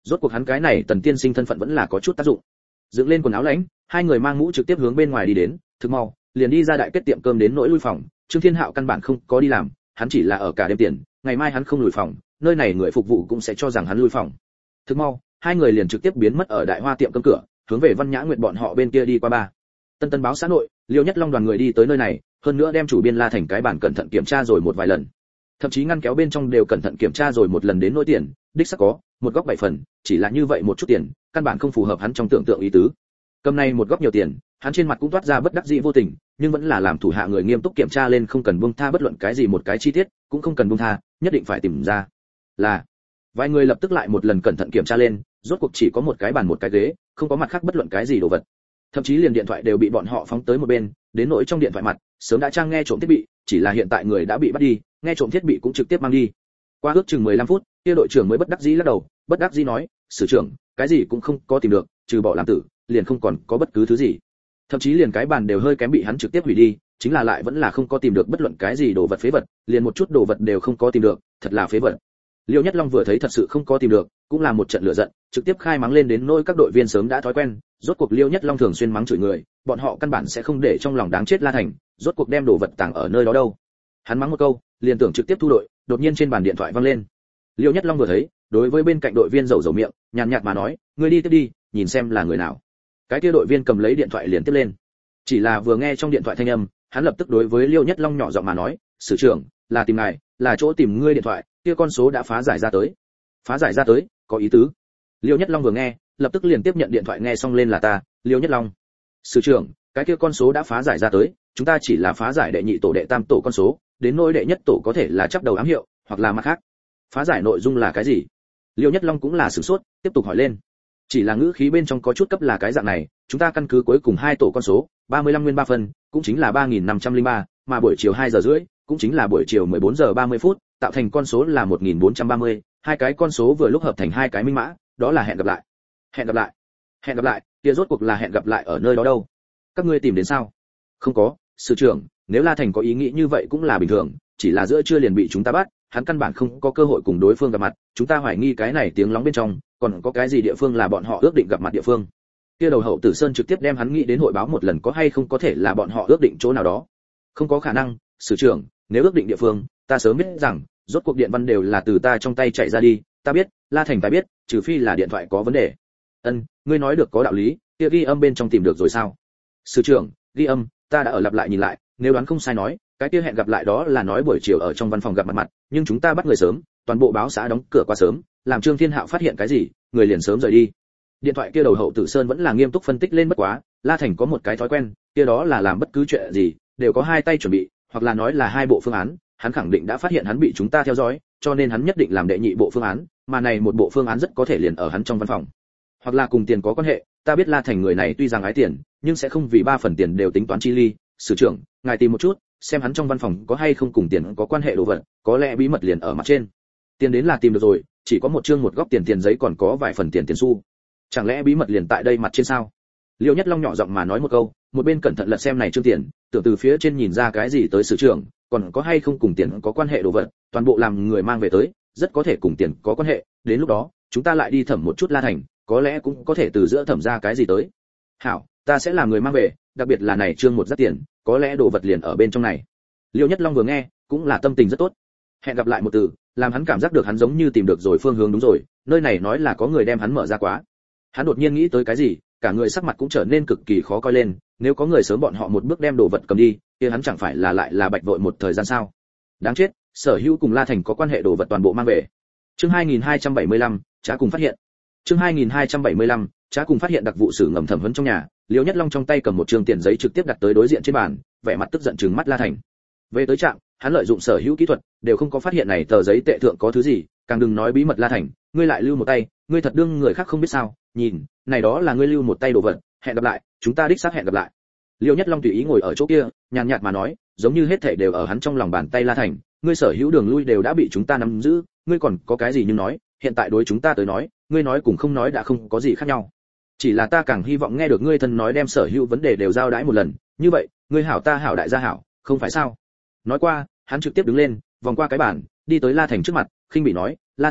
Rốt cuộc hắn cái này Tần tiên sinh thân phận vẫn là có chút tác dụng. Dựng lên quần áo lãnh, hai người mang mũ trực tiếp hướng bên ngoài đi đến, thực mau, liền đi ra đại kết tiệm cơm đến nỗi lui phòng, Trương Thiên Hạo căn bản không có đi làm, hắn chỉ là ở cả đêm tiền, ngày mai hắn không lùi phòng, nơi này người phục vụ cũng sẽ cho rằng hắn lui phòng. Thực mau, hai người liền trực tiếp biến mất ở đại hoa tiệm cơm cửa, hướng về Văn Nhã Nguyệt bọn họ bên kia đi qua ba. Tân Tân báo xã nội, Liêu Nhất Long đoàn người đi tới nơi này, hơn nữa đem chủ biên La Thành cái bản cẩn thận kiểm tra rồi một vài lần. Thậm chí ngăn kéo bên trong đều cẩn thận kiểm tra rồi một lần đến nỗi tiền, đích xác có, một góc 7 phần, chỉ là như vậy một chút tiền, căn bản không phù hợp hắn trong tưởng tượng ý tứ. Cầm này một góc nhiều tiền, hắn trên mặt cũng toát ra bất đắc dĩ vô tình, nhưng vẫn là làm thủ hạ người nghiêm túc kiểm tra lên, không cần buông tha bất luận cái gì một cái chi tiết, cũng không cần buông tha, nhất định phải tìm ra. Là vài người lập tức lại một lần cẩn thận kiểm tra lên, rốt cuộc chỉ có một cái bàn một cái ghế, không có mặt khác bất luận cái gì đồ vật. Thậm chí liền điện thoại đều bị bọn họ phóng tới một bên, đến nỗi trong điện thoại mặt, sớm đã trang nghe trộm thiết bị, chỉ là hiện tại người đã bị bắt đi, nghe trộm thiết bị cũng trực tiếp mang đi. Qua ước chừng 15 phút, kia đội trưởng mới bất đắc dĩ lắc đầu, bất đắc dĩ nói, "Sử trưởng, cái gì cũng không có tìm được, trừ bỏ làm tử, liền không còn có bất cứ thứ gì." Thậm chí liền cái bàn đều hơi kém bị hắn trực tiếp hủy đi, chính là lại vẫn là không có tìm được bất luận cái gì đồ vật phế vật, liền một chút đồ vật đều không có tìm được, thật là phế vật. Liêu Nhất Long vừa thấy thật sự không có tìm được, cũng là một trận lửa giận, trực tiếp khai mắng lên đến nỗi các đội viên sớm đã thói quen, rốt cuộc Liêu Nhất Long thường xuyên mắng chửi người, bọn họ căn bản sẽ không để trong lòng đáng chết La Thành, rốt cuộc đem đồ vật tàng ở nơi đó đâu. Hắn mắng một câu, liền tưởng trực tiếp thu đội, đột nhiên trên bàn điện thoại vang lên. Liêu Nhất Long vừa thấy, đối với bên cạnh đội viên dầu miệng, nhàn nhạt mà nói, "Ngươi đi tiếp đi, nhìn xem là người nào." Cái kia đội viên cầm lấy điện thoại liền tiếp lên. Chỉ là vừa nghe trong điện thoại thanh âm, hắn lập tức đối với Liêu Nhất Long nhỏ giọng mà nói, "Sử trưởng, là tìm ngài, là chỗ tìm ngươi điện thoại, kia con số đã phá giải ra tới." Phá giải ra tới, có ý tứ. Liêu Nhất Long vừa nghe, lập tức liền tiếp nhận điện thoại, nghe xong lên là ta, Liêu Nhất Long. "Sử trưởng, cái kia con số đã phá giải ra tới, chúng ta chỉ là phá giải đệ nhị tổ đệ tam tổ con số, đến nỗi đệ nhất tổ có thể là chắp đầu ám hiệu, hoặc là mặt khác." Phá giải nội dung là cái gì? Liêu Nhất Long cũng là sửng sốt, tiếp tục hỏi lên. Chỉ là ngữ khí bên trong có chút cấp là cái dạng này, chúng ta căn cứ cuối cùng hai tổ con số, 35 nguyên 3 phân, cũng chính là 3503, mà buổi chiều 2 giờ rưỡi, cũng chính là buổi chiều 14 giờ 30 phút, tạo thành con số là 1430, hai cái con số vừa lúc hợp thành hai cái minh mã, đó là hẹn gặp lại. Hẹn gặp lại. Hẹn gặp lại, kia rốt cuộc là hẹn gặp lại ở nơi đó đâu? Các ngươi tìm đến sao? Không có, sư trưởng, nếu La Thành có ý nghĩ như vậy cũng là bình thường, chỉ là giữa trưa liền bị chúng ta bắt, hắn căn bản không có cơ hội cùng đối phương gặp mặt, chúng ta hoài nghi cái này tiếng lóng bên trong, còn có cái gì địa phương là bọn họ ước định gặp mặt địa phương. Kia đầu hậu Tử Sơn trực tiếp đem hắn nghĩ đến hội báo một lần, có hay không có thể là bọn họ ước định chỗ nào đó. Không có khả năng, sử trưởng, nếu ước định địa phương, ta sớm biết rằng, rốt cuộc điện văn đều là từ ta trong tay chạy ra đi, ta biết, La Thành ta biết, trừ phi là điện thoại có vấn đề. Ân, ngươi nói được có đạo lý, kia ghi âm bên trong tìm được rồi sao? Sử trưởng, ghi âm, ta đã ở lặp lại nhìn lại, nếu đoán không sai nói, cái kia hẹn gặp lại đó là nói buổi chiều ở trong văn phòng gặp mặt, nhưng chúng ta bắt người sớm, toàn bộ báo xã đóng cửa quá sớm, làm Trương Thiên Hạo phát hiện cái gì, người liền sớm rời đi. Điện thoại kia đầu hậu Tử Sơn vẫn là nghiêm túc phân tích lên, bất quá, La Thành có một cái thói quen, kia đó là làm bất cứ chuyện gì đều có hai tay chuẩn bị, hoặc là nói là hai bộ phương án, hắn khẳng định đã phát hiện hắn bị chúng ta theo dõi, cho nên hắn nhất định làm đệ nhị bộ phương án, mà này một bộ phương án rất có thể liền ở hắn trong văn phòng. Hoặc là cùng tiền có quan hệ, ta biết La Thành người này tuy rằng ái tiền, nhưng sẽ không vì 3 phần tiền đều tính toán chi ly, sử trưởng, ngài tìm một chút, xem hắn trong văn phòng có hay không cùng tiền có quan hệ đồ vật, có lẽ bí mật liền ở mặt trên. Tiền đến là tìm được rồi, chỉ có một chương một góc tiền giấy còn có vài phần tiền xu. Chẳng lẽ bí mật liền tại đây mặt trên sao? Liêu Nhất Long nhỏ giọng mà nói một câu, một bên cẩn thận lật xem này chương tiền, tưởng từ phía trên nhìn ra cái gì tới sử trưởng, còn có hay không cùng tiền có quan hệ đồ vật, toàn bộ làm người mang về tới, rất có thể cùng tiền có quan hệ, đến lúc đó, chúng ta lại đi thẩm một chút La Thành, có lẽ cũng có thể từ giữa thẩm ra cái gì tới. Hảo, ta sẽ làm người mang về, đặc biệt là này chương một rất tiền, có lẽ đồ vật liền ở bên trong này. Liêu Nhất Long vừa nghe, cũng là tâm tình rất tốt. Hẹn gặp lại một từ, làm hắn cảm giác được hắn giống như tìm được rồi phương hướng đúng rồi, nơi này nói là có người đem hắn mở ra quá. Hắn đột nhiên nghĩ tới cái gì, cả người sắc mặt cũng trở nên cực kỳ khó coi lên, nếu có người sớm bọn họ một bước đem đồ vật cầm đi, kia hắn chẳng phải là lại là bạch vội một thời gian sao? Đáng chết, sở hữu cùng La Thành có quan hệ đồ vật toàn bộ mang về. Chương 2275, Trá cùng phát hiện. Chương 2275, Trá cùng phát hiện đặc vụ sử ngầm thẩm vấn trong nhà, Liêu Nhất Long trong tay cầm một trương tiền giấy trực tiếp đặt tới đối diện trên bàn, vẻ mặt tức giận trừng mắt La Thành. Về tới trạm, hắn lợi dụng sở hữu kỹ thuật, đều không có phát hiện này tờ giấy tệ thượng có thứ gì, càng đừng nói bí mật La Thành, ngươi lại lưu một tay, ngươi thật đương người khác không biết sao? Nhìn, này đó là ngươi lưu một tay đồ vật, hẹn gặp lại, chúng ta đích xác hẹn gặp lại. Liêu Nhất Long tùy ý ngồi ở chỗ kia, nhàn nhạt mà nói, giống như hết thảy đều ở hắn trong lòng bàn tay La Thành, ngươi sở hữu đường lui đều đã bị chúng ta nắm giữ, ngươi còn có cái gì nhưng nói, hiện tại đối chúng ta tới nói, ngươi nói cùng không nói đã không có gì khác nhau. Chỉ là ta càng hy vọng nghe được ngươi thân nói đem sở hữu vấn đề đều giao đãi một lần, như vậy, ngươi hảo ta hảo đại gia hảo, không phải sao? Nói qua, hắn trực tiếp đứng lên, vòng qua cái bàn, đi tới La Thành trước mặt, khinh bỉ nói, La Thành,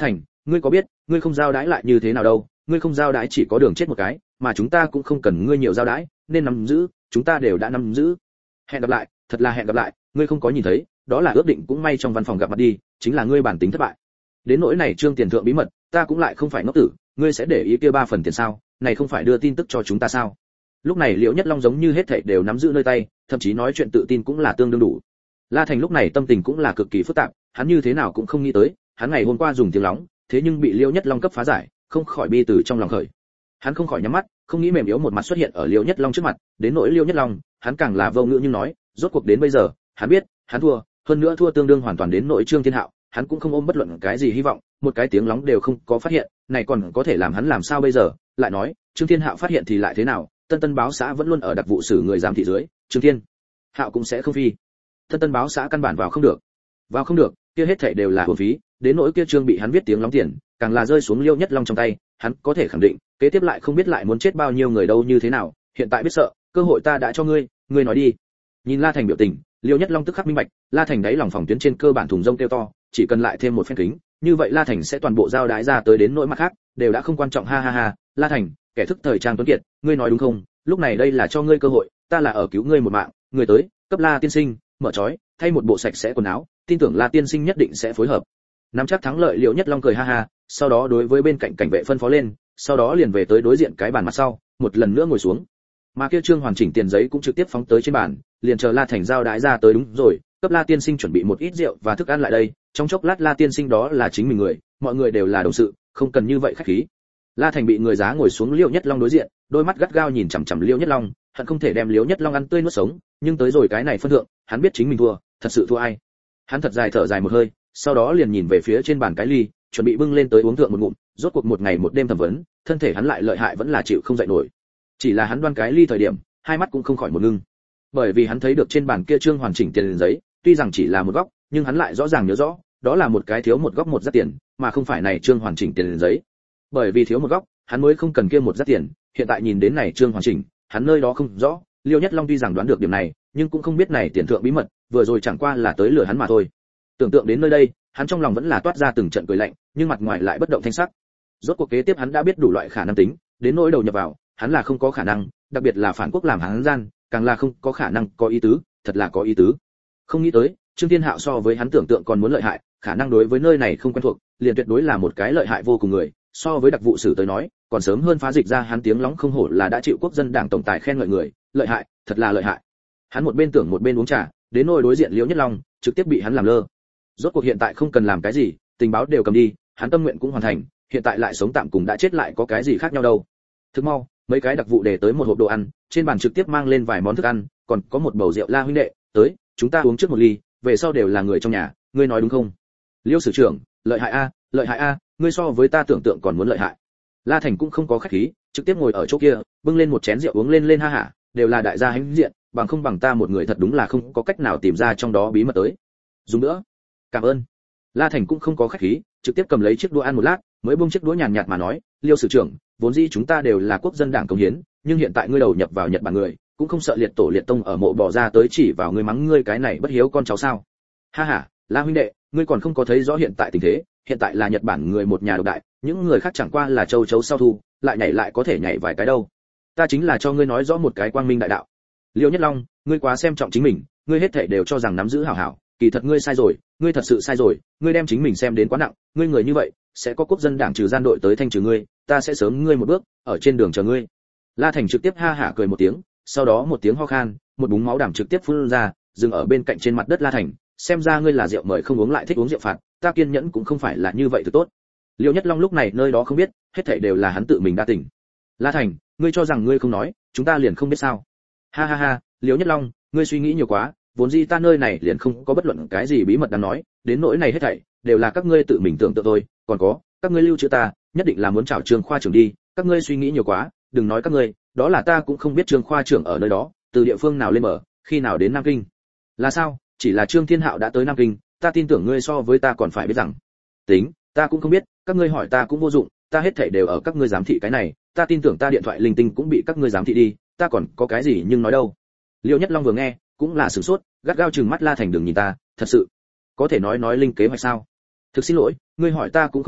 ngươi có biết ngươi không giao đãi lại như thế nào đâu, ngươi không giao đãi chỉ có đường chết một cái, mà chúng ta cũng không cần ngươi nhiều giao đãi, nên nắm giữ chúng ta đều đã nắm giữ. Hẹn gặp lại, thật là hẹn gặp lại, ngươi không có nhìn thấy, đó là ước định, cũng may trong văn phòng gặp mặt đi, chính là ngươi bản tính thất bại. Đến nỗi này Trương tiền thượng bí mật, ta cũng lại không phải ngốc tử, ngươi sẽ để ý kia 3 phần tiền sao, này không phải đưa tin tức cho chúng ta sao? Lúc này Liễu Nhất Long giống như hết thảy đều nắm giữ nơi tay, thậm chí nói chuyện tự tin cũng là tương đương đủ. La Thành lúc này tâm tình cũng là cực kỳ phức tạp, hắn như thế nào cũng không nghĩ tới, hắn ngày hôm qua dùng tiếng lóng, thế nhưng bị Liễu Nhất Long cấp phá giải, không khỏi bi từ trong lòng khởi. Hắn không khỏi nhắm mắt, không nghĩ mềm yếu một mặt xuất hiện ở Liễu Nhất Long trước mặt, đến nỗi Liễu Nhất Long, hắn càng là vô ngữ nhưng nói, rốt cuộc đến bây giờ, hắn biết, hắn thua, hơn nữa thua tương đương hoàn toàn. Đến nỗi Trương Thiên Hạo, hắn cũng không ôm bất luận cái gì hy vọng, một cái tiếng lóng đều không có phát hiện, này còn có thể làm hắn làm sao bây giờ? Lại nói, Trương Thiên Hạo phát hiện thì lại thế nào? Tân Tân báo xã vẫn luôn ở đặc vụ xử người giám thị dưới, Trương Thiên Hạo cũng sẽ không phi. Tân báo xã căn bản vào không được, kia hết thảy đều là uổng phí. Đến nỗi kia Trương bị hắn viết tiếng lóng tiền, càng là rơi xuống Liêu Nhất Long trong tay, hắn có thể khẳng định, kế tiếp lại không biết lại muốn chết bao nhiêu người đâu như thế nào. Hiện tại biết sợ, cơ hội ta đã cho ngươi, ngươi nói đi. Nhìn La Thành biểu tình, Liêu Nhất Long tức khắc minh bạch, La Thành đáy lòng phòng tuyến trên cơ bản thùng rông kêu to, chỉ cần lại thêm một phen kính, như vậy La Thành sẽ toàn bộ giao đái ra tới, đến nỗi mặt khác đều đã không quan trọng. Ha ha ha, La Thành, kẻ thức thời trang tuấn kiệt, ngươi nói đúng không? Lúc này đây là cho ngươi cơ hội, ta là ở cứu ngươi một mạng, người tới, cấp La tiên sinh mở trói, thay một bộ sạch sẽ quần áo, tin tưởng La tiên sinh nhất định sẽ phối hợp. Nắm chắc thắng lợi, Liễu Nhất Long cười ha ha, sau đó đối với bên cạnh cảnh vệ phân phó lên, sau đó liền về tới đối diện cái bàn mặt sau, một lần nữa ngồi xuống. Mà kia Trương hoàn chỉnh tiền giấy cũng trực tiếp phóng tới trên bàn, liền chờ La Thành giao đái ra tới. Đúng rồi, cấp La tiên sinh chuẩn bị một ít rượu và thức ăn lại đây, trong chốc lát La tiên sinh đó là chính mình người, mọi người đều là đồng sự, không cần như vậy khách khí. La Thành bị người giá ngồi xuống Liễu Nhất Long đối diện, đôi mắt gắt gao nhìn chằm chằm Liễu Nhất Long, hận không thể đem Liễu Nhất Long ăn tươi nuốt sống, nhưng tới rồi cái này phân thượng, hắn biết chính mình thua, thật sự thua ai. Hắn thật dài thở dài một hơi, sau đó liền nhìn về phía trên bàn cái ly, chuẩn bị bưng lên tới uống thượng một ngụm. Rốt cuộc một ngày một đêm thẩm vấn, thân thể hắn lại lợi hại vẫn là chịu không dậy nổi. Chỉ là hắn đoan cái ly thời điểm, hai mắt cũng không khỏi một ngưng, bởi vì hắn thấy được trên bàn kia Trương hoàn chỉnh tiền giấy, tuy rằng chỉ là một góc, nhưng hắn lại rõ ràng nhớ rõ, đó là một cái thiếu một góc một rác tiền, mà không phải này Trương hoàn chỉnh tiền giấy. Bởi vì thiếu một góc, hắn mới không cần kia một rác tiền, hiện tại nhìn đến này Trương hoàn chỉnh, hắn nơi đó không rõ. Liêu Nhất Long tuy rằng đoán được điểm này, nhưng cũng không biết này tiền thượng bí mật, vừa rồi chẳng qua là tới lừa hắn mà thôi. Tưởng tượng đến nơi đây, hắn trong lòng vẫn là toát ra từng trận cười lạnh, nhưng mặt ngoài lại bất động thanh sắc. Rốt cuộc kế tiếp hắn đã biết đủ loại khả năng tính, đến nỗi đầu nhập vào, hắn là không có khả năng, đặc biệt là phản quốc làm hắn gian, càng là không có khả năng. Có ý tứ, thật là có ý tứ. Không nghĩ tới, Trương Thiên Hạo so với hắn tưởng tượng còn muốn lợi hại, khả năng đối với nơi này không quen thuộc, liền tuyệt đối là một cái lợi hại vô cùng người. So với đặc vụ sử tới nói, còn sớm hơn phá dịch ra. Hắn tiếng lóng không hổ là đã chịu quốc dân đảng tổng tài khen ngợi người, lợi hại, thật là lợi hại. Hắn một bên tưởng một bên uống trà, đến nỗi đối diện Liễu Nhất Long, trực tiếp bị hắn làm lơ. Rốt cuộc hiện tại không cần làm cái gì, tình báo đều cầm đi, hắn tâm nguyện cũng hoàn thành, hiện tại lại sống tạm cùng đã chết lại có cái gì khác nhau đâu. Thức mau, mấy cái đặc vụ để tới một hộp đồ ăn, trên bàn trực tiếp mang lên vài món thức ăn, còn có một bầu rượu. La huynh đệ, tới, chúng ta uống trước một ly, về sau đều là người trong nhà, ngươi nói đúng không? Liêu sử trưởng, lợi hại a, ngươi so với ta tưởng tượng còn muốn lợi hại. La Thành cũng không có khách khí, trực tiếp ngồi ở chỗ kia, bưng lên một chén rượu uống lên ha hả, đều là đại gia hãnh diện, bằng không bằng ta một người thật đúng là không có cách nào tìm ra trong đó bí mật tới. Dùng nữa. Cảm ơn. La Thành cũng không có khách khí, trực tiếp cầm lấy chiếc đũa ăn một lát, mới buông chiếc đũa nhàn nhạt mà nói, Liêu sử trưởng, vốn dĩ chúng ta đều là quốc dân đảng cống hiến, nhưng hiện tại ngươi đầu nhập vào Nhật Bản người, cũng không sợ liệt tổ liệt tông ở mộ bỏ ra tới chỉ vào ngươi mắng ngươi cái này bất hiếu con cháu sao? Ha ha, La huynh đệ, ngươi còn không có thấy rõ hiện tại tình thế, hiện tại là Nhật Bản người một nhà độc đại, những người khác chẳng qua là châu chấu sau thu, lại nhảy lại có thể nhảy vài cái đâu. Ta chính là cho ngươi nói rõ một cái quang minh đại đạo. Liêu Nhất Long, ngươi quá xem trọng chính mình, ngươi hết thảy đều cho rằng nắm giữ hảo hảo, kỳ thật ngươi sai rồi, ngươi thật sự sai rồi, ngươi đem chính mình xem đến quá nặng, ngươi người như vậy, sẽ có quốc dân đảng trừ gian đội tới thanh trừ ngươi, ta sẽ sớm ngươi một bước, ở trên đường chờ ngươi. La Thành trực tiếp ha hả cười một tiếng, sau đó một tiếng ho khan, một búng máu đảm trực tiếp phun ra, dừng ở bên cạnh trên mặt đất. La Thành, xem ra ngươi là rượu mời không uống lại thích uống rượu phạt, ta kiên nhẫn cũng không phải là như vậy thì tốt. Liêu Nhất Long lúc này nơi đó không biết, hết thảy đều là hắn tự mình đa tình. La Thành, ngươi cho rằng ngươi không nói, chúng ta liền không biết sao? Ha ha ha, Liêu Nhất Long, ngươi suy nghĩ nhiều quá, vốn dĩ ta nơi này liền không có bất luận cái gì bí mật đáng nói, đến nỗi này hết thảy đều là các ngươi tự mình tưởng tượng thôi, còn có, các ngươi lưu trữ ta, nhất định là muốn chào Trương khoa trưởng đi, các ngươi suy nghĩ nhiều quá, đừng nói các ngươi, đó là ta cũng không biết Trương khoa trưởng ở nơi đó, từ địa phương nào lên mở, khi nào đến Nam Kinh. Là sao? Chỉ là Trương Thiên Hạo đã tới Nam Kinh, ta tin tưởng ngươi so với ta còn phải biết rằng. Tính, ta cũng không biết, các ngươi hỏi ta cũng vô dụng, ta hết thảy đều ở các ngươi giám thị cái này, ta tin tưởng ta điện thoại linh tinh cũng bị các ngươi giám thị đi, ta còn có cái gì nhưng nói đâu. Liêu Nhất Long vừa nghe, cũng là sửng sốt, gắt gao trừng mắt La Thành, đừng nhìn ta, thật sự có thể nói linh kế hoạch sao? Thực xin lỗi, ngươi hỏi ta cũng không biết,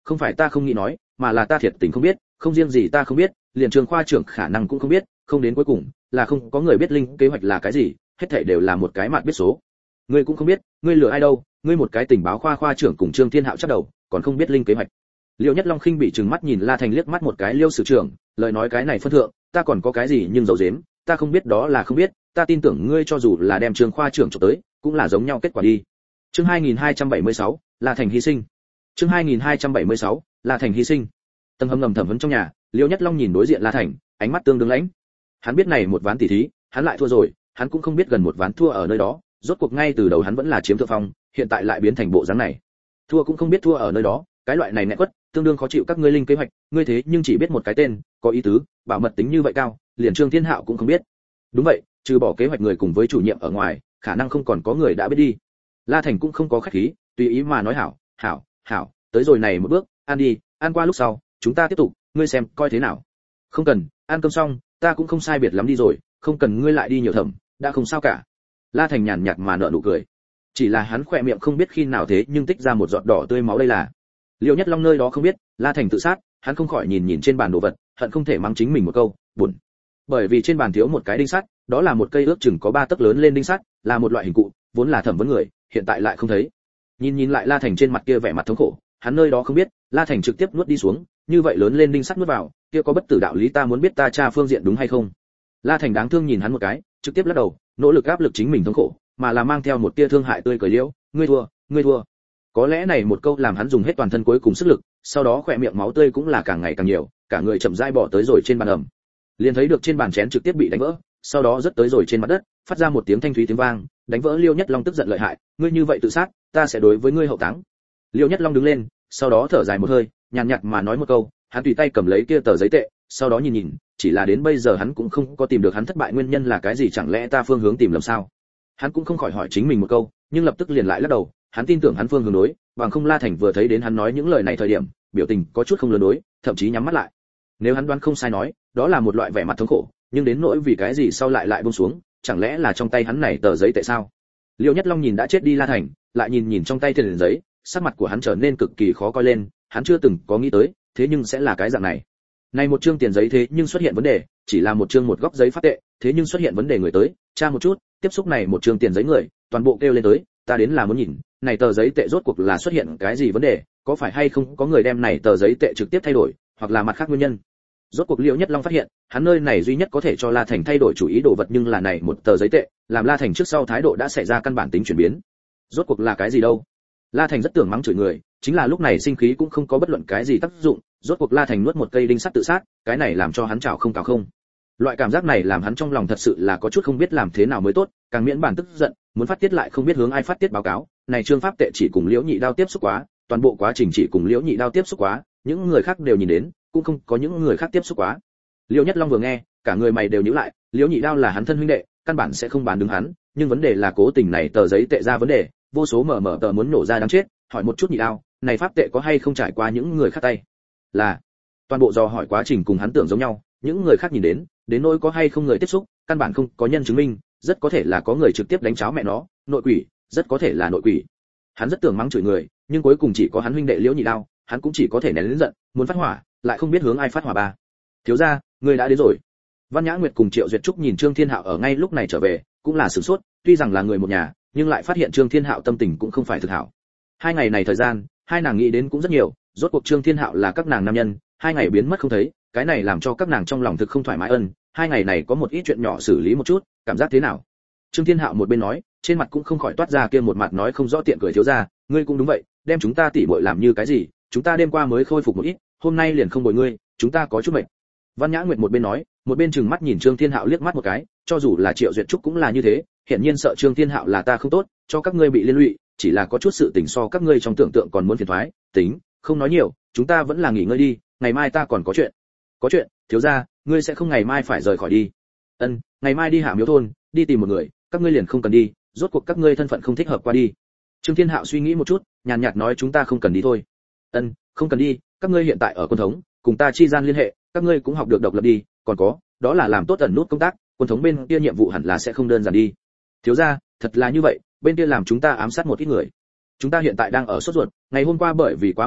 không phải ta không nghĩ nói, mà là ta thiệt tình không biết, không riêng gì ta không biết, liền trường khoa trưởng khả năng cũng không biết, không đến cuối cùng là không có người biết linh kế hoạch là cái gì, hết thảy đều là một cái mặt biết số. Ngươi cũng không biết, ngươi lừa ai đâu, ngươi một cái tình báo khoa trưởng cùng Trương Thiên Hạo chắc đầu, còn không biết linh kế hoạch. Liêu Nhất Long khinh bị trừng mắt nhìn La Thành liếc mắt một cái, Liêu sử trưởng, lời nói cái này phân thượng, ta còn có cái gì nhưng giấu giếm, ta không biết đó là không biết, ta tin tưởng ngươi cho dù là đem Trương khoa trưởng chụp tới, cũng là giống nhau kết quả đi. Chương 2276, La Thành hy sinh. Chương 2276, La Thành hy sinh. Tầng hầm ngầm thẩm vấn trong nhà, Liêu Nhất Long nhìn đối diện La Thành, ánh mắt tương đương lãnh. Hắn biết này một ván tỷ thí, hắn lại thua rồi, hắn cũng không biết gần một ván thua ở nơi đó, rốt cuộc ngay từ đầu hắn vẫn là chiếm thượng phong, hiện tại lại biến thành bộ dáng này. Thua cũng không biết thua ở nơi đó, cái loại này nẹt quất, tương đương khó chịu các ngươi linh kế hoạch, ngươi thế nhưng chỉ biết một cái tên, có ý tứ, bảo mật tính như vậy cao, liền Trương Thiên Hạo cũng không biết. Đúng vậy, trừ bỏ kế hoạch người cùng với chủ nhiệm ở ngoài, khả năng không còn có người đã biết đi. La Thành cũng không có khách khí, tùy ý mà nói hảo, tới rồi này một bước, ăn đi, ăn qua lúc sau, chúng ta tiếp tục, ngươi xem coi thế nào. Không cần, ăn cơm xong, ta cũng không sai biệt lắm đi rồi, không cần ngươi lại đi nhiều thẩm, đã không sao cả. La Thành nhàn nhạt mà nở nụ cười. Chỉ là hắn khỏe miệng không biết khi nào thế nhưng tích ra một giọt đỏ tươi máu đây là. Liêu Nhất Long nơi đó không biết, La Thành tự sát, hắn không khỏi nhìn trên bàn đồ vật, hận không thể mắng chính mình một câu, buồn. Bởi vì trên bàn thiếu một cái đinh sắt, đó là một cây ước chừng có 3 tấc lớn lên đinh sắt, là một loại hình cụ, vốn là thẩm vấn người, hiện tại lại không thấy. Nhìn lại La Thành trên mặt kia vẻ mặt thống khổ, hắn nơi đó không biết, La Thành trực tiếp nuốt đi xuống, như vậy lớn lên đinh sắt nuốt vào, kia có bất tử đạo lý ta muốn biết ta tra phương diện đúng hay không. La Thành đáng thương nhìn hắn một cái, trực tiếp lắc đầu, nỗ lực áp lực chính mình thống khổ, mà là mang theo một tia thương hại tươi cười liễu, ngươi thua. Có lẽ này một câu làm hắn dùng hết toàn thân cuối cùng sức lực, sau đó khỏe miệng máu tươi cũng là càng ngày càng nhiều, cả người chậm rãi bỏ tới rồi trên bàn ẩm. Liền thấy được trên bàn chén trực tiếp bị đánh vỡ, sau đó rất tới rồi trên mặt đất, phát ra một tiếng thanh thúy tiếng vang, đánh vỡ Liêu Nhất Long tức giận lợi hại, ngươi như vậy tự sát, ta sẽ đối với ngươi hậu táng. Liêu Nhất Long đứng lên, sau đó thở dài một hơi, nhàn nhạt mà nói một câu, hắn tùy tay cầm lấy kia tờ giấy tệ, sau đó nhìn, chỉ là đến bây giờ hắn cũng không có tìm được hắn thất bại nguyên nhân là cái gì, chẳng lẽ ta phương hướng tìm lầm sao? Hắn cũng không khỏi hỏi chính mình một câu, nhưng lập tức liền lại lắc đầu, hắn tin tưởng hắn phương hướng đối, bằng không La Thành vừa thấy đến hắn nói những lời này thời điểm, biểu tình có chút không lớn đối, thậm chí nhắm mắt lại. Nếu hắn đoán không sai nói, đó là một loại vẻ mặt thống khổ, nhưng đến nỗi vì cái gì sau lại buông xuống, chẳng lẽ là trong tay hắn này tờ giấy tệ sao? Liêu Nhất Long nhìn đã chết đi La Thành, lại nhìn trong tay tiền giấy, sắc mặt của hắn trở nên cực kỳ khó coi lên, hắn chưa từng có nghĩ tới, thế nhưng sẽ là cái dạng này. Này một chương tiền giấy thế nhưng xuất hiện vấn đề, chỉ là một chương một góc giấy phát tệ, thế nhưng xuất hiện vấn đề người tới, tra một chút, tiếp xúc này một chương tiền giấy người, toàn bộ kêu lên tới, ta đến là muốn nhìn, này tờ giấy tệ rốt cuộc là xuất hiện cái gì vấn đề, có phải hay không có người đem này tờ giấy tệ trực tiếp thay đổi, hoặc là mặt khác nguyên nhân. Rốt cuộc Liêu Nhất Long phát hiện, hắn nơi này duy nhất có thể cho La Thành thay đổi chủ ý đồ vật nhưng là này một tờ giấy tệ, làm La Thành trước sau thái độ đã xảy ra căn bản tính chuyển biến. Rốt cuộc là cái gì đâu? La Thành rất tưởng mắng chửi người, chính là lúc này sinh khí cũng không có bất luận cái gì tác dụng, rốt cuộc La Thành nuốt một cây đinh sắt tự sát, cái này làm cho hắn chảo không cào không. Loại cảm giác này làm hắn trong lòng thật sự là có chút không biết làm thế nào mới tốt, càng miễn bản tức giận, muốn phát tiết lại không biết hướng ai phát tiết báo cáo, này trương pháp tệ chỉ cùng Liễu Nhị Đao tiếp xúc quá, toàn bộ quá trình chỉ cùng Liễu Nhị Đao tiếp xúc quá, những người khác đều nhìn đến, cũng không có những người khác tiếp xúc quá. Liễu Nhất Long vừa nghe, cả người mày đều nhíu lại, Liễu Nhị Đao là hắn thân huynh đệ, căn bản sẽ không bán đứng hắn, nhưng vấn đề là cố tình này tờ giấy tệ ra vấn đề, vô số mở tờ muốn nổ ra đáng chết, hỏi một chút Nhị Đao, này pháp tệ có hay không trải qua những người khác tay? Là, toàn bộ dò hỏi quá trình cùng hắn tưởng giống nhau, những người khác nhìn đến nỗi có hay không người tiếp xúc, căn bản không có nhân chứng minh, rất có thể là có người trực tiếp đánh cháo mẹ nó, nội quỷ, rất có thể là nội quỷ. Hắn rất tưởng mắng chửi người, nhưng cuối cùng chỉ có hắn huynh đệ Liễu Nhị Đao, hắn cũng chỉ có thể nén lớn giận, muốn phát hỏa, lại không biết hướng ai phát hỏa ba. Thiếu gia, người đã đến rồi. Văn Nhã Nguyệt cùng Triệu Duyệt Trúc nhìn Trương Thiên Hạo ở ngay lúc này trở về, cũng là sửng sốt, tuy rằng là người một nhà, nhưng lại phát hiện Trương Thiên Hạo tâm tình cũng không phải thực hảo. 2 ngày này thời gian, hai nàng nghĩ đến cũng rất nhiều, rốt cuộc Trương Thiên Hạo là các nàng nam nhân, 2 ngày biến mất không thấy, cái này làm cho các nàng trong lòng thực không thoải mái. 2 ngày này có một ít chuyện nhỏ xử lý một chút, cảm giác thế nào? Trương Thiên Hạo một bên nói, trên mặt cũng không khỏi toát ra kia một mặt nói không rõ tiện cười. Thiếu gia, ngươi cũng đúng vậy, đem chúng ta tỉ muội làm như cái gì? Chúng ta đêm qua mới khôi phục một ít, hôm nay liền không bồi ngươi, chúng ta có chút mệt. Văn Nhã Nguyệt một bên nói, một bên trừng mắt nhìn Trương Thiên Hạo liếc mắt một cái, cho dù là Triệu Duyệt Trúc cũng là như thế, hiển nhiên sợ Trương Thiên Hạo là ta không tốt, cho các ngươi bị liên lụy, chỉ là có chút sự tình so các ngươi trong tưởng tượng còn muốn phiền toái, tính, không nói nhiều, chúng ta vẫn là nghỉ ngơi đi, ngày mai ta còn có chuyện. Có chuyện? Thiếu gia, ngươi sẽ không ngày mai phải rời khỏi đi? Ngày mai đi Hạ Miếu thôn, đi tìm một người, các ngươi liền không cần đi, rốt cuộc các ngươi thân phận không thích hợp qua đi. Trương Thiên Hạo suy nghĩ một chút, nhàn nhạt nói chúng ta không cần đi thôi. Không cần đi, các ngươi hiện tại ở quân thống, cùng ta chi gian liên hệ, các ngươi cũng học được độc lập đi, còn có, đó là làm tốt ẩn nút công tác, quân thống bên kia nhiệm vụ hẳn là sẽ không đơn giản đi. Thiếu gia, thật là như vậy, bên kia làm chúng ta ám sát một ít người. Chúng ta hiện tại đang ở sốt ruột, ngày hôm qua bởi vì quá mệt mỏi,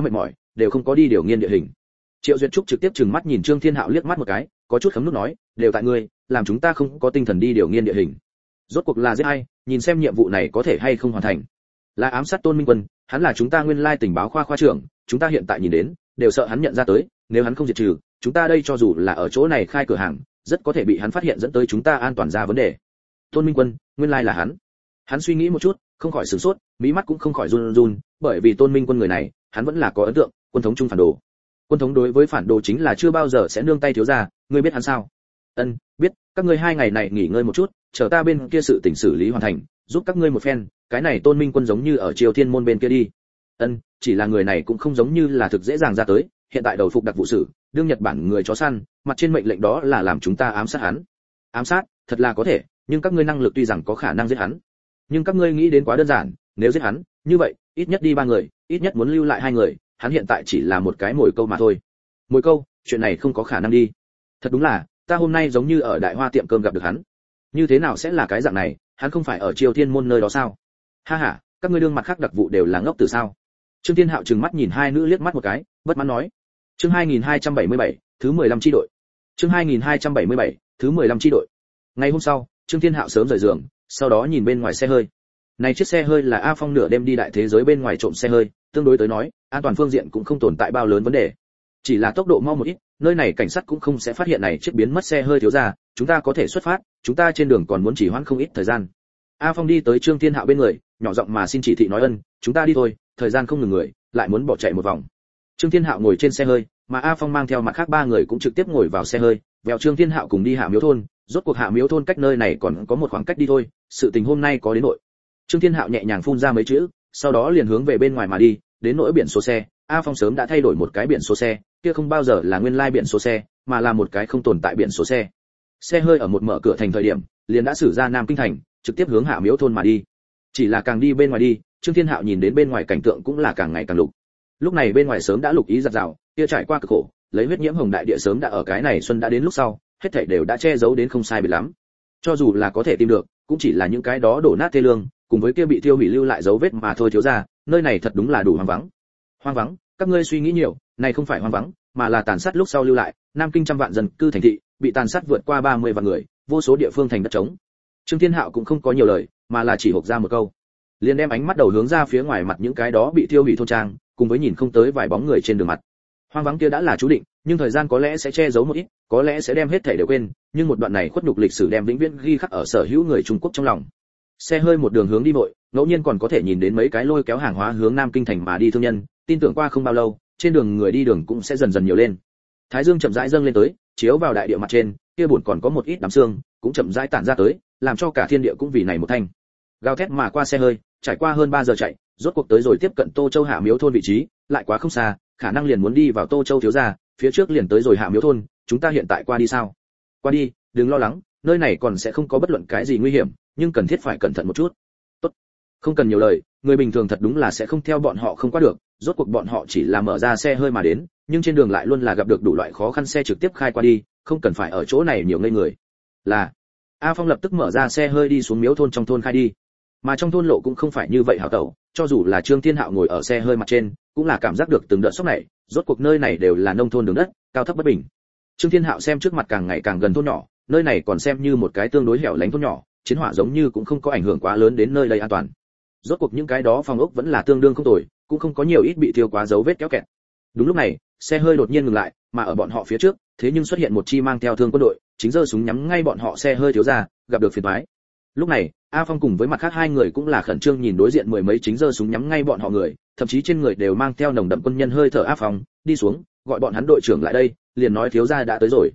đều không có đi điều nghiên địa hình. Triệu Duyệt Trúc trực tiếp trừng mắt nhìn Trương Thiên Hạo liếc mắt một cái, có chút khấm nước nói, đều tại ngươi, làm chúng ta không có tinh thần đi điều nghiên địa hình. Rốt cuộc là giết ai, nhìn xem nhiệm vụ này có thể hay không hoàn thành. Là ám sát Tôn Minh Quân, hắn là chúng ta nguyên lai tình báo khoa trưởng, chúng ta hiện tại nhìn đến, đều sợ hắn nhận ra tới, nếu hắn không diệt trừ, chúng ta đây cho dù là ở chỗ này khai cửa hàng, rất có thể bị hắn phát hiện dẫn tới chúng ta an toàn ra vấn đề. Tôn Minh Quân, nguyên lai là hắn. Hắn suy nghĩ một chút, không khỏi sửng sốt, mí mắt cũng không khỏi run run, bởi vì Tôn Minh Quân người này, hắn vẫn là có ấn tượng, quân thống trung phản đồ. Quân thống đối với phản đồ chính là chưa bao giờ sẽ nương tay thiếu ra, ngươi biết hắn sao? Ân, biết, các ngươi 2 ngày này nghỉ ngơi một chút, chờ ta bên kia sự tình xử lý hoàn thành, giúp các ngươi một phen, cái này Tôn Minh Quân giống như ở Triều Thiên môn bên kia đi. Ân, chỉ là người này cũng không giống như là thực dễ dàng ra tới, hiện tại đầu phục đặc vụ sử, đương Nhật Bản người chó săn, mặt trên mệnh lệnh đó là làm chúng ta ám sát hắn. Ám sát, thật là có thể, nhưng các ngươi năng lực tuy rằng có khả năng giết hắn, nhưng các ngươi nghĩ đến quá đơn giản, nếu giết hắn, như vậy, ít nhất đi 3 người, ít nhất muốn lưu lại 2 người, hắn hiện tại chỉ là một cái mồi câu mà thôi. Mồi câu, chuyện này không có khả năng đi. Thật đúng là, ta hôm nay giống như ở Đại Hoa tiệm cơm gặp được hắn. Như thế nào sẽ là cái dạng này, hắn không phải ở Triều Thiên môn nơi đó sao? Ha ha, các ngươi đương mặt khác đặc vụ đều là ngốc từ sao? Trương Thiên Hạo trừng mắt nhìn hai nữ liếc mắt một cái, bất mãn nói. Chương 2277, thứ 15 chi đội. Chương 2277, thứ 15 chi đội. Ngày hôm sau, Trương Thiên Hạo sớm rời giường, sau đó nhìn bên ngoài xe hơi. Này chiếc xe hơi là A Phong nửa đêm đi đại thế giới bên ngoài trộm xe hơi, tương đối tới nói, an toàn phương diện cũng không tồn tại bao lớn vấn đề. Chỉ là tốc độ mau một ít, nơi này cảnh sát cũng không sẽ phát hiện này chiếc biến mất xe hơi thiếu gia, chúng ta có thể xuất phát, chúng ta trên đường còn muốn chỉ hoãn không ít thời gian. A Phong đi tới Trương Thiên Hạo bên người, nhỏ giọng mà xin chỉ thị nói ân, chúng ta đi thôi, thời gian không ngừng người, lại muốn bỏ chạy một vòng. Trương Thiên Hạo ngồi trên xe hơi, mà A Phong mang theo mặt khác 3 người cũng trực tiếp ngồi vào xe hơi, vèo Trương Thiên Hạo cùng đi Hạ Miếu thôn, rốt cuộc Hạ Miếu thôn cách nơi này còn có một khoảng cách đi thôi, sự tình hôm nay có đến nội. Trương Thiên Hạo nhẹ nhàng phun ra mấy chữ, sau đó liền hướng về bên ngoài mà đi, đến nỗi biển số xe, A Phong sớm đã thay đổi một cái biển số xe, kia không bao giờ là nguyên lai biển số xe, mà là một cái không tồn tại biển số xe. Xe hơi ở một mở cửa thành thời điểm, liền đã xử ra Nam Kinh thành, trực tiếp hướng Hạ Miếu thôn mà đi. Chỉ là càng đi bên ngoài đi, Trương Thiên Hạo nhìn đến bên ngoài cảnh tượng cũng là càng ngày càng lục. Lúc này bên ngoài sớm đã lục ý giặt rào, kia trải qua cực khổ, lấy huyết nhiễm hồng đại địa sớm đã ở cái này xuân đã đến lúc sau, hết thảy đều đã che giấu đến không sai biệt lắm. Cho dù là có thể tìm được, cũng chỉ là những cái đó đổ nát thê lương, cùng với kia bị tiêu hủy lưu lại dấu vết mà thôi thiếu ra, nơi này thật đúng là đủ hoang vắng. Hoang vắng, các ngươi suy nghĩ nhiều, này không phải hoang vắng, mà là tàn sát lúc sau lưu lại, Nam Kinh trăm vạn dân cư thành thị, bị tàn sát vượt qua 30 vạn người, vô số địa phương thành đất trống. Trương Thiên Hạo cũng không có nhiều lời, mà là chỉ hộc ra một câu. Liền đem ánh mắt đầu hướng ra phía ngoài mặt những cái đó bị tiêu hủy thôn trang, cùng với nhìn không tới vài bóng người trên đường mặt. Hoang vắng kia đã là chú định, nhưng thời gian có lẽ sẽ che giấu một ít, có lẽ sẽ đem hết thảy đều quên, nhưng một đoạn này khuất nhục lịch sử đem vĩnh viễn ghi khắc ở sở hữu người Trung Quốc trong lòng. Xe hơi một đường hướng đi vội, ngẫu nhiên còn có thể nhìn đến mấy cái lôi kéo hàng hóa hướng Nam Kinh thành mà đi thương nhân, tin tưởng qua không bao lâu, trên đường người đi đường cũng sẽ dần dần nhiều lên. Thái dương chậm rãi dâng lên tới, chiếu vào đại địa mặt trên, kia buồn còn có một ít đám sương, cũng chậm rãi tản ra tới, làm cho cả thiên địa cũng vì này một thanh. Gào thét mà qua xe hơi, trải qua hơn 3 giờ chạy, rốt cuộc tới rồi tiếp cận Tô Châu Hạ Miếu thôn vị trí, lại quá không xa, khả năng liền muốn đi vào Tô Châu thiếu gia, phía trước liền tới rồi Hạ Miếu thôn, chúng ta hiện tại qua đi sao? Qua đi, đừng lo lắng, nơi này còn sẽ không có bất luận cái gì nguy hiểm, nhưng cần thiết phải cẩn thận một chút. Tốt, không cần nhiều lời, người bình thường thật đúng là sẽ không theo bọn họ không qua được, rốt cuộc bọn họ chỉ là mở ra xe hơi mà đến, nhưng trên đường lại luôn là gặp được đủ loại khó khăn xe trực tiếp khai qua đi, không cần phải ở chỗ này nhiều ngây người. Là A Phong lập tức mở ra xe hơi đi xuống Miếu thôn trong thôn khai đi. Mà trong thôn lộ cũng không phải như vậy hảo tẩu, cho dù là Trương Thiên Hạo ngồi ở xe hơi mặt trên, cũng là cảm giác được từng đợt sốc này, rốt cuộc nơi này đều là nông thôn đường đất, cao thấp bất bình. Trương Thiên Hạo xem trước mặt càng ngày càng gần thôn nhỏ, nơi này còn xem như một cái tương đối hẻo lánh thôn nhỏ, chiến hỏa giống như cũng không có ảnh hưởng quá lớn đến nơi đây an toàn. Rốt cuộc những cái đó phòng ốc vẫn là tương đương không tồi, cũng không có nhiều ít bị thiêu quá dấu vết kéo kẹt. Đúng lúc này, xe hơi đột nhiên ngừng lại, mà ở bọn họ phía trước, thế nhưng xuất hiện một chi mang theo thương quân đội, chính giơ súng nhắm ngay bọn họ xe hơi thiếu ra, gặp được phiền toái. Lúc này, A Phong cùng với mặt khác 2 người cũng là khẩn trương nhìn đối diện 10 mấy chính giơ súng nhắm ngay bọn họ người, thậm chí trên người đều mang theo nồng đậm quân nhân hơi thở. A Phong, đi xuống, gọi bọn hắn đội trưởng lại đây, liền nói thiếu gia đã tới rồi.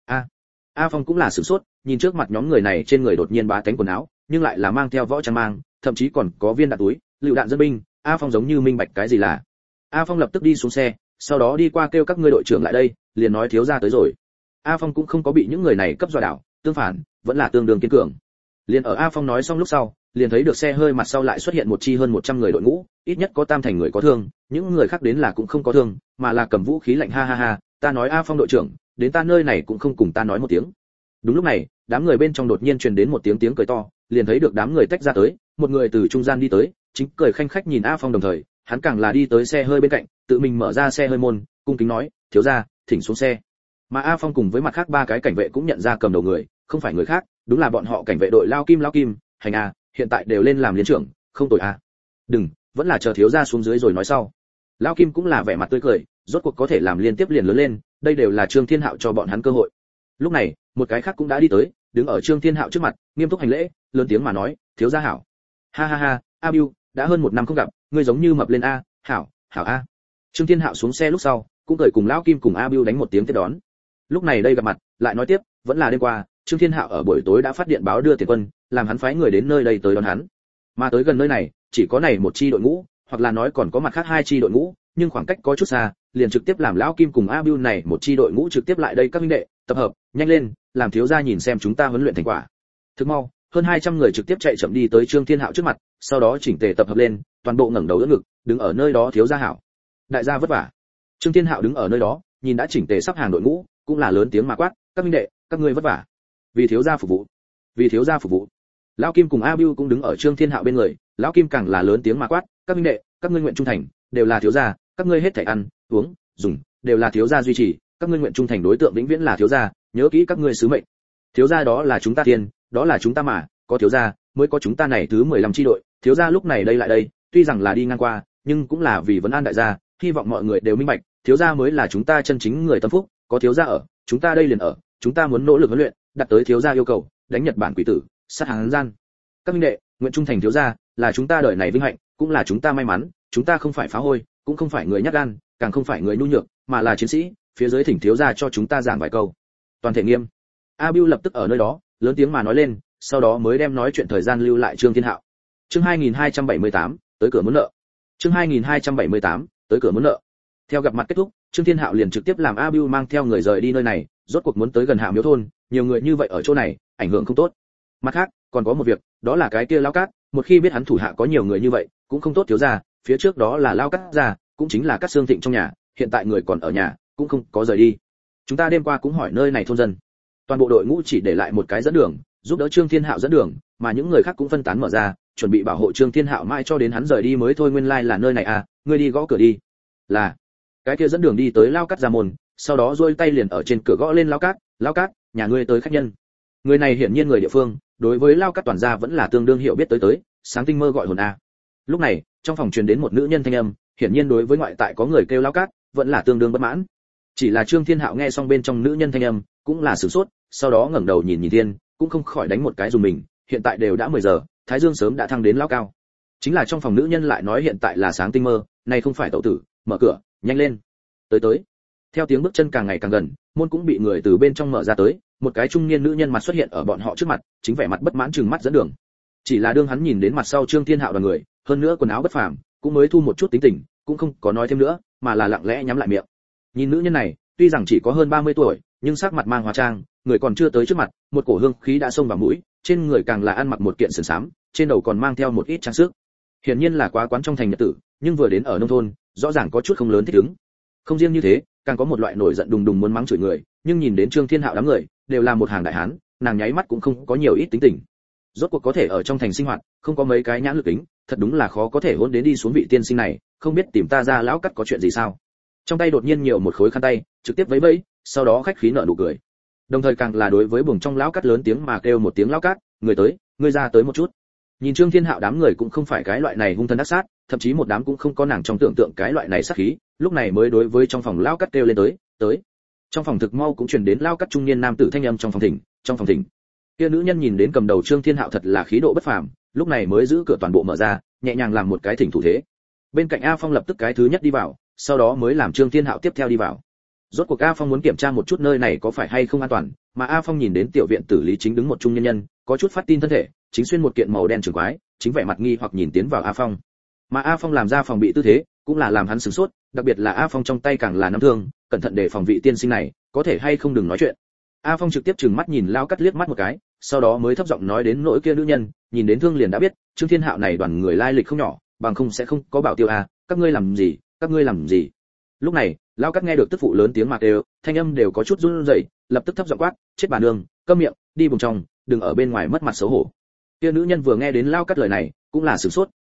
A Phong cũng là sửng sốt, nhìn trước mặt nhóm người này trên người đột nhiên bá tánh quần áo, nhưng lại là mang theo võ trang mang, thậm chí còn có viên đạn túi, lựu đạn dân binh. A Phong giống như minh bạch cái gì là. A Phong lập tức đi xuống xe, sau đó đi qua kêu các ngươi đội trưởng lại đây, liền nói thiếu gia tới rồi. A Phong cũng không có bị những người này cấp dọa đảo, tương phản, vẫn là tương đương kiên cường. Liền ở A Phong nói xong lúc sau, liền thấy được xe hơi mặt sau lại xuất hiện một chi hơn 100 người đội ngũ, ít nhất có 3 thành người có thương, những người khác đến là cũng không có thương, mà là cầm vũ khí lạnh. Ha ha ha, ta nói A Phong đội trưởng, đến ta nơi này cũng không cùng ta nói một tiếng. Đúng lúc này, đám người bên trong đột nhiên truyền đến một tiếng cười to, liền thấy được đám người tách ra tới, một người từ trung gian đi tới, chính cười khanh khách nhìn A Phong đồng thời, hắn càng là đi tới xe hơi bên cạnh, tự mình mở ra xe hơi môn, cung kính nói, thiếu gia, thỉnh xuống xe. Mà A Phong cùng với mặt khác ba cái cảnh vệ cũng nhận ra cầm đầu người, không phải người khác, đúng là bọn họ cảnh vệ đội Lao Kim, hành a, hiện tại đều lên làm liên trưởng, không tội a. Đừng, vẫn là chờ thiếu gia xuống dưới rồi nói sau. Lao Kim cũng là vẻ mặt tươi cười, rốt cuộc có thể làm liên tiếp liền lớn lên, đây đều là Trương Thiên Hạo cho bọn hắn cơ hội. Lúc này, một cái khác cũng đã đi tới, đứng ở Trương Thiên Hạo trước mặt, nghiêm túc hành lễ, lớn tiếng mà nói, thiếu gia hảo. Ha ha ha, A Bưu, đã hơn 1 năm không gặp, ngươi giống như mập lên a, hảo, hảo a. Trương Thiên Hạo xuống xe lúc sau, cũng cười cùng Lão Kim cùng A Bưu đánh một tiếng tiếp đón. Lúc này đây gặp mặt, lại nói tiếp, vẫn là đêm qua, Trương Thiên Hạo ở buổi tối đã phát điện báo đưa tiền quân, làm hắn phái người đến nơi đây tới đón hắn. Mà tới gần nơi này, chỉ có này một chi đội ngũ, hoặc là nói còn có mặt khác 2 chi đội ngũ, nhưng khoảng cách có chút xa, liền trực tiếp làm Lão Kim cùng A Bưu này một chi đội ngũ trực tiếp lại đây các huynh đệ, tập hợp, nhanh lên, làm thiếu gia nhìn xem chúng ta huấn luyện thành quả. Thức mau, hơn 200 người trực tiếp chạy chậm đi tới Trương Thiên Hạo trước mặt, sau đó chỉnh tề tập hợp lên, toàn bộ ngẩng đầu đỡ ngực, đứng ở nơi đó thiếu gia hảo. Đại gia vất vả. Trương Thiên Hạo đứng ở nơi đó, nhìn đã chỉnh tề sắp hàng đội ngũ, cũng là lớn tiếng mà quát, các huynh đệ, các ngươi vất vả. Vì thiếu gia phục vụ. Vì thiếu gia phục vụ. Lão Kim cùng A Bưu cũng đứng ở Trương Thiên Hạo bên người, Lão Kim càng là lớn tiếng mà quát, các huynh đệ, các ngươi nguyện trung thành, đều là thiếu gia, các ngươi hết thảy ăn, uống, dùng, đều là thiếu gia duy trì, các ngươi nguyện trung thành đối tượng vĩnh viễn là thiếu gia, nhớ kỹ các ngươi sứ mệnh. Thiếu gia đó là chúng ta tiền, đó là chúng ta mà, có thiếu gia mới có chúng ta này thứ 15 chi đội, thiếu gia lúc này đây lại đây, tuy rằng là đi ngang qua, nhưng cũng là vì vấn an đại gia, hy vọng mọi người đều minh bạch, thiếu gia mới là chúng ta chân chính người tâm phúc, có thiếu gia ở, chúng ta đây liền ở, chúng ta muốn nỗ lực huấn luyện, đạt tới thiếu gia yêu cầu, đánh Nhật Bản quỷ tử, sát hàng gian. Các minh đệ, nguyện trung thành thiếu gia, là chúng ta đời này vinh hạnh, cũng là chúng ta may mắn, chúng ta không phải phá hôi, cũng không phải người nhát gan, càng không phải người nhu nhược, mà là chiến sĩ, phía dưới thỉnh thiếu gia cho chúng ta giảng vài câu. Toàn thể nghiêm. A Bưu lập tức ở nơi đó, lớn tiếng mà nói lên, sau đó mới đem nói chuyện thời gian lưu lại Trương Thiên Hạo. Chương 2278, tới cửa muốn nợ. Chương 2278, tới cửa muốn nợ. Theo gặp mặt kết thúc, Trương Thiên Hạo liền trực tiếp làm A Bưu mang theo người rời đi nơi này, rốt cuộc muốn tới gần Hạ Miếu thôn, nhiều người như vậy ở chỗ này, ảnh hưởng không tốt. Mặt khác, còn có một việc, đó là cái kia Lao Cát, một khi biết hắn thủ hạ có nhiều người như vậy, cũng không tốt thiếu gia, phía trước đó là Lao Cát gia, cũng chính là Cát Xương Thịnh trong nhà, hiện tại người còn ở nhà, cũng không có rời đi. Chúng ta đêm qua cũng hỏi nơi này thôn dân. Toàn bộ đội ngũ chỉ để lại một cái dẫn đường, giúp đỡ Trương Thiên Hạo dẫn đường, mà những người khác cũng phân tán mở ra, chuẩn bị bảo hộ Trương Thiên Hạo mãi cho đến hắn rời đi mới thôi. Nguyên lai là nơi này à, ngươi đi gõ cửa đi. Là. Cái kia dẫn đường đi tới Lao Cát ra môn, sau đó duỗi tay liền ở trên cửa gõ lên, Lao Cát, nhà ngươi tới khách nhân. Người này hiển nhiên người địa phương, đối với Lao Cát toàn gia vẫn là tương đương hiểu biết tới, sáng tinh mơ gọi hồn a. Lúc này, trong phòng truyền đến một nữ nhân thanh âm, hiển nhiên đối với ngoại tại có người kêu Lao Cát, vẫn là tương đương bất mãn. Chỉ là Trương Thiên Hạo nghe xong bên trong nữ nhân thanh âm, cũng là sửng sốt, sau đó ngẩng đầu nhìn thiên, cũng không khỏi đánh một cái dùng mình, hiện tại đều đã 10 giờ, thái dương sớm đã thăng đến lão cao. Chính là trong phòng nữ nhân lại nói hiện tại là sáng tinh mơ, này không phải tẩu tử, mở cửa, nhanh lên. Tới. Theo tiếng bước chân càng ngày càng gần, môn cũng bị người từ bên trong mở ra tới, một cái trung niên nữ nhân mặt xuất hiện ở bọn họ trước mặt, chính vẻ mặt bất mãn trừng mắt dẫn đường. Chỉ là đương hắn nhìn đến mặt sau Trương Thiên Hạo đoàn người, hơn nữa quần áo bất phàm, cũng mới thu một chút tính tình, cũng không có nói thêm nữa, mà là lặng lẽ nhắm lại miệng. Nhìn nữ nhân này, tuy rằng chỉ có hơn 30 tuổi, nhưng sắc mặt mang hóa trang, người còn chưa tới trước mặt, một cổ hương khí đã xông vào mũi, trên người càng là ăn mặc một kiện sườn xám, trên đầu còn mang theo một ít trang sức. Hiển nhiên là quá quán trong thành nhật tử, nhưng vừa đến ở nông thôn, rõ ràng có chút không lớn thích ứng. Không riêng như thế, càng có một loại nổi giận đùng đùng muốn mắng chửi người, nhưng nhìn đến Trương Thiên Hạo đám người, đều là một hàng đại hán, nàng nháy mắt cũng không có nhiều ít tính tình. Rốt cuộc có thể ở trong thành sinh hoạt, không có mấy cái nhãn lực tính, thật đúng là khó có thể hôn đến đi xuống vị tiên sinh này, không biết tìm ta ra lão cắt có chuyện gì sao? Trong tay đột nhiên nhiều một khối khăn tay, trực tiếp vẫy vẫy, sau đó khách khí nở nụ cười. Đồng thời càng là đối với buồng trong lão cắt lớn tiếng mà kêu một tiếng lão cắt, người tới, ngươi ra tới một chút. Nhìn Trương Thiên Hạo đám người cũng không phải cái loại này hung thần ác sát, thậm chí một đám cũng không có nàng trong tưởng tượng cái loại này sát khí, lúc này mới đối với trong phòng lão cắt kêu lên tới. Trong phòng thực mau cũng truyền đến lão cắt trung niên nam tử thanh âm trong phòng thỉnh. Kia nữ nhân nhìn đến cầm đầu Trương Thiên Hạo thật là khí độ bất phàm, lúc này mới giữ cửa toàn bộ mở ra, nhẹ nhàng làm một cái thỉnh thủ thế. Bên cạnh A Phong lập tức cái thứ nhất đi vào, sau đó mới làm Trương Thiên Hạo tiếp theo đi vào. Rốt cuộc A Phong muốn kiểm tra một chút nơi này có phải hay không an toàn, mà A Phong nhìn đến tiểu viện tử lý chính đứng một trung nhân nhân, có chút phát tin thân thể, chính xuyên một kiện màu đen trường quái, chính vẻ mặt nghi hoặc nhìn tiến vào A Phong. Mà A Phong làm ra phòng bị tư thế, cũng là làm hắn sửng sốt, đặc biệt là A Phong trong tay càng là nắm thương, cẩn thận để phòng vị tiên sinh này, có thể hay không đừng nói chuyện. A Phong trực tiếp trừng mắt nhìn Lao Cắt liếc mắt một cái, sau đó mới thấp giọng nói đến nỗi kia nữ nhân, nhìn đến thương liền đã biết, Trương Thiên Hạo này đoàn người lai lịch không nhỏ, bằng không sẽ không có bảo tiêu a, các ngươi làm gì? Lúc này, Lao Cắt nghe được tức phụ lớn tiếng mà kêu, thanh âm đều có chút run rẩy, lập tức thấp giọng quát, chết bà nương, câm miệng, đi vùng trong, đừng ở bên ngoài mất mặt xấu hổ. Kia nữ nhân vừa nghe đến Lao Cắt lời này, cũng là sửng sốt,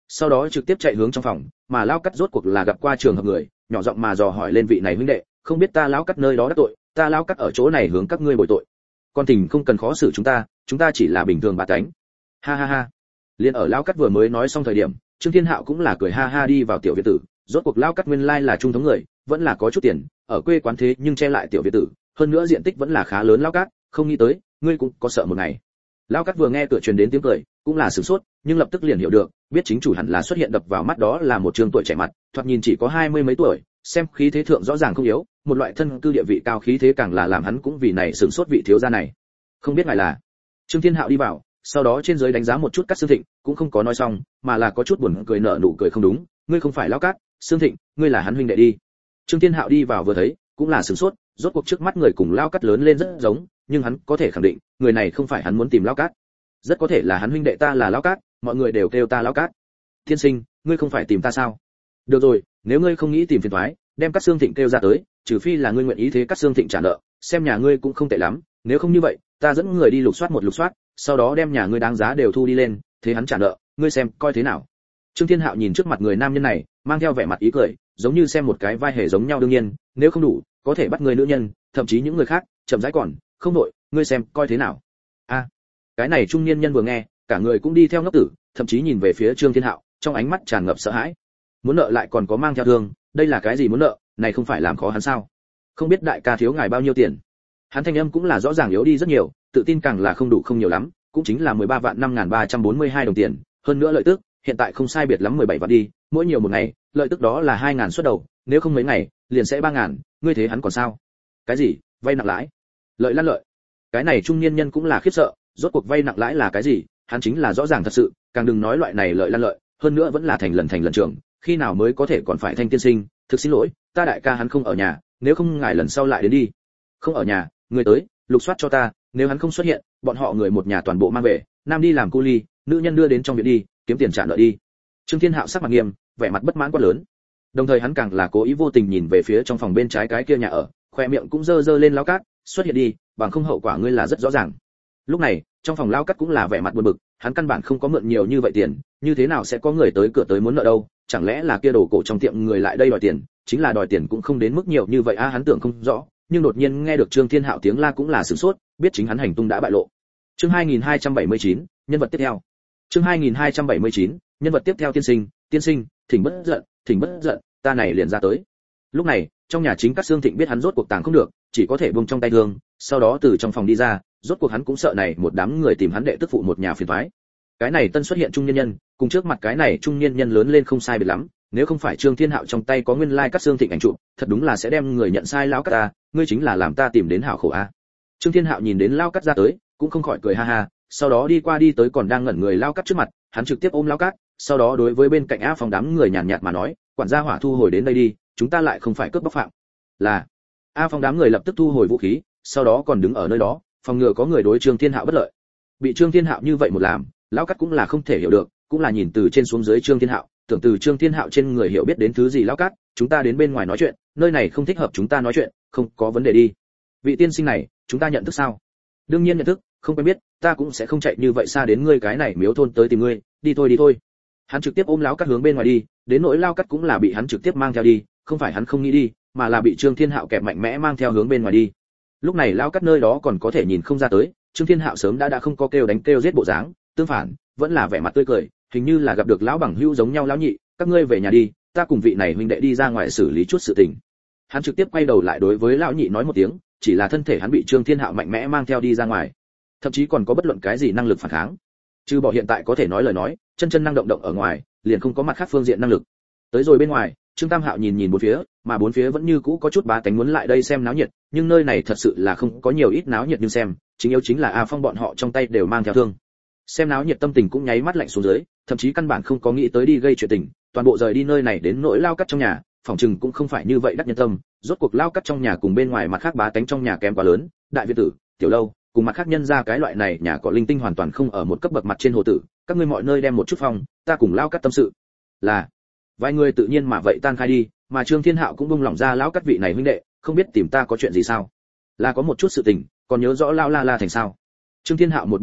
sau đó trực tiếp chạy hướng trong phòng, mà lão cắt rốt cuộc là gặp qua trường hợp người, nhỏ giọng mà dò hỏi lên vị này huynh đệ, không biết ta lão cắt nơi đó đắc tội, ta lão cắt ở chỗ này hướng các ngươi bồi tội. Con tình không cần khó xử chúng ta chỉ là bình thường bà tánh. Ha ha ha. Liên ở lão cắt vừa mới nói xong thời điểm, Trương Thiên Hạo cũng là cười ha ha đi vào tiểu viện tử, rốt cuộc lão cắt nguyên lai là trung thống người, vẫn là có chút tiền, ở quê quán thế nhưng che lại tiểu viện tử, hơn nữa diện tích vẫn là khá lớn. Lão cắt, không nghĩ tới, ngươi cũng có sợ một ngày. Lão cắt vừa nghe cửa truyền đến tiếng cười, cũng là sửng sốt, nhưng lập tức liền hiểu được, biết chính chủ hẳn là xuất hiện đập vào mắt đó là một trương tuổi trẻ mặt, thoạt nhìn chỉ có 20 mấy tuổi, xem khí thế thượng rõ ràng không yếu, một loại thân cư địa vị cao khí thế càng là làm hắn cũng vì này sửng sốt vị thiếu gia này. Không biết ngài là? Trương Thiên Hạo đi vào, sau đó trên dưới đánh giá một chút Cát Xương Thịnh, cũng không có nói xong, mà là có chút buồn cười nở nụ cười không đúng, ngươi không phải Lão Cát, Xương Thịnh, ngươi là hắn huynh đệ đi. Trương Thiên Hạo đi vào vừa thấy, cũng là sửng sốt, rốt cuộc trước mắt người cùng Lão Cát lớn lên rất giống, nhưng hắn có thể khẳng định, người này không phải hắn muốn tìm Lão Cát. Rất có thể là hắn huynh đệ, ta là Lão Cát, mọi người đều kêu ta Lão Cát. Thiên sinh, ngươi không phải tìm ta sao? Được rồi, nếu ngươi không nghĩ tìm phiền toái, đem Cát Xương Thịnh kêu ra tới, trừ phi là ngươi nguyện ý thế Cát Xương Thịnh trả nợ, xem nhà ngươi cũng không tệ lắm, nếu không như vậy, ta dẫn người đi lục soát một lục soát, sau đó đem nhà ngươi đáng giá đều thu đi lên, thế hắn trả nợ, ngươi xem coi thế nào. Trương Thiên Hạo nhìn trước mặt người nam nhân này, mang theo vẻ mặt ý cười, giống như xem một cái vai hề giống nhau. Đương nhiên, nếu không đủ, có thể bắt người nữ nhân, thậm chí những người khác, chậm rãi còn, không nội, ngươi xem coi thế nào. A, cái này trung niên nhân vừa nghe, cả người cũng đi theo ngốc tử, thậm chí nhìn về phía Trương Thiên Hạo, trong ánh mắt tràn ngập sợ hãi. Muốn nợ lại còn có mang theo thương, đây là cái gì muốn nợ, này không phải làm khó hắn sao? Không biết đại ca thiếu ngài bao nhiêu tiền? Hắn thanh âm cũng là rõ ràng yếu đi rất nhiều, tự tin càng là không đủ không nhiều lắm, cũng chính là 13 vạn 5342 đồng tiền, hơn nữa lợi tức, hiện tại không sai biệt lắm 17 vạn đi, mỗi nhiều một ngày, lợi tức đó là 2000 suất đầu, nếu không mấy ngày, liền sẽ 3000, ngươi thế hắn còn sao? Cái gì? Vay nặng lãi? Lợi lăn lợi. Cái này trung niên nhân cũng là khiếp sợ, rốt cuộc vay nặng lãi là cái gì? Hắn chính là rõ ràng thật sự, càng đừng nói loại này lợi lăn lợi, hơn nữa vẫn là thành lần trường, khi nào mới có thể còn phải thanh tiên sinh, thực xin lỗi, ta đại ca hắn không ở nhà, nếu không ngài lần sau lại đến đi. Không ở nhà, người tới, lục soát cho ta, nếu hắn không xuất hiện, bọn họ người một nhà toàn bộ mang về, nam đi làm cu ly, nữ nhân đưa đến trong viện đi, kiếm tiền trả nợ đi. Trương Thiên Hạo sắc mặt nghiêm, vẻ mặt bất mãn quá lớn. Đồng thời hắn càng là cố ý vô tình nhìn về phía trong phòng bên trái cái kia nhà ở, khoe miệng cũng dơ lên. Lão Cát, xuất hiện đi, bằng không hậu quả ngươi là rất rõ ràng. Lúc này, trong phòng Lão Cát cũng là vẻ mặt buồn bực, hắn căn bản không có mượn nhiều như vậy tiền, như thế nào sẽ có người tới cửa tới muốn nợ đâu, chẳng lẽ là kia đồ cổ trong tiệm người lại đây đòi tiền, chính là đòi tiền cũng không đến mức nhiều như vậy a. Hắn tưởng không rõ, nhưng đột nhiên nghe được Trương Thiên Hạo tiếng la cũng là sửng sốt, biết chính hắn hành tung đã bại lộ. Chương 2279, nhân vật tiếp theo. Chương 2279, nhân vật tiếp theo. Tiên sinh, thỉnh bất giận, ta này liền ra tới. Lúc này, trong nhà chính Cát Xương Thịnh biết hắn rốt cuộc tàng không được, chỉ có thể buông trong tay thương, sau đó từ trong phòng đi ra, rốt cuộc hắn cũng sợ này một đám người tìm hắn đệ tức phụ một nhà phiền toái. Cái này tân xuất hiện trung niên nhân, cùng trước mặt cái này trung niên nhân lớn lên không sai biệt lắm, nếu không phải Trương Thiên Hạo trong tay có nguyên lai Cát Xương Thịnh ảnh chụp, thật đúng là sẽ đem người nhận sai. Lão Cát ta, ngươi chính là làm ta tìm đến hảo khổ a. Trương Thiên Hạo nhìn đến Lão Cát ra tới, cũng không khỏi cười ha ha, sau đó đi tới còn đang ngẩn người Lão Cát trước mặt, hắn trực tiếp ôm Lão Cát, sau đó đối với bên cạnh A Phong đám người nhàn nhạt mà nói, quản gia hỏa thu hồi đến đây đi, chúng ta lại không phải cướp bóc phạm. Là. A Phong đám người lập tức thu hồi vũ khí, sau đó còn đứng ở nơi đó, phòng ngừa có người đối Trương Thiên Hạo bất lợi. Bị Trương Thiên Hạo như vậy một làm, Lão Cát cũng là không thể hiểu được, cũng là nhìn từ trên xuống dưới Trương Thiên Hạo, tưởng từ Trương Thiên Hạo trên người hiểu biết đến thứ gì. Lão Cát, chúng ta đến bên ngoài nói chuyện, nơi này không thích hợp chúng ta nói chuyện, không có vấn đề đi. Vị tiên sinh này, chúng ta nhận thức sao? Đương nhiên nhận thức, không quen biết, ta cũng sẽ không chạy như vậy xa đến ngươi cái này miếu thôn tới tìm ngươi, đi thôi. Hắn trực tiếp ôm Lão Cát hướng bên ngoài đi, đến nỗi Lão Cát cũng là bị hắn trực tiếp mang theo đi, không phải hắn không nghĩ đi, mà là bị Trương Thiên Hạo kẹp mạnh mẽ mang theo hướng bên ngoài đi. Lúc này Lão Cát nơi đó còn có thể nhìn không ra tới, Trương Thiên Hạo sớm đã không có kêu đánh kêu giết bộ dáng, tương phản, vẫn là vẻ mặt tươi cười, hình như là gặp được lão bằng hữu giống nhau. Lão nhị, các ngươi về nhà đi, ta cùng vị này huynh đệ đi ra ngoài xử lý chút sự tình. Hắn trực tiếp quay đầu lại đối với lão nhị nói một tiếng, chỉ là thân thể hắn bị Trương Thiên Hạo mạnh mẽ mang theo đi ra ngoài, thậm chí còn có bất luận cái gì năng lực phản kháng. Trừ bỏ hiện tại có thể nói lời nói, chân năng động ở ngoài, liền không có mặt khác phương diện năng lực. Tới rồi bên ngoài, Trương Tam Hạo nhìn bốn phía, mà bốn phía vẫn như cũ có chút bá tánh muốn lại đây xem náo nhiệt, nhưng nơi này thật sự là không có nhiều ít náo nhiệt nhưng xem, chính yếu chính là A Phong bọn họ trong tay đều mang theo thương. Xem náo nhiệt tâm tình cũng nháy mắt lạnh xuống dưới, thậm chí căn bản không có nghĩ tới đi gây chuyện tình, toàn bộ rời đi nơi này đến nỗi Lao Cát trong nhà, phòng trừng cũng không phải như vậy đắc nhân tâm, rốt cuộc Lao Cát trong nhà cùng bên ngoài mặt khác bá tánh trong nhà kém quá lớn, đại viện tử, tiểu lâu, cùng mặt khác nhân ra cái loại này nhà có linh tinh hoàn toàn không ở một cấp bậc mặt trên hồ tử, các ngươi mọi nơi đem một chút phòng, ta cùng Lao Cát tâm sự. Là, vài người tự nhiên mà vậy tan khai đi, mà Trương Thiên Hạo cũng buông lỏng ra Lão Cát vị này huynh đệ, không biết tìm ta có chuyện gì sao? Là có một chút sự tình, còn nhớ rõ Lao La La thành sao? Trương Thiên Hạo một bên nói,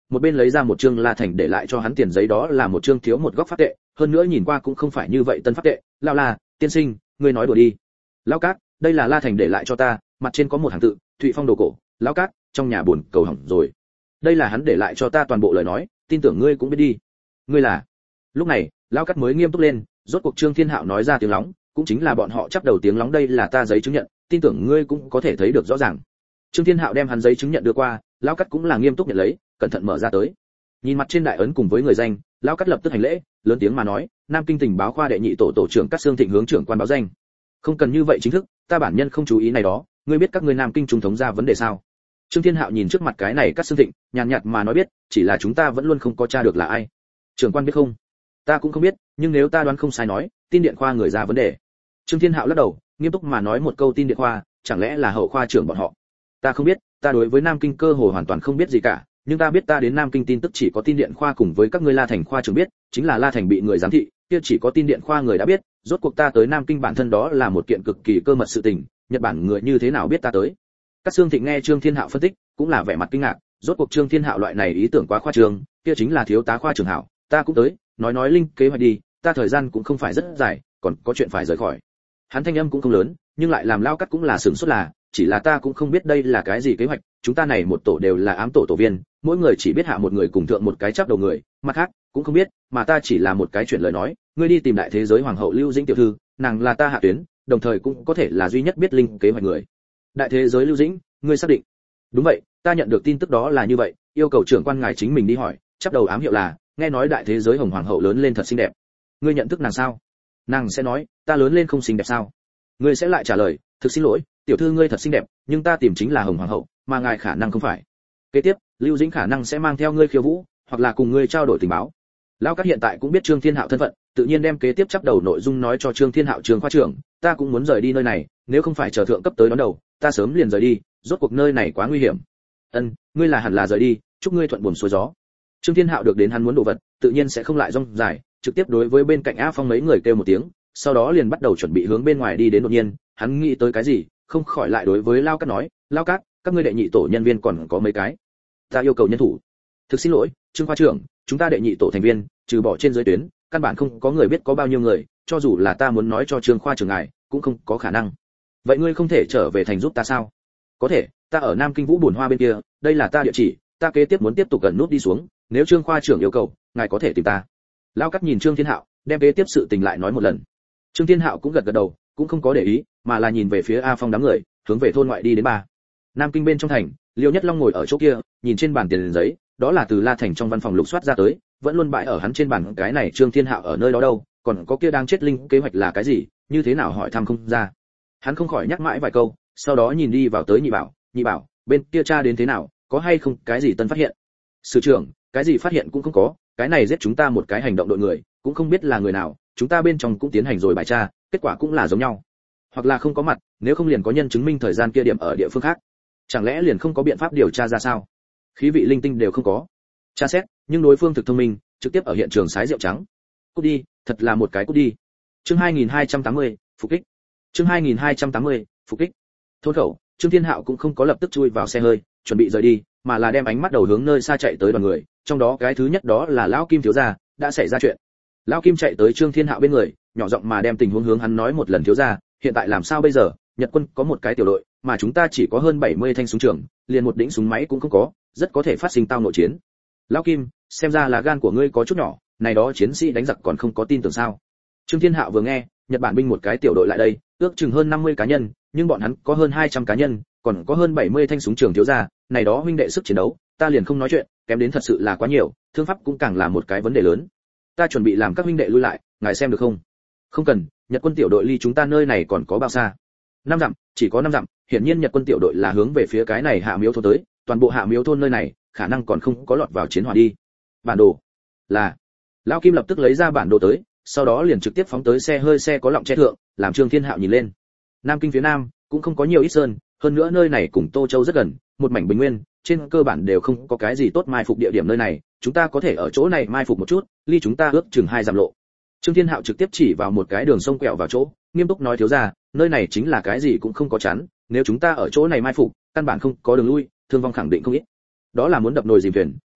một bên lấy ra một chương La Thành để lại cho hắn tiền giấy, đó là một chương thiếu một góc pháp tệ, hơn nữa nhìn qua cũng không phải như vậy tân pháp tệ. Lao La, tiên sinh, ngươi nói đùa đi. Lão Cát, đây là La Thành để lại cho ta, mặt trên có một hàng tự, Thụy Phong đồ cổ. Lão Cát, trong nhà buồn cầu hỏng rồi. Đây là hắn để lại cho ta toàn bộ lời nói, tin tưởng ngươi cũng biết đi. Ngươi là? Lúc này, Lão Cát mới nghiêm túc lên, rốt cuộc Trương Thiên Hạo nói ra tiếng lóng, cũng chính là bọn họ chắp đầu tiếng lóng, đây là ta giấy chứng nhận, tin tưởng ngươi cũng có thể thấy được rõ ràng. Trương Thiên Hạo đem hắn giấy chứng nhận đưa qua, Lão Cát cũng là nghiêm túc nhận lấy, cẩn thận mở ra tới. Nhìn mặt trên đại ấn cùng với người danh, Lão Cát lập tức hành lễ, lớn tiếng mà nói, Nam Kinh tình báo khoa đệ nhị tổ tổ trưởng Cát Xương Thịnh hướng trưởng quan báo danh. Không cần như vậy chính thức, ta bản nhân không chú ý này đó, ngươi biết các ngươi Nam Kinh trung thống ra vấn đề sao? Trương Thiên Hạo nhìn trước mặt cái này Cát Xương Thịnh, nhàn nhạt mà nói, biết, chỉ là chúng ta vẫn luôn không có tra được là ai. Trưởng quan biết không? Ta cũng không biết, nhưng nếu ta đoán không sai nói, tin điện khoa người ra vấn đề. Trương Thiên Hạo lắc đầu, nghiêm túc mà nói một câu, tin điện khoa, chẳng lẽ là hậu khoa trưởng bọn họ? Ta không biết, ta đối với Nam Kinh cơ hồ hoàn toàn không biết gì cả, nhưng ta biết ta đến Nam Kinh tin tức chỉ có tin điện khoa cùng với các ngươi La Thành khoa trưởng biết, chính là La Thành bị người giám thị, kia chỉ có tin điện khoa người đã biết, rốt cuộc ta tới Nam Kinh bản thân đó là một kiện cực kỳ cơ mật sự tình, Nhật Bản người như thế nào biết ta tới? Các Xương Thịnh nghe Trương Thiên Hạo phân tích, cũng là vẻ mặt kinh ngạc, rốt cuộc Trương Thiên Hạo loại này ý tưởng quá khoa trương, kia chính là thiếu tá khoa trưởng Hạo, ta cũng tới, nói linh kế hoạch đi, ta thời gian cũng không phải rất dài, còn có chuyện phải rời khỏi. Hắn thanh âm cũng không lớn, nhưng lại làm Lao Cát cũng là sửng sốt, là, chỉ là ta cũng không biết đây là cái gì kế hoạch, chúng ta này một tổ đều là ám tổ tổ viên, mỗi người chỉ biết hạ một người cùng thượng một cái chắp đầu người, mặt khác cũng không biết, mà ta chỉ là một cái chuyện lời nói, ngươi đi tìm đại thế giới hoàng hậu Lưu Dĩnh tiểu thư, nàng là ta hạ tuyến, đồng thời cũng có thể là duy nhất biết linh kế hoạch người. Đại thế giới Lưu Dĩnh, ngươi xác định? Đúng vậy, ta nhận được tin tức đó là như vậy, yêu cầu trưởng quan ngài chính mình đi hỏi, chắp đầu ám hiệu là, nghe nói đại thế giới hồng hoàng hậu lớn lên thật xinh đẹp. Ngươi nhận thức nàng sao? Nàng sẽ nói, ta lớn lên không xinh đẹp sao? Ngươi sẽ lại trả lời, thực xin lỗi, tiểu thư ngươi thật xinh đẹp, nhưng ta tìm chính là hồng hoàng hậu, mà ngài khả năng không phải. Kế tiếp, Lưu Dĩnh khả năng sẽ mang theo ngươi khiêu vũ, hoặc là cùng ngươi trao đổi tình báo. Lão Cát hiện tại cũng biết Trương Thiên Hạo thân phận, tự nhiên đem kế tiếp chắp đầu nội dung nói cho Trương Thiên Hạo, Trương khoa trưởng, ta cũng muốn rời đi nơi này, nếu không phải chờ thượng cấp tới đón đầu, ta sớm liền rời đi, rốt cuộc nơi này quá nguy hiểm. Ngươi là hẳn là rời đi, chúc ngươi thuận buồm xuôi gió. Trương Thiên Hạo được đến hắn muốn đồ vật, tự nhiên sẽ không lại rong dài, trực tiếp đối với bên cạnh A Phong mấy người kêu một tiếng, sau đó liền bắt đầu chuẩn bị hướng bên ngoài đi đến. Đột nhiên, hắn nghĩ tới cái gì, không khỏi lại đối với Lao Cát nói, Lao Cát, các ngươi đệ nhị tổ nhân viên còn có mấy cái? Ta yêu cầu nhân thủ. Thực xin lỗi, Trương khoa trưởng, chúng ta đệ nhị tổ thành viên, trừ bỏ trên dưới tuyến, căn bản không có người biết có bao nhiêu người, cho dù là ta muốn nói cho Trương khoa trưởng ngài, cũng không có khả năng. Vậy ngươi không thể trở về thành giúp ta sao? Có thể, ta ở Nam Kinh Vũ Bổn Hoa bên kia, đây là ta địa chỉ, ta kế tiếp muốn tiếp tục gần nút đi xuống, nếu Trương khoa trưởng yêu cầu, ngài có thể tìm ta. Lao Cát nhìn Trương Thiên Hạo, đem kế tiếp sự tình lại nói một lần. Trương Thiên Hạo cũng gật gật đầu, cũng không có để ý, mà là nhìn về phía A Phong đám người, hướng về thôn ngoại đi đến. Nam Kinh bên trong thành, Liêu Nhất Long ngồi ở chỗ kia, nhìn trên bàn tiền giấy, đó là từ La Thành trong văn phòng lục soát ra tới, vẫn luôn bại ở hắn trên bàn cái này Trương Thiên Hạo ở nơi đó đâu, còn có kia đang chết linh kế hoạch là cái gì, như thế nào hỏi thăm không ra. Hắn không khỏi nhắc mãi vài câu, sau đó nhìn đi vào tới nhị bảo, bên kia tra đến thế nào, có hay không cái gì tân phát hiện? Sử trưởng, cái gì phát hiện cũng không có, cái này giết chúng ta một cái hành động đội người, cũng không biết là người nào, chúng ta bên trong cũng tiến hành rồi bài tra, kết quả cũng là giống nhau. Hoặc là không có mặt, nếu không liền có nhân chứng minh thời gian kia điểm ở địa phương khác. Chẳng lẽ liền không có biện pháp điều tra ra sao? Khí vị linh tinh đều không có. Tra xét, nhưng đối phương thực thông minh, trực tiếp ở hiện trường sái rượu trắng. Cút đi, thật là một cái cút đi. Chương 2280, phục kích. Chương 2280, phục kích. Thôn khẩu, Trương Thiên Hạo cũng không có lập tức chui vào xe hơi, chuẩn bị rời đi, mà là đem ánh mắt đầu hướng nơi xa chạy tới đoàn người, trong đó cái thứ nhất đó là lão Kim thiếu gia, đã xảy ra chuyện. Lão Kim chạy tới Trương Thiên Hạo bên người, nhỏ giọng mà đem tình huống hướng hắn nói một lần, thiếu gia, hiện tại làm sao bây giờ? Nhật quân có một cái tiểu đội, mà chúng ta chỉ có hơn 70 thanh súng trường, liền một đỉnh súng máy cũng không có, rất có thể phát sinh tao nội chiến. Lão Kim, xem ra là gan của ngươi có chút nhỏ, này đó chiến sĩ đánh giặc còn không có tin tưởng sao? Trương Thiên Hạo vừa nghe, Nhật Bản binh một cái tiểu đội lại đây, ước chừng hơn 50 cá nhân, nhưng bọn hắn có hơn 200 cá nhân, còn có hơn 70 thanh súng trường, thiếu gia, này đó huynh đệ sức chiến đấu, ta liền không nói chuyện, kém đến thật sự là quá nhiều, thương pháp cũng càng là một cái vấn đề lớn. Ta chuẩn bị làm các huynh đệ lui lại, ngài xem được không? Không cần, Nhật quân tiểu đội ly chúng ta nơi này còn có bao xa? 5 dặm, chỉ có 5 dặm, hiển nhiên Nhật quân tiểu đội là hướng về phía cái này Hạ Miếu thôn tới, toàn bộ Hạ Miếu thôn nơi này, khả năng còn không có lọt vào chiến hỏa đi. Bản đồ. Là. Lão Kim lập tức lấy ra bản đồ tới, sau đó liền trực tiếp phóng tới xe hơi xe có lọng che thượng, làm Trương Thiên Hạo nhìn lên. Nam Kinh phía nam cũng không có nhiều ít sơn, hơn nữa nơi này cùng Tô Châu rất gần, một mảnh bình nguyên, trên cơ bản đều không có cái gì tốt mai phục địa điểm nơi này, chúng ta có thể ở chỗ này mai phục một chút, ly chúng ta ước chừng 2 dặm lộ. Trương Thiên Hạo trực tiếp chỉ vào một cái đường sông quẹo vào chỗ, nghiêm túc nói, thiếu gia, nơi này chính là cái gì cũng không có chắn, nếu chúng ta ở chỗ này mai phục, căn bản không có đường lui, thương vong khẳng định không ít. Đó là muốn đập nồi dìm thuyền,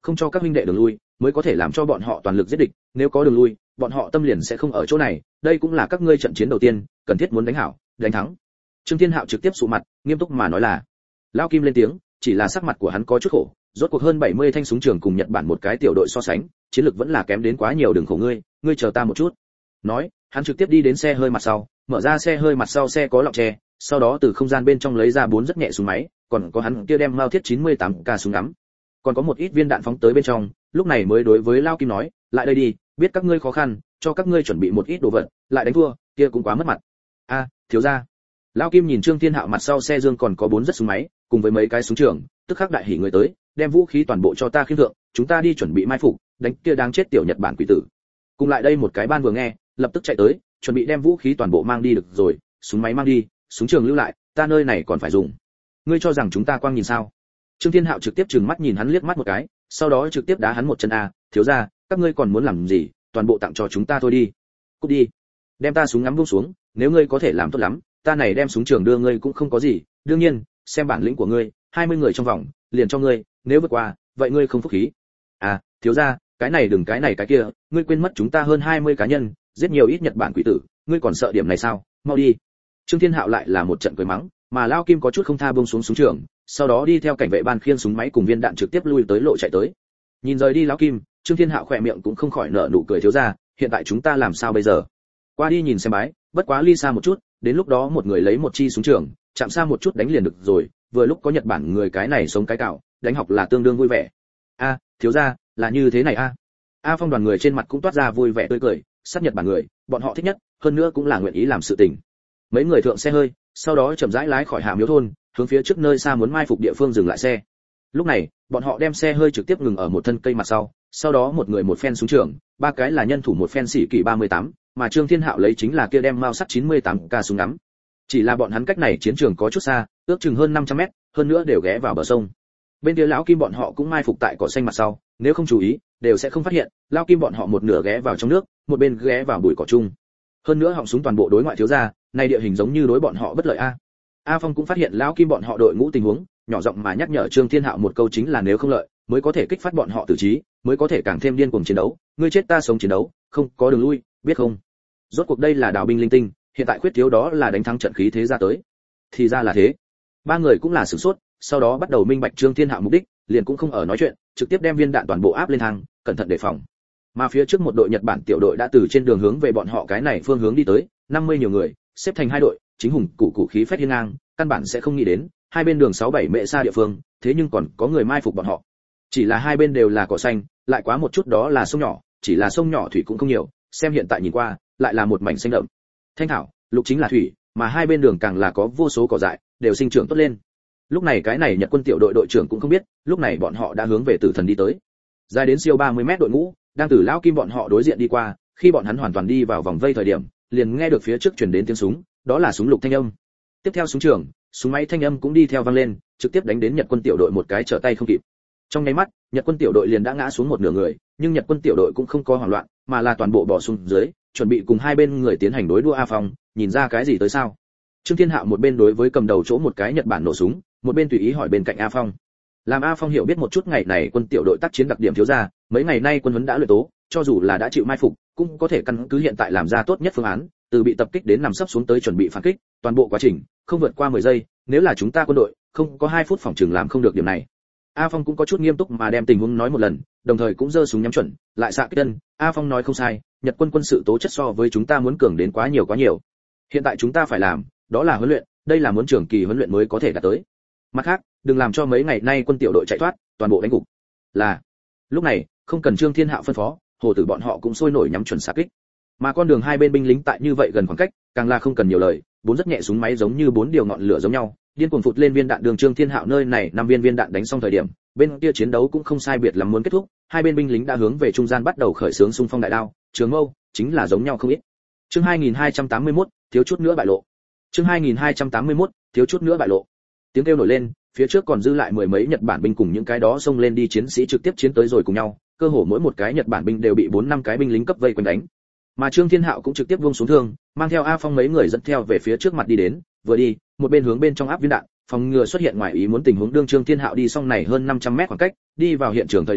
không cho các huynh đệ đường lui, mới có thể làm cho bọn họ toàn lực giết địch, nếu có đường lui, bọn họ tâm liền sẽ không ở chỗ này, đây cũng là các ngươi trận chiến đầu tiên, cần thiết muốn đánh hảo, đánh thắng. Trương Thiên Hạo trực tiếp sụ mặt, nghiêm túc mà nói là. Lão Kim lên tiếng, chỉ là sắc mặt của hắn có chút khổ, rốt cuộc hơn 70 thanh súng trường cùng Nhật Bản một cái tiểu đội so sánh, chiến lược vẫn là kém đến quá nhiều, đừng khổ ngươi chờ ta một chút. Nói, hắn trực tiếp đi đến xe hơi mặt sau, mở ra xe hơi mặt sau xe có lọng tre, sau đó từ không gian bên trong lấy ra 4 rất nhẹ súng máy, còn có hắn kia đem Mao Thiết 98K súng ngắm. Còn có một ít viên đạn phóng tới bên trong, lúc này mới đối với Lão Kim nói, lại đây đi, biết các ngươi khó khăn, cho các ngươi chuẩn bị một ít đồ vật, lại đánh thua, kia cũng quá mất mặt. A, thiếu gia. Lão Kim nhìn Trương Thiên Hạo mặt sau xe dương còn có 4 rất súng máy, cùng với mấy cái súng trường, tức khắc đại hỉ người tới, đem vũ khí toàn bộ cho ta khiêm thượng, chúng ta đi chuẩn bị mai phục, đánh kia đáng chết tiểu Nhật Bản quỷ tử. Cùng lại đây một cái ban vừa nghe, lập tức chạy tới, chuẩn bị đem vũ khí toàn bộ mang đi được rồi, súng máy mang đi, súng trường lưu lại, ta nơi này còn phải dùng. Ngươi cho rằng chúng ta quang nhìn sao? Trương Thiên Hạo trực tiếp trừng mắt nhìn hắn liếc mắt một cái, sau đó trực tiếp đá hắn một chân. A, thiếu gia, các ngươi còn muốn làm gì, toàn bộ tặng cho chúng ta thôi đi. Cút đi. Đem ta súng ngắm buông xuống, nếu ngươi có thể làm tốt lắm, ta này đem súng trường đưa ngươi cũng không có gì, đương nhiên, xem bản lĩnh của ngươi, 20 người trong vòng, liền cho ngươi, nếu vượt qua, vậy ngươi không phúc khí. À, thiếu gia, cái này đừng cái này cái kia, ngươi quên mất chúng ta hơn 20 cá nhân, giết nhiều ít Nhật Bản quỷ tử, ngươi còn sợ điểm này sao? Mau đi. Trương Thiên Hạo lại là một trận cười mắng, mà Lão Kim có chút không tha buông xuống súng trường, sau đó đi theo cảnh vệ ban khiêng súng máy cùng viên đạn trực tiếp lui tới lộ chạy tới. Nhìn rời đi Lão Kim, Trương Thiên Hạo khỏe miệng cũng không khỏi nở nụ cười, thiếu gia, hiện tại chúng ta làm sao bây giờ? Qua đi nhìn xem bái, bất quá ly xa một chút, đến lúc đó một người lấy một chi súng trường, chạm xa một chút đánh liền được rồi, vừa lúc có Nhật Bản người cái này sống cái cạo, đánh học là tương đương vui vẻ. A, thiếu gia, là như thế này a. A Phong đoàn người trên mặt cũng toát ra vui vẻ tươi cười, sát Nhật Bản người, bọn họ thích nhất, hơn nữa cũng là nguyện ý làm sự tình. Mấy người thượng xe hơi, sau đó chậm rãi lái khỏi Hạ Miếu thôn, hướng phía trước nơi xa muốn mai phục địa phương dừng lại xe. Lúc này, bọn họ đem xe hơi trực tiếp ngừng ở một thân cây mặt sau đó một người một phen súng trường, ba cái là nhân thủ một phen xỉ kỳ 38, mà Trương Thiên Hạo lấy chính là kia đem Mao sắt 98K súng ngắm. Chỉ là bọn hắn cách này chiến trường có chút xa, ước chừng hơn 500 mét, hơn nữa đều ghé vào bờ sông. Bên kia Lão Kim bọn họ cũng mai phục tại cỏ xanh mặt sau, nếu không chú ý, đều sẽ không phát hiện, Lão Kim bọn họ một nửa ghé vào trong nước, một bên ghé vào bụi cỏ chung. Hơn nữa họng súng toàn bộ đối ngoại thiếu gia, này địa hình giống như đối bọn họ bất lợi a. A Phong cũng phát hiện Lão Kim bọn họ đội ngũ tình huống, nhỏ giọng mà nhắc nhở Trương Thiên Hạo một câu chính là nếu không lợi, mới có thể kích phát bọn họ tử trí, mới có thể càng thêm điên cuồng chiến đấu, ngươi chết ta sống chiến đấu, không có đường lui, biết không? Rốt cuộc đây là đào binh linh tinh, hiện tại khuyết thiếu đó là đánh thắng trận khí thế ra tới. Thì ra là thế. Ba người cũng là sửng sốt, sau đó bắt đầu minh bạch Trương Thiên Hạo mục đích, liền cũng không ở nói chuyện, trực tiếp đem viên đạn toàn bộ áp lên thang, cẩn thận đề phòng. Mà phía trước một đội Nhật Bản tiểu đội đã từ trên đường hướng về bọn họ cái này phương hướng đi tới, 50 nhiều người, xếp thành hai đội, chính hùng cụ khí phách hiên ngang, căn bản sẽ không nghĩ đến, hai bên đường 6-7 mệ xa địa phương, thế nhưng còn có người mai phục bọn họ. Chỉ là hai bên đều là cỏ xanh, lại quá một chút đó là sông nhỏ, chỉ là sông nhỏ thủy cũng không nhiều, xem hiện tại nhìn qua, lại là một mảnh xanh đậm. Thanh thảo, lục chính là thủy, mà hai bên đường càng là có vô số cỏ dại, đều sinh trưởng tốt lên. Lúc này cái này Nhật quân tiểu đội đội trưởng cũng không biết, lúc này bọn họ đã hướng về Tử Thần đi tới. Dài đến siêu 30 mét đội ngũ, đang từ Lão Kim bọn họ đối diện đi qua, khi bọn hắn hoàn toàn đi vào vòng vây thời điểm, liền nghe được phía trước truyền đến tiếng súng, đó là súng lục thanh âm. Tiếp theo súng trường, súng máy thanh âm cũng đi theo vang lên, trực tiếp đánh đến Nhật quân tiểu đội một cái trở tay không kịp. Trong nháy mắt, Nhật quân tiểu đội liền đã ngã xuống một nửa người, nhưng Nhật quân tiểu đội cũng không có hoảng loạn, mà là toàn bộ bỏ xuống dưới, chuẩn bị cùng hai bên người tiến hành đối đua. A Phong, nhìn ra cái gì tới sao? Trương Thiên Hạo một bên đối với cầm đầu chỗ một cái Nhật Bản nổ súng, một bên tùy ý hỏi bên cạnh A Phong. Làm A Phong hiểu biết một chút ngày này quân tiểu đội tác chiến đặc điểm thiếu gia, mấy ngày nay quân huấn đã luyện tố, cho dù là đã chịu mai phục, cũng có thể căn cứ hiện tại làm ra tốt nhất phương án, từ bị tập kích đến nằm sấp xuống tới chuẩn bị phản kích, toàn bộ quá trình không vượt qua 10 giây, nếu là chúng ta quân đội, không có 2 phút phòng trường làm không được điểm này. A Phong cũng có chút nghiêm túc mà đem tình huống nói một lần, đồng thời cũng giơ súng nhắm chuẩn, lại xạ kích tân. A Phong nói không sai, Nhật quân quân sự tố chất so với chúng ta muốn cường đến quá nhiều quá nhiều. Hiện tại chúng ta phải làm, đó là huấn luyện, đây là muốn trường kỳ huấn luyện mới có thể đạt tới. Mặt khác, đừng làm cho mấy ngày nay quân tiểu đội chạy thoát, toàn bộ đánh gục. Là. Lúc này, không cần Trương Thiên Hạo phân phó, hồ tử bọn họ cũng sôi nổi nhắm chuẩn xạ kích. Mà con đường hai bên binh lính tại như vậy gần khoảng cách, càng là không cần nhiều lời, bốn rất nhẹ súng máy giống như bốn điều ngọn lửa giống nhau, điên cuồng phụt lên viên đạn. Đường Trương Thiên Hạo nơi này 5 viên đạn đánh xong thời điểm, bên kia chiến đấu cũng không sai biệt lắm muốn kết thúc, hai bên binh lính đã hướng về trung gian bắt đầu khởi xướng xung phong đại đao, trường mâu, chính là giống nhau không ít. Chương 2281, thiếu chút nữa bại lộ. Chương 2281, thiếu chút nữa bại lộ. Tiếng kêu nổi lên, phía trước còn dư lại mười mấy Nhật Bản binh cùng những cái đó xông lên đi chiến sĩ trực tiếp chiến tới rồi cùng nhau, cơ hồ mỗi một cái Nhật Bản binh đều bị 4-5 cái binh lính cấp vây quanh đánh. Mà Trương Thiên Hạo cũng trực tiếp buông xuống thương, mang theo A Phong mấy người dẫn theo về phía trước mặt đi đến, vừa đi, một bên hướng bên trong áp viên đạn, phòng ngừa xuất hiện ngoài ý muốn tình huống. Đương Trương Thiên Hạo đi xong này hơn 500 mét khoảng cách, đi vào hiện trường thời điểm,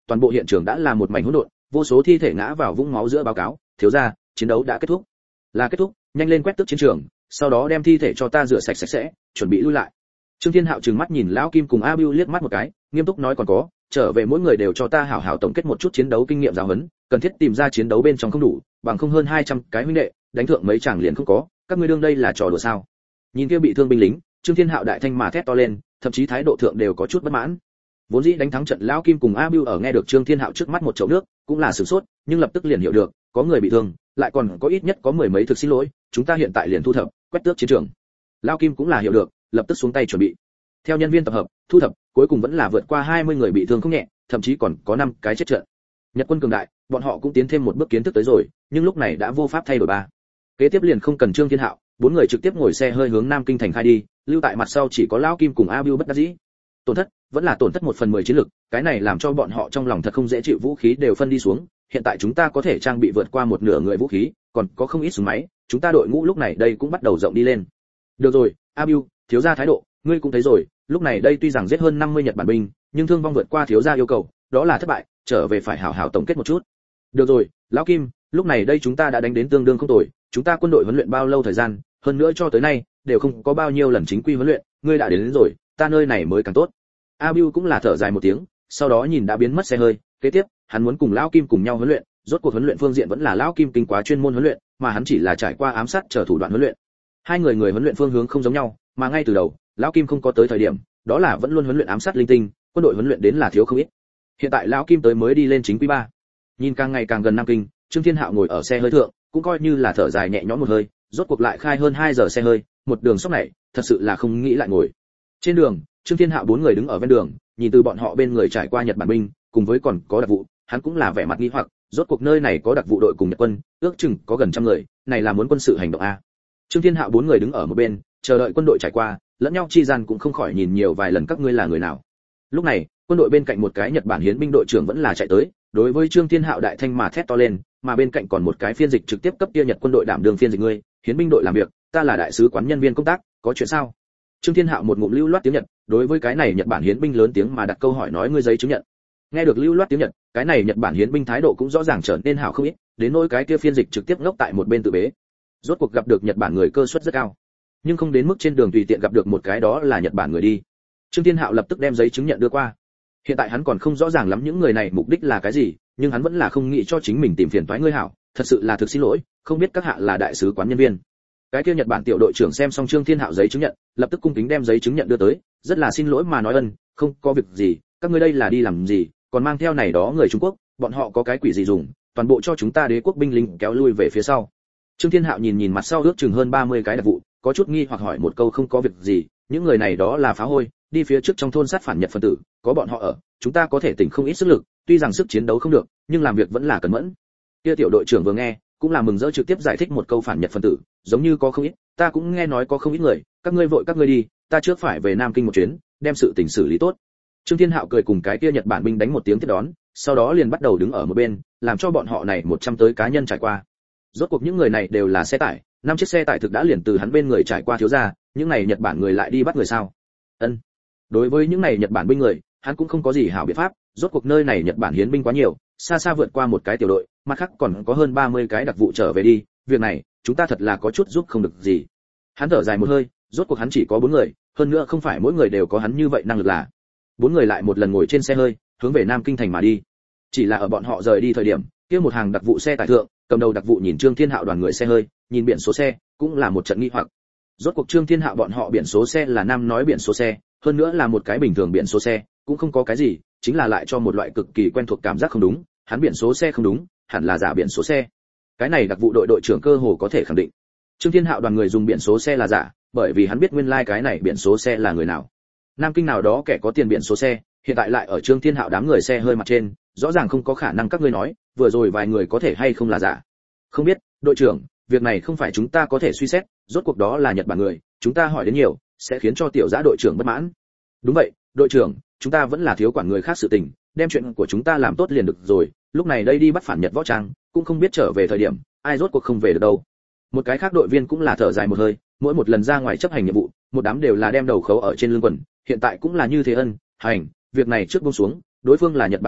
toàn bộ hiện trường đã là một mảnh hỗn độn, vô số thi thể ngã vào vũng máu giữa. Báo cáo thiếu gia, chiến đấu đã kết thúc. Là kết thúc, nhanh lên quét tước chiến trường, sau đó đem thi thể cho ta rửa sạch sạch sẽ, chuẩn bị lui lại. Trương Thiên Hạo trừng mắt nhìn lão Kim cùng A Bưu liếc mắt một cái, nghiêm túc nói còn có, trở về mỗi người đều cho ta hảo hảo tổng kết một chút chiến đấu kinh nghiệm giáo huấn, cần thiết tìm ra chiến đấu bên trong không đủ, bằng không hơn 200 cái huynh đệ, đánh thượng mấy chàng liền không có, các ngươi đương đây là trò đùa sao? Nhìn kia bị thương binh lính, Trương Thiên Hạo đại thanh mà thét to lên, thậm chí thái độ thượng đều có chút bất mãn. Vốn dĩ đánh thắng trận lão Kim cùng A Bưu ở nghe được Trương Thiên Hạo trước mắt một chậu nước, cũng là sửng sốt, nhưng lập tức liền hiểu được, có người bị thương, lại còn có ít nhất có mười mấy thực xin lỗi, chúng ta hiện tại liền thu thập, quét tước chiến trường. Lão Kim cũng là hiểu được, lập tức xuống tay chuẩn bị. Theo nhân viên tập hợp, thu thập, cuối cùng vẫn là vượt qua 20 người bị thương không nhẹ, thậm chí còn có 5 cái chết trận. Nhật quân cường đại, bọn họ cũng tiến thêm một bước kiến thức tới rồi, nhưng lúc này đã vô pháp thay đổi ba. Kế tiếp liền không cần Trương Thiên Hạo, 4 người trực tiếp ngồi xe hơi hướng Nam Kinh thành khai đi, lưu tại mặt sau chỉ có lão Kim cùng A Bưu bất đắc dĩ. Tổn thất, vẫn là tổn thất 1/10 chiến lực, cái này làm cho bọn họ trong lòng thật không dễ chịu, vũ khí đều phân đi xuống, hiện tại chúng ta có thể trang bị vượt qua một nửa người vũ khí, còn có không ít súng máy, chúng ta đội ngũ lúc này đây cũng bắt đầu rộng đi lên. Được rồi, A Bưu, thiếu gia thái độ, ngươi cũng thấy rồi, lúc này đây tuy rằng giết hơn 50 Nhật Bản binh, nhưng thương vong vượt qua thiếu gia yêu cầu, đó là thất bại, trở về phải hảo hảo tổng kết một chút. Được rồi, lão Kim, lúc này đây chúng ta đã đánh đến tương đương không tồi, chúng ta quân đội huấn luyện bao lâu thời gian, hơn nữa cho tới nay đều không có bao nhiêu lần chính quy huấn luyện, ngươi đã đến rồi, ta nơi này mới càng tốt. A Bưu cũng là thở dài một tiếng, sau đó nhìn đã biến mất xe hơi, kế tiếp, hắn muốn cùng lão Kim cùng nhau huấn luyện, rốt cuộc huấn luyện phương diện vẫn là lão Kim kinh quá chuyên môn huấn luyện, mà hắn chỉ là trải qua ám sát trở thủ đoạn huấn luyện. Hai người huấn luyện phương hướng không giống nhau, mà ngay từ đầu, lão Kim không có tới thời điểm, đó là vẫn luôn huấn luyện ám sát linh tinh, quân đội huấn luyện đến là thiếu không ít. Hiện tại lão Kim tới mới đi lên chính quý 3. Nhìn càng ngày càng gần Nam Kinh, Trương Thiên Hạo ngồi ở xe hơi thượng, cũng coi như là thở dài nhẹ nhõm một hơi, rốt cuộc lại khai hơn 2 giờ xe hơi, một đường sốc này, thật sự là không nghĩ lại ngồi. Trên đường, Trương Thiên Hạo 4 người đứng ở ven đường, nhìn từ bọn họ bên người trải qua Nhật Bản binh, cùng với còn có đặc vụ, hắn cũng là vẻ mặt nghi hoặc, rốt cuộc nơi này có đặc vụ đội cùng Nhật quân, ước chừng có gần trăm người, này là muốn quân sự hành động a. Trương Thiên Hạo 4 người đứng ở một bên, chờ đợi quân đội trải qua, lẫn nhau chi gian cũng không khỏi nhìn nhiều vài lần các ngươi là người nào. Lúc này, quân đội bên cạnh một cái Nhật Bản hiến binh đội trưởng vẫn là chạy tới, đối với Trương Thiên Hạo đại thanh mà thét to lên, mà bên cạnh còn một cái phiên dịch trực tiếp cấp kia Nhật quân đội đảm đương phiên dịch ngươi, hiến binh đội làm việc, ta là đại sứ quán nhân viên công tác, có chuyện sao? Trương Thiên Hạo một ngụm lưu loát tiếng Nhật, đối với cái này Nhật Bản hiến binh lớn tiếng mà đặt câu hỏi nói ngươi giấy chứng nhận. Nghe được lưu loát tiếng Nhật, cái này Nhật Bản hiến binh thái độ cũng rõ ràng trở nên hảo không ít, đến nỗi cái kia phiên dịch trực tiếp ngốc tại một bên tự bế. Rốt cuộc gặp được Nhật Bản người cơ suất rất cao, nhưng không đến mức trên đường tùy tiện gặp được một cái đó là Nhật Bản người đi. Trương Thiên Hạo lập tức đem giấy chứng nhận đưa qua. Hiện tại hắn còn không rõ ràng lắm những người này mục đích là cái gì, nhưng hắn vẫn là không nghĩ cho chính mình tìm phiền toái ngươi hảo, thật sự là thực xin lỗi, không biết các hạ là đại sứ quán nhân viên. Cái kia Nhật Bản tiểu đội trưởng xem xong Trương Thiên Hạo giấy chứng nhận, lập tức cung kính đem giấy chứng nhận đưa tới, rất là xin lỗi mà nói ân, không có việc gì, các ngươi đây là đi làm gì, còn mang theo này đó người Trung Quốc, bọn họ có cái quỷ gì dùng, toàn bộ cho chúng ta đế quốc binh lính kéo lui về phía sau. Trương Thiên Hạo nhìn nhìn mặt sau ước chừng hơn 30 cái đặc vụ, có chút nghi hoặc hỏi một câu không có việc gì, những người này đó là phá hôi, đi phía trước trong thôn sát phản Nhật phân tử, có bọn họ ở, chúng ta có thể tỉnh không ít sức lực, tuy rằng sức chiến đấu không được, nhưng làm việc vẫn là cẩn mẫn. Kia tiểu đội trưởng vừa nghe, cũng là mừng rỡ trực tiếp giải thích một câu phản Nhật phân tử, giống như có không ít, ta cũng nghe nói có không ít người, các ngươi vội các ngươi đi, ta trước phải về Nam Kinh một chuyến, đem sự tình xử lý tốt. Trương Thiên Hạo cười cùng cái kia Nhật Bản binh đánh một tiếng tiếp đón, sau đó liền bắt đầu đứng ở một bên, làm cho bọn họ này 100 tới cá nhân trải qua. Rốt cuộc những người này đều là xe tải, 5 chiếc xe tải thực đã liền từ hắn bên người trải qua thiếu gia, những này Nhật Bản người lại đi bắt người sao? Ân. Đối với những này Nhật Bản binh người, hắn cũng không có gì hảo biện pháp, rốt cuộc nơi này Nhật Bản hiến binh quá nhiều, xa xa vượt qua một cái tiểu đội, mặt khác còn có hơn 30 cái đặc vụ trở về đi, việc này, chúng ta thật là có chút giúp không được gì. Hắn thở dài một hơi, rốt cuộc hắn chỉ có 4 người, hơn nữa không phải mỗi người đều có hắn như vậy năng lực là. 4 người lại một lần ngồi trên xe hơi, hướng về Nam Kinh thành mà đi. Chỉ là ở bọn họ rời đi thời điểm, kia một hàng đặc vụ xe tải thượng, cầm đầu đặc vụ nhìn Trương Thiên Hạo đoàn người xe hơi, nhìn biển số xe, cũng là một trận nghi hoặc. Rốt cuộc Trương Thiên Hạo bọn họ biển số xe là nam nói biển số xe, hơn nữa là một cái bình thường biển số xe, cũng không có cái gì, chính là lại cho một loại cực kỳ quen thuộc cảm giác không đúng, hắn biển số xe không đúng, hẳn là giả biển số xe. Cái này đặc vụ đội đội trưởng cơ hồ có thể khẳng định. Trương Thiên Hạo đoàn người dùng biển số xe là giả, bởi vì hắn biết nguyên lai cái này biển số xe là người nào. Nam Kinh nào đó kẻ có tiền biển số xe, hiện tại lại ở Trương Thiên Hạo đám người xe hơi mặt trên, rõ ràng không có khả năng các ngươi nói, vừa rồi vài người có thể hay không là giả. Không biết, đội trưởng, việc này không phải chúng ta có thể suy xét, rốt cuộc đó là Nhật Bản người, chúng ta hỏi đến nhiều, sẽ khiến cho tiểu giã đội trưởng bất mãn. Đúng vậy, đội trưởng, chúng ta vẫn là thiếu quản người khác sự tình, đem chuyện của chúng ta làm tốt liền được rồi, lúc này đây đi bắt phản Nhật võ trang, cũng không biết trở về thời điểm, ai rốt cuộc không về được đâu. Một cái khác đội viên cũng là thở dài một hơi, mỗi một lần ra ngoài chấp hành nhiệm vụ, một đám đều là đem đầu khấu ở trên lưng quần, hiện tại cũng là như thế ân, hành, việc này trước buông xuống, đối phương là Nhật Bản người,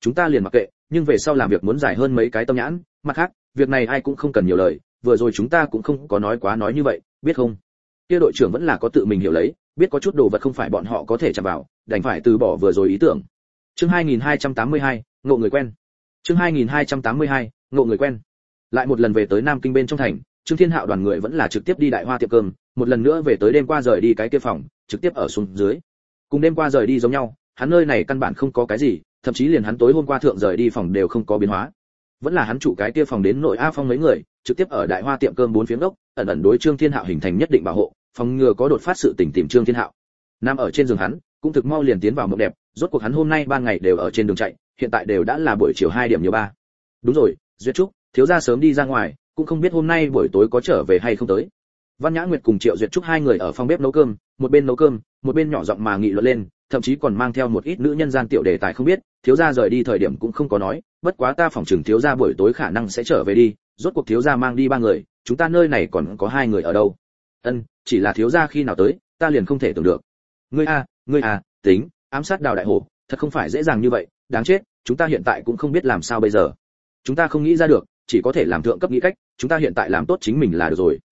chúng ta liền mặc kệ, nhưng về sau làm việc muốn dài hơn mấy cái tâm nhãn, mặt khác, việc này ai cũng không cần nhiều lời, vừa rồi chúng ta cũng không có nói quá nói như vậy, biết không? Kia đội trưởng vẫn là có tự mình hiểu lấy, biết có chút đồ vật không phải bọn họ có thể chạm vào, đành phải từ bỏ vừa rồi ý tưởng. Chương 2282, ngộ người quen. Chương 2282, ngộ người quen. Lại một lần về tới Nam Kinh bên trong thành, Trương Thiên Hạo đoàn người vẫn là trực tiếp đi Đại Hoa tiệm cơm, một lần nữa về tới đêm qua rời đi cái kia phòng, trực tiếp ở xuống dưới. Cùng đêm qua rời đi giống nhau, hắn nơi này căn bản không có cái gì, thậm chí liền hắn tối hôm qua thượng rời đi phòng đều không có biến hóa. Vẫn là hắn chủ cái kia phòng đến nội A Phong mấy người, trực tiếp ở Đại Hoa tiệm cơm bốn phía gốc, ẩn ẩn đối Trương Thiên Hạo hình thành nhất định bảo hộ, phòng ngừa có đột phát sự tình tìm Trương Thiên Hạo. Nằm ở trên giường hắn, cũng thực mau liền tiến vào mộng đẹp, rốt cuộc hắn hôm nay ban ngày đều ở trên đường chạy, hiện tại đều đã là buổi chiều 2 điểm nhiều 3. Đúng rồi, Duyệt Trúc, thiếu gia sớm đi ra ngoài, cũng không biết hôm nay buổi tối có trở về hay không tới. Văn Nhã Nguyệt cùng Triệu Duyệt Trúc hai người ở phòng bếp nấu cơm, một bên nấu cơm, một bên nhỏ giọng mà nghị luận lên, thậm chí còn mang theo một ít nữ nhân gian tiểu đề tài không biết, thiếu gia rời đi thời điểm cũng không có nói, bất quá ta phỏng chừng thiếu gia buổi tối khả năng sẽ trở về đi, rốt cuộc thiếu gia mang đi 3 người, chúng ta nơi này còn có 2 người ở đâu. Chỉ là thiếu gia khi nào tới, ta liền không thể tưởng được. Ngươi à, tính, ám sát Đào đại hổ, thật không phải dễ dàng như vậy, đáng chết, chúng ta hiện tại cũng không biết làm sao bây giờ. Chúng ta không nghĩ ra được, chỉ có thể làm thượng cấp nghĩ cách, chúng ta hiện tại làm tốt chính mình là được rồi.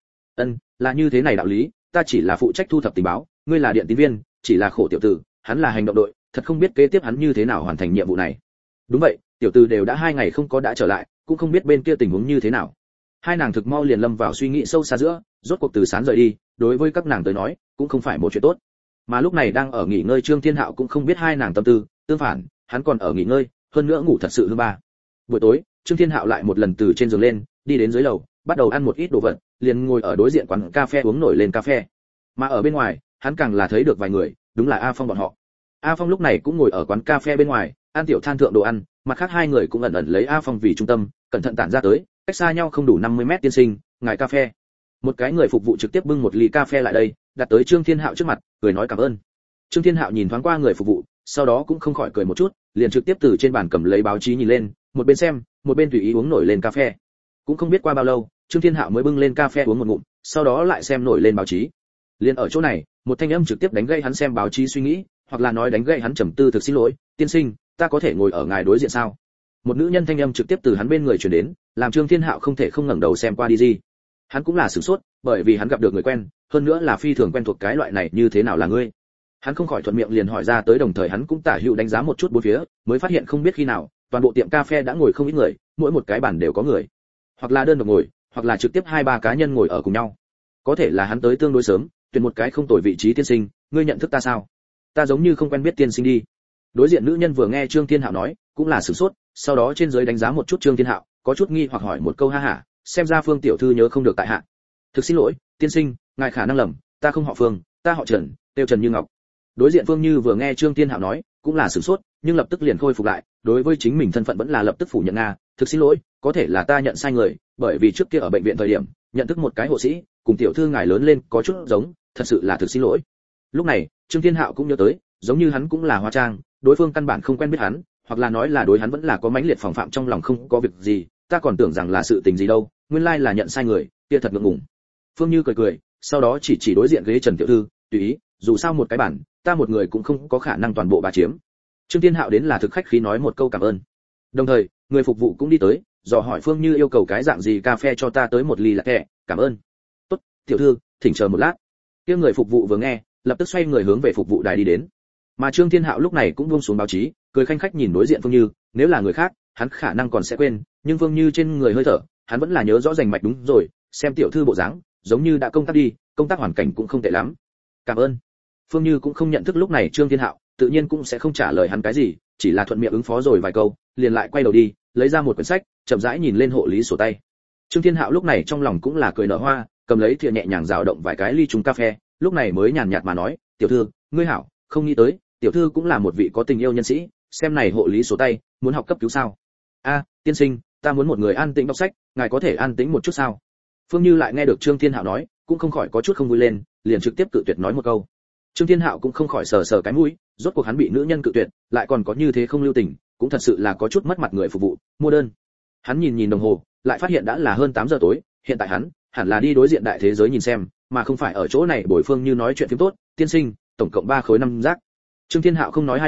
Là như thế này đạo lý, ta chỉ là phụ trách thu thập tình báo, ngươi là điện tín viên, chỉ là khổ tiểu tử, hắn là hành động đội, thật không biết kế tiếp hắn như thế nào hoàn thành nhiệm vụ này. Đúng vậy, tiểu tử đều đã 2 ngày không có đã trở lại, cũng không biết bên kia tình huống như thế nào. Hai nàng thực mau liền lâm vào suy nghĩ sâu xa giữa, rốt cuộc Từ Sán rời đi, đối với các nàng tới nói, cũng không phải một chuyện tốt. Mà lúc này đang ở nghỉ ngơi Trương Thiên Hạo cũng không biết hai nàng tâm tư, tương phản, hắn còn ở nghỉ ngơi, hơn nữa ngủ thật sự hư ba. Buổi tối, Trương Thiên Hạo lại một lần từ trên giường lên, đi đến dưới lầu, bắt đầu ăn một ít đồ vật, liền ngồi ở đối diện quán cà phê uống nổi lên cà phê. Mà ở bên ngoài, hắn càng là thấy được vài người, đúng là A Phong bọn họ. A Phong lúc này cũng ngồi ở quán cà phê bên ngoài, ăn tiểu than thượng đồ ăn, mặt khác 2 người cũng ẩn ẩn lấy A Phong vì trung tâm, cẩn thận tản ra tới, cách xa nhau không đủ 50 mét tiên sinh, ngài cà phê. Một cái người phục vụ trực tiếp bưng một ly cà phê lại đây, đặt tới Trương Thiên Hạo trước mặt, cười nói cảm ơn. Trương Thiên Hạo nhìn thoáng qua người phục vụ, sau đó cũng không khỏi cười một chút, liền trực tiếp từ trên bàn cầm lấy báo chí nhìn lên, một bên xem, một bên tùy ý uống nổi lên cà phê. Cũng không biết qua bao lâu, Trương Thiên Hạo mới bưng lên cà phê uống một ngụm, sau đó lại xem nổi lên báo chí. Liền ở chỗ này, một thanh âm trực tiếp đánh gây hắn xem báo chí suy nghĩ, hoặc là nói đánh gây hắn trầm tư thực xin lỗi, tiên sinh, ta có thể ngồi ở ngài đối diện sao? Một nữ nhân thanh âm trực tiếp từ hắn bên người truyền đến, làm Trương Thiên Hạo không thể không ngẩng đầu xem qua đi gì. Hắn cũng là sửng sốt, bởi vì hắn gặp được người quen, hơn nữa là phi thường quen thuộc cái loại này như thế nào là ngươi. Hắn không khỏi thuận miệng liền hỏi ra tới, đồng thời hắn cũng tả hữu đánh giá một chút bốn phía, mới phát hiện không biết khi nào, toàn bộ tiệm cà phê đã ngồi không ít người, mỗi một cái bàn đều có người, hoặc là đơn độc ngồi, hoặc là trực tiếp 2-3 cá nhân ngồi ở cùng nhau. Có thể là hắn tới tương đối sớm, tuyển một cái không tồi vị trí tiên sinh, ngươi nhận thức ta sao? Ta giống như không quen biết tiên sinh đi. Đối diện nữ nhân vừa nghe Trương Thiên Hạo nói, cũng là sửng sốt, sau đó trên dưới đánh giá một chút Trương Thiên Hạo, có chút nghi hoặc hỏi một câu ha hả, xem ra Phương tiểu thư nhớ không được tại hạ. Thực xin lỗi, tiên sinh, ngài khả năng lầm, ta không họ Phương, ta họ Trần, tiêu Trần Như Ngọc. Đối diện Phương Như vừa nghe Trương Thiên Hạo nói, cũng là sửng sốt, nhưng lập tức liền khôi phục lại, đối với chính mình thân phận vẫn là lập tức phủ nhận nga, thực xin lỗi, có thể là ta nhận sai người, bởi vì trước kia ở bệnh viện thời điểm, nhận thức một cái hộ sĩ, cùng tiểu thư ngài lớn lên có chút giống, thật sự là thực xin lỗi. Lúc này, Trương Thiên Hạo cũng nhớ tới, giống như hắn cũng là hóa trang, đối phương căn bản không quen biết hắn, hoặc là nói là đối hắn vẫn là có mãnh liệt phòng phạm trong lòng, không có việc gì, ta còn tưởng rằng là sự tình gì đâu, nguyên lai là nhận sai người, kia thật ngượng ngùng. Phương Như cười cười, sau đó chỉ đối diện ghế Trần tiểu thư, tùy ý, dù sao một cái bản, ta một người cũng không có khả năng toàn bộ bà chiếm. Trương Thiên Hạo đến là thực khách khí nói một câu cảm ơn. Đồng thời, người phục vụ cũng đi tới, dò hỏi Phương Như yêu cầu cái dạng gì cà phê cho ta tới một ly latte, cảm ơn. Tốt, tiểu thư, thỉnh chờ một lát. Kia người phục vụ vừa nghe, lập tức xoay người hướng về phục vụ đài đi đến. Mà Trương Thiên Hạo lúc này cũng buông xuống báo chí, cười khanh khách nhìn đối diện Phương Như, nếu là người khác, hắn khả năng còn sẽ quên, nhưng Phương Như trên người hơi thở, hắn vẫn là nhớ rõ rành mạch. Đúng rồi, xem tiểu thư bộ dáng, giống như đã công tác đi, công tác hoàn cảnh cũng không tệ lắm. Cảm ơn. Phương Như cũng không nhận thức lúc này Trương Thiên Hạo, tự nhiên cũng sẽ không trả lời hắn cái gì, chỉ là thuận miệng ứng phó rồi vài câu, liền lại quay đầu đi, lấy ra một quyển sách, chậm rãi nhìn lên hộ lý sổ tay. Trương Thiên Hạo lúc này trong lòng cũng là cười nở hoa, cầm lấy thìa nhẹ nhàng dao động vài cái ly trùng cà phê, lúc này mới nhàn nhạt mà nói, "Tiểu thư, ngươi hảo, không nghĩ tới, tiểu thư cũng là một vị có tình yêu nhân sĩ, xem này hộ lý sổ tay, muốn học cấp cứu sao?" "A, tiên sinh, ta muốn một người an tĩnh đọc sách, ngài có thể an tĩnh một chút sao?" Phương Như lại nghe được Trương Thiên Hạo nói, cũng không khỏi có chút không vui lên, liền trực tiếp cự tuyệt nói một câu. Trương Thiên Hạo cũng không khỏi sờ sờ cái mũi, rốt cuộc hắn bị nữ nhân cự tuyệt, lại còn có như thế không lưu tình, cũng thật sự là có chút mất mặt người phục vụ, mua đơn. Hắn nhìn nhìn đồng hồ, lại phát hiện đã là hơn 8 giờ tối, hiện tại hắn hẳn là đi đối diện đại thế giới nhìn xem, mà không phải ở chỗ này bồi Phương Như nói chuyện phiếm tốt, tiên sinh, tổng cộng 3 khối 5 rác. Trương Thiên Hạo không nói hai lời,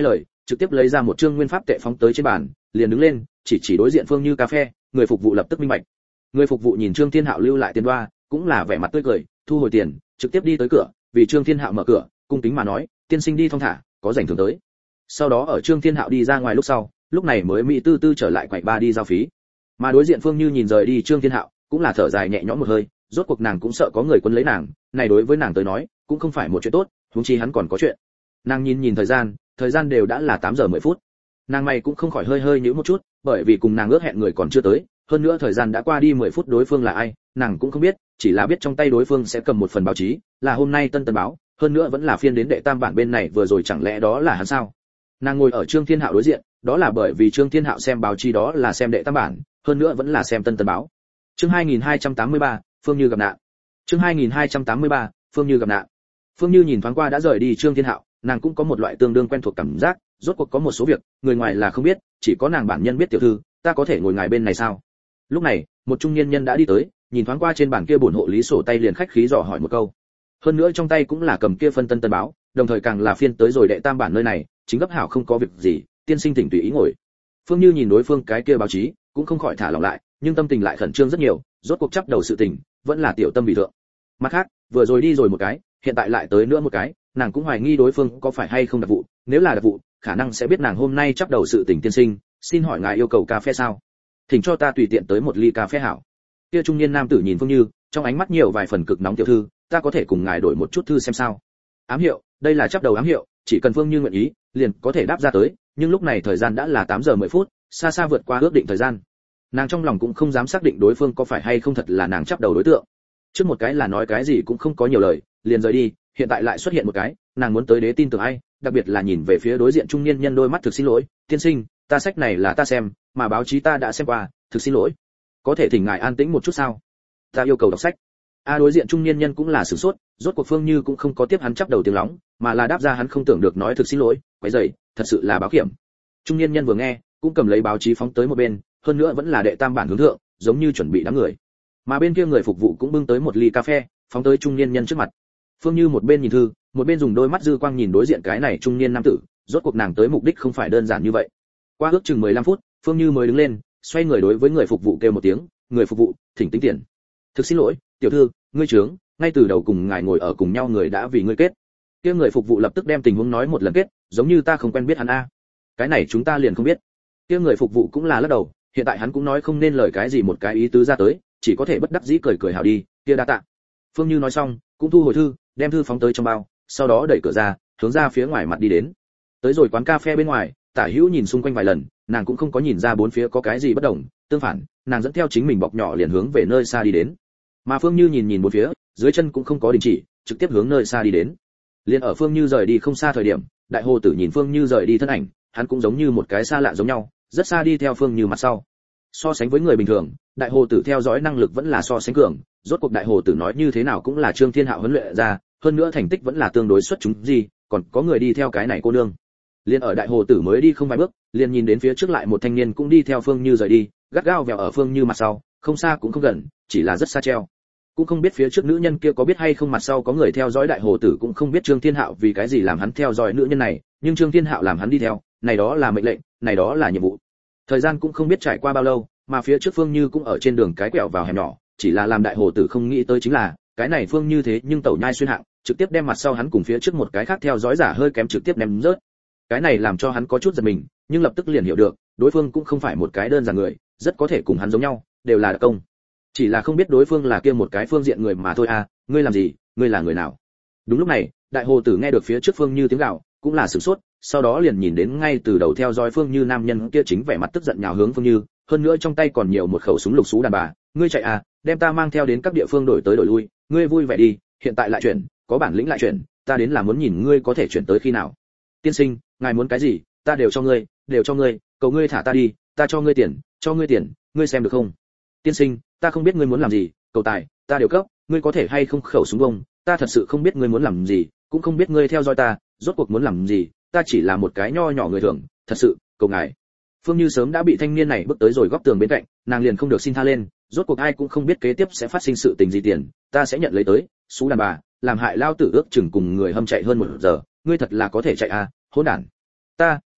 trực tiếp lấy ra một trương nguyên pháp tệ phóng tới trên bàn, liền đứng lên, chỉ đối diện Phương Như cà phê, người phục vụ lập tức minh bạch. Người phục vụ nhìn Trương Thiên Hạo lưu lại tiền đoa, cũng là vẻ mặt tươi cười, thu hồi tiền, trực tiếp đi tới cửa, vì Trương Thiên Hạo mở cửa, cung kính mà nói, tiên sinh đi thong thả, có rảnh thường tới. Sau đó ở Trương Thiên Hạo đi ra ngoài lúc sau, lúc này mới mỹ tư tư trở lại quầy ba đi giao phí. Mà đối diện Phương Như nhìn rời đi Trương Thiên Hạo, cũng là thở dài nhẹ nhõm một hơi, rốt cuộc nàng cũng sợ có người quấn lấy nàng, này đối với nàng tới nói, cũng không phải một chuyện tốt, huống chi hắn còn có chuyện. Nàng nhìn thời gian đều đã là 8 giờ 10 phút. Nàng mày cũng không khỏi hơi nhíu một chút, bởi vì cùng nàng ước hẹn người còn chưa tới, hơn nữa thời gian đã qua đi 10 phút đối phương là ai, nàng cũng không biết, chỉ là biết trong tay đối phương sẽ cầm một phần báo chí, là hôm nay Tân báo, hơn nữa vẫn là phiên đến đệ tam bản bên này vừa rồi chẳng lẽ đó là hắn sao? Nàng ngồi ở Trương Thiên Hạo đối diện, đó là bởi vì Trương Thiên Hạo xem báo chí đó là xem đệ tam bản, hơn nữa vẫn là xem Tân báo. Chương 2283, Phương Như gặp nạn. Chương 2283, Phương Như gặp nạn. Phương Như nhìn thoáng qua đã rời đi Trương Thiên Hạo, nàng cũng có một loại tương đương quen thuộc cảm giác, rốt cuộc có một số việc, người ngoài là không biết, chỉ có nàng bản nhân biết. Tiểu thư, ta có thể ngồi ngài bên này sao? Lúc này, một trung niên nhân đã đi tới, nhìn thoáng qua trên bàn kia bổn hộ lý sổ tay liền khách khí dò hỏi một câu. Hơn nữa trong tay cũng là cầm kia phân Tân báo, đồng thời càng là phiên tới rồi đệ tam bản nơi này, chính gấp hảo không có việc gì, tiên sinh thỉnh tùy ý ngồi. Phương Như nhìn đối phương cái kia báo chí, cũng không khỏi thả lỏng lại, nhưng tâm tình lại khẩn trương rất nhiều, rốt cuộc chấp đầu sự tình, vẫn là tiểu tâm bị thượng. Mặt khác, vừa rồi đi rồi một cái, hiện tại lại tới nữa một cái, nàng cũng hoài nghi đối phương có phải hay không đặc vụ, nếu là đặc vụ, khả năng sẽ biết nàng hôm nay chấp đầu sự tình. Tiên sinh, xin hỏi ngài yêu cầu cà phê sao? Thỉnh cho ta tùy tiện tới một ly cà phê hảo. Kia trung niên nam tử nhìn Phương Như, trong ánh mắt nhiều vài phần cực nóng. Tiểu thư, ta có thể cùng ngài đổi một chút thư xem sao? Ám hiệu, đây là chấp đầu ám hiệu, chỉ cần Phương Như nguyện ý, liền có thể đáp ra tới, nhưng lúc này thời gian đã là 8 giờ 10 phút, xa xa vượt qua ước định thời gian. Nàng trong lòng cũng không dám xác định đối phương có phải hay không thật là nàng chấp đầu đối tượng. Trước một cái là nói cái gì cũng không có nhiều lời, liền rời đi, hiện tại lại xuất hiện một cái, nàng muốn tới đế tin tưởng ai, đặc biệt là nhìn về phía đối diện trung niên nhân đôi mắt. Thực xin lỗi, tiên sinh, ta sách này là ta xem, mà báo chí ta đã xem qua, thực xin lỗi. Có thể thỉnh ngài an tĩnh một chút sao? Ta yêu cầu đọc sách. Đối diện trung niên nhân cũng là sửng sốt, rốt cuộc Phương Như cũng không có tiếp hắn chấp đầu tiếng lóng, mà là đáp ra hắn không tưởng được nói thực xin lỗi, quấy rầy, thật sự là báo kiểm. Trung niên nhân vừa nghe, cũng cầm lấy báo chí phóng tới một bên, hơn nữa vẫn là đệ tam bản hướng thượng, giống như chuẩn bị đám người. Mà bên kia người phục vụ cũng bưng tới một ly cà phê, phóng tới trung niên nhân trước mặt. Phương Như một bên nhìn thư, một bên dùng đôi mắt dư quang nhìn đối diện cái này trung niên nam tử, rốt cuộc nàng tới mục đích không phải đơn giản như vậy. Qua ước chừng 15 phút, Phương Như mới đứng lên, xoay người đối với người phục vụ kêu một tiếng, "Người phục vụ, thỉnh tính tiền." "Thực xin lỗi, tiểu thư, ngươi trướng, ngay từ đầu cùng ngài ngồi ở cùng nhau người đã vì ngươi kết." Kia người phục vụ lập tức đem tình huống nói một lần kết, giống như ta không quen biết hắn a. Cái này chúng ta liền không biết. Kia người phục vụ cũng là lắc đầu, hiện tại hắn cũng nói không nên lời cái gì một cái ý tứ ra tới, chỉ có thể bất đắc dĩ cười cười hảo đi, kia đa tạ. Phương Như nói xong, cũng thu hồi thư, đem thư phóng tới trong bao, sau đó đẩy cửa ra, hướng ra phía ngoài mặt đi đến. Tới rồi quán cà phê bên ngoài, Tả Hữu nhìn xung quanh vài lần, nàng cũng không có nhìn ra bốn phía có cái gì bất đồng, tương phản, nàng dẫn theo chính mình bọc nhỏ liền hướng về nơi xa đi đến. Mà Phương Như nhìn bốn phía, dưới chân cũng không có đình chỉ, trực tiếp hướng nơi xa đi đến. Liên ở Phương Như rời đi không xa thời điểm, Đại Hồ Tử nhìn Phương Như rời đi thân ảnh, hắn cũng giống như một cái xa lạ giống nhau, rất xa đi theo Phương Như mặt sau. So sánh với người bình thường, Đại Hồ Tử theo dõi năng lực vẫn là so sánh cường, rốt cuộc Đại Hồ Tử nói như thế nào cũng là Trương Thiên Hạo huấn luyện ra, hơn nữa thành tích vẫn là tương đối xuất chúng gì, còn có người đi theo cái này cô nương. Liên ở Đại Hồ Tử mới đi không vài bước, liền nhìn đến phía trước lại một thanh niên cũng đi theo Phương Như rời đi, gắt gao vèo ở Phương Như mặt sau, không xa cũng không gần, chỉ là rất xa treo. Cũng không biết phía trước nữ nhân kia có biết hay không mặt sau có người theo dõi. Đại Hồ Tử cũng không biết Trương Thiên Hạo vì cái gì làm hắn theo dõi nữ nhân này, nhưng Trương Thiên Hạo làm hắn đi theo, này đó là mệnh lệnh, này đó là nhiệm vụ. Thời gian cũng không biết trải qua bao lâu, mà phía trước Phương Như cũng ở trên đường cái quẹo vào hẻm nhỏ, chỉ là làm Đại Hồ Tử không nghĩ tới chính là, cái này Phương Như thế nhưng tẩu nhai xuyên hạng, trực tiếp đem mặt sau hắn cùng phía trước một cái khác theo dõi giả hơi kém trực tiếp ném rớt. Cái này làm cho hắn có chút giật mình, nhưng lập tức liền hiểu được, đối phương cũng không phải một cái đơn giản người, rất có thể cùng hắn giống nhau, đều là đặc công. Chỉ là không biết đối phương là kia một cái phương diện người mà thôi à, ngươi làm gì, ngươi là người nào? Đúng lúc này, Đại Hồ Tử nghe được phía trước Phương Như tiếng gào, cũng là sửng sốt, sau đó liền nhìn đến ngay từ đầu theo dõi Phương Như nam nhân kia chính vẻ mặt tức giận nhào hướng Phương Như, hơn nữa trong tay còn nhiều một khẩu súng lục xú đàn bà, ngươi chạy à, đem ta mang theo đến các địa phương đổi tới đổi lui, ngươi vui vẻ đi, hiện tại lại chuyển, có bản lĩnh lại chuyển, ta đến là muốn nhìn ngươi có thể chuyển tới khi nào. Tiên sinh, ngài muốn cái gì, ta đều cho ngươi, cầu ngươi thả ta đi, ta cho ngươi tiền, ngươi xem được không? Tiên sinh, ta không biết ngươi muốn làm gì, cầu tài, ta đều cấp, ngươi có thể hay không khẩu súng bông, ta thật sự không biết ngươi muốn làm gì, cũng không biết ngươi theo dõi ta, rốt cuộc muốn làm gì, ta chỉ là một cái nho nhỏ người thường, thật sự, cầu ngài. Phương Như sớm đã bị thanh niên này bước tới rồi góc tường bên cạnh, nàng liền không được xin tha lên, rốt cuộc ai cũng không biết kế tiếp sẽ phát sinh sự tình gì tiền, ta sẽ nhận lấy tới, xú đàn bà, làm hại lao tử ước chừng cùng người hâm chạy hơn 1 giờ, ngươi thật là có thể chạy à, hỗn đản. Ta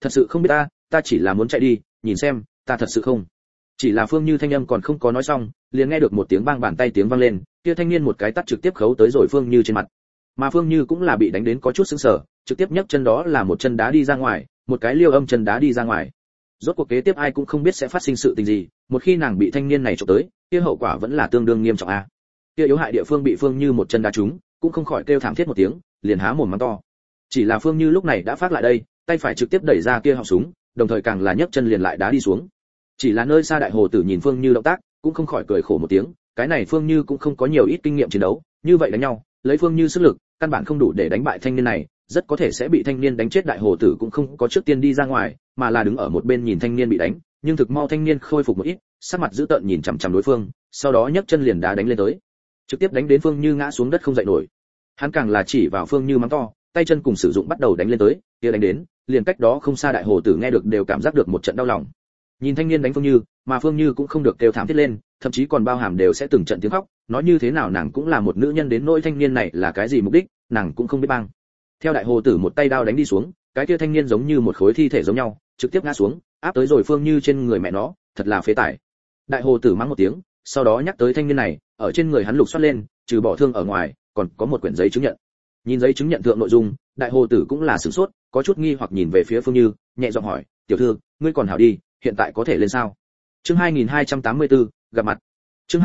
Thật sự không biết ta chỉ là muốn chạy đi, nhìn xem, ta thật sự không. Chỉ là Phương Như thanh âm còn không có nói xong, liền nghe được một tiếng bang bàn tay tiếng vang lên, kia thanh niên một cái tát trực tiếp khấu tới rồi Phương Như trên mặt. Mà Phương Như cũng là bị đánh đến có chút sững sờ, trực tiếp nhấc chân đó là một chân đá đi ra ngoài, một cái liêu âm chân đá đi ra ngoài. Rốt cuộc kế tiếp ai cũng không biết sẽ phát sinh sự tình gì, một khi nàng bị thanh niên này chụp tới, kia hậu quả vẫn là tương đương nghiêm trọng a. Kia yếu hại địa phương bị Phương Như một chân đá trúng, cũng không khỏi kêu thảm thiết một tiếng, liền há mồm mắng to. Chỉ là Phương Như lúc này đã phát lại đây, tay phải trực tiếp đẩy ra kia họng súng, đồng thời càng là nhấc chân liền lại đá đi xuống. Chỉ là nơi xa đại hồ tử nhìn Phương Như động tác, cũng không khỏi cười khổ một tiếng, cái này Phương Như cũng không có nhiều ít kinh nghiệm chiến đấu, như vậy đánh nhau, lấy Phương Như sức lực, căn bản không đủ để đánh bại thanh niên này, rất có thể sẽ bị thanh niên đánh chết. Đại hồ tử cũng không có trước tiên đi ra ngoài, mà là đứng ở một bên nhìn thanh niên bị đánh, nhưng thực mau thanh niên khôi phục một ít, sắc mặt dữ tợn nhìn chằm chằm đối phương, sau đó nhấc chân liền đá đánh lên tới, trực tiếp đánh đến Phương Như ngã xuống đất không dậy nổi. Hắn càng là chỉ vào Phương Như mắng to, tay chân cùng sử dụng bắt đầu đánh lên tới, kia đánh đến, liền cách đó không xa đại hồ tử nghe được đều cảm giác được một trận đau lòng. Nhìn thanh niên đánh Phương Như, mà Phương Như cũng không được kêu thảm thiết lên, thậm chí còn bao hàm đều sẽ từng trận tiếng khóc, nói như thế nào nàng cũng là một nữ nhân, đến nỗi thanh niên này là cái gì mục đích, nàng cũng không biết bang. Theo đại hồ tử một tay đao đánh đi xuống, cái kia thanh niên giống như một khối thi thể giống nhau, trực tiếp ngã xuống, áp tới rồi Phương Như trên người mẹ nó, thật là phế tải. Đại hồ tử mắng một tiếng, sau đó nhắc tới thanh niên này, ở trên người hắn lục soát lên, trừ bỏ thương ở ngoài, còn có một quyển giấy chứng nhận. Nhìn giấy chứng nhận thượng nội dung, đại hồ tử cũng là sửng sốt, có chút nghi hoặc nhìn về phía Phương Như, nhẹ giọng hỏi, "Tiểu thư, ngươi còn hảo đi, hiện tại có thể lên sao?" Chương 2284, gặp mặt. Chương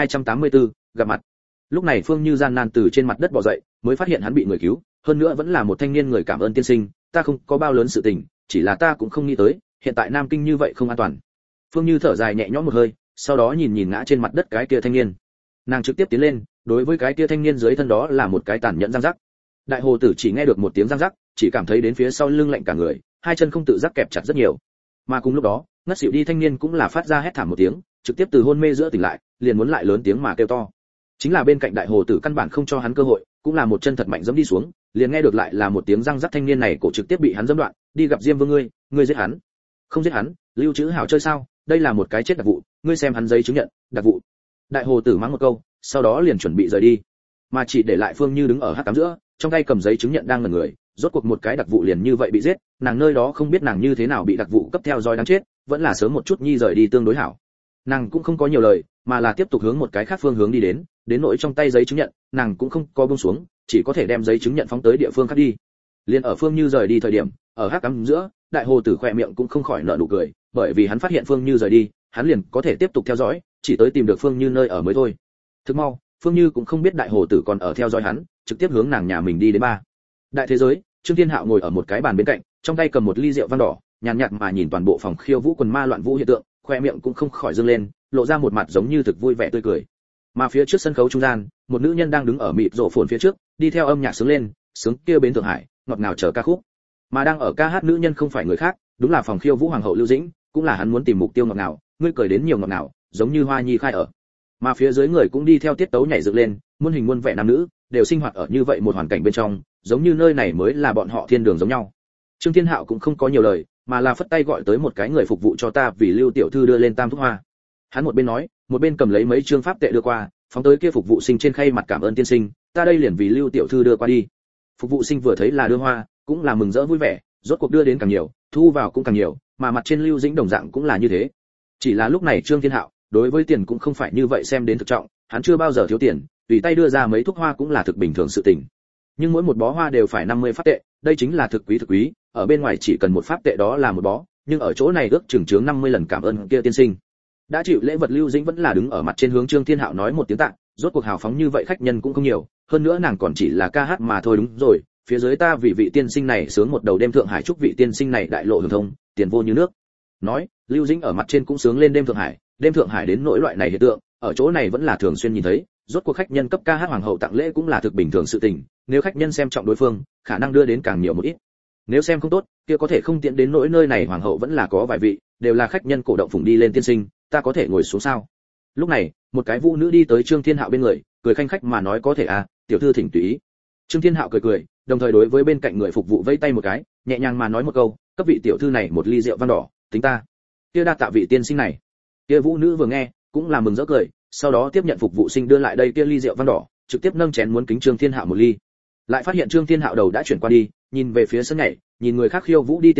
2284, gặp mặt. Lúc này Phương Như gian nan từ trên mặt đất bò dậy, mới phát hiện hắn bị người cứu, hơn nữa vẫn là một thanh niên người. "Cảm ơn tiên sinh, ta không có bao lớn sự tình, chỉ là ta cũng không nghĩ tới, hiện tại Nam Kinh như vậy không an toàn." Phương Như thở dài nhẹ nhõm một hơi, sau đó nhìn ngã trên mặt đất cái kia thanh niên. Nàng trực tiếp tiến lên, đối với cái kia thanh niên dưới thân đó là một cái tàn nhẫn răng rắc. Đại hồ tử chỉ nghe được một tiếng răng rắc, chỉ cảm thấy đến phía sau lưng lạnh cả người, hai chân không tự giác kẹp chặt rất nhiều. Mà cùng lúc đó, ngất xỉu đi thanh niên cũng là phát ra hét thảm một tiếng, trực tiếp từ hôn mê giữa tỉnh lại, liền muốn lại lớn tiếng mà kêu to. Chính là bên cạnh đại hồ tử căn bản không cho hắn cơ hội, cũng là một chân thật mạnh giẫm đi xuống, liền nghe được lại là một tiếng răng rắc, thanh niên này cổ trực tiếp bị hắn giẫm đoạn, "Đi gặp Diêm Vương ngươi giết hắn." "Không giết hắn, lưu trữ hảo chơi sao, đây là một cái chết đặc vụ, ngươi xem hắn giấy chứng nhận, đặc vụ." Đại hồ tử mắng một câu, sau đó liền chuẩn bị rời đi, mà chỉ để lại Phương Như đứng ở hắc cám giữa, trong tay cầm giấy chứng nhận đang ngẩn người. Rốt cuộc một cái đặc vụ liền như vậy bị giết, nàng nơi đó không biết nàng như thế nào bị đặc vụ cấp theo dõi đáng chết, vẫn là sớm một chút nhi rời đi tương đối hảo. Nàng cũng không có nhiều lời, mà là tiếp tục hướng một cái khác phương hướng đi đến nỗi trong tay giấy chứng nhận, nàng cũng không có buông xuống, chỉ có thể đem giấy chứng nhận phóng tới địa phương khác đi. Liên ở Phương Như rời đi thời điểm, ở hắc ám giữa, đại hồ tử khỏe miệng cũng không khỏi nở nụ cười, bởi vì hắn phát hiện Phương Như rời đi, hắn liền có thể tiếp tục theo dõi, chỉ tới tìm được Phương Như nơi ở mới thôi. Thức mau, Phương Như cũng không biết đại hồ tử còn ở theo dõi hắn, trực tiếp hướng nàng nhà mình đi đến ba. Đại thế giới, Trương Thiên Hạo ngồi ở một cái bàn bên cạnh, trong tay cầm một ly rượu vang đỏ, nhàn nhạt mà nhìn toàn bộ phòng khiêu vũ quần ma loạn vũ hiện tượng, khoe miệng cũng không khỏi dương lên, lộ ra một mặt giống như thực vui vẻ tươi cười. Mà phía trước sân khấu trung gian, một nữ nhân đang đứng ở mịt rộ phồn phía trước, đi theo âm nhạc sướng lên, sướng kia bến Thượng Hải, ngọt ngào chờ ca khúc. Mà đang ở ca hát nữ nhân không phải người khác, đúng là phòng khiêu vũ hoàng hậu Lưu Dĩnh, cũng là hắn muốn tìm mục tiêu ngọt ngào, ngươi cười đến nhiều ngọt ngào, giống như hoa nhi khai ở. Mà phía dưới người cũng đi theo tiết tấu nhảy dựng lên, muôn hình muôn vẻ nam nữ, đều sinh hoạt ở như vậy một hoàn cảnh bên trong, giống như nơi này mới là bọn họ thiên đường giống nhau. Trương Thiên Hạo cũng không có nhiều lời, mà là phất tay gọi tới một cái người phục vụ cho ta vì Lưu tiểu thư đưa lên tam thuốc hoa. Hắn một bên nói, một bên cầm lấy mấy trương pháp tệ đưa qua, phóng tới kia phục vụ sinh trên khay mặt, cảm ơn tiên sinh, ta đây liền vì Lưu tiểu thư đưa qua đi. Phục vụ sinh vừa thấy là đưa hoa, cũng là mừng rỡ vui vẻ, rốt cuộc đưa đến càng nhiều, thu vào cũng càng nhiều, mà mặt trên Lưu Dĩnh đồng dạng cũng là như thế. Chỉ là lúc này Trương Thiên Hạo, đối với tiền cũng không phải như vậy xem đến thực trọng, hắn chưa bao giờ thiếu tiền, tùy tay đưa ra mấy thuốc hoa cũng là thực bình thường sự tình. Nhưng mỗi một bó hoa đều phải 50 pháp tệ, đây chính là thực quý, ở bên ngoài chỉ cần một pháp tệ đó là một bó, nhưng ở chỗ này ước chừng chướng 50 lần cảm ơn kia tiên sinh. Đã chịu lễ vật Lưu Dĩnh vẫn là đứng ở mặt trên hướng Trương Thiên Hạo nói một tiếng tạ, rốt cuộc hào phóng như vậy khách nhân cũng không nhiều, hơn nữa nàng còn chỉ là ca hát mà thôi. Đúng rồi, phía dưới ta vì vị tiên sinh này sướng một đầu đêm Thượng Hải, chúc vị tiên sinh này đại lộ hưởng thông, tiền vô như nước. Nói, Lưu Dĩnh ở mặt trên cũng sướng lên đêm Thượng Hải đến nỗi loại này hiện tượng, ở chỗ này vẫn là thường xuyên nhìn thấy, rốt cuộc khách nhân cấp ca hát hoàng hậu tặng lễ cũng là thực bình thường sự tình, nếu khách nhân xem trọng đối phương, khả năng đưa đến càng nhiều một ít. Nếu xem không tốt, kia có thể không tiện đến nỗi nơi này hoàng hậu vẫn là có vài vị, đều là khách nhân cổ động phụng đi lên tiên sinh, ta có thể ngồi xuống sao? Lúc này, một cái vũ nữ đi tới Trương Thiên Hạo bên người, cười khanh khách mà nói có thể à, tiểu thư thỉnh tùy ý. Trương Thiên Hạo cười, đồng thời đối với bên cạnh người phục vụ vẫy tay một cái, nhẹ nhàng mà nói một câu, cấp vị tiểu thư này một ly rượu vang đỏ, tính ta. Kia đa tạ vị tiên sinh này. Kia vũ nữ vừa nghe, cũng là mừng rỡ cười, sau đó tiếp nhận phục vụ sinh đưa lại đây kia ly rượu vang đỏ, trực tiếp nâng chén muốn kính Trương Thiên Hạo một ly. Lại phát hiện Trương Thiên Hạo đầu đã chuyển qua đi, nhìn về phía sân nhảy, nhìn người khác khiêu vũ đi tiên sinh,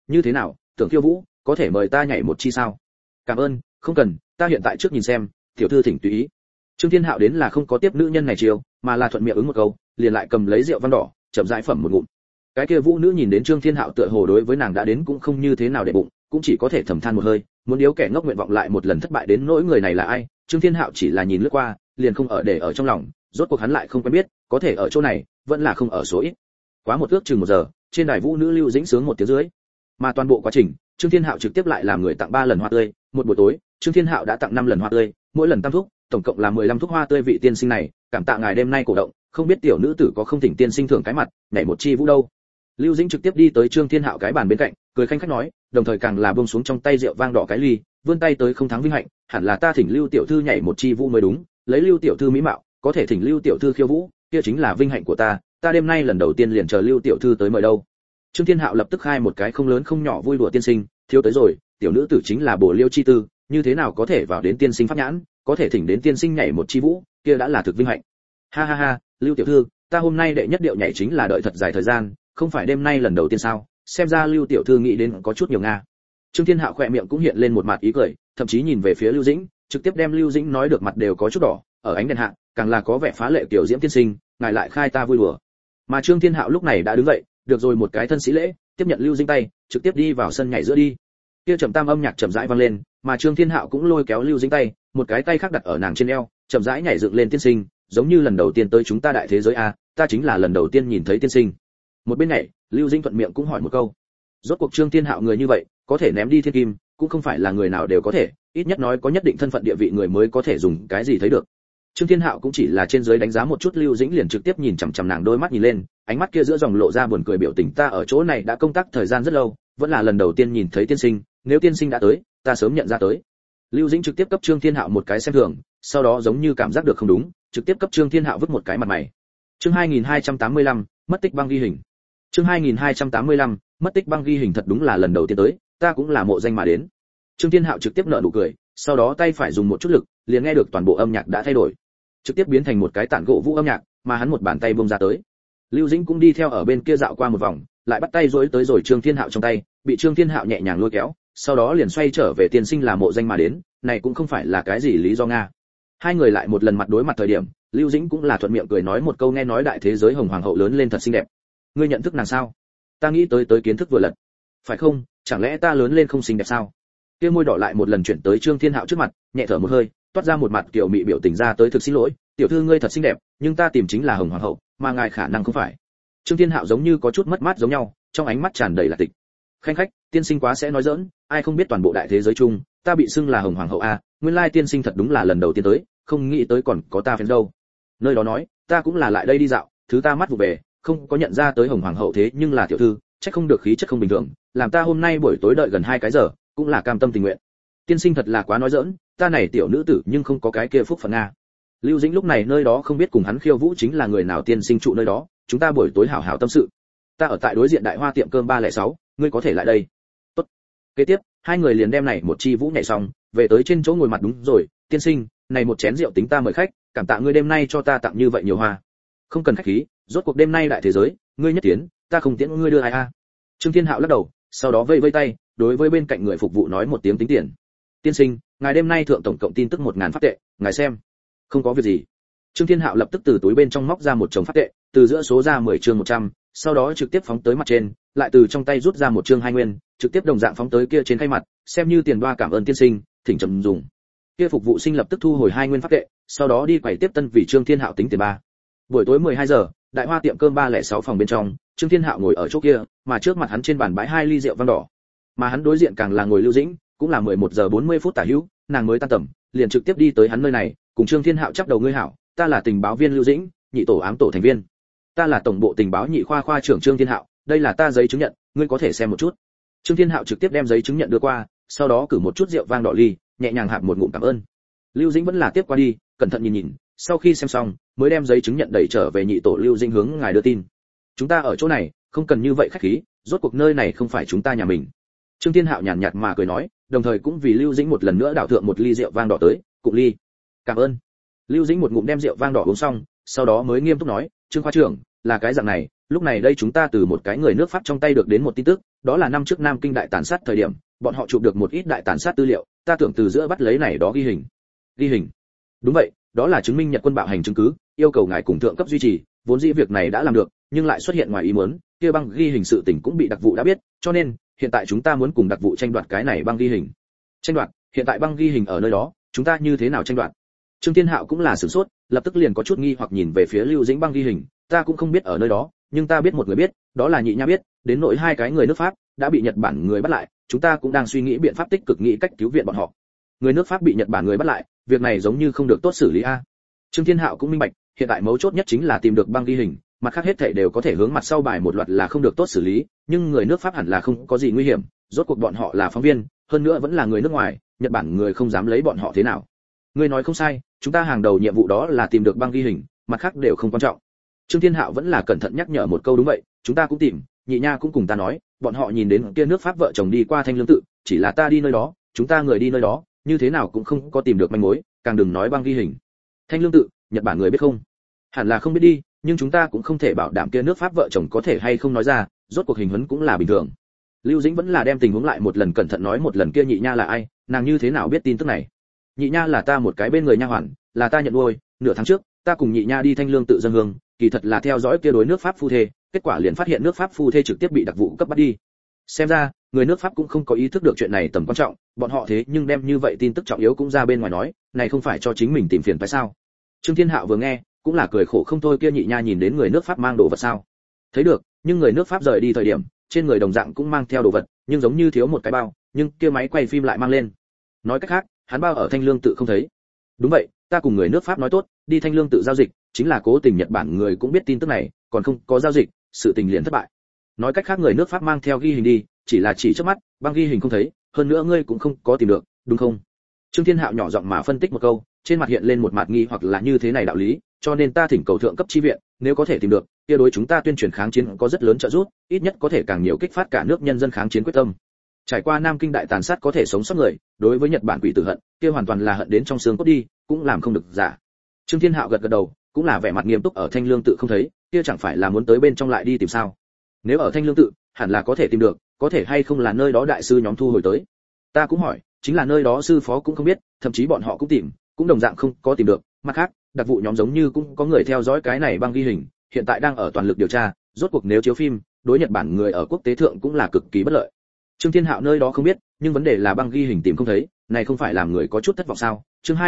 như thế nào, tưởng khiêu vũ, có thể mời ta nhảy một chi sao? Cảm ơn, không cần, ta hiện tại trước nhìn xem, tiểu thư thỉnh tùy ý. Trương Thiên Hạo đến là không có tiếp nữ nhân này chiều, mà là thuận miệng ứng một câu, liền lại cầm lấy rượu vang đỏ, chậm rãi phẩm một ngụm. Cái kia vũ nữ nhìn đến Trương Thiên Hạo tựa hồ đối với nàng đã đến cũng không như thế nào để bụng, cũng chỉ có thể thầm than một hơi, muốn điếu kẻ ngốc nguyện vọng lại một lần thất bại đến nỗi người này là ai, Trương Thiên Hạo chỉ là nhìn lướt qua, liền không ở để ở trong lòng, rốt cuộc hắn lại không quen biết, có thể ở chỗ này, vẫn là không ở số ít. Quá một ước chừng 1 giờ, trên đài vũ nữ Lưu Dĩnh sướng một tiếng dưới. Mà toàn bộ quá trình, Trương Thiên Hạo trực tiếp lại làm người tặng 3 lần hoa tươi, một buổi tối, Trương Thiên Hạo đã tặng 5 lần hoa tươi, mỗi lần tam thúc, tổng cộng là 15 thuốc hoa tươi vị tiên sinh này, cảm tạ ngài đêm nay cổ động, không biết tiểu nữ tử có không thỉnh tiên sinh thưởng cái mặt, nhảy một chi vũ đâu. Lưu Dĩnh trực tiếp đi tới Trương Thiên Hạo cái bàn bên cạnh, cười khanh khách nói, đồng thời càng là buông xuống trong tay rượu vang đỏ cái ly, vươn tay tới không thắng vinh hạnh, hẳn là ta thỉnh Lưu tiểu thư nhảy một chi vũ mới đúng, lấy Lưu tiểu thư mỹ mạo, có thể thỉnh Lưu tiểu thư khiêu vũ, kia chính là vinh hạnh của ta đêm nay lần đầu tiên liền chờ Lưu tiểu thư tới mời đâu. Trương Thiên Hạo lập tức khai một cái không lớn không nhỏ vui đùa tiên sinh, thiếu tới rồi, tiểu nữ tử chính là Bồ Liêu chi tư, như thế nào có thể vào đến tiên sinh pháp nhãn, có thể thỉnh đến tiên sinh nhảy một chi vũ, kia đã là thực vinh hạnh. Ha ha ha, Lưu tiểu thư, ta hôm nay đệ nhất điệu nhảy chính là đợi thật dài thời gian, không phải đêm nay lần đầu tiên sao? Xem ra Lưu tiểu thư nghĩ đến có chút nhiều nga. Trương Thiên Hạo khỏe miệng cũng hiện lên một mặt ý cười, thậm chí nhìn về phía Lưu Dĩnh, trực tiếp đem Lưu Dĩnh nói được mặt đều có chút đỏ, ở ánh đèn hạ, càng là có vẻ phá lệ tiểu diễm tiên sinh, ngài lại khai ta vui đùa. Mà Trương Thiên Hạo lúc này đã đứng dậy, được rồi một cái thân sĩ lễ, tiếp nhận Lưu Dĩnh tay, trực tiếp đi vào sân nhảy giữa đi. Kia trầm tam âm nhạc chậm rãi vang lên, mà Trương Thiên Hạo cũng lôi kéo Lưu Dĩnh tay, một cái tay khác đặt ở nàng trên eo, chậm rãi nhảy dựng lên tiên sinh, giống như lần đầu tiên tới chúng ta đại thế giới a, ta chính là lần đầu tiên nhìn thấy tiên sinh. Một bên nhảy, Lưu Dĩnh thuận miệng cũng hỏi một câu. Rốt cuộc Trương Thiên Hạo người như vậy, có thể ném đi thiên kim, cũng không phải là người nào đều có thể, ít nhất nói có nhất định thân phận địa vị người mới có thể dùng cái gì thấy được. Trương Thiên Hạo cũng chỉ là trên dưới đánh giá một chút Lưu Dĩnh liền trực tiếp nhìn chằm chằm nàng đôi mắt nhìn lên, ánh mắt kia giữa dòng lộ ra buồn cười biểu tình, ta ở chỗ này đã công tác thời gian rất lâu, vẫn là lần đầu tiên nhìn thấy tiên sinh, nếu tiên sinh đã tới, ta sớm nhận ra tới. Lưu Dĩnh trực tiếp cấp Trương Thiên Hạo một cái xem thường, sau đó giống như cảm giác được không đúng, trực tiếp cấp Trương Thiên Hạo vứt một cái mặt mày. Chương 2285, mất tích băng ghi hình. Chương 2285, mất tích băng ghi hình thật đúng là lần đầu tiên tới, ta cũng là mộ danh mà đến. Trương Thiên Hạo trực tiếp nở nụ cười, sau đó tay phải dùng một chút lực, liền nghe được toàn bộ âm nhạc đã thay đổi, trực tiếp biến thành một cái tản gỗ vũ âm nhạc, mà hắn một bàn tay buông ra tới. Lưu Dĩnh cũng đi theo ở bên kia dạo qua một vòng, lại bắt tay rối tới rồi Trương Thiên Hạo trong tay, bị Trương Thiên Hạo nhẹ nhàng lôi kéo, sau đó liền xoay trở về tiên sinh là mộ danh mà đến, này cũng không phải là cái gì lý do nga. Hai người lại một lần mặt đối mặt thời điểm, Lưu Dĩnh cũng là thuận miệng cười nói một câu, nghe nói đại thế giới Hồng Hoàng hậu lớn lên thật xinh đẹp. Ngươi nhận thức nàng sao? Ta nghĩ tới kiến thức vừa lật. Phải không, chẳng lẽ ta lớn lên không xinh đẹp sao? Kia môi đỏ lại một lần chuyển tới Trương Thiên Hạo trước mặt, nhẹ thở một hơi, toát ra một mặt kiểu mị biểu tình ra tới, thực xin lỗi, tiểu thư ngươi thật xinh đẹp, nhưng ta tìm chính là Hồng Hoàng hậu, mà ngài khả năng không phải. Trương Thiên Hạo giống như có chút mất mát giống nhau, trong ánh mắt tràn đầy là tịch. Khanh khách, tiên sinh quá sẽ nói giỡn, ai không biết toàn bộ đại thế giới chung, ta bị xưng là Hồng Hoàng hậu a, nguyên lai tiên sinh thật đúng là lần đầu tiên tới, không nghĩ tới còn có ta phèn đâu. Nơi đó nói, ta cũng là lại đây đi dạo, thứ ta mắt vụ về, không có nhận ra tới Hồng Hoàng hậu thế nhưng là tiểu thư, chắc không được khí chất không bình thường, làm ta hôm nay buổi tối đợi gần 2 cái giờ, cũng là cam tâm tình nguyện. Tiên sinh thật là quá nói giỡn, ta này tiểu nữ tử nhưng không có cái kia phúc phận a. Lưu Dĩnh lúc này nơi đó không biết cùng hắn khiêu vũ chính là người nào, tiên sinh trụ nơi đó, chúng ta buổi tối hảo hảo tâm sự. Ta ở tại đối diện Đại Hoa tiệm cơm 306, ngươi có thể lại đây. Tốt. Kế tiếp, hai người liền đem này một chi vũ nhảy xong, về tới trên chỗ ngồi mặt, đúng rồi, tiên sinh, này một chén rượu tính ta mời khách, cảm tạ ngươi đêm nay cho ta tặng như vậy nhiều hoa. Không cần khách khí, rốt cuộc đêm nay đại thế giới, ngươi nhất tiến, ta không tiễn ngươi đưa ai a. Trương Thiên Hạo lắc đầu, sau đó vây vây tay, đối với bên cạnh người phục vụ nói một tiếng tính tiền. Tiên sinh, ngài đêm nay thượng tổng cộng tin tức 1000 pháp tệ, ngài xem. Không có việc gì. Trương Thiên Hạo lập tức từ túi bên trong móc ra một chồng pháp tệ, từ giữa số ra 10 chương 100, sau đó trực tiếp phóng tới mặt trên, lại từ trong tay rút ra một chương 2 nguyên, trực tiếp đồng dạng phóng tới kia trên khay mặt, xem như tiền đoa, cảm ơn tiên sinh, thỉnh trầm dùng. Kia phục vụ sinh lập tức thu hồi 2 nguyên pháp tệ, sau đó đi quầy tiếp tân vì Trương Thiên Hạo tính tiền ba. Buổi tối 12 giờ, Đại Hoa tiệm cơm 306 phòng bên trong, Trương Thiên Hạo ngồi ở chỗ kia, mà trước mặt hắn trên bàn bãi 2 ly rượu vang đỏ. Mà hắn đối diện càng là ngồi Lưu Dĩnh, cũng là 11 giờ 40 phút tả hữu, nàng mới tan tầm, liền trực tiếp đi tới hắn nơi này, cùng Trương Thiên Hạo chắp đầu, ngươi hảo, ta là tình báo viên Lưu Dĩnh, nhị tổ ám tổ thành viên. Ta là tổng bộ tình báo nhị khoa khoa trưởng Trương Thiên Hạo, đây là ta giấy chứng nhận, ngươi có thể xem một chút. Trương Thiên Hạo trực tiếp đem giấy chứng nhận đưa qua, sau đó cử một chút rượu vang đỏ ly, nhẹ nhàng hạp một ngụm cảm ơn. Lưu Dĩnh vẫn là tiếp qua đi, cẩn thận nhìn nhìn, sau khi xem xong, mới đem giấy chứng nhận đẩy trở về, nhị tổ Lưu Dĩnh hướng ngài đưa tin. Chúng ta ở chỗ này, không cần như vậy khách khí, rốt cuộc nơi này không phải chúng ta nhà mình. Trương Thiên Hạo nhàn nhạt mà cười nói, đồng thời cũng vì Lưu Dĩnh một lần nữa đảo thượng một ly rượu vang đỏ tới, cụng ly. Cảm ơn. Lưu Dĩnh một ngụm đem rượu vang đỏ uống xong, sau đó mới nghiêm túc nói, Trương khoa trưởng, là cái dạng này, lúc này đây chúng ta từ một cái người nước Pháp trong tay được đến một tin tức, đó là năm trước Nam Kinh đại tàn sát thời điểm, bọn họ chụp được một ít đại tàn sát tư liệu, ta tưởng từ giữa bắt lấy này đó ghi hình. Ghi hình? Đúng vậy, đó là chứng minh Nhật quân bạo hành chứng cứ, yêu cầu ngài cùng thượng cấp duy trì, vốn dĩ việc này đã làm được, nhưng lại xuất hiện ngoài ý muốn, kia băng ghi hình sự tình cũng bị đặc vụ đã biết, cho nên hiện tại chúng ta muốn cùng đặc vụ tranh đoạt cái này băng ghi hình. Tranh đoạt? Hiện tại băng ghi hình ở nơi đó, chúng ta như thế nào tranh đoạt? Trương Thiên Hạo cũng là sửng sốt, lập tức liền có chút nghi hoặc nhìn về phía Lưu Dĩnh băng ghi hình, ta cũng không biết ở nơi đó, nhưng ta biết một người biết, đó là Nhị Nha biết, đến nỗi hai cái người nước Pháp đã bị Nhật Bản người bắt lại, chúng ta cũng đang suy nghĩ biện pháp tích cực nghĩ cách cứu viện bọn họ. Người nước Pháp bị Nhật Bản người bắt lại, việc này giống như không được tốt xử lý a. Trương Thiên Hạo cũng minh bạch, hiện tại mấu chốt nhất chính là tìm được băng ghi hình, mặt khác hết thảy đều có thể hướng mặt sau bài một loạt là không được tốt xử lý, nhưng người nước Pháp hẳn là không có gì nguy hiểm, rốt cuộc bọn họ là phóng viên, hơn nữa vẫn là người nước ngoài, Nhật Bản người không dám lấy bọn họ thế nào. Ngươi nói không sai, chúng ta hàng đầu nhiệm vụ đó là tìm được băng ghi hình, mặt khác đều không quan trọng. Trương Thiên Hạo vẫn là cẩn thận nhắc nhở một câu, đúng vậy, chúng ta cũng tìm, Nhị Nha cũng cùng ta nói, bọn họ nhìn đến kia nước Pháp vợ chồng đi qua Thanh Lương tự, chỉ là ta đi nơi đó, chúng ta người đi nơi đó, như thế nào cũng không có tìm được manh mối, càng đừng nói băng ghi hình. Thanh Lương tự, Nhật Bản người biết không? Hẳn là không biết đi, nhưng chúng ta cũng không thể bảo đảm kia nước Pháp vợ chồng có thể hay không nói ra, rốt cuộc hình huấn cũng là bình thường. Lưu Dĩnh vẫn là đem tình huống lại một lần cẩn thận nói một lần, kia Nhị Nha là ai, nàng như thế nào biết tin tức này? Nhị Nha là ta một cái bên người nha hoàn, là ta nhận nuôi, nửa tháng trước, ta cùng Nhị Nha đi Thanh Lương tự dân hương, kỳ thật là theo dõi kia đối nước Pháp phu thê, kết quả liền phát hiện nước Pháp phu thê trực tiếp bị đặc vụ cấp bắt đi. Xem ra, người nước Pháp cũng không có ý thức được chuyện này tầm quan trọng, bọn họ thế nhưng đem như vậy tin tức trọng yếu cũng ra bên ngoài nói, này không phải cho chính mình tìm phiền phải sao? Trương Thiên Hạo vừa nghe, cũng là cười khổ không thôi, kia Nhị Nha nhìn đến người nước Pháp mang đồ vật sao? Thấy được, nhưng người nước Pháp rời đi thời điểm, trên người đồng dạng cũng mang theo đồ vật, nhưng giống như thiếu một cái bao, nhưng kia máy quay phim lại mang lên. Nói cách khác, hắn bao ở Thanh Lương tự không thấy. Đúng vậy, ta cùng người nước Pháp nói tốt, đi Thanh Lương tự giao dịch, chính là cố tình Nhật Bản người cũng biết tin tức này, còn không có giao dịch, sự tình liền thất bại. Nói cách khác người nước Pháp mang theo ghi hình đi, chỉ là chỉ trước mắt, băng ghi hình không thấy, hơn nữa ngươi cũng không có tìm được, đúng không? Trương Thiên Hạo nhỏ giọng mà phân tích một câu, trên mặt hiện lên một mặt nghi hoặc là như thế này đạo lý, cho nên ta thỉnh cầu thượng cấp chi viện, nếu có thể tìm được, kia đối chúng ta tuyên truyền kháng chiến có rất lớn trợ giúp, ít nhất có thể càng nhiều kích phát cả nước nhân dân kháng chiến quyết tâm. Trải qua Nam Kinh đại tàn sát có thể sống sót người, đối với Nhật Bản quỷ tử hận, kia hoàn toàn là hận đến trong xương cốt đi, cũng làm không được giả. Trương Thiên Hạo gật gật đầu, cũng là vẻ mặt nghiêm túc, ở Thanh Lương tự không thấy, kia chẳng phải là muốn tới bên trong lại đi tìm sao? Nếu ở Thanh Lương tự, hẳn là có thể tìm được, có thể hay không là nơi đó đại sư nhóm thu hồi tới. Ta cũng hỏi, chính là nơi đó sư phó cũng không biết, thậm chí bọn họ cũng tìm, cũng đồng dạng không có tìm được. Mặt khác, đặc vụ nhóm giống như cũng có người theo dõi cái này băng ghi hình, hiện tại đang ở toàn lực điều tra, rốt cuộc nếu chiếu phim, đối Nhật Bản người ở quốc tế thượng cũng là cực kỳ bất lợi. Trương Thiên Hạo nơi đó không biết, nhưng vấn đề là băng ghi hình tìm không thấy, này không phải làm người có chút thất vọng sao? Chương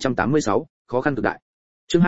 2286, khó khăn cực đại. Chương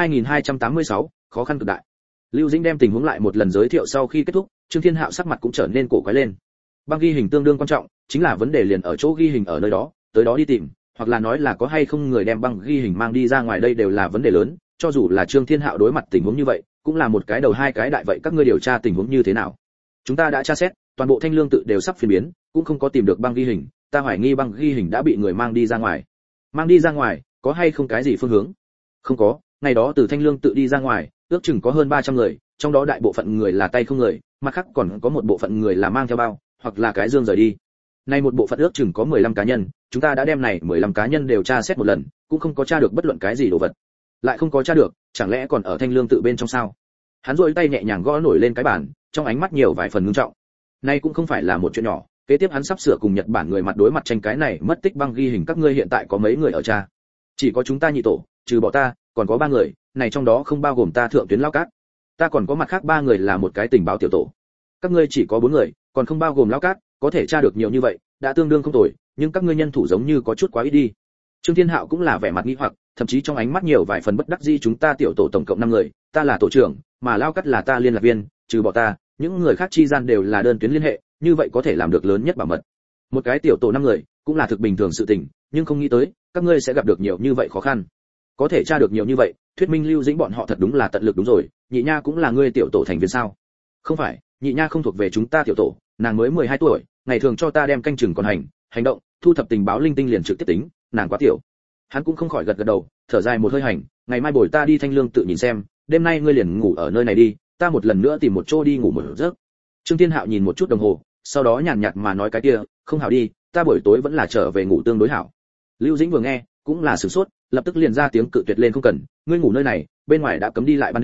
2286, khó khăn cực đại. Lưu Dĩnh đem tình huống lại một lần giới thiệu sau khi kết thúc, Trương Thiên Hạo sắc mặt cũng trở nên cổ quái lên. Băng ghi hình tương đương quan trọng, chính là vấn đề liền ở chỗ ghi hình ở nơi đó, tới đó đi tìm, hoặc là nói là có hay không người đem băng ghi hình mang đi ra ngoài, đây đều là vấn đề lớn, cho dù là Trương Thiên Hạo đối mặt tình huống như vậy, cũng là một cái đầu hai cái đại, vậy các ngươi điều tra tình huống như thế nào? Chúng ta đã tra xét, toàn bộ Thanh Lương tự đều sắp phiên biến, cũng không có tìm được băng ghi hình, ta hoài nghi băng ghi hình đã bị người mang đi ra ngoài. Mang đi ra ngoài, có hay không cái gì phương hướng? Không có, ngày đó từ Thanh Lương tự đi ra ngoài, ước chừng có hơn 300 người, trong đó đại bộ phận người là tay không người, mặt khác còn có một bộ phận người là mang theo bao, hoặc là cái dương rời đi. Nay một bộ phận ước chừng có 15 cá nhân, chúng ta đã đem này 15 cá nhân đều tra xét một lần, cũng không có tra được bất luận cái gì đồ vật. Lại không có tra được, chẳng lẽ còn ở Thanh Lương tự bên trong sao? Hắn duỗi tay nhẹ nhàng gõ nổi lên cái bàn, trong ánh mắt nhiều vài phần ngưng trọng. Nay cũng không phải là một chuyện nhỏ, kế tiếp hắn sắp sửa cùng Nhật Bản người mặt đối mặt tranh cái này mất tích băng ghi hình, các ngươi hiện tại có mấy người ở tra? Chỉ có chúng ta nhị tổ, trừ bỏ ta, còn có 3 người, này trong đó không bao gồm ta thượng tuyến lao cát. Ta còn có mặt khác 3 người là một cái tình báo tiểu tổ. Các ngươi chỉ có 4 người, còn không bao gồm lao cát, có thể tra được nhiều như vậy, đã tương đương không tồi, nhưng các ngươi nhân thủ giống như có chút quá ít đi. Trương Thiên Hạo cũng là vẻ mặt nghi hoặc, thậm chí trong ánh mắt nhiều vài phần bất đắc dĩ, chúng ta tiểu tổ tổng cộng 5 người, ta là tổ trưởng, mà lao cát là ta liên lạc viên, trừ bỏ ta, những người khác chi gian đều là đơn tuyến liên hệ, như vậy có thể làm được lớn nhất bảo mật. Một cái tiểu tổ 5 người, cũng là thực bình thường sự tình, nhưng không nghĩ tới, các ngươi sẽ gặp được nhiều như vậy khó khăn. Có thể tra được nhiều như vậy, thuyết minh Lưu Dĩnh bọn họ thật đúng là tận lực đúng rồi, Nhị Nha cũng là ngươi tiểu tổ thành viên sao? Không phải, Nhị Nha không thuộc về chúng ta tiểu tổ, nàng mới 12 tuổi, ngày thường cho ta đem canh chừng còn hành động, thu thập tình báo linh tinh liền trực tiếp tính, nàng quá tiểu. Hắn cũng không khỏi gật gật đầu, thở dài một hơi hành, ngày mai buổi ta đi Thanh Lương tự nhìn xem, đêm nay ngươi liền ngủ ở nơi này đi, ta một lần nữa tìm một chỗ đi ngủ một giấc. Trương Thiên Hạo nhìn một chút đồng hồ, sau đó nhàn nhạt mà nói, cái kia, không hảo đi, ta buổi tối vẫn là trở về ngủ tương đối hảo. Lưu Dĩnh vừa nghe, cũng là sửng sốt, lập tức liền ra tiếng cự tuyệt lên, không cần, ngươi ngủ nơi này, bên ngoài đã cấm đi lại ban đêm,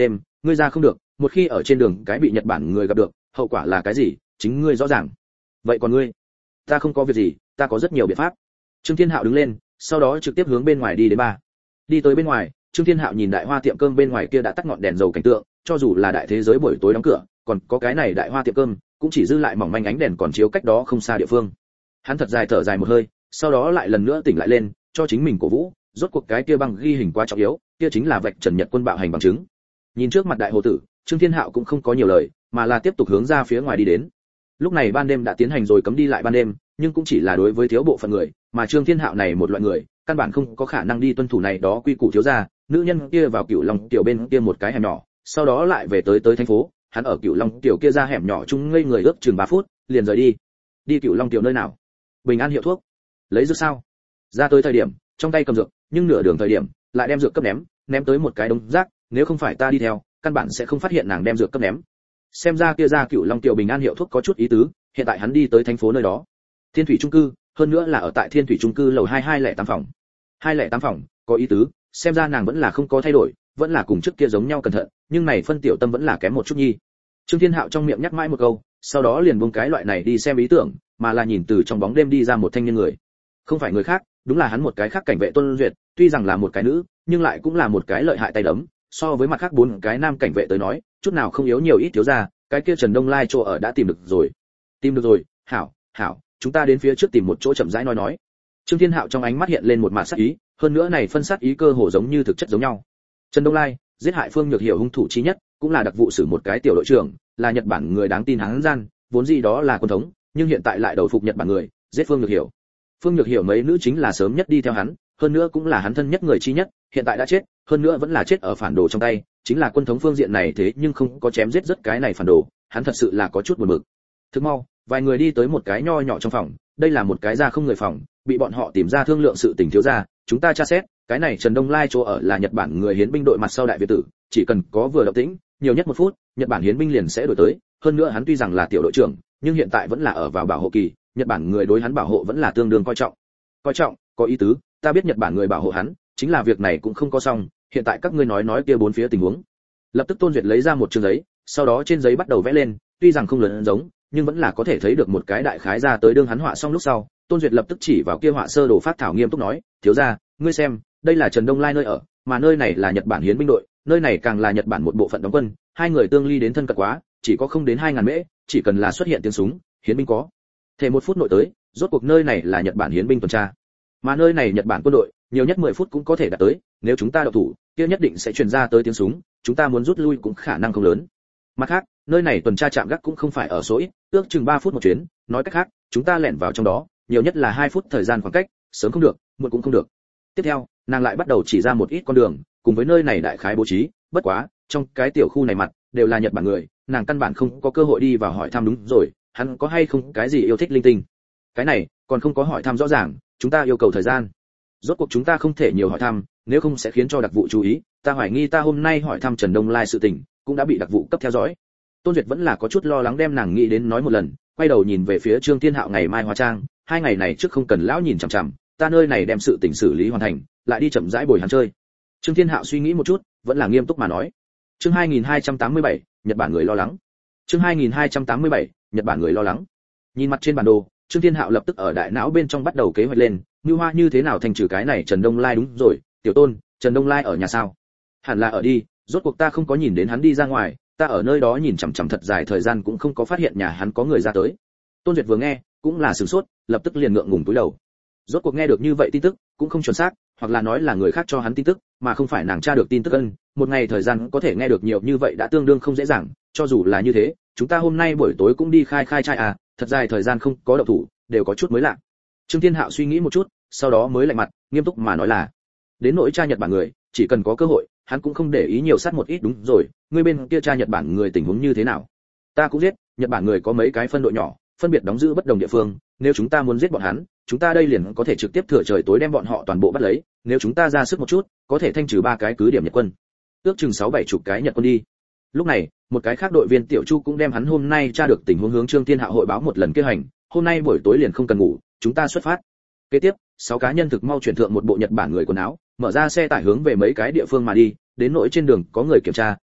ngươi ra không được, một khi ở trên đường cái bị Nhật Bản người gặp được, hậu quả là cái gì, chính ngươi rõ ràng. Vậy còn ngươi? Ta không có việc gì, ta có rất nhiều biện pháp. Trương Thiên Hạo đứng lên, sau đó trực tiếp hướng bên ngoài đi đến ba. Đi tới bên ngoài, Trương Thiên Hạo nhìn đại hoa tiệm cơm bên ngoài kia đã tắt ngọn đèn dầu cảnh tượng, cho dù là đại thế giới buổi tối đóng cửa, còn có cái này đại hoa tiệm cơm, cũng chỉ dư lại mỏng manh ánh đèn còn chiếu cách đó không xa địa phương. Hắn thật dài thở dài một hơi, sau đó lại lần nữa tỉnh lại lên, cho chính mình cổ vũ, rốt cuộc cái kia băng ghi hình quá trọng yếu, kia chính là vạch trần Nhật quân bạo hành bằng chứng. Nhìn trước mặt đại hồ tử, Trương Thiên Hạo cũng không có nhiều lời, mà là tiếp tục hướng ra phía ngoài đi đến. Lúc này ban đêm đã tiến hành rồi cấm đi lại ban đêm, nhưng cũng chỉ là đối với thiếu bộ phận người, mà Trương Thiên Hạo này một loại người, căn bản không có khả năng đi tuân thủ này đó quy củ thiếu gia. Nữ nhân kia vào Cửu Long tiểu bên kia một cái hẻm nhỏ, sau đó lại về tới thành phố, hắn ở Cửu Long tiểu kia ra hẻm nhỏ chung ngây người ước chừng 3 phút, liền rời đi. Đi Cửu Long tiểu nơi nào? Bình An hiệu thuốc. Lấy dược sao? Ra tới thời điểm, trong tay cầm dược, nhưng nửa đường thời điểm, lại đem dược cấp ném tới một cái đống rác, nếu không phải ta đi theo, căn bản sẽ không phát hiện nàng đem dược cấp ném. Xem ra kia ra Cửu Long tiểu Bình An hiệu thuốc có chút ý tứ, hiện tại hắn đi tới thành phố nơi đó. Thiên Thủy trung cư, hơn nữa là ở tại Thiên Thủy trung cư lầu 2208 phòng. 208 phòng, có ý tứ, xem ra nàng vẫn là không có thay đổi, vẫn là cùng trước kia giống nhau cẩn thận, nhưng này phân tiểu tâm vẫn là kém một chút nhi. Trương Thiên Hạo trong miệng nhắc mãi một câu, sau đó liền buông cái loại này đi xem ý tưởng, mà là nhìn từ trong bóng đêm đi ra một thanh niên người. Không phải người khác, đúng là hắn một cái khác cảnh vệ Tôn Duyệt, tuy rằng là một cái nữ, nhưng lại cũng là một cái lợi hại tay đấm, so với mặt khác 4 cái nam cảnh vệ tới nói, chút nào không yếu nhiều ít thiếu gia, cái kia Trần Đông Lai chỗ ở đã tìm được rồi. Tìm được rồi, hảo, chúng ta đến phía trước tìm một chỗ chậm rãi nói. Trương Thiên Hạo trong ánh mắt hiện lên một mạt sát ý, hơn nữa này phân sát ý cơ hồ giống như thực chất giống nhau. Trần Đông Lai, giết hại Phương Nhược Hiểu hung thủ chí nhất, cũng là đặc vụ xử một cái tiểu đội trưởng, là Nhật Bản người đáng tin hắn gian, vốn gì đó là quân thống, nhưng hiện tại lại đầu phục Nhật Bản người, giết Phương Nhược Hiểu. Phương Nhược Hiểu mấy nữ chính là sớm nhất đi theo hắn, hơn nữa cũng là hắn thân nhất người chi nhất, hiện tại đã chết, hơn nữa vẫn là chết ở phản đồ trong tay, chính là quân thống phương diện này thế nhưng không có chém giết rất cái này phản đồ, hắn thật sự là có chút buồn bực. Thức mau, vài người đi tới một cái nho nhỏ trong phòng, đây là một cái ra không người phòng, bị bọn họ tìm ra thương lượng sự tình thiếu gia, chúng ta tra xét, cái này Trần Đông Lai chỗ ở là Nhật Bản người hiến binh đội mặt sau đại việt tử, chỉ cần có vừa động tĩnh, nhiều nhất 1 phút, Nhật Bản hiến binh liền sẽ đổi tới, hơn nữa hắn tuy rằng là tiểu đội trưởng, nhưng hiện tại vẫn là ở vào bảo hộ kỳ, Nhật Bản người đối hắn bảo hộ vẫn là tương đương coi trọng. Coi trọng, có ý tứ, ta biết Nhật Bản người bảo hộ hắn, chính là việc này cũng không có xong, hiện tại các ngươi nói kia 4 phía tình huống. Lập tức Tôn Duyệt lấy ra một chương giấy, sau đó trên giấy bắt đầu vẽ lên, tuy rằng không lớn giống, nhưng vẫn là có thể thấy được một cái đại khái ra tới đương hắn họa xong lúc sau, Tôn Duyệt lập tức chỉ vào kia họa sơ đồ phát thảo nghiêm túc nói, thiếu gia, ngươi xem, đây là Trần Đông Lai nơi ở, mà nơi này là Nhật Bản hiến binh đội, nơi này càng là Nhật Bản một bộ phận đóng quân, hai người tương ly đến thân cận quá, chỉ có không đến 2000 mễ, chỉ cần là xuất hiện tiếng súng, hiến binh có thể 1 phút nội tới, rốt cuộc nơi này là Nhật Bản hiến binh tuần tra, mà nơi này Nhật Bản quân đội, nhiều nhất 10 phút cũng có thể đạt tới, nếu chúng ta động thủ, kia nhất định sẽ truyền ra tới tiếng súng, chúng ta muốn rút lui cũng khả năng không lớn. Mặt khác, nơi này tuần tra trạm gác cũng không phải ở số ít, ước chừng 3 phút một chuyến, nói cách khác, chúng ta lẻn vào trong đó, nhiều nhất là 2 phút thời gian khoảng cách, sớm không được, muộn cũng không được. Tiếp theo, nàng lại bắt đầu chỉ ra một ít con đường, cùng với nơi này đại khái bố trí, bất quá, trong cái tiểu khu này mặt đều là Nhật Bản người, nàng căn bản không có cơ hội đi vào hỏi thăm đúng rồi, hắn có hay không cái gì yêu thích linh tinh. Cái này, còn không có hỏi thăm rõ ràng, chúng ta yêu cầu thời gian. Rốt cuộc chúng ta không thể nhiều hỏi thăm, nếu không sẽ khiến cho đặc vụ chú ý, ta hoài nghi ta hôm nay hỏi thăm Trần Đông Lai sự tình, cũng đã bị đặc vụ cấp theo dõi. Tôn Duyệt vẫn là có chút lo lắng đem nàng nghĩ đến nói một lần, quay đầu nhìn về phía Trương Thiên Hạo ngày mai hóa trang, 2 ngày này trước không cần lão nhìn chằm chằm, ta nơi này đem sự tình xử lý hoàn thành, lại đi chậm rãi bồi hắn chơi. Trương Thiên Hạo suy nghĩ một chút, vẫn là nghiêm túc mà nói. Chương 2287, Nhật Bản người lo lắng. Chương 2287, Nhật Bản người lo lắng. Nhìn mặt trên bản đồ, Trương Thiên Hạo lập tức ở đại não bên trong bắt đầu kế hoạch lên, như hoa như thế nào thành trừ cái này Trần Đông Lai. Đúng rồi, tiểu Tôn, Trần Đông Lai ở nhà sao? Hẳn là ở đi, rốt cuộc ta không có nhìn đến hắn đi ra ngoài, ta ở nơi đó nhìn chằm chằm thật dài thời gian cũng không có phát hiện nhà hắn có người ra tới. Tôn Duyệt vừa nghe, cũng là sửng sốt, lập tức liền ngượng ngùng cúi đầu. Rốt cuộc nghe được như vậy tin tức, cũng không chuẩn xác, hoặc là nói là người khác cho hắn tin tức, mà không phải nàng tra được tin tức ân, một ngày thời gian có thể nghe được nhiều như vậy đã tương đương không dễ dàng, cho dù là như thế, chúng ta hôm nay buổi tối cũng đi khai trai à, thật dài thời gian không có động thủ, đều có chút mới lạ. Trương Thiên Hạo suy nghĩ một chút, sau đó mới lạnh mặt, nghiêm túc mà nói là, đến nỗi tra Nhật Bản người, chỉ cần có cơ hội, hắn cũng không để ý nhiều sát một ít. Đúng rồi, ngươi bên kia tra Nhật Bản người tình huống như thế nào? Ta cũng biết, Nhật Bản người có mấy cái phân đội nhỏ, phân biệt đóng giữ bất đồng địa phương, nếu chúng ta muốn giết bọn hắn, chúng ta đây liền có thể trực tiếp thừa trời tối đem bọn họ toàn bộ bắt lấy, nếu chúng ta ra sức một chút, có thể thanh trừ 3 cái cứ điểm Nhật quân. Ước chừng 6-7 chục cái Nhật quân đi. Lúc này, một cái khác đội viên Tiểu Chu cũng đem hắn hôm nay tra được tình huống hướng Trương Thiên Hạo hội báo một lần kế hoạch, hôm nay buổi tối liền không cần ngủ, chúng ta xuất phát. Kế tiếp, 6 cá nhân thực mau chuyển thượng một bộ Nhật Bản người quần áo, mở ra xe tải hướng về mấy cái địa phương mà đi, đến nỗi trên đường có người kiểm tra,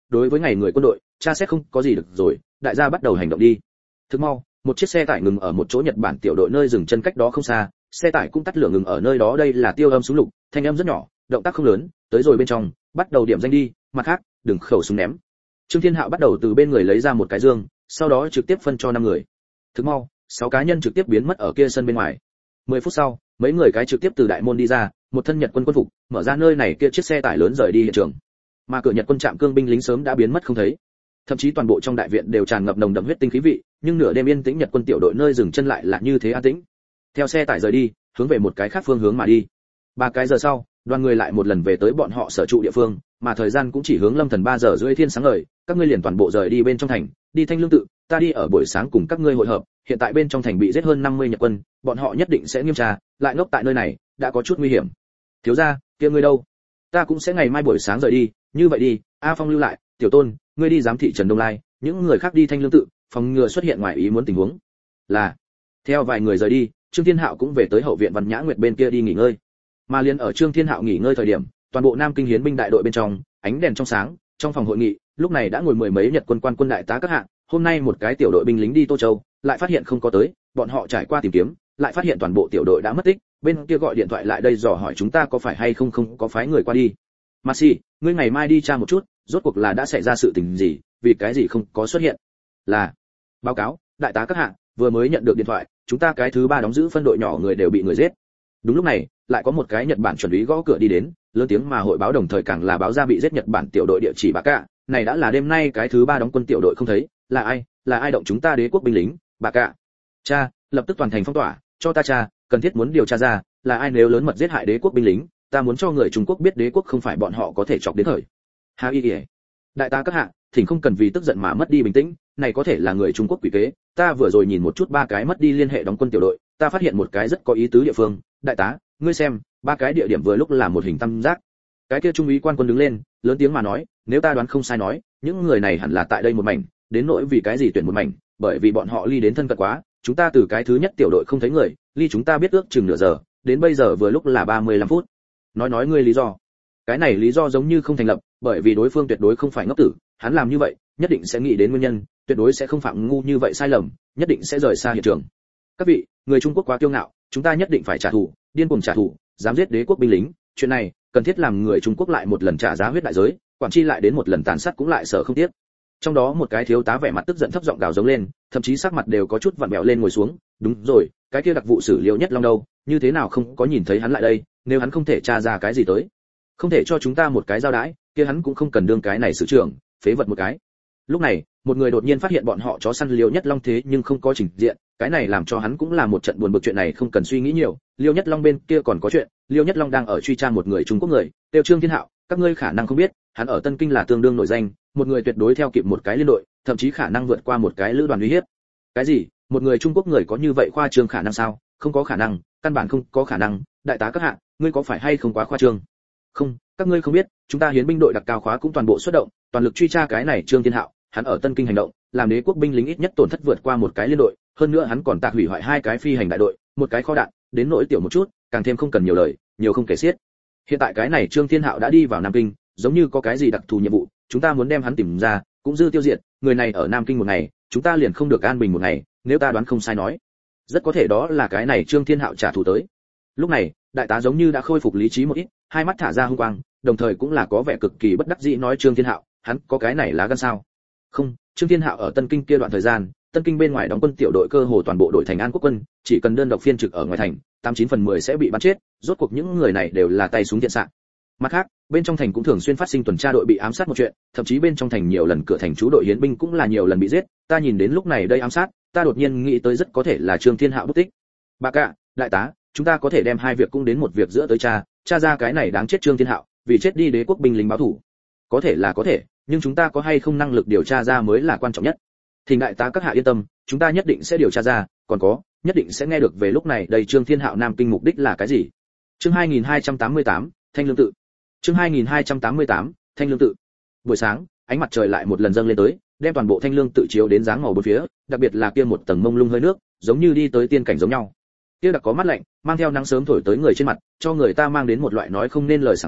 đối với ngày người quân đội tra xét không có gì được rồi, đại gia bắt đầu hành động đi. Thực mau, một chiếc xe tải ngừng ở một chỗ Nhật Bản tiểu đội nơi dừng chân cách đó không xa, xe tải cũng tắt lửa ngừng ở nơi đó. Đây là tiêu âm súng lục, thanh âm rất nhỏ, động tác không lớn, tới rồi bên trong, bắt đầu điểm danh đi, mặt khác, đừng khẩu súng ném. Trương Thiên Hạo bắt đầu từ bên người lấy ra một cái dương, sau đó trực tiếp phân cho 5 người. Thực mau, 6 cá nhân trực tiếp biến mất ở kia sân bên ngoài. 10 phút sau, mấy người cái trực tiếp từ đại môn đi ra, một thân Nhật quân quân phục, mở ra nơi này kia chiếc xe tải lớn rời đi hiện trường. Mà cửa Nhật quân trạm cương binh lính sớm đã biến mất không thấy. Thậm chí toàn bộ trong đại viện đều tràn ngập nồng đậm huyết tinh khí vị, nhưng nửa đêm yên tĩnh Nhật quân tiểu đội nơi dừng chân lại là như thế an tĩnh. Theo xe tải rời đi, hướng về một cái khác phương hướng mà đi. 3 cái giờ sau, đoàn người lại một lần về tới bọn họ sở trụ địa phương, mà thời gian cũng chỉ hướng lâm thần 3 giờ rưỡi thiên sáng ngời. Các ngươi liền toàn bộ rời đi bên trong thành, đi Thanh Lương tự, ta đi ở buổi sáng cùng các ngươi hội hợp. Hiện tại bên trong thành bị giết hơn 50 Nhật quân, bọn họ nhất định sẽ nghiêm tra, lại ngốc tại nơi này đã có chút nguy hiểm. Thiếu gia, kia ngươi đâu? Ta cũng sẽ ngày mai buổi sáng rời đi. Như vậy đi, A Phong lưu lại, Tiểu Tôn, ngươi đi giám thị Trần Đông Lai, những người khác đi Thanh Lương tự, phòng ngừa xuất hiện ngoài ý muốn tình huống. Là. Theo vài người rời đi, Trương Thiên Hạo cũng về tới hậu viện Văn Nhã Nguyệt bên kia đi nghỉ ngơi. Mà liền ở Trương Thiên Hạo nghỉ ngơi thời điểm, toàn bộ Nam Kinh hiến binh đại đội bên trong, ánh đèn trong sáng, trong phòng hội nghị, lúc này đã ngồi mười mấy Nhật quân quan quân đại tá các hạng. Hôm nay một cái tiểu đội binh lính đi Tô Châu, lại phát hiện không có tới, bọn họ trải qua tìm kiếm, lại phát hiện toàn bộ tiểu đội đã mất tích. Bên kia gọi điện thoại lại đây dò hỏi chúng ta có phải hay không có phái người qua đi. Marcy, ngươi ngày mai đi tra một chút, rốt cuộc là đã xảy ra sự tình gì, vì cái gì không có xuất hiện. Là. Báo cáo, đại tá các hạng, vừa mới nhận được điện thoại, chúng ta cái thứ 3 đóng giữ phân đội nhỏ người đều bị người giết. Đúng lúc này, lại có một cái Nhật Bản chuẩn úy gõ cửa đi đến, lớn tiếng mà hội báo, đồng thời càng là báo ra bị giết Nhật Bản tiểu đội địa chỉ Bà Cạ. Này đã là đêm nay cái thứ 3 đóng quân tiểu đội không thấy, là ai động chúng ta đế quốc binh lính, Bà Cạ. Cha, lập tức toàn thành phong tỏa, cho ta cha, cần thiết muốn điều tra ra, là ai nếu lớn mật giết hại đế quốc binh lính, ta muốn cho người Trung Quốc biết đế quốc không phải bọn họ có thể chọc đến thời. Hà Y. Đại tá các hạ, thỉnh không cần vì tức giận mà mất đi bình tĩnh, này có thể là người Trung Quốc quỷ kế, ta vừa rồi nhìn một chút 3 cái mất đi liên hệ đóng quân tiểu đội, ta phát hiện một cái rất có ý tứ địa phương, đại tá, ngươi xem, 3 cái địa điểm vừa lúc là một hình tam giác. Cái kia trung úy quan quân đứng lên, lớn tiếng mà nói, nếu ta đoán không sai nói, những người này hẳn là tại đây một mảnh, đến nỗi vì cái gì tuyển một mảnh, bởi vì bọn họ ly đến thân cận quá, chúng ta từ cái thứ nhất tiểu đội không thấy người, ly chúng ta biết ước chừng nửa giờ, đến bây giờ vừa lúc là 35 phút. Nói ngươi lý do. Cái này lý do giống như không thành lập, bởi vì đối phương tuyệt đối không phải ngốc tử, hắn làm như vậy, nhất định sẽ nghĩ đến nguyên nhân, tuyệt đối sẽ không phạm ngu như vậy sai lầm, nhất định sẽ rời xa hiện trường. Các vị, người Trung Quốc quá kiêu ngạo, chúng ta nhất định phải trả thù, điên cuồng trả thù, dám giết đế quốc binh lính, chuyện này cần thiết làm người Trung Quốc lại một lần trả giá huyết đại giới, quản chi lại đến một lần tàn sát cũng lại sợ không tiếc. Trong đó một cái thiếu tá vẻ mặt tức giận thấp giọng gào giống lên, thậm chí sắc mặt đều có chút vặn vẹo lên ngồi xuống. Đúng rồi, cái kia đặc vụ xử Liễu Nhất Long đâu, như thế nào không có nhìn thấy hắn lại đây, nếu hắn không thể tra ra cái gì tới, không thể cho chúng ta một cái giao đãi, kia hắn cũng không cần đương cái này xử trưởng, phế vật một cái. Lúc này, một người đột nhiên phát hiện bọn họ chó săn Liễu Nhất Long thế nhưng không có trình diện, cái này làm cho hắn cũng là một trận buồn bực. Chuyện này không cần suy nghĩ nhiều, Liễu Nhất Long bên kia còn có chuyện, Liễu Nhất Long đang ở truy tra một người Trung Quốc người, tiêu Trương Thiên Hạo, các ngươi khả năng không biết, hắn ở Tân Kinh là tương đương nổi danh, một người tuyệt đối theo kịp một cái liên đội, thậm chí khả năng vượt qua một cái lữ đoàn uy hiếp. Cái gì? Một người Trung Quốc người có như vậy khoa trương khả năng sao? Không có khả năng, căn bản không có khả năng. Đại tá các hạ, ngươi có phải hay không quá khoa trương? Không, các ngươi không biết, chúng ta hiến binh đội đặc cao khóa cũng toàn bộ xuất động, toàn lực truy tra cái này Trương Thiên Hạo, hắn ở Tân Kinh hành động, làm đế quốc binh lính ít nhất tổn thất vượt qua một cái liên đội, hơn nữa hắn còn tạc hủy hoại 2 cái phi hành đại đội, một cái kho đạn, đến nỗi tiểu một chút, càng thêm không cần nhiều lời, nhiều không kể xiết. Hiện tại cái này Trương Thiên Hạo đã đi vào Nam Kinh, giống như có cái gì đặc thù nhiệm vụ, chúng ta muốn đem hắn tìm ra, cũng dư tiêu diệt, người này ở Nam Kinh một ngày, chúng ta liền không được an bình một ngày, nếu ta đoán không sai nói, rất có thể đó là cái này Trương Thiên Hạo trả thù tới. Lúc này, đại tá giống như đã khôi phục lý trí một ít, hai mắt thả ra hung quang, đồng thời cũng là có vẻ cực kỳ bất đắc dĩ nói Trương Thiên Hạo, hắn có cái này lá gan sao? Không, Trương Thiên Hạo ở Tân Kinh kia đoạn thời gian, Tân Kinh bên ngoài đóng quân tiểu đội cơ hồ toàn bộ đội thành An Quốc quân, chỉ cần đơn độc phiên trực ở ngoài thành, 89/10 sẽ bị bắn chết, rốt cuộc những người này đều là tay súng thiện xạ. Mặt khác, bên trong thành cũng thường xuyên phát sinh tuần tra đội bị ám sát một chuyện, thậm chí bên trong thành nhiều lần cửa thành trú đội hiến binh cũng là nhiều lần bị giết, ta nhìn đến lúc này đây ám sát, ta đột nhiên nghĩ tới rất có thể là Trương Thiên Hạo bất tích. Bà Cạ, đại tá, chúng ta có thể đem 2 việc cũng đến một việc giữa tới tra ra cái này đáng chết Trương Thiên Hạo, vì chết đi đế quốc binh lính báo thù. Có thể là có thể, nhưng chúng ta có hay không năng lực điều tra ra mới là quan trọng nhất. Thỉnh đại tá các hạ yên tâm, chúng ta nhất định sẽ điều tra ra, còn có, nhất định sẽ nghe được về lúc này đây Trương Thiên Hạo Nam Kinh mục đích là cái gì. Chương 2288, Thanh Lương tự. Chương 2288, Thanh Lương tự. Buổi sáng, ánh mặt trời lại một lần dâng lên tới, đem toàn bộ Thanh Lương tự chiếu đến dáng màu bốn phía, đặc biệt là kia một tầng mông lung hơi nước, giống như đi tới tiên cảnh giống nhau. Kia đặc có mát lạnh, mang theo nắng sớm thổi tới người trên mặt, cho người ta mang đến một loại nói không nên lời sảng khoái,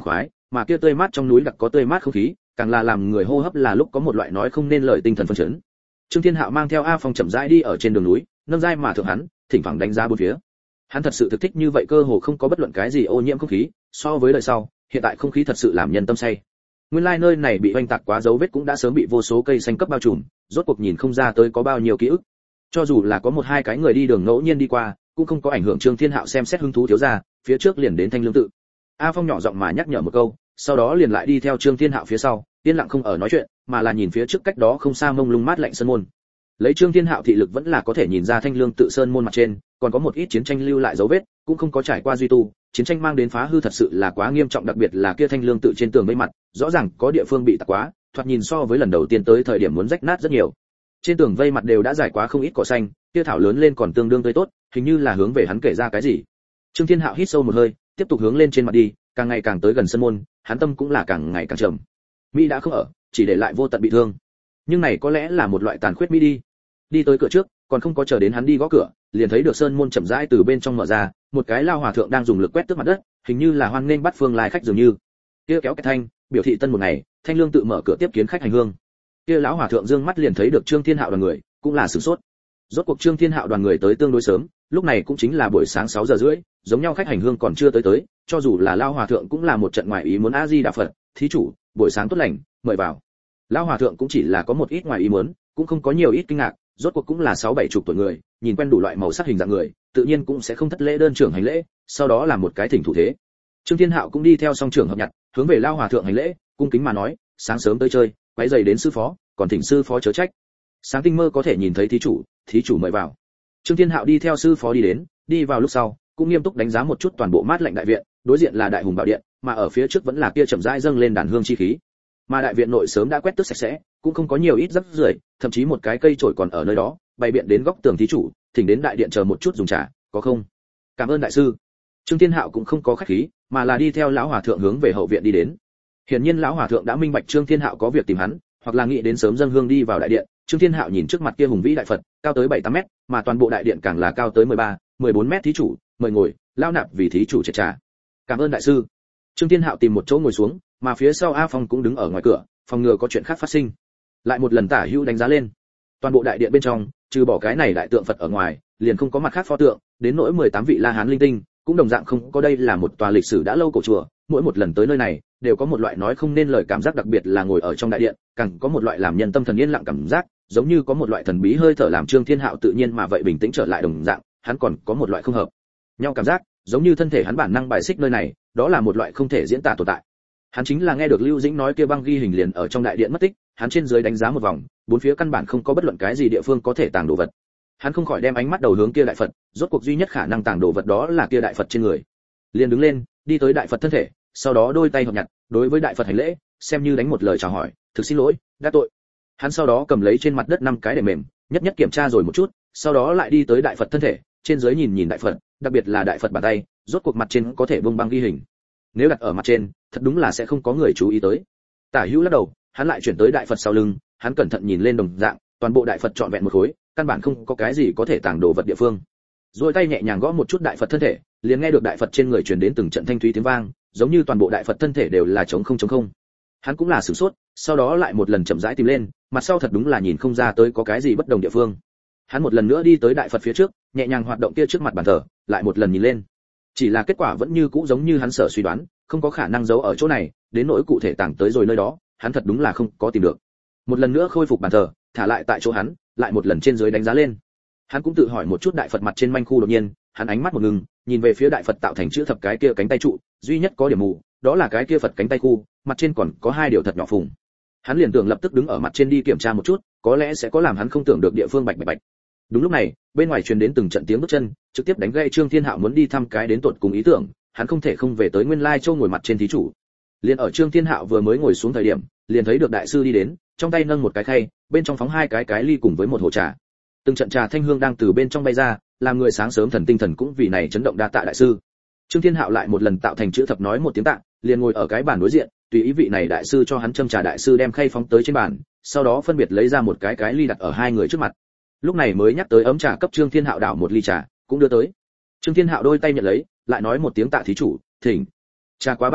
mà kia tươi mát trong núi đặc có tươi mát không khí, càng là làm người hô hấp là lúc có một loại nói không nên lời tinh thần phấn chấn. Trương Thiên Hạo mang theo A Phong chậm rãi đi ở trên đường núi, nâng dai mà thượng hắn, thỉnh thoảng đánh giá bốn phía. Hắn thật sự thực thích như vậy, cơ hồ không có bất luận cái gì ô nhiễm không khí, so với đời sau, hiện tại không khí thật sự làm nhân tâm say. Nguyên lai nơi này bị oanh tạc quá dấu vết cũng đã sớm bị vô số cây xanh cấp bao trùm, rốt cuộc nhìn không ra tới có bao nhiêu ký ức. Cho dù là có một hai cái người đi đường ngẫu nhiên đi qua, cũng không có ảnh hưởng Trương Thiên Hạo xem xét hứng thú thiếu gia, phía trước liền đến Thanh Lương tự. A Phong nhỏ giọng mà nhắc nhở một câu, sau đó liền lại đi theo Trương Thiên Hạo phía sau, yên lặng không ở nói chuyện, mà là nhìn phía trước cách đó không xa mông lung mát lạnh sơn môn. Lấy Trương Thiên Hạo thị lực vẫn là có thể nhìn ra Thanh Lương tự sơn môn mặt trên, còn có một ít chiến tranh lưu lại dấu vết, cũng không có trải qua duy tu, chiến tranh mang đến phá hư thật sự là quá nghiêm trọng, đặc biệt là kia Thanh Lương tự trên tường vây mặt, rõ ràng có địa phương bị tạc quá, thoạt nhìn so với lần đầu tiên tới thời điểm muốn rách nát rất nhiều. Trên tường vây mặt đều đã giải quá không ít cỏ xanh, kia thảo lớn lên còn tương đương tươi tốt, hình như là hướng về hắn kể ra cái gì. Trương Thiên Hạo hít sâu một hơi, tiếp tục hướng lên trên mặt đi, càng ngày càng tới gần sân môn, hắn tâm cũng là càng ngày càng trầm. Mỹ đã không ở, chỉ để lại vô tận bị thương. Nhưng này có lẽ là một loại tàn khuyết Mỹ đi. Đi tới cửa trước, còn không có chờ đến hắn đi gõ cửa, liền thấy được sơn môn chậm rãi từ bên trong mở ra, một cái lao hòa thượng đang dùng lực quét tước mặt đất, hình như là hoan nghênh bắt phương lai khách dường như. Kia kéo cái thanh, biểu thị tân một ngày, Thanh Lương tự mở cửa tiếp kiến khách hành hương. Kia lão hòa thượng dương mắt liền thấy được Trương Thiên Hạo đoàn người, cũng là sửng sốt. Rốt cuộc Trương Thiên Hạo đoàn người tới tương đối sớm, lúc này cũng chính là buổi sáng 6 giờ rưỡi, giống nhau khách hành hương còn chưa tới, cho dù là lão hòa thượng cũng là một trận ngoài ý muốn. A Di Đà Phật, thí chủ, buổi sáng tốt lành, mời vào. Lão hòa thượng cũng chỉ là có một ít ngoài ý muốn, cũng không có nhiều ít kinh ngạc, rốt cuộc cũng là 6-7 chục tuổi người, nhìn quen đủ loại màu sắc hình dạng người, tự nhiên cũng sẽ không thất lễ đơn trưởng hành lễ, sau đó làm một cái thỉnh thủ thế. Trương Thiên Hạo cũng đi theo song trưởng hợp nhặt, hướng về lão hòa thượng hành lễ, cung kính mà nói, sáng sớm tới chơi, quấy rầy đến sư phó, còn thỉnh sư phó chớ trách. Sáng tinh mơ có thể nhìn thấy thí chủ mời vào. Trương Thiên Hạo đi theo sư phó đi đến, đi vào lúc sau, cũng nghiêm túc đánh giá một chút toàn bộ mát lạnh đại viện, đối diện là đại hùng bảo điện, mà ở phía trước vẫn là kia chậm rãi dâng lên đàn hương chi khí. Mà đại viện nội sớm đã quét tước sạch sẽ, cũng không có nhiều ít rác rưởi, thậm chí một cái cây chổi còn ở nơi đó, bày biện đến góc tường thí chủ, thỉnh đến đại điện chờ một chút dùng trà, có không? Cảm ơn đại sư. Trương Thiên Hạo cũng không có khách khí, mà là đi theo lão hòa thượng hướng về hậu viện đi đến. Hiển nhiên lão hòa thượng đã minh bạch Trương Thiên Hạo có việc tìm hắn, hoặc là nghĩ đến sớm dâng hương đi vào đại điện. Trương Thiên Hạo nhìn trước mặt kia hùng vĩ đại Phật, cao tới 7-8 mét, mà toàn bộ đại điện càng là cao tới 13-14 mét. Thí chủ, mời ngồi, lão nạp vì thí chủ triệt trà. Cảm ơn đại sư. Trương Thiên Hạo tìm một chỗ ngồi xuống, mà phía sau A Phong cũng đứng ở ngoài cửa, phòng ngừa có chuyện khác phát sinh. Lại một lần tả hữu đánh giá lên. Toàn bộ đại điện bên trong, trừ bỏ cái này đại tượng Phật ở ngoài, liền không có mặt khác pho tượng, đến nỗi 18 vị La Hán linh tinh, cũng đồng dạng không có. Đây là một tòa lịch sử đã lâu cổ chùa, mỗi một lần tới nơi này, đều có một loại nói không nên lời cảm giác, đặc biệt là ngồi ở trong đại điện, càng có một loại làm nhân tâm thần yên lặng cảm giác, giống như có một loại thần bí hơi thở làm Trương Thiên Hạo tự nhiên mà vậy bình tĩnh trở lại đồng dạng, hắn còn có một loại không hợp nhau cảm giác, giống như thân thể hắn bản năng bài xích nơi này, đó là một loại không thể diễn tả tồn tại. Hắn chính là nghe được Lưu Dĩnh nói kia băng ghi hình liền ở trong đại điện mất tích, hắn trên dưới đánh giá một vòng, bốn phía căn bản không có bất luận cái gì địa phương có thể tàng đồ vật. Hắn không khỏi đem ánh mắt đầu hướng kia đại Phật, rốt cuộc duy nhất khả năng tàng đồ vật đó là kia đại Phật trên người. Liền đứng lên, đi tới đại Phật thân thể, sau đó đôi tay hợp nhặt, đối với đại Phật hành lễ, xem như đánh một lời chào hỏi, thực xin lỗi, đã tội. Hắn sau đó cầm lấy trên mặt đất 5 cái để mềm, nhất nhất kiểm tra rồi một chút, sau đó lại đi tới đại Phật thân thể, trên dưới nhìn nhìn đại Phật, đặc biệt là đại Phật bàn tay, rốt cuộc mặt trên có thể vương băng ghi hình. Nếu đặt ở mặt trên, thật đúng là sẽ không có người chú ý tới. Tả Hữu lắc đầu, hắn lại chuyển tới đại Phật sau lưng, hắn cẩn thận nhìn lên đồng dạng, toàn bộ đại Phật trọn vẹn một khối, căn bản không có cái gì có thể tàng đồ vật địa phương. Rồi tay nhẹ nhàng gõ một chút đại Phật thân thể, liền nghe được đại Phật trên người truyền đến từng trận thanh thúy tiếng vang, giống như toàn bộ đại Phật thân thể đều là trống không. Hắn cũng là sửng sốt, sau đó lại một lần chậm rãi tìm lên, mặt sau thật đúng là nhìn không ra tới có cái gì bất đồng địa phương. Hắn một lần nữa đi tới đại Phật phía trước, nhẹ nhàng hoạt động kia trước mặt bàn thờ, lại một lần nhìn lên. Chỉ là kết quả vẫn như cũ giống như hắn sở suy đoán, không có khả năng giấu ở chỗ này, đến nỗi cụ thể tàng tới rồi nơi đó, hắn thật đúng là không có tìm được. Một lần nữa khôi phục bàn thờ, thả lại tại chỗ hắn, lại một lần trên dưới đánh giá lên. Hắn cũng tự hỏi một chút đại Phật mặt trên manh khu, đột nhiên, hắn ánh mắt một ngừng, nhìn về phía đại Phật tạo thành chữ thập cái kia cánh tay trụ, duy nhất có điểm mù, đó là cái kia Phật cánh tay khu, mặt trên còn có 2 điều thật nhỏ phùng. Hắn liền tưởng lập tức đứng ở mặt trên đi kiểm tra một chút, có lẽ sẽ có làm hắn không tưởng được địa phương bạch. Đúng lúc này, bên ngoài truyền đến từng trận tiếng bước chân, trực tiếp đánh gây Trương Thiên Hạo muốn đi thăm cái đến tột cùng ý tưởng, hắn không thể không về tới nguyên lai châu ngồi mặt trên thí chủ. Liền ở Trương Thiên Hạo vừa mới ngồi xuống thời điểm, liền thấy được đại sư đi đến, trong tay nâng một cái khay, bên trong phóng 2 cái ly cùng với một hồ trà. Từng trận trà thanh hương đang từ bên trong bay ra, làm người sáng sớm thần tinh thần cũng vì này chấn động, đa tạ đại sư. Trương Thiên Hạo lại một lần tạo thành chữ thập nói một tiếng tạ, liền ngồi ở cái bàn đối diện, tùy ý vị này đại sư cho hắn châm trà. Đại sư đem khay phóng tới trên bàn, sau đó phân biệt lấy ra một cái ly đặt ở 2 người trước mặt. Lúc này mới nhắc tới ấm trà cấp Trương Thiên Hạo đảo một ly trà, cũng đưa tới. Trương Thiên Hạo đôi tay nhận lấy, lại nói một tiếng tạ thí chủ, thỉnh. Trà quá 3 hồi,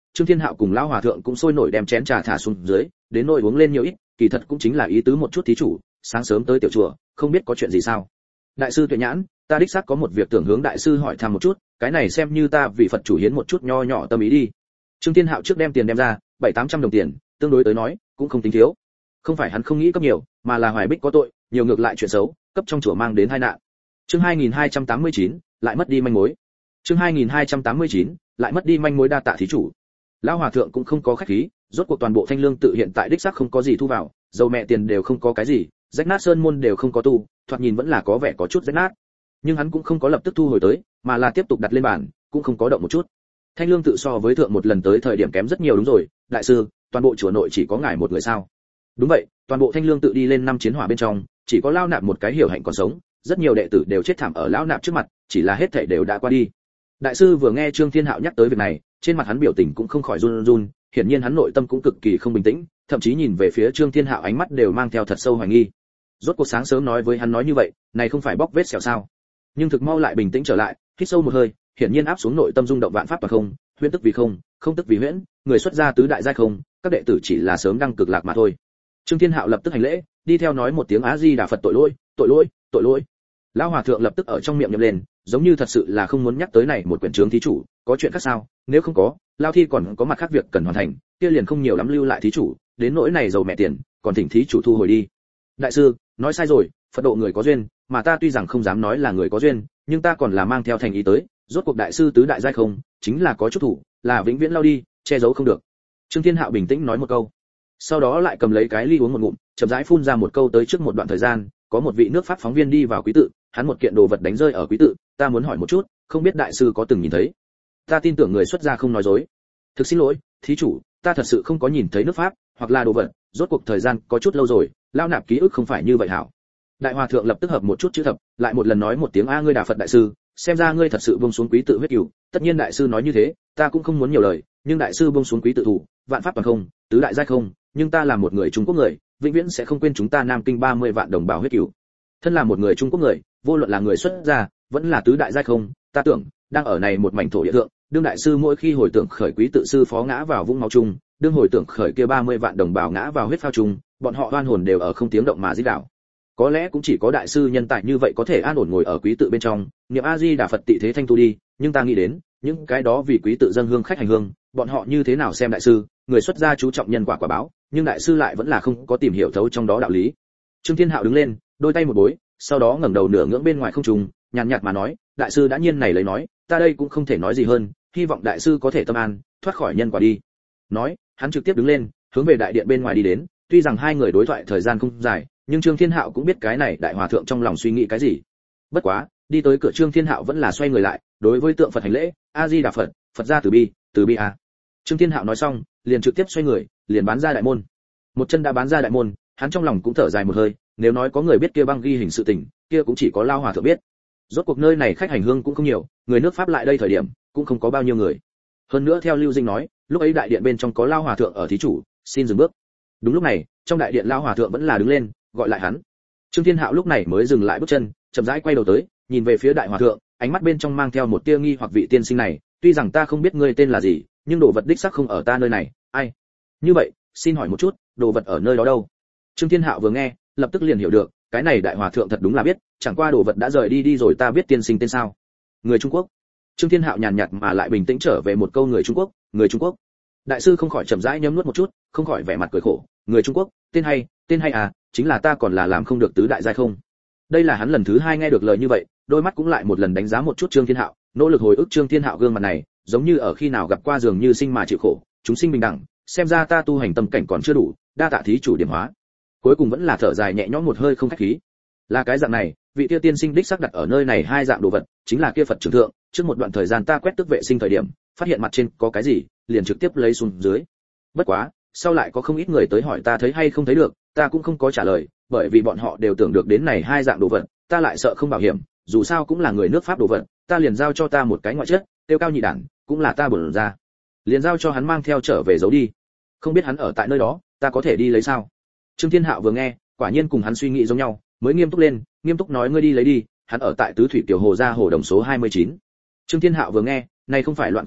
Trương Thiên Hạo cùng lão hòa thượng cũng sôi nổi đem chén trà thả xuống dưới, đến nỗi uống lên nhiều ít, kỳ thật cũng chính là ý tứ một chút thí chủ, sáng sớm tới tiểu chùa, không biết có chuyện gì sao? Đại sư Tuệ Nhãn, ta đích xác có một việc tưởng hướng đại sư hỏi thăm một chút, cái này xem như ta vì Phật chủ hiến một chút nho nhỏ tâm ý đi. Trương Thiên Hạo trước đem tiền đem ra, 700-800 đồng tiền, tương đối tới nói, cũng không tính thiếu. Không phải hắn không nghĩ cấp nhiều, mà là Hoài Bích có tội, nhiều ngược lại chuyện xấu, cấp trong chùa mang đến tai nạn. Chương 2289, lại mất đi manh mối. Chương 2289, lại mất đi manh mối đa tạ thí chủ. Lão hòa thượng cũng không có khách khí, rốt cuộc toàn bộ Thanh Lương tự hiện tại đích xác không có gì thu vào, dầu mẹ tiền đều không có cái gì, rách nát sơn môn đều không có tu, thoạt nhìn vẫn là có vẻ có chút rách nát. Nhưng hắn cũng không có lập tức thu hồi tới, mà là tiếp tục đặt lên bàn, cũng không có động một chút. Thanh Lương tự so với thượng một lần tới thời điểm kém rất nhiều đúng rồi, đại sư, toàn bộ chùa nội chỉ có ngài một người sao? Đúng vậy, toàn bộ Thanh Lương tự đi lên 5 chiến hỏa bên trong, chỉ có Lão Nạp một cái hiểu hạnh còn sống, rất nhiều đệ tử đều chết thảm ở Lão Nạp trước mặt, chỉ là hết thảy đều đã qua đi. Đại sư vừa nghe Trương Thiên Hạo nhắc tới việc này, trên mặt hắn biểu tình cũng không khỏi run run, hiển nhiên hắn nội tâm cũng cực kỳ không bình tĩnh, thậm chí nhìn về phía Trương Thiên Hạo ánh mắt đều mang theo thật sâu hoài nghi. Rốt cuộc sáng sớm nói với hắn nói như vậy, này không phải bóc vết sẹo sao? Nhưng thực mau lại bình tĩnh trở lại, hít sâu một hơi, hiển nhiên áp xuống nội tâm rung động vạn pháp toàn không, huyễn tức vì không, không tức vì huyễn, người xuất gia tứ đại giai không, các đệ tử chỉ là sớm đăng cực lạc mà thôi. Trương Thiên Hạo lập tức hành lễ, đi theo nói một tiếng A Di Đà Phật tội lỗi, tội lỗi, tội lỗi. Lão hòa thượng lập tức ở trong miệng nhậm lên, giống như thật sự là không muốn nhắc tới này một quyển trướng thí chủ, có chuyện khác sao? Nếu không có, lao thi còn có mặt khác việc cần hoàn thành, kia liền không nhiều lắm lưu lại thí chủ, đến nỗi này giàu mẹ tiền, còn thỉnh thí chủ thu hồi đi. Đại sư, nói sai rồi, Phật độ người có duyên, mà ta tuy rằng không dám nói là người có duyên, nhưng ta còn là mang theo thành ý tới, rốt cuộc đại sư tứ đại giai không, chính là có chút thủ, là vĩnh viễn lao đi, che giấu không được. Trương Thiên Hạo bình tĩnh nói một câu, sau đó lại cầm lấy cái ly uống một ngụm, chậm rãi phun ra một câu tới trước một đoạn thời gian, có một vị nước Pháp phóng viên đi vào quý tự, hắn một kiện đồ vật đánh rơi ở quý tự, ta muốn hỏi một chút, không biết đại sư có từng nhìn thấy? Ta tin tưởng người xuất gia không nói dối. Thực xin lỗi, thí chủ, ta thật sự không có nhìn thấy nước Pháp, hoặc là đồ vật, rốt cuộc thời gian có chút lâu rồi, Lão Nạp ký ức không phải như vậy hảo. Đại hòa thượng lập tức hợp một chút chữ thập, lại một lần nói một tiếng a ngươi Đà Phật đại sư, xem ra ngươi thật sự buông xuống quý tự huyết cửu, tất nhiên đại sư nói như thế, ta cũng không muốn nhiều lời, nhưng đại sư buông xuống quý tự thủ, vạn pháp toàn không, tứ đại giai không, nhưng ta là một người Trung Quốc người, vĩnh viễn sẽ không quên chúng ta Nam Kinh 30 vạn đồng bào huyết cửu. Thân là một người Trung Quốc người, vô luận là người xuất gia, vẫn là tứ đại giai không, ta tưởng, đang ở này một mảnh thổ địa thượng, đương đại sư mỗi khi hồi tưởng khởi quý tự sư phó ngã vào vũng máu chung, đương hồi tưởng khởi kia 30 vạn đồng bào ngã vào huyết phao chung, bọn họ oan hồn đều ở không tiếng động mà rít gào. Có lẽ cũng chỉ có đại sư nhân tài như vậy có thể an ổn ngồi ở quý tự bên trong, niệm A Di Đà Phật tị thế thanh tu đi, nhưng ta nghĩ đến, những cái đó vì quý tự dâng hương khách hành hương, bọn họ như thế nào xem đại sư, người xuất gia chú trọng nhân quả quả báo, nhưng đại sư lại vẫn là không có tìm hiểu thấu trong đó đạo lý. Trương Thiên Hạo đứng lên, đôi tay một bối, sau đó ngẩng đầu nửa ngưỡng bên ngoài không trung, nhàn nhạt mà nói, đại sư đã nhiên này lấy nói, ta đây cũng không thể nói gì hơn, hy vọng đại sư có thể tâm an, thoát khỏi nhân quả đi. Nói, hắn trực tiếp đứng lên, hướng về đại điện bên ngoài đi đến, tuy rằng hai người đối thoại thời gian không dài, nhưng Trương Thiên Hạo cũng biết cái này đại hòa thượng trong lòng suy nghĩ cái gì. Bất quá, đi tới cửa Trương Thiên Hạo vẫn là xoay người lại, đối với tượng Phật hành lễ, A Di Đà Phật, Phật gia từ bi a. Trương Thiên Hạo nói xong, liền trực tiếp xoay người, liền bán ra đại môn. Một chân đã bán ra đại môn, hắn trong lòng cũng thở dài một hơi, nếu nói có người biết kia băng ghi hình sự tình, kia cũng chỉ có Lao hòa thượng biết. Rốt cuộc nơi này khách hành hương cũng không nhiều, người nước Pháp lại đây thời điểm, cũng không có bao nhiêu người. Hơn nữa theo Lưu Dinh nói, lúc ấy đại điện bên trong có Lao hòa thượng ở thí chủ, xin dừng bước. Đúng lúc này, trong đại điện Lao hòa thượng vẫn là đứng lên, gọi lại hắn. Trương Thiên Hạo lúc này mới dừng lại bước chân, chậm rãi quay đầu tới, nhìn về phía đại hòa thượng, ánh mắt bên trong mang theo một tia nghi hoặc vị tiên sinh này, tuy rằng ta không biết ngươi tên là gì, nhưng đồ vật đích xác không ở ta nơi này, ai? Như vậy, xin hỏi một chút, đồ vật ở nơi đó đâu? Trương Thiên Hạo vừa nghe, lập tức liền hiểu được, cái này đại hòa thượng thật đúng là biết, chẳng qua đồ vật đã rời đi rồi ta biết tiên sinh tên sao? Người Trung Quốc. Trương Thiên Hạo nhàn nhạt mà lại bình tĩnh trở về một câu người Trung Quốc, người Trung Quốc. Đại sư không khỏi chậm rãi nhấm nuốt một chút, không khỏi vẻ mặt cười khổ, người Trung Quốc, tên hay à, chính là ta còn là làm không được tứ đại giai không? Đây là hắn lần thứ hai nghe được lời như vậy, đôi mắt cũng lại một lần đánh giá một chút Trương Thiên Hạo, nỗ lực hồi ức Trương Thiên Hạo gương mặt này, giống như ở khi nào gặp qua dường như sinh mà chịu khổ, chúng sinh bình đẳng, xem ra ta tu hành tâm cảnh còn chưa đủ, đa tạ thí chủ điểm hóa. Cuối cùng vẫn là thở dài nhẹ nhõm một hơi không khách khí. Là cái dạng này, vị kia tiên sinh đích xác đặt ở nơi này hai dạng đồ vật, chính là kia Phật trưởng thượng, trước một đoạn thời gian ta quét tước vệ sinh thời điểm, phát hiện mặt trên có cái gì, liền trực tiếp lấy xuống dưới. Bất quá, sau lại có không ít người tới hỏi ta thấy hay không thấy được, ta cũng không có trả lời, bởi vì bọn họ đều tưởng được đến này hai dạng đồ vật, ta lại sợ không bảo hiểm, dù sao cũng là người nước Pháp đồ vật, ta liền giao cho ta một cái ngoại chất, tiêu cao nhị đẳng, cũng là ta bổn ra. Liền giao cho hắn mang theo trở về giấu đi. Không biết hắn ở tại nơi đó, ta có thể đi lấy sao? Trương Thiên Hạo vừa nghe, quả nhiên cùng hắn suy nghĩ giống nhau, mới nghiêm túc lên, nghiêm túc nói ngươi đi lấy đi, hắn ở tại Tứ Thủy Tiểu Hồ Gia Hồ Đồng số 29. Trương Thiên Hạo vừa nghe, này không phải loạn khu sao,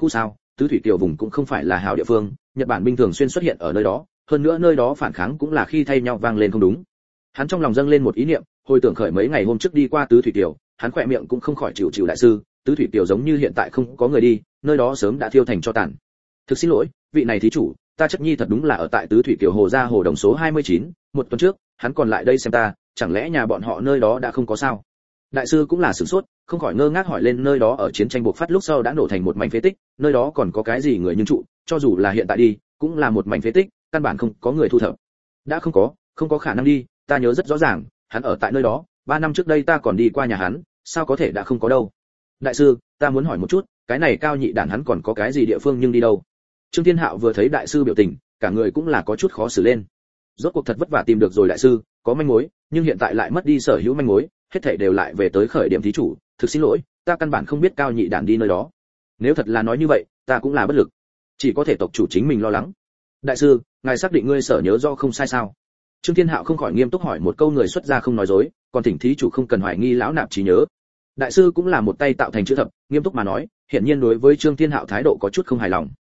tứ thủy kiều vùng cũng không phải là hảo địa phương, Nhật Bản binh thường xuyên xuất hiện ở nơi đó, hơn nữa nơi đó phản kháng cũng là khi thay nhau vang lên không đúng. Hắn trong lòng dâng lên một ý niệm, hồi tưởng khởi mấy ngày hôm trước đi qua tứ thủy kiều, hắn khỏe miệng cũng không khỏi chịu chịu đại sư, tứ thủy kiều giống như hiện tại không có người đi, nơi đó sớm đã thiêu thành tro tàn. Thực xin lỗi, vị này thí chủ, ta chất nhi thật đúng là ở tại tứ thủy kiều hồ ra hồ đồng số 29, một tuần trước, hắn còn lại đây xem ta, chẳng lẽ nhà bọn họ nơi đó đã không có sao? Đại sư cũng là sửng sốt, không khỏi ngơ ngác hỏi lên nơi đó ở chiến tranh buộc phát lúc sau đã nổ thành một mảnh phế tích, nơi đó còn có cái gì người nhưng trụ, cho dù là hiện tại đi, cũng là một mảnh phế tích, căn bản không có người thu thập. Đã không có khả năng đi, ta nhớ rất rõ ràng, hắn ở tại nơi đó, 3 năm trước đây ta còn đi qua nhà hắn, sao có thể đã không có đâu. Đại sư, ta muốn hỏi một chút, cái này Cao Nhị Đản hắn còn có cái gì địa phương nhưng đi đâu? Trương Thiên Hạo vừa thấy đại sư biểu tình, cả người cũng là có chút khó xử lên. Rốt cuộc thật vất vả tìm được rồi đại sư, có manh mối, nhưng hiện tại lại mất đi sở hữu manh mối, hết thảy đều lại về tới khởi điểm thí chủ, thực xin lỗi, ta căn bản không biết Cao Nhị Đản đi nơi đó. Nếu thật là nói như vậy, ta cũng là bất lực, chỉ có thể tộc chủ chính mình lo lắng. Đại sư, ngài xác định ngươi sở nhớ do không sai sao? Trương Thiên Hạo không khỏi nghiêm túc hỏi một câu, người xuất gia không nói dối, còn thỉnh thí chủ không cần hoài nghi lão nạp trí nhớ. Đại sư cũng là một tay tạo thành chữ thập, nghiêm túc mà nói, hiển nhiên đối với Trương Thiên Hạo thái độ có chút không hài lòng.